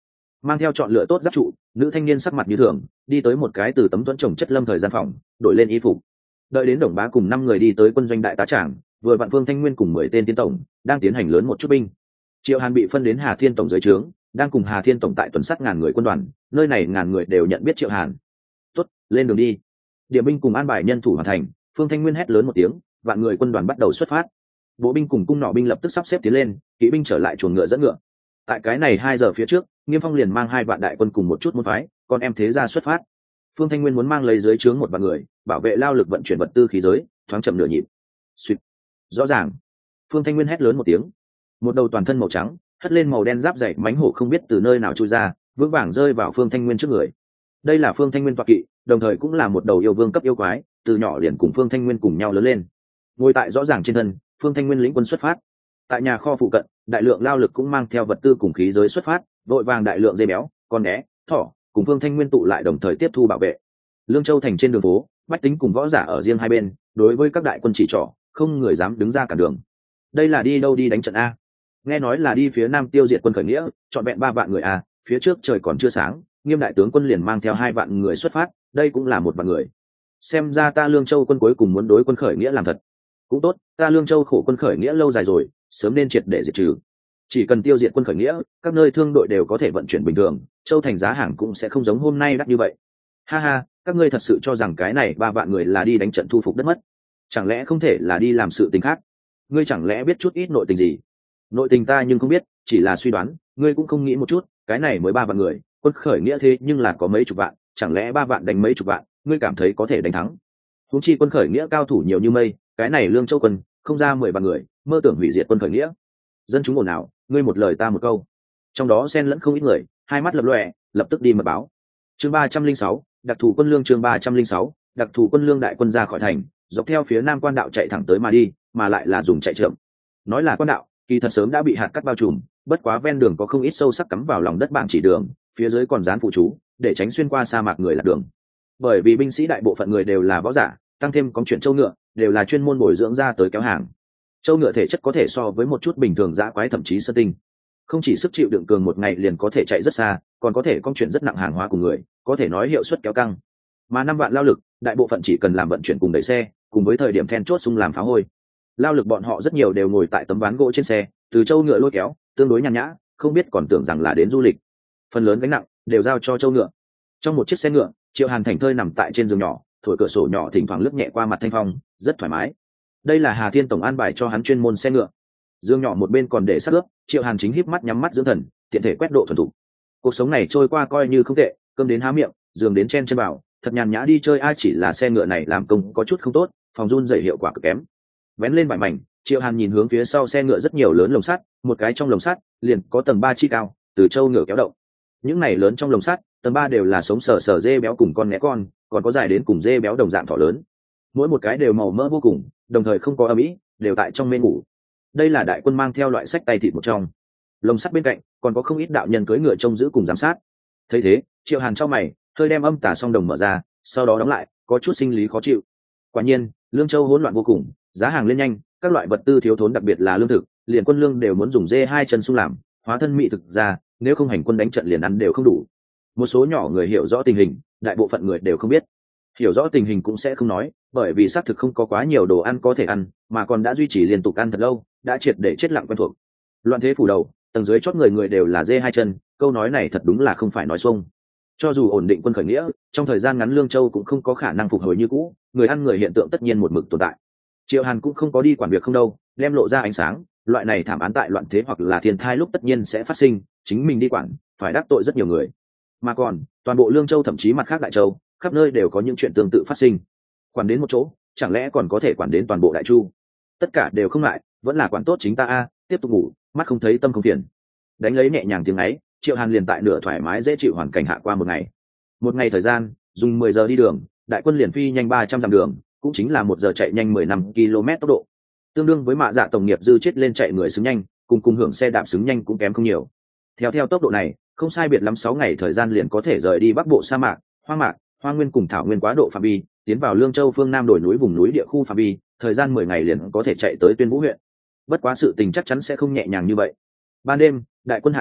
mang theo chọn lựa tốt giáp trụ, nữ thanh niên sắc mặt như thường đi tới một cái từ tấm thuẫn trồng chất lâm thời gian phòng, đổi lên y phục. Đợi đến Đồng Bá cùng năm người đi tới quân doanh đại tá tràng, vừa vạn Phương Thanh Nguyên cùng mười tên tiến tổng đang tiến hành lớn một chút binh. Triệu Hàn bị phân đến Hà Thiên tổng dưới trướng, đang cùng Hà Thiên tổng tại tuần sát ngàn người quân đoàn, nơi này ngàn người đều nhận biết Triệu Hàn. Tốt, lên đường đi. Điểm binh cùng an bài nhân thủ hoàn thành, Phương Thanh Nguyên hét lớn một tiếng, vạn người quân đoàn bắt đầu xuất phát. Bộ binh cùng cung nỏ binh lập tức sắp xếp tiến lên, kỵ binh trở lại chuồng ngựa dẫn ngựa. Tại cái này hai giờ phía trước, Nghiêm Phong liền mang hai vạn đại quân cùng một chút môn phái, còn em thế ra xuất phát. Phương Thanh Nguyên muốn mang lấy dưới trướng một vạn người, bảo vệ lao lực vận chuyển vật tư khí giới, thoáng chậm nửa nhịp. Xuyệt. Rõ ràng. Phương Thanh Nguyên hét lớn một tiếng. Một đầu toàn thân màu trắng, hất lên màu đen giáp dày mánh hổ không biết từ nơi nào chui ra, vững vàng rơi vào Phương Thanh Nguyên trước người. Đây là Phương Thanh Nguyên tọa kỵ, đồng thời cũng là một đầu yêu vương cấp yêu quái, từ nhỏ liền cùng Phương Thanh Nguyên cùng nhau lớn lên. Ngồi tại rõ ràng trên thân, Phương Thanh Nguyên lĩnh quân xuất phát. Tại nhà kho phụ cận, đại lượng lao lực cũng mang theo vật tư cùng khí giới xuất phát, vội vàng đại lượng dây béo, con né, thỏ, cùng Phương Thanh Nguyên tụ lại đồng thời tiếp thu bảo vệ. Lương Châu thành trên đường phố, bách tính cùng võ giả ở riêng hai bên, đối với các đại quân chỉ trỏ, không người dám đứng ra cản đường. Đây là đi đâu đi đánh trận a? Nghe nói là đi phía nam tiêu diệt quân khởi nghĩa, chọn vẹn ba vạn người a, phía trước trời còn chưa sáng, Nghiêm đại tướng quân liền mang theo hai vạn người xuất phát, đây cũng là một vạn người. Xem ra ta Lương Châu quân cuối cùng muốn đối quân khởi nghĩa làm thật. Cũng tốt, ta Lương Châu khổ quân khởi nghĩa lâu dài rồi, sớm nên triệt để diệt trừ. Chỉ cần tiêu diệt quân khởi nghĩa, các nơi thương đội đều có thể vận chuyển bình thường, châu thành giá hàng cũng sẽ không giống hôm nay đắt như vậy. Ha ha, các ngươi thật sự cho rằng cái này ba vạn người là đi đánh trận thu phục đất mất? Chẳng lẽ không thể là đi làm sự tình khác? Ngươi chẳng lẽ biết chút ít nội tình gì? Nội tình ta nhưng không biết, chỉ là suy đoán, ngươi cũng không nghĩ một chút, cái này mới ba vạn người, quân khởi nghĩa thế nhưng là có mấy chục vạn, chẳng lẽ ba vạn đánh mấy chục vạn, ngươi cảm thấy có thể đánh thắng? Huống chi quân khởi nghĩa cao thủ nhiều như mây, cái này Lương Châu quân không ra mười vạn người, mơ tưởng hủy diệt quân khởi nghĩa. Dân chúng ồn ào, ngươi một lời ta một câu, trong đó xen lẫn không ít người, hai mắt lập lòe, lập tức đi mật báo. Chương ba trăm linh sáu, đặc thù quân lương chương ba trăm linh sáu, đặc thù quân lương đại quân ra khỏi thành, dọc theo phía nam quan đạo chạy thẳng tới mà đi, mà lại là dùng chạy chậm. Nói là quan đạo, kỳ thật sớm đã bị hạt cắt bao trùm, bất quá ven đường có không ít sâu sắc cắm vào lòng đất bảng chỉ đường, phía dưới còn dán phụ chú, để tránh xuyên qua sa mạc người lạc đường. Bởi vì binh sĩ đại bộ phận người đều là võ giả, tăng thêm có chuyện châu ngựa, đều là chuyên môn bồi dưỡng ra tới kéo hàng. Châu ngựa thể chất có thể so với một chút bình thường dã quái thậm chí sơ tinh, không chỉ sức chịu đựng cường một ngày liền có thể chạy rất xa, còn có thể con chuyện rất nặng hàng hóa cùng người, có thể nói hiệu suất kéo căng. Mà năm vạn lao lực, đại bộ phận chỉ cần làm vận chuyển cùng đẩy xe, cùng với thời điểm then chốt xung làm phá hôi. Lao lực bọn họ rất nhiều đều ngồi tại tấm ván gỗ trên xe, từ châu ngựa lôi kéo, tương đối nhàn nhã, không biết còn tưởng rằng là đến du lịch. Phần lớn gánh nặng đều giao cho châu ngựa. Trong một chiếc xe ngựa, Triệu Hàn thảnh thơi nằm tại trên giường nhỏ, thổi cửa sổ nhỏ thỉnh thoảng lướt nhẹ qua mặt thanh phong, rất thoải mái. Đây là Hà Thiên tổng an bài cho hắn chuyên môn xe ngựa. Dương nhỏ một bên còn để sát ướp, Triệu Hàn chính híp mắt nhắm mắt dưỡng thần, tiện thể quét độ thuần thục. Cuộc sống này trôi qua coi như không tệ, cơm đến há miệng, giường đến chen chân vào, thật nhàn nhã đi chơi. Ai chỉ là xe ngựa này làm công có chút không tốt, phòng run dày hiệu quả cực kém. Vén lên vải mảnh, Triệu Hàn nhìn hướng phía sau xe ngựa rất nhiều lớn lồng sắt, một cái trong lồng sắt liền có tầng ba chi cao, từ châu ngựa kéo động. Những này lớn trong lồng sắt, tầng ba đều là sống sờ sờ dê béo cùng con né con, còn có dài đến cùng dê béo đồng dạng thỏ lớn. Mỗi một cái đều màu mỡ vô cùng, đồng thời không có âm ĩ, đều tại trong mê ngủ. Đây là đại quân mang theo loại sách tay thịt một trong. Lồng sắt bên cạnh còn có không ít đạo nhân cưỡi ngựa trông giữ cùng giám sát. Thấy thế, Triệu Hàn trong mày, hơi đem âm tà song đồng mở ra, sau đó đóng lại, có chút sinh lý khó chịu. Quả nhiên, Lương Châu hỗn loạn vô cùng, giá hàng lên nhanh, các loại vật tư thiếu thốn, đặc biệt là lương thực, liền quân lương đều muốn dùng dê hai chân xung làm, hóa thân mỹ thực ra, nếu không hành quân đánh trận liền ăn đều không đủ. Một số nhỏ người hiểu rõ tình hình, đại bộ phận người đều không biết. Hiểu rõ tình hình cũng sẽ không nói, bởi vì xác thực không có quá nhiều đồ ăn có thể ăn, mà còn đã duy trì liên tục ăn thật lâu, đã triệt để chết lặng quen thuộc. Loạn thế phủ đầu, tầng dưới chót người người đều là dê hai chân, câu nói này thật đúng là không phải nói xuông. Cho dù ổn định quân khởi nghĩa, trong thời gian ngắn Lương Châu cũng không có khả năng phục hồi như cũ, người ăn người hiện tượng tất nhiên một mực tồn tại. Triệu Hàn cũng không có đi quản việc không đâu, đem lộ ra ánh sáng, loại này thảm án tại loạn thế hoặc là thiên thai lúc tất nhiên sẽ phát sinh, chính mình đi quản, phải đắc tội rất nhiều người. Mà còn, toàn bộ Lương Châu thậm chí mặt khác đại châu, khắp nơi đều có những chuyện tương tự phát sinh. Quản đến một chỗ, chẳng lẽ còn có thể quản đến toàn bộ đại chu? Tất cả đều không lại, vẫn là quản tốt chính ta a, tiếp tục ngủ, mắt không thấy tâm không phiền. Đánh lấy nhẹ nhàng tiếng ấy, Triệu Hàn liền tại nửa thoải mái dễ chịu hoàn cảnh hạ qua một ngày. Một ngày thời gian, dùng mười giờ đi đường, đại quân liền phi nhanh ba trăm dặm đường, cũng chính là một giờ chạy nhanh mười lăm ki lô mét tốc độ. Tương đương với mạ dạ tổng nghiệp dư chết lên chạy người xứng nhanh, cùng cùng hưởng xe đạp xứng nhanh cũng kém không nhiều. Theo theo tốc độ này, không sai biệt lắm sáu ngày thời gian liền có thể rời đi bắc bộ sa mạc, hoang mạc, hoang nguyên cùng thảo nguyên quá độ phạm vi, tiến vào Lương Châu phương nam đồi núi vùng núi địa khu phạm vi, thời gian mười ngày liền có thể chạy tới Tuyên Vũ huyện. Bất quá sự tình chắc chắn sẽ không nhẹ nhàng như vậy. Ban đêm, đại quân hạ trại,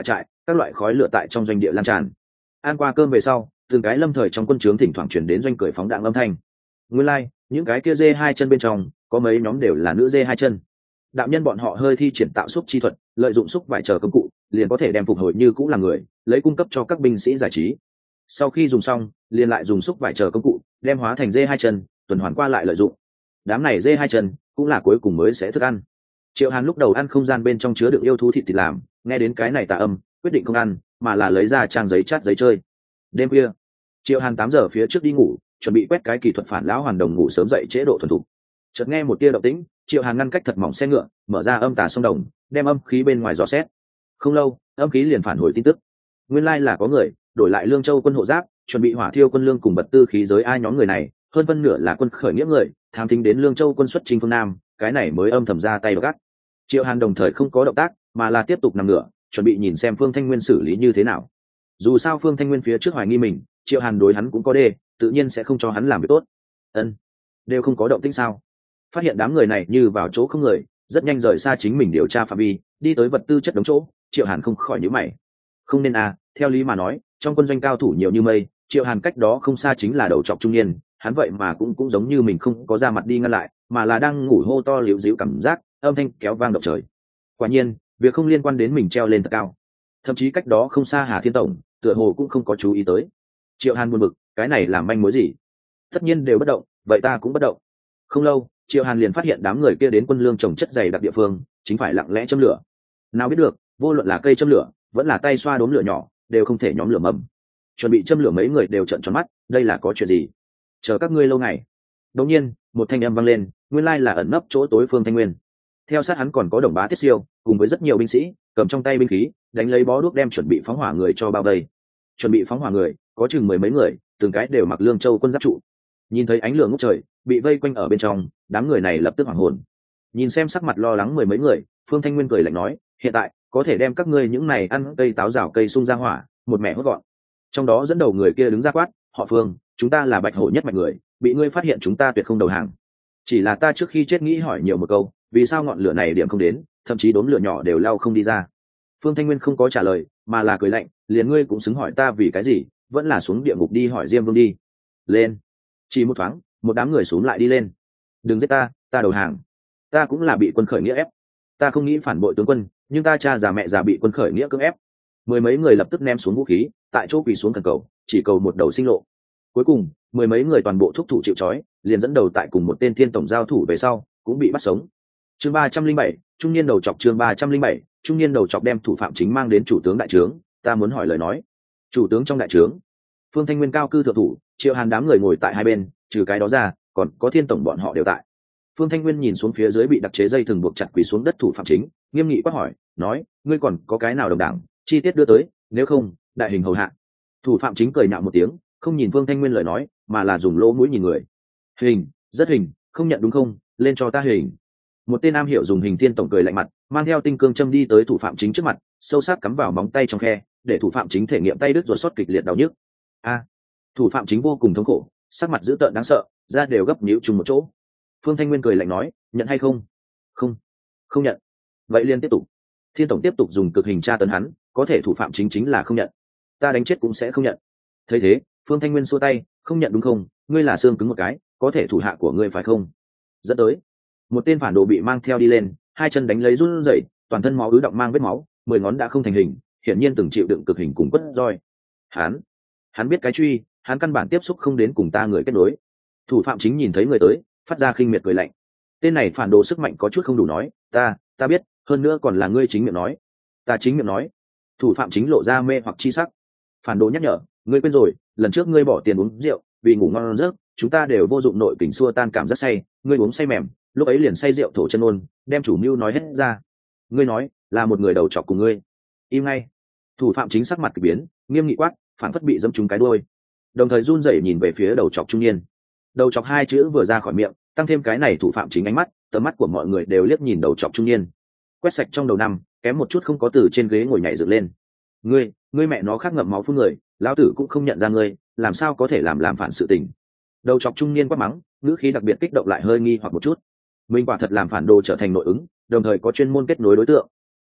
các loại khói lửa tại trong doanh địa lan tràn. Ăn qua cơm về sau, từng cái lâm thời trong quân trướng thỉnh thoảng chuyển đến doanh cười phóng đạn âm thanh. Nguyên lai, like, những cái kia dê hai chân bên trong có mấy nhóm đều là nữ dê hai chân. Đạo nhân bọn họ hơi thi triển tạo xúc chi thuật, lợi dụng xúc vải chờ công cụ, liền có thể đem phục hồi như cũ là người, lấy cung cấp cho các binh sĩ giải trí. Sau khi dùng xong, liền lại dùng xúc vải chờ công cụ, đem hóa thành dê hai chân, tuần hoàn qua lại lợi dụng. Đám này dê hai chân cũng là cuối cùng mới sẽ thức ăn. Triệu Hàn lúc đầu ăn không gian bên trong chứa đựng yêu thú thịt thịt làm, nghe đến cái này tà âm, quyết định không ăn, mà là lấy ra trang giấy chát giấy chơi. Đêm khuya, Triệu Hàn tám giờ phía trước đi ngủ, chuẩn bị quét cái kỹ thuật phản lão hoàn đồng ngủ sớm dậy chế độ thuần thục. Chợt nghe một tia động tĩnh, Triệu Hàn ngăn cách thật mỏng xe ngựa, mở ra âm tà sông đồng, đem âm khí bên ngoài dò xét. Không lâu, âm khí liền phản hồi tin tức. Nguyên lai là có người đổi lại Lương Châu quân hộ giáp, chuẩn bị hỏa thiêu quân lương cùng bật tư khí giới ai nhóm người này, hơn phân nửa là quân khởi nghĩa người, tham thính đến Lương Châu quân xuất chinh phương Nam, cái này mới âm thầm ra tay gắt. Triệu Hàn đồng thời không có động tác, mà là tiếp tục nằm ngửa, chuẩn bị nhìn xem Phương Thanh Nguyên xử lý như thế nào. Dù sao Phương Thanh Nguyên phía trước hoài nghi mình, Triệu Hàn đối hắn cũng có đê, tự nhiên sẽ không cho hắn làm việc tốt. Ân, đều không có động tĩnh sao? Phát hiện đám người này như vào chỗ không người, rất nhanh rời xa chính mình điều tra phạm vi, đi tới vật tư chất đống chỗ. Triệu Hàn không khỏi nhíu mày. Không nên à, theo lý mà nói, trong quân doanh cao thủ nhiều như mây, Triệu Hàn cách đó không xa chính là đầu trọc trung niên, hắn vậy mà cũng cũng giống như mình không có ra mặt đi ngăn lại, mà là đang ngủ hô to liễu díu cảm giác, âm thanh kéo vang động trời. Quả nhiên, việc không liên quan đến mình treo lên thật cao. Thậm chí cách đó không xa Hà Thiên tổng, tựa hồ cũng không có chú ý tới. Triệu Hàn buồn bực, cái này làm manh mối gì? Tất nhiên đều bất động, vậy ta cũng bất động. Không lâu, Triệu Hàn liền phát hiện đám người kia đến quân lương trồng chất dày đặc địa phương, chính phải lặng lẽ châm lửa. Nào biết được, vô luận là cây châm lửa, vẫn là tay xoa đốm lửa nhỏ, đều không thể nhóm lửa mầm. Chuẩn bị châm lửa mấy người đều trợn tròn mắt, đây là có chuyện gì? Chờ các ngươi lâu ngày. Đột nhiên, một thanh âm vang lên, nguyên lai là ẩn nấp chỗ tối Phương Thanh Nguyên. Theo sát hắn còn có Đồng Bá Tiết Siêu, cùng với rất nhiều binh sĩ, cầm trong tay binh khí, đánh lấy bó đuốc đem chuẩn bị phóng hỏa người cho bao vây. Chuẩn bị phóng hỏa người, có chừng mười mấy người, từng cái đều mặc Lương Châu quân giáp trụ. Nhìn thấy ánh lửa ngút trời, bị vây quanh ở bên trong, đám người này lập tức hoảng hồn. Nhìn xem sắc mặt lo lắng mười mấy người, Phương Thanh Nguyên cười lạnh nói, hiện tại có thể đem các ngươi những này ăn cây táo rào cây sung ra hỏa, một mẹ hốt gọn. Trong đó dẫn đầu người kia đứng ra quát, họ Phương, chúng ta là bạch hổ nhất mạch người, bị ngươi phát hiện chúng ta tuyệt không đầu hàng. Chỉ là ta trước khi chết nghĩ hỏi nhiều một câu, vì sao ngọn lửa này điểm không đến, thậm chí đốm lửa nhỏ đều lao không đi ra. Phương Thanh Nguyên không có trả lời, mà là cười lạnh, liền ngươi cũng xứng hỏi ta vì cái gì, vẫn là xuống địa ngục đi hỏi Diêm Vương đi. Lên. Chỉ một thoáng, một đám người xuống lại đi lên. Đừng giết ta, ta đầu hàng. Ta cũng là bị quân khởi nghĩa ép. Ta không nghĩ phản bội tướng quân, nhưng ta cha già mẹ già bị quân khởi nghĩa cưỡng ép. Mười mấy người lập tức ném xuống vũ khí, tại chỗ quỳ xuống thần cầu, chỉ cầu một đầu sinh lộ. Cuối cùng, mười mấy người toàn bộ thúc thủ chịu trói, liền dẫn đầu tại cùng một tên thiên tổng giao thủ về sau, cũng bị bắt sống. Chương ba trăm linh bảy, trung niên đầu chọc chương ba trăm linh bảy, trung niên đầu chọc đem thủ phạm chính mang đến chủ tướng đại trướng, ta muốn hỏi lời nói. Chủ tướng trong đại trướng, Phương Thanh Nguyên cao cư thượng thủ, Triệu Hàn đám người ngồi tại hai bên, trừ cái đó ra, còn có thiên tổng bọn họ đều tại. Phương Thanh Nguyên nhìn xuống phía dưới bị đặc chế dây thừng buộc chặt quỳ xuống đất thủ phạm chính, nghiêm nghị quát hỏi, nói, ngươi còn có cái nào đồng đảng, chi tiết đưa tới, nếu không, đại hình hầu hạ. Thủ phạm chính cười nhạo một tiếng, không nhìn Phương Thanh Nguyên lời nói, mà là dùng lỗ mũi nhìn người. Hình, rất hình, không nhận đúng không, lên cho ta hình. Một tên am hiểu dùng hình thiên tổng cười lạnh mặt, mang theo tinh cương châm đi tới thủ phạm chính trước mặt, sâu sắc cắm vào móng tay trong khe, để thủ phạm chính thể nghiệm tay đứt ruột sót kịch liệt đau nhức. A, thủ phạm chính vô cùng thống khổ, sắc mặt dữ tợn đáng sợ, da đều gấp nhíu chung một chỗ. Phương Thanh Nguyên cười lạnh nói, nhận hay không? Không, không nhận. Vậy liền tiếp tục. Thiên tổng tiếp tục dùng cực hình tra tấn hắn, có thể thủ phạm chính chính là không nhận. Ta đánh chết cũng sẽ không nhận. Thấy thế, Phương Thanh Nguyên xua tay, không nhận đúng không? Ngươi là xương cứng một cái, có thể thủ hạ của ngươi phải không? Dẫn tới, một tên phản đồ bị mang theo đi lên, hai chân đánh lấy run rẩy, toàn thân máu ứ động mang vết máu, mười ngón đã không thành hình, hiển nhiên từng chịu đựng cực hình cùng quất roi. Hắn, hắn biết cái truy, hắn căn bản tiếp xúc không đến cùng ta người kết nối. Thủ phạm chính nhìn thấy người tới, phát ra khinh miệt cười lạnh. Tên này phản đồ sức mạnh có chút không đủ nói, ta, ta biết, hơn nữa còn là ngươi chính miệng nói. Ta chính miệng nói. Thủ phạm chính lộ ra mê hoặc chi sắc. Phản đồ nhắc nhở, ngươi quên rồi, lần trước ngươi bỏ tiền uống rượu, vì ngủ ngon giấc, chúng ta đều vô dụng nội kình xua tan cảm giác say, ngươi uống say mềm, lúc ấy liền say rượu thổ chân ôn, đem chủ mưu nói hết ra. Ngươi nói, là một người đầu chọc cùng ngươi. Im ngay. Thủ phạm chính sắc mặt kỳ biến, nghiêm nghị quát, phản phất bị dẫm trúng cái đuôi. Đồng thời run rẩy nhìn về phía đầu chọc trung niên. Đầu chọc hai chữ vừa ra khỏi miệng, tăng thêm cái này thủ phạm chính ánh mắt, tầm mắt của mọi người đều liếc nhìn đầu chọc trung niên. Quét sạch trong đầu năm, kém một chút không có từ trên ghế ngồi nhảy dựng lên. Ngươi, ngươi mẹ nó khát ngậm máu phun người, lão tử cũng không nhận ra ngươi, làm sao có thể làm làm phản sự tình. Đầu chọc trung niên quát mắng, ngữ khí đặc biệt kích động lại hơi nghi hoặc một chút. Mình quả thật làm phản đồ trở thành nội ứng, đồng thời có chuyên môn kết nối đối tượng.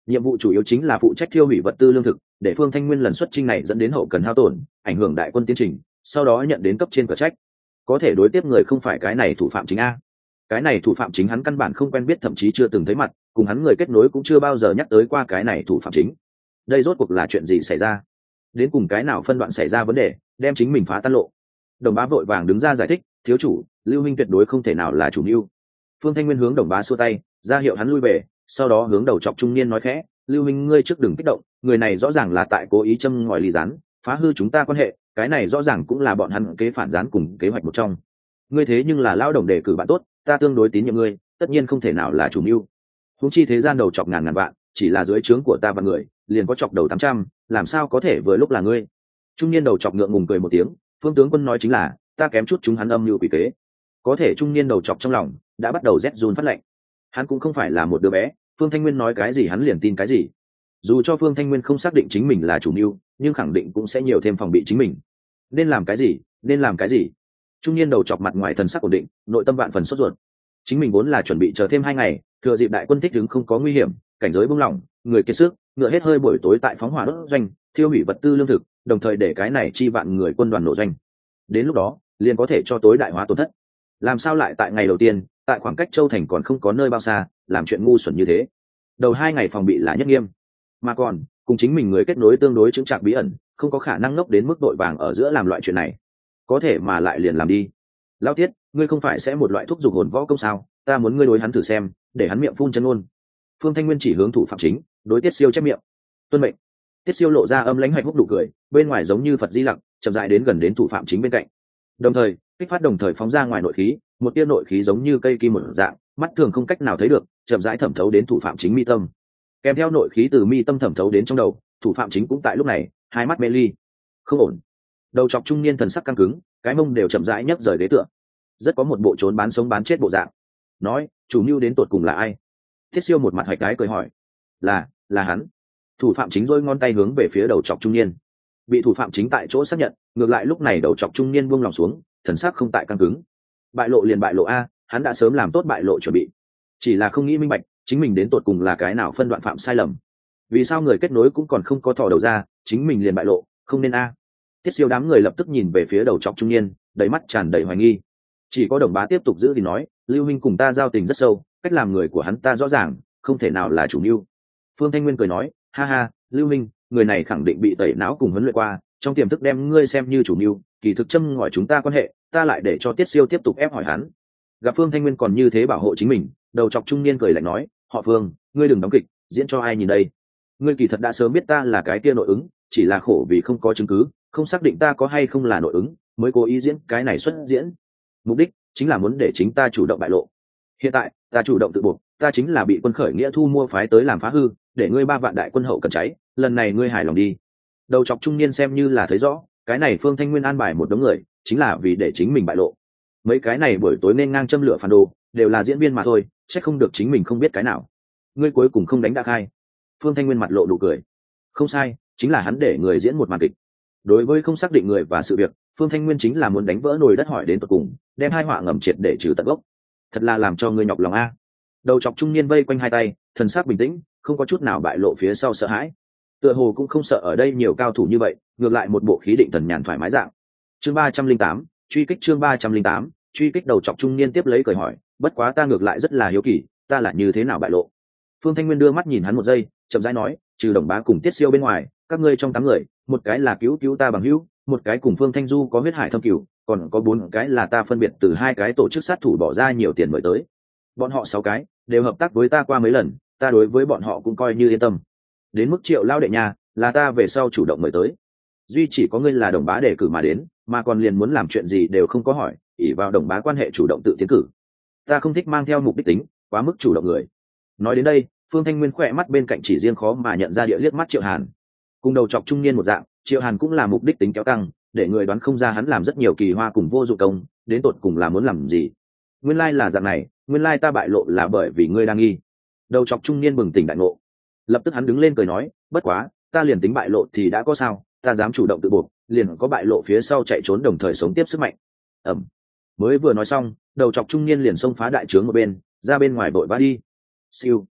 nhiệm vụ chủ yếu chính là phụ trách tiêu hủy vật tư lương thực, để Phương Thanh Nguyên lần xuất chinh này dẫn đến hậu cần hao tổn, ảnh hưởng đại quân tiến trình, sau đó nhận đến cấp trên cửa trách. Có thể đối tiếp người không phải cái này thủ phạm chính a. Cái này thủ phạm chính hắn căn bản không quen biết, thậm chí chưa từng thấy mặt, cùng hắn người kết nối cũng chưa bao giờ nhắc tới qua cái này thủ phạm chính. Đây rốt cuộc là chuyện gì xảy ra? Đến cùng cái nào phân đoạn xảy ra vấn đề, đem chính mình phá tan lộ? Đồng Bá vội vàng đứng ra giải thích, thiếu chủ, Lưu Minh tuyệt đối không thể nào là chủ mưu. Phương Thanh Nguyên hướng Đồng Bá xua tay, ra hiệu hắn lui về, sau đó hướng đầu trọc trung niên nói khẽ, Lưu Minh ngươi trước đừng kích động, người này rõ ràng là tại cố ý châm ngòi ly gián, phá hư chúng ta quan hệ, cái này rõ ràng cũng là bọn hắn kế phản gián cùng kế hoạch một trong. Ngươi thế nhưng là lao đồng đề cử bạn tốt, ta tương đối tín nhiệm ngươi, tất nhiên không thể nào là chủ mưu. Huống chi thế gian đầu chọc ngàn ngàn vạn, chỉ là dưới trướng của ta và người, liền có chọc đầu tám trăm, làm sao có thể vừa lúc là ngươi? Trung niên đầu chọc ngượng ngùng cười một tiếng, Phương tướng quân nói chính là, ta kém chút chúng hắn âm mưu quỷ kế. Có thể trung niên đầu chọc trong lòng đã bắt đầu rét run phát lạnh. Hắn cũng không phải là một đứa bé, Phương Thanh Nguyên nói cái gì hắn liền tin cái gì. Dù cho Phương Thanh Nguyên không xác định chính mình là chủ mưu, nhưng khẳng định cũng sẽ nhiều thêm phòng bị chính mình. Nên làm cái gì, nên làm cái gì? Trung niên đầu chọc mặt ngoài thần sắc ổn định, nội tâm vạn phần sốt ruột. Chính mình vốn là chuẩn bị chờ thêm hai ngày, thừa dịp đại quân thích ứng không có nguy hiểm, cảnh giới buông lỏng, người kiệt sức, ngựa hết hơi buổi tối tại phóng hỏa đốt doanh, thiêu hủy vật tư lương thực, đồng thời để cái này chi vạn người quân đoàn nổ doanh. Đến lúc đó, liền có thể cho tối đại hóa tổn thất. Làm sao lại tại ngày đầu tiên, tại khoảng cách Châu Thành còn không có nơi bao xa, làm chuyện ngu xuẩn như thế? Đầu hai ngày phòng bị là nhất nghiêm, mà còn cùng chính mình người kết nối tương đối chứng trạc bí ẩn, không có khả năng ngốc đến mức đội vàng ở giữa làm loại chuyện này. Có thể mà lại liền làm đi. Lão Tiết, ngươi không phải sẽ một loại thuốc dục hồn võ công sao? Ta muốn ngươi đối hắn thử xem, để hắn miệng phun chân ngôn. Phương Thanh Nguyên chỉ hướng thủ phạm chính, đối Tiết Siêu chép miệng. Tuân mệnh. Tiết Siêu lộ ra âm lãnh hạnh húc đủ cười, bên ngoài giống như Phật Di Lặc, chậm rãi đến gần đến thủ phạm chính bên cạnh. Đồng thời, kích phát đồng thời phóng ra ngoài nội khí, một tia nội khí giống như cây kim một dạng, mắt thường không cách nào thấy được, chậm rãi thẩm thấu đến thủ phạm chính mi tâm. Kèm theo nội khí từ mi tâm thẩm thấu đến trong đầu, thủ phạm chính cũng tại lúc này, hai mắt mê ly. Không ổn. Đầu chọc trung niên thần sắc căng cứng, cái mông đều chậm rãi nhấc rời ghế tựa. Rất có một bộ trốn bán sống bán chết bộ dạng. Nói, chủ mưu đến tột cùng là ai? Thiết Siêu một mặt hạch cái cười hỏi. Là, là hắn. Thủ phạm chính rôi ngón tay hướng về phía đầu chọc trung niên. Bị thủ phạm chính tại chỗ xác nhận, ngược lại lúc này đầu chọc trung niên buông lòng xuống, thần sắc không tại căng cứng. Bại lộ liền bại lộ a, hắn đã sớm làm tốt bại lộ chuẩn bị, chỉ là không nghĩ minh bạch chính mình đến tột cùng là cái nào phân đoạn phạm sai lầm. Vì sao người kết nối cũng còn không có thò đầu ra, chính mình liền bại lộ, không nên a. Tiết Siêu đám người lập tức nhìn về phía đầu trọc trung niên, đầy mắt tràn đầy hoài nghi. Chỉ có Đồng Bá tiếp tục giữ thì nói, Lưu Minh cùng ta giao tình rất sâu, cách làm người của hắn ta rõ ràng, không thể nào là chủ mưu. Phương Thanh Nguyên cười nói, ha ha, Lưu Minh, người này khẳng định bị tẩy não cùng huấn luyện qua, trong tiềm thức đem ngươi xem như chủ mưu, kỳ thực châm ngòi chúng ta quan hệ, ta lại để cho Tiết Siêu tiếp tục ép hỏi hắn. Gặp Phương Thanh Nguyên còn như thế bảo hộ chính mình, đầu trọc trung niên cười lạnh nói, họ Phương, ngươi đừng đóng kịch, diễn cho ai nhìn đây? Ngươi kỳ thật đã sớm biết ta là cái kia nội ứng, chỉ là khổ vì không có chứng cứ, không xác định ta có hay không là nội ứng, mới cố ý diễn cái này xuất diễn. Mục đích chính là muốn để chính ta chủ động bại lộ. Hiện tại ta chủ động tự buộc, ta chính là bị quân khởi nghĩa thu mua phái tới làm phá hư, để ngươi ba vạn đại quân hậu cần cháy, lần này ngươi hài lòng đi. Đầu chọc trung niên xem như là thấy rõ, cái này Phương Thanh Nguyên an bài một đống người, chính là vì để chính mình bại lộ. Mấy cái này buổi tối nên ngang châm lửa phản đồ, đều là diễn viên mà thôi, chắc không được chính mình không biết cái nào. Ngươi cuối cùng không đánh đã khai. Phương Thanh Nguyên mặt lộ nụ cười. Không sai, chính là hắn để người diễn một màn kịch. Đối với không xác định người và sự việc, Phương Thanh Nguyên chính là muốn đánh vỡ nồi đất hỏi đến tận cùng, đem hai họa ngầm triệt để trừ tận gốc. Thật là làm cho ngươi nhọc lòng a. Đầu chọc trung niên vây quanh hai tay, thần sắc bình tĩnh, không có chút nào bại lộ phía sau sợ hãi. Tựa hồ cũng không sợ ở đây nhiều cao thủ như vậy, ngược lại một bộ khí định thần nhàn thoải mái dạng. Chương ba trăm linh tám, truy kích chương ba trăm linh tám, truy kích đầu chọc trung niên tiếp lấy cười hỏi, bất quá ta ngược lại rất là hiếu kỳ, ta là như thế nào bại lộ? Phương Thanh Nguyên đưa mắt nhìn hắn một giây, chậm rãi nói, trừ Đồng Bá cùng Tiết Siêu bên ngoài, các ngươi trong tám người, một cái là cứu cứu ta bằng hữu, một cái cùng Phương Thanh Du có huyết hải thâm cửu, còn có bốn cái là ta phân biệt từ hai cái tổ chức sát thủ bỏ ra nhiều tiền mời tới. Bọn họ sáu cái đều hợp tác với ta qua mấy lần, ta đối với bọn họ cũng coi như yên tâm. Đến mức Triệu lao đệ nhà, là ta về sau chủ động mời tới. Duy chỉ có ngươi là Đồng Bá đề cử mà đến, mà còn liền muốn làm chuyện gì đều không có hỏi, ỷ vào Đồng Bá quan hệ chủ động tự tiến cử. Ta không thích mang theo mục đích tính, quá mức chủ động người. Nói đến đây, Phương Thanh Nguyên khỏe mắt bên cạnh chỉ riêng khó mà nhận ra địa liếc mắt Triệu Hàn. Cùng đầu chọc trung niên một dạng, Triệu Hàn cũng là mục đích tính kéo căng, để người đoán không ra hắn làm rất nhiều kỳ hoa cùng vô dụng công, đến tột cùng là muốn làm gì. Nguyên lai là dạng này, nguyên lai ta bại lộ là bởi vì ngươi đang nghi. Đầu chọc trung niên bừng tỉnh đại ngộ. Lập tức hắn đứng lên cười nói, bất quá, ta liền tính bại lộ thì đã có sao, ta dám chủ động tự buộc, liền có bại lộ phía sau chạy trốn đồng thời sống tiếp sức mạnh. Ẩm. Mới vừa nói xong, đầu chọc trung niên liền xông phá đại trướng một bên, ra bên ngoài vội vã đi. Siêu.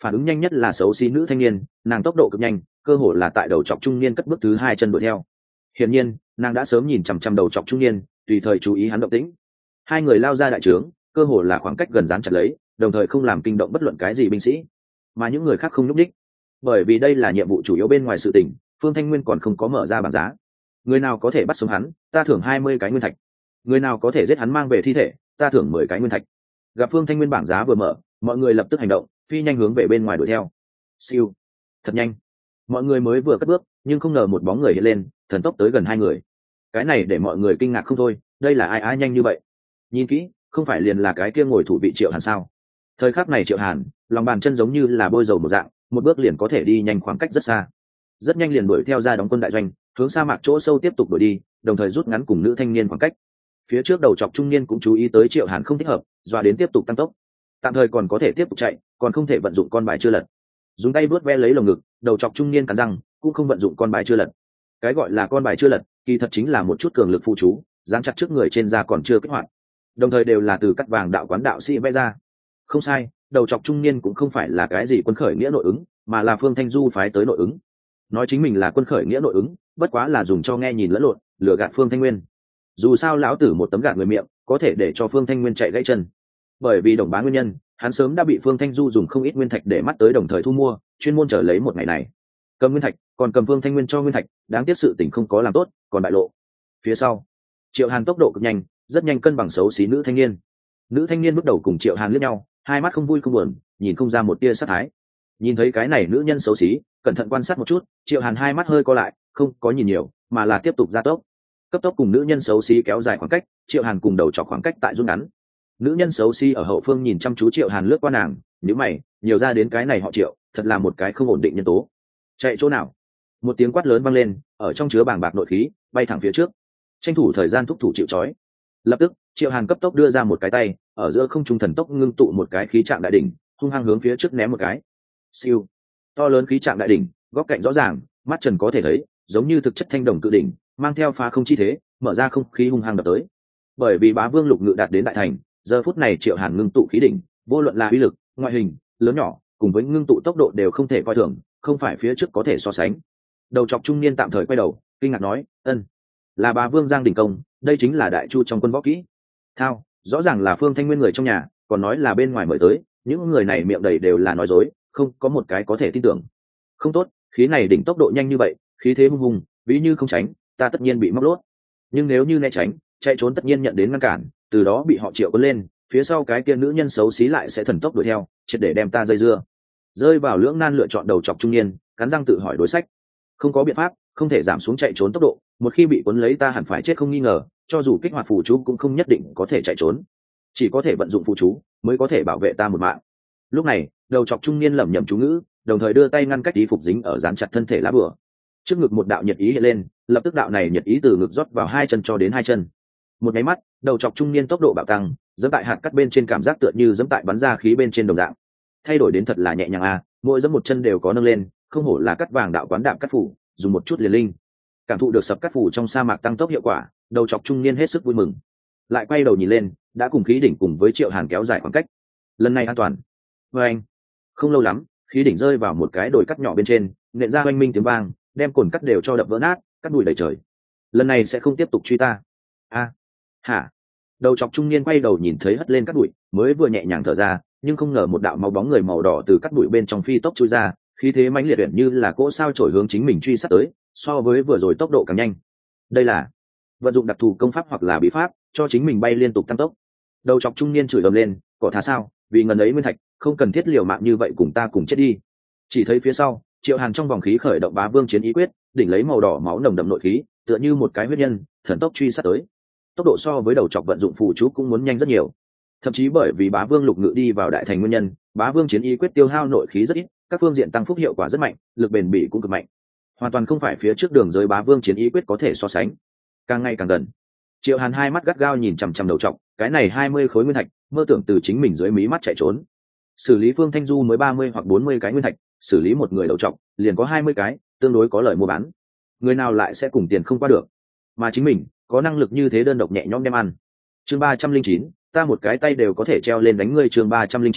phản ứng nhanh nhất là xấu xí nữ thanh niên, nàng tốc độ cực nhanh, cơ hồ là tại đầu chọc trung niên cất bước thứ hai chân đuổi theo. Hiển nhiên nàng đã sớm nhìn chằm chằm đầu chọc trung niên, tùy thời chú ý hắn động tĩnh. Hai người lao ra đại trướng, cơ hồ là khoảng cách gần dán chặt lấy, đồng thời không làm kinh động bất luận cái gì binh sĩ, mà những người khác không nhúc đích, bởi vì đây là nhiệm vụ chủ yếu bên ngoài sự tình. Phương Thanh Nguyên còn không có mở ra bảng giá. Người nào có thể bắt sống hắn, ta thưởng hai mươi cái nguyên thạch. Người nào có thể giết hắn mang về thi thể, ta thưởng mười cái nguyên thạch. Gặp Phương Thanh Nguyên bảng giá vừa mở, mọi người lập tức hành động, phi nhanh hướng về bên ngoài đuổi theo. Siêu, thật nhanh. Mọi người mới vừa cất bước, nhưng không ngờ một bóng người hiện lên, thần tốc tới gần hai người. Cái này để mọi người kinh ngạc không thôi, đây là ai ai nhanh như vậy? Nhìn kỹ, không phải liền là cái kia ngồi thủ vị Triệu Hàn sao? Thời khắc này Triệu Hàn, lòng bàn chân giống như là bôi dầu một dạng, một bước liền có thể đi nhanh khoảng cách rất xa. Rất nhanh liền đuổi theo ra đóng quân đại doanh, hướng sa mạc chỗ sâu tiếp tục đuổi đi, đồng thời rút ngắn cùng nữ thanh niên khoảng cách. Phía trước đầu chọc trung niên cũng chú ý tới Triệu Hàn không thích hợp, dọa đến tiếp tục tăng tốc. Tạm thời còn có thể tiếp tục chạy, còn không thể vận dụng con bài chưa lật. Dùng tay vuốt ve lấy lồng ngực, đầu chọc trung niên cắn răng, cũng không vận dụng con bài chưa lật. Cái gọi là con bài chưa lật, kỳ thật chính là một chút cường lực phụ chú, dán chặt trước người trên da còn chưa kích hoạt. Đồng thời đều là từ cắt vàng đạo quán đạo sĩ vẽ ra. Không sai, đầu chọc trung niên cũng không phải là cái gì quân khởi nghĩa nội ứng, mà là Phương Thanh Du phái tới nội ứng. Nói chính mình là quân khởi nghĩa nội ứng, bất quá là dùng cho nghe nhìn lẫn lộn, lừa gạt Phương Thanh Nguyên. Dù sao lão tử một tấm gạt người miệng, có thể để cho Phương Thanh Nguyên chạy gãy chân. Bởi vì đồng bá nguyên nhân, hắn sớm đã bị Phương Thanh Du dùng không ít nguyên thạch để mắt tới, đồng thời thu mua, chuyên môn chờ lấy một ngày này. Cầm nguyên thạch, còn cầm Phương Thanh Nguyên cho nguyên thạch, đáng tiếc sự tình không có làm tốt, còn bại lộ. Phía sau, Triệu Hàn tốc độ cực nhanh, rất nhanh cân bằng xấu xí nữ thanh niên. Nữ thanh niên bước đầu cùng Triệu Hàn liếc nhau, hai mắt không vui không buồn, nhìn không ra một tia sát thái. Nhìn thấy cái này nữ nhân xấu xí, cẩn thận quan sát một chút, Triệu Hàn hai mắt hơi co lại, không có nhìn nhiều, mà là tiếp tục gia tốc. Cấp tốc cùng nữ nhân xấu xí kéo dài khoảng cách, Triệu Hàn cùng đầu chọc khoảng cách tại rút ngắn. Nữ nhân xấu xí ở hậu phương nhìn chăm chú Triệu Hàn lướt qua nàng, nhíu mày, nhiều ra đến cái này họ Triệu, thật là một cái không ổn định nhân tố. Chạy chỗ nào? Một tiếng quát lớn vang lên, ở trong chứa bàng bạc nội khí, bay thẳng phía trước. Tranh thủ thời gian thúc thủ chịu trói. Lập tức, Triệu Hàn cấp tốc đưa ra một cái tay, ở giữa không trung thần tốc ngưng tụ một cái khí trạng đại đỉnh, hung hăng hướng phía trước ném một cái. Siêu, to lớn khí trạng đại đỉnh, góc cạnh rõ ràng, mắt trần có thể thấy, giống như thực chất thanh đồng cự đỉnh, mang theo phá không chi thế, mở ra không khí hung hăng đập tới. Bởi vì Bá Vương Lục Ngự đạt đến đại thành, giờ phút này Triệu Hàn ngưng tụ khí đỉnh, vô luận là uy lực, ngoại hình, lớn nhỏ, cùng với ngưng tụ tốc độ đều không thể coi thường, không phải phía trước có thể so sánh. Đầu chọc trung niên tạm thời quay đầu, kinh ngạc nói, ân, là Bá Vương Giang đỉnh công, đây chính là đại chu trong quân võ kỹ. Thao, rõ ràng là Phương Thanh Nguyên người trong nhà, còn nói là bên ngoài mời tới, những người này miệng đầy đều là nói dối, không có một cái có thể tin tưởng. Không tốt, khí này đỉnh tốc độ nhanh như vậy, khí thế hung hùng, ví như không tránh, ta tất nhiên bị móc lốt. Nhưng nếu như né tránh, chạy trốn tất nhiên nhận đến ngăn cản, từ đó bị họ Triệu cuốn lên, phía sau cái kia nữ nhân xấu xí lại sẽ thần tốc đuổi theo, triệt để đem ta dây dưa. Rơi vào lưỡng nan lựa chọn, đầu chọc trung niên cắn răng tự hỏi đối sách. Không có biện pháp, không thể giảm xuống chạy trốn tốc độ, một khi bị cuốn lấy ta hẳn phải chết không nghi ngờ, cho dù kích hoạt phù chú cũng không nhất định có thể chạy trốn, chỉ có thể vận dụng phù chú mới có thể bảo vệ ta một mạng. Lúc này, đầu chọc trung niên lẩm nhẩm chú ngữ, đồng thời đưa tay ngăn cách ý phục dính ở dán chặt thân thể lá bừa. Trước ngực một đạo nhiệt ý hiện lên, lập tức đạo này nhiệt ý từ ngực rót vào hai chân cho đến hai chân. Một máy mắt, đầu chọc trung niên tốc độ bạo tăng, giẫm tại hạt cắt bên trên cảm giác tựa như giẫm tại bắn ra khí bên trên đồng dạng. Thay đổi đến thật là nhẹ nhàng a, à, mỗi giẫm một chân đều có nâng lên, không hổ là cắt vàng đạo quán đạm cắt phủ, dùng một chút liền linh. Cảm thụ được sập cắt phủ trong sa mạc tăng tốc hiệu quả, đầu chọc trung niên hết sức vui mừng. Lại quay đầu nhìn lên, đã cùng khí đỉnh cùng với Triệu Hàn kéo dài khoảng cách. Lần này an toàn. Và anh, không lâu lắm, khí đỉnh rơi vào một cái đồi cắt nhỏ bên trên, nện ra oanh minh tiếng vang, đem cồn cắt đều cho đập vỡ nát, cắt bụi đầy trời. Lần này sẽ không tiếp tục truy ta. A, à, hả? Đầu chọc trung niên quay đầu nhìn thấy hất lên cắt bụi, mới vừa nhẹ nhàng thở ra, nhưng không ngờ một đạo máu bóng người màu đỏ từ cắt bụi bên trong phi tốc chui ra, khí thế mãnh liệt như là cỗ sao chổi hướng chính mình truy sát tới, so với vừa rồi tốc độ càng nhanh. Đây là vận dụng đặc thù công pháp hoặc là bí pháp, cho chính mình bay liên tục tăng tốc. Đầu chọc trung niên chửi ầm lên, cỏ thá sao, vì ngần ấy nguyên thạch, không cần thiết liều mạng như vậy, cùng ta cùng chết đi. Chỉ thấy phía sau, Triệu Hàn trong vòng khí khởi động Bá Vương chiến ý quyết, đỉnh lấy màu đỏ máu nồng đậm nội khí, tựa như một cái huyết nhân, thần tốc truy sát tới. Tốc độ so với đầu chọc vận dụng phù chú cũng muốn nhanh rất nhiều. Thậm chí bởi vì Bá Vương Lục Ngự đi vào đại thành nguyên nhân, Bá Vương chiến ý quyết tiêu hao nội khí rất ít, các phương diện tăng phúc hiệu quả rất mạnh, lực bền bỉ cũng cực mạnh. Hoàn toàn không phải phía trước đường giới Bá Vương chiến ý quyết có thể so sánh. Càng ngày càng gần, Triệu Hàn hai mắt gắt gao nhìn chằm chằm đầu trọc, cái này hai mươi khối nguyên thạch, mơ tưởng từ chính mình dưới mí mắt chạy trốn. Xử lý Phương Thanh Du mới ba mươi hoặc bốn mươi cái nguyên thạch, xử lý một người đầu trọc, liền có hai mươi cái, tương đối có lợi mua bán. Người nào lại sẽ cùng tiền không qua được, mà chính mình có năng lực như thế đơn độc nhẹ nhõm đem ăn. Chương ba trăm linh chín, ta một cái tay đều có thể treo lên đánh ngươi. Chương ba trăm linh chín,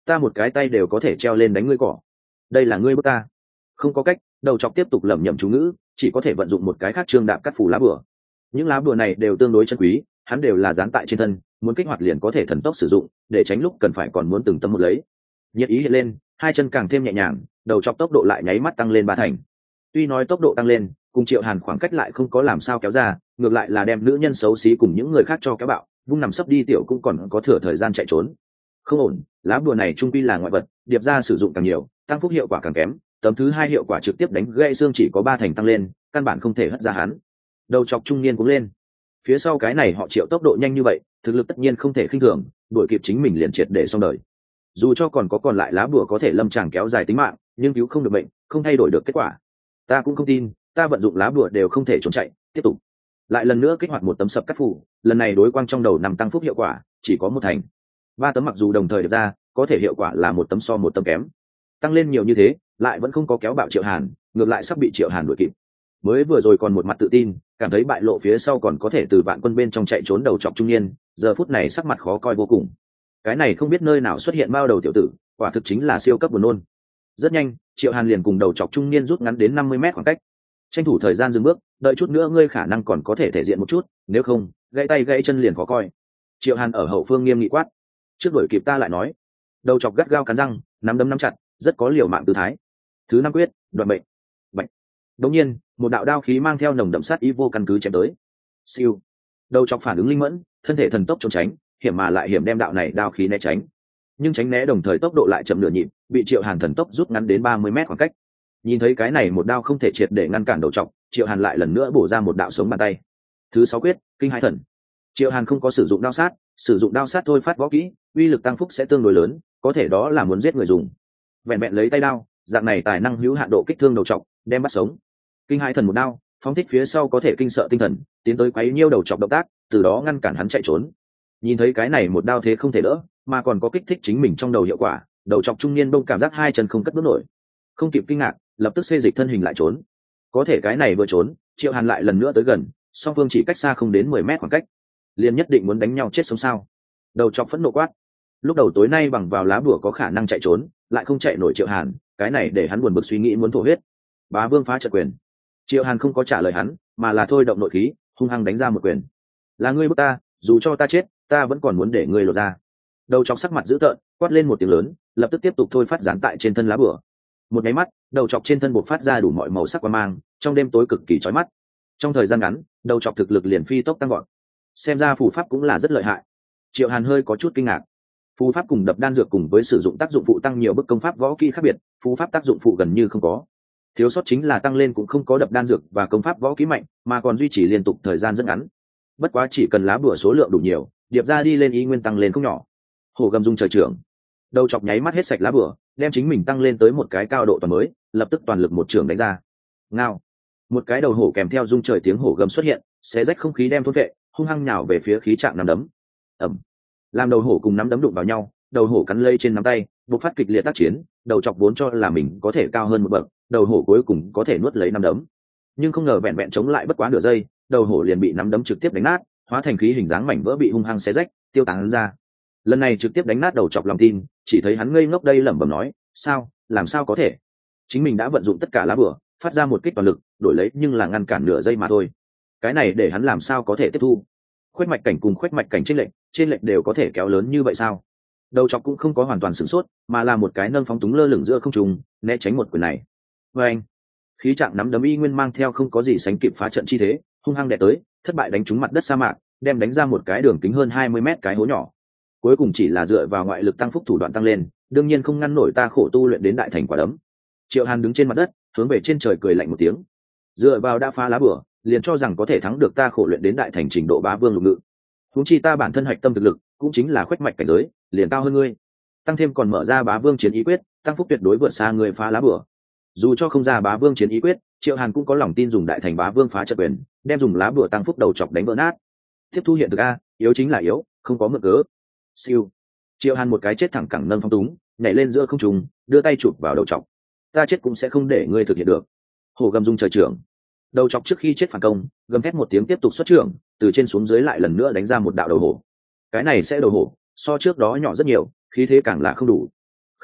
ta một cái tay đều có thể treo lên đánh ngươi cỏ. Đây là ngươi bức ta. Không có cách, đầu chọc tiếp tục lẩm nhẩm chú ngữ, chỉ có thể vận dụng một cái khác trương đạm cắt phủ lá bùa. Những lá bùa này đều tương đối chân quý, hắn đều là dán tại trên thân, muốn kích hoạt liền có thể thần tốc sử dụng, để tránh lúc cần phải còn muốn từng tấm một lấy. Nhiệt ý hiện lên, hai chân càng thêm nhẹ nhàng, đầu chọc tốc độ lại nháy mắt tăng lên ba thành. Tuy nói tốc độ tăng lên, cùng Triệu Hàn khoảng cách lại không có làm sao kéo ra, ngược lại là đem nữ nhân xấu xí cùng những người khác cho kéo bạo, vung nằm sấp đi tiểu cũng còn có thừa thời gian chạy trốn. Không ổn, lá bùa này trung quy là ngoại vật, điệp ra sử dụng càng nhiều, tăng phúc hiệu quả càng kém, tấm thứ hai hiệu quả trực tiếp đánh gãy xương chỉ có ba thành tăng lên, căn bản không thể hất ra hắn. Đầu chọc trung niên cũng lên. Phía sau cái này họ Triệu tốc độ nhanh như vậy, thực lực tất nhiên không thể khinh thường, đuổi kịp chính mình liền triệt để xong đời. Dù cho còn có còn lại lá bùa có thể lâm tràng kéo dài tính mạng, nhưng cứu không được bệnh, không thay đổi được kết quả. Ta cũng không tin, ta vận dụng lá bùa đều không thể trốn chạy, tiếp tục. Lại lần nữa kích hoạt một tấm sập cắt phủ, lần này đối quang trong đầu nằm tăng phúc hiệu quả, chỉ có một thành. Ba tấm mặc dù đồng thời được ra, có thể hiệu quả là một tấm so một tấm kém. Tăng lên nhiều như thế, lại vẫn không có kéo bạo Triệu Hàn, ngược lại sắp bị Triệu Hàn đuổi kịp. Mới vừa rồi còn một mặt tự tin, cảm thấy bại lộ phía sau còn có thể từ vạn quân bên trong chạy trốn đầu chọc trung niên, giờ phút này sắc mặt khó coi vô cùng. Cái này không biết nơi nào xuất hiện bao đầu tiểu tử, quả thực chính là siêu cấp buồn nôn. Rất nhanh, Triệu Hàn liền cùng đầu chọc trung niên rút ngắn đến năm mươi mét khoảng cách. Tranh thủ thời gian dừng bước, đợi chút nữa ngươi khả năng còn có thể thể diện một chút, nếu không, gãy tay gãy chân liền khó coi. Triệu Hàn ở hậu phương nghiêm nghị quát. Trước đuổi kịp ta lại nói. Đầu chọc gắt gao cắn răng, nắm đấm nắm chặt, rất có liều mạng tư thái. Thứ năm quyết, đoạn mệnh. Bạch. Đột nhiên, một đạo đao khí mang theo nồng đậm sát ý vô căn cứ chém tới. Siêu. Đầu chọc phản ứng linh mẫn, thân thể thần tốc trốn tránh, hiểm mà lại hiểm đem đạo này đao khí né tránh. Nhưng tránh né đồng thời tốc độ lại chậm nửa nhịp, bị Triệu Hàn thần tốc rút ngắn đến ba mươi mét khoảng cách. Nhìn thấy cái này một đao không thể triệt để ngăn cản đầu chọc, Triệu Hàn lại lần nữa bổ ra một đạo sống bàn tay. Thứ sáu quyết, kinh hai thần. Triệu Hàn không có sử dụng đao sát, sử dụng đao sát thôi phát võ kỹ, uy lực tăng phúc sẽ tương đối lớn, có thể đó là muốn giết người dùng. Vẹn vẹn lấy tay đao, dạng này tài năng hữu hạn độ kích thương đầu chọc, đem bắt sống. Kinh hai thần một đao, phóng thích phía sau có thể kinh sợ tinh thần, tiến tới quấy nhiêu đầu chọc động tác, từ đó ngăn cản hắn chạy trốn. Nhìn thấy cái này một đao thế không thể đỡ, mà còn có kích thích chính mình trong đầu hiệu quả, đầu chọc trung niên đông cảm giác hai chân không cất bước nổi, không kịp kinh ngạc, lập tức xê dịch thân hình lại trốn. Có thể cái này vừa trốn, Triệu Hàn lại lần nữa tới gần, song phương chỉ cách xa không đến mười mét khoảng cách, liền nhất định muốn đánh nhau chết sống sao? Đầu chọc phẫn nộ quát. Lúc đầu tối nay bằng vào lá bùa có khả năng chạy trốn, lại không chạy nổi Triệu Hàn, cái này để hắn buồn bực suy nghĩ muốn thổ huyết. Bá Vương phá trận quyền. Triệu Hàn không có trả lời hắn, mà là thôi động nội khí, hung hăng đánh ra một quyền. Là ngươi bức ta, dù cho ta chết, ta vẫn còn muốn để ngươi lột ra. Đầu chọc sắc mặt dữ tợn, quát lên một tiếng lớn, lập tức tiếp tục thôi phát dán tại trên thân lá bùa. Một nháy mắt, đầu chọc trên thân bộc phát ra đủ mọi màu sắc quang mang, trong đêm tối cực kỳ chói mắt. Trong thời gian ngắn, đầu chọc thực lực liền phi tốc tăng gọn. Xem ra phù pháp cũng là rất lợi hại. Triệu Hàn hơi có chút kinh ngạc. Phù pháp cùng đập đan dược cùng với sử dụng tác dụng phụ tăng nhiều bức công pháp võ kỹ khác biệt, phù pháp tác dụng phụ gần như không có. Thiếu sót chính là tăng lên cũng không có đập đan dược và công pháp võ kỹ mạnh, mà còn duy trì liên tục thời gian rất ngắn. Bất quá chỉ cần lá bùa số lượng đủ nhiều, điệp ra đi lên ý nguyên tăng lên không nhỏ. Hổ gầm dung trời trưởng. Đầu chọc nháy mắt hết sạch lá bùa, đem chính mình tăng lên tới một cái cao độ toàn mới, lập tức toàn lực một trường đánh ra. Ngao. Một cái đầu hổ kèm theo dung trời tiếng hổ gầm xuất hiện, xé rách không khí đem thôn vệ, hung hăng nhào về phía khí trạng nắm đấm. Ầm. Làm đầu hổ cùng nắm đấm đụng vào nhau, đầu hổ cắn lây trên nắm tay, bộc phát kịch liệt tác chiến, đầu chọc vốn cho là mình có thể cao hơn một bậc, đầu hổ cuối cùng có thể nuốt lấy nắm đấm. Nhưng không ngờ vẹn vẹn chống lại bất quá nửa giây, đầu hổ liền bị nắm đấm trực tiếp đánh nát, hóa thành khí hình dáng mảnh vỡ bị hung hăng xé rách, tiêu tán ra. Lần này trực tiếp đánh nát đầu chọc lòng tin, chỉ thấy hắn ngây ngốc đây lẩm bẩm nói, sao, làm sao có thể? Chính mình đã vận dụng tất cả lá bùa, phát ra một kích toàn lực, đổi lấy nhưng là ngăn cản nửa giây mà thôi. Cái này để hắn làm sao có thể tiếp thu? Khuếch mạch cảnh cùng khuếch mạch cảnh trên lệnh, trên lệnh đều có thể kéo lớn như vậy sao? Đầu chọc cũng không có hoàn toàn sửng sốt, mà là một cái nâng phóng túng lơ lửng giữa không trung, né tránh một quyền này. Và anh, khí trạng nắm đấm y nguyên mang theo không có gì sánh kịp phá trận chi thế, hung hăng đè tới, thất bại đánh trúng mặt đất sa mạc, đem đánh ra một cái đường kính hơn hai mươi mét cái hố nhỏ. Cuối cùng chỉ là dựa vào ngoại lực tăng phúc thủ đoạn tăng lên, đương nhiên không ngăn nổi ta khổ tu luyện đến đại thành quả đấm. Triệu Hàn đứng trên mặt đất, hướng về trên trời cười lạnh một tiếng. Dựa vào đã phá lá bùa, liền cho rằng có thể thắng được ta khổ luyện đến đại thành trình độ bá vương lục ngự. Huống chi ta bản thân hạch tâm thực lực, cũng chính là khuếch mạch cảnh giới, liền cao hơn ngươi. Tăng thêm còn mở ra bá vương chiến ý quyết, tăng phúc tuyệt đối vượt xa người phá lá bùa. Dù cho không ra bá vương chiến ý quyết, Triệu Hàn cũng có lòng tin dùng đại thành bá vương phá trận quyền, đem dùng lá bùa tăng phúc đầu chọc đánh vỡ nát. Tiếp thu hiện thực a, yếu chính là yếu, không có mượn cớ. Siêu. Triệu Hàn một cái chết thẳng cẳng nâng phong túng, nhảy lên giữa không trung, đưa tay chụp vào đầu chọc. Ta chết cũng sẽ không để ngươi thực hiện được. Hổ gầm dung trời trưởng. Đầu chọc trước khi chết phản công, gầm thét một tiếng tiếp tục xuất trưởng, từ trên xuống dưới lại lần nữa đánh ra một đạo đầu hổ. Cái này sẽ đầu hổ, so trước đó nhỏ rất nhiều, khí thế càng là không đủ.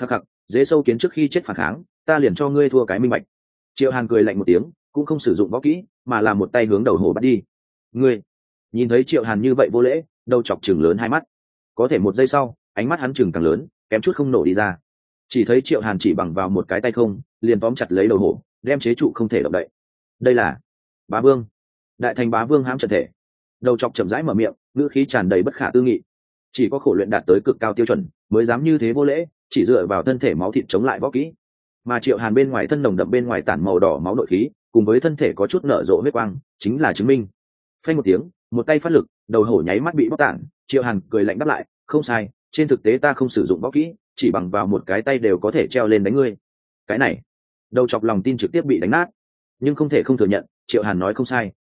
khắc khắc, dễ sâu kiến trước khi chết phản kháng, ta liền cho ngươi thua cái minh bạch. Triệu Hàn cười lạnh một tiếng, cũng không sử dụng võ kỹ, mà là một tay hướng đầu hổ bắt đi. Ngươi nhìn thấy Triệu Hàn như vậy vô lễ, đầu chọc chừng lớn hai mắt. Có thể một giây sau, ánh mắt hắn chừng càng lớn, kém chút không nổ đi ra. Chỉ thấy Triệu Hàn chỉ bằng vào một cái tay không, liền tóm chặt lấy đầu hổ, đem chế trụ không thể động đậy. Đây là Bá Vương, Đại Thành Bá Vương hãm trận thể. Đầu chọc chậm rãi mở miệng, ngữ khí tràn đầy bất khả tư nghị. Chỉ có khổ luyện đạt tới cực cao tiêu chuẩn, mới dám như thế vô lễ, chỉ dựa vào thân thể máu thịt chống lại võ kỹ. Mà Triệu Hàn bên ngoài thân nồng đậm bên ngoài tản màu đỏ máu nội khí, cùng với thân thể có chút nở rộ huyết quang, chính là chứng minh. Phanh một tiếng, một tay phát lực, đầu hổ nháy mắt bị bóc tản. Triệu Hàn cười lạnh đáp lại, không sai, trên thực tế ta không sử dụng võ kỹ, chỉ bằng vào một cái tay đều có thể treo lên đánh ngươi. Cái này, đầu chọc lòng tin trực tiếp bị đánh nát. Nhưng không thể không thừa nhận, Triệu Hàn nói không sai.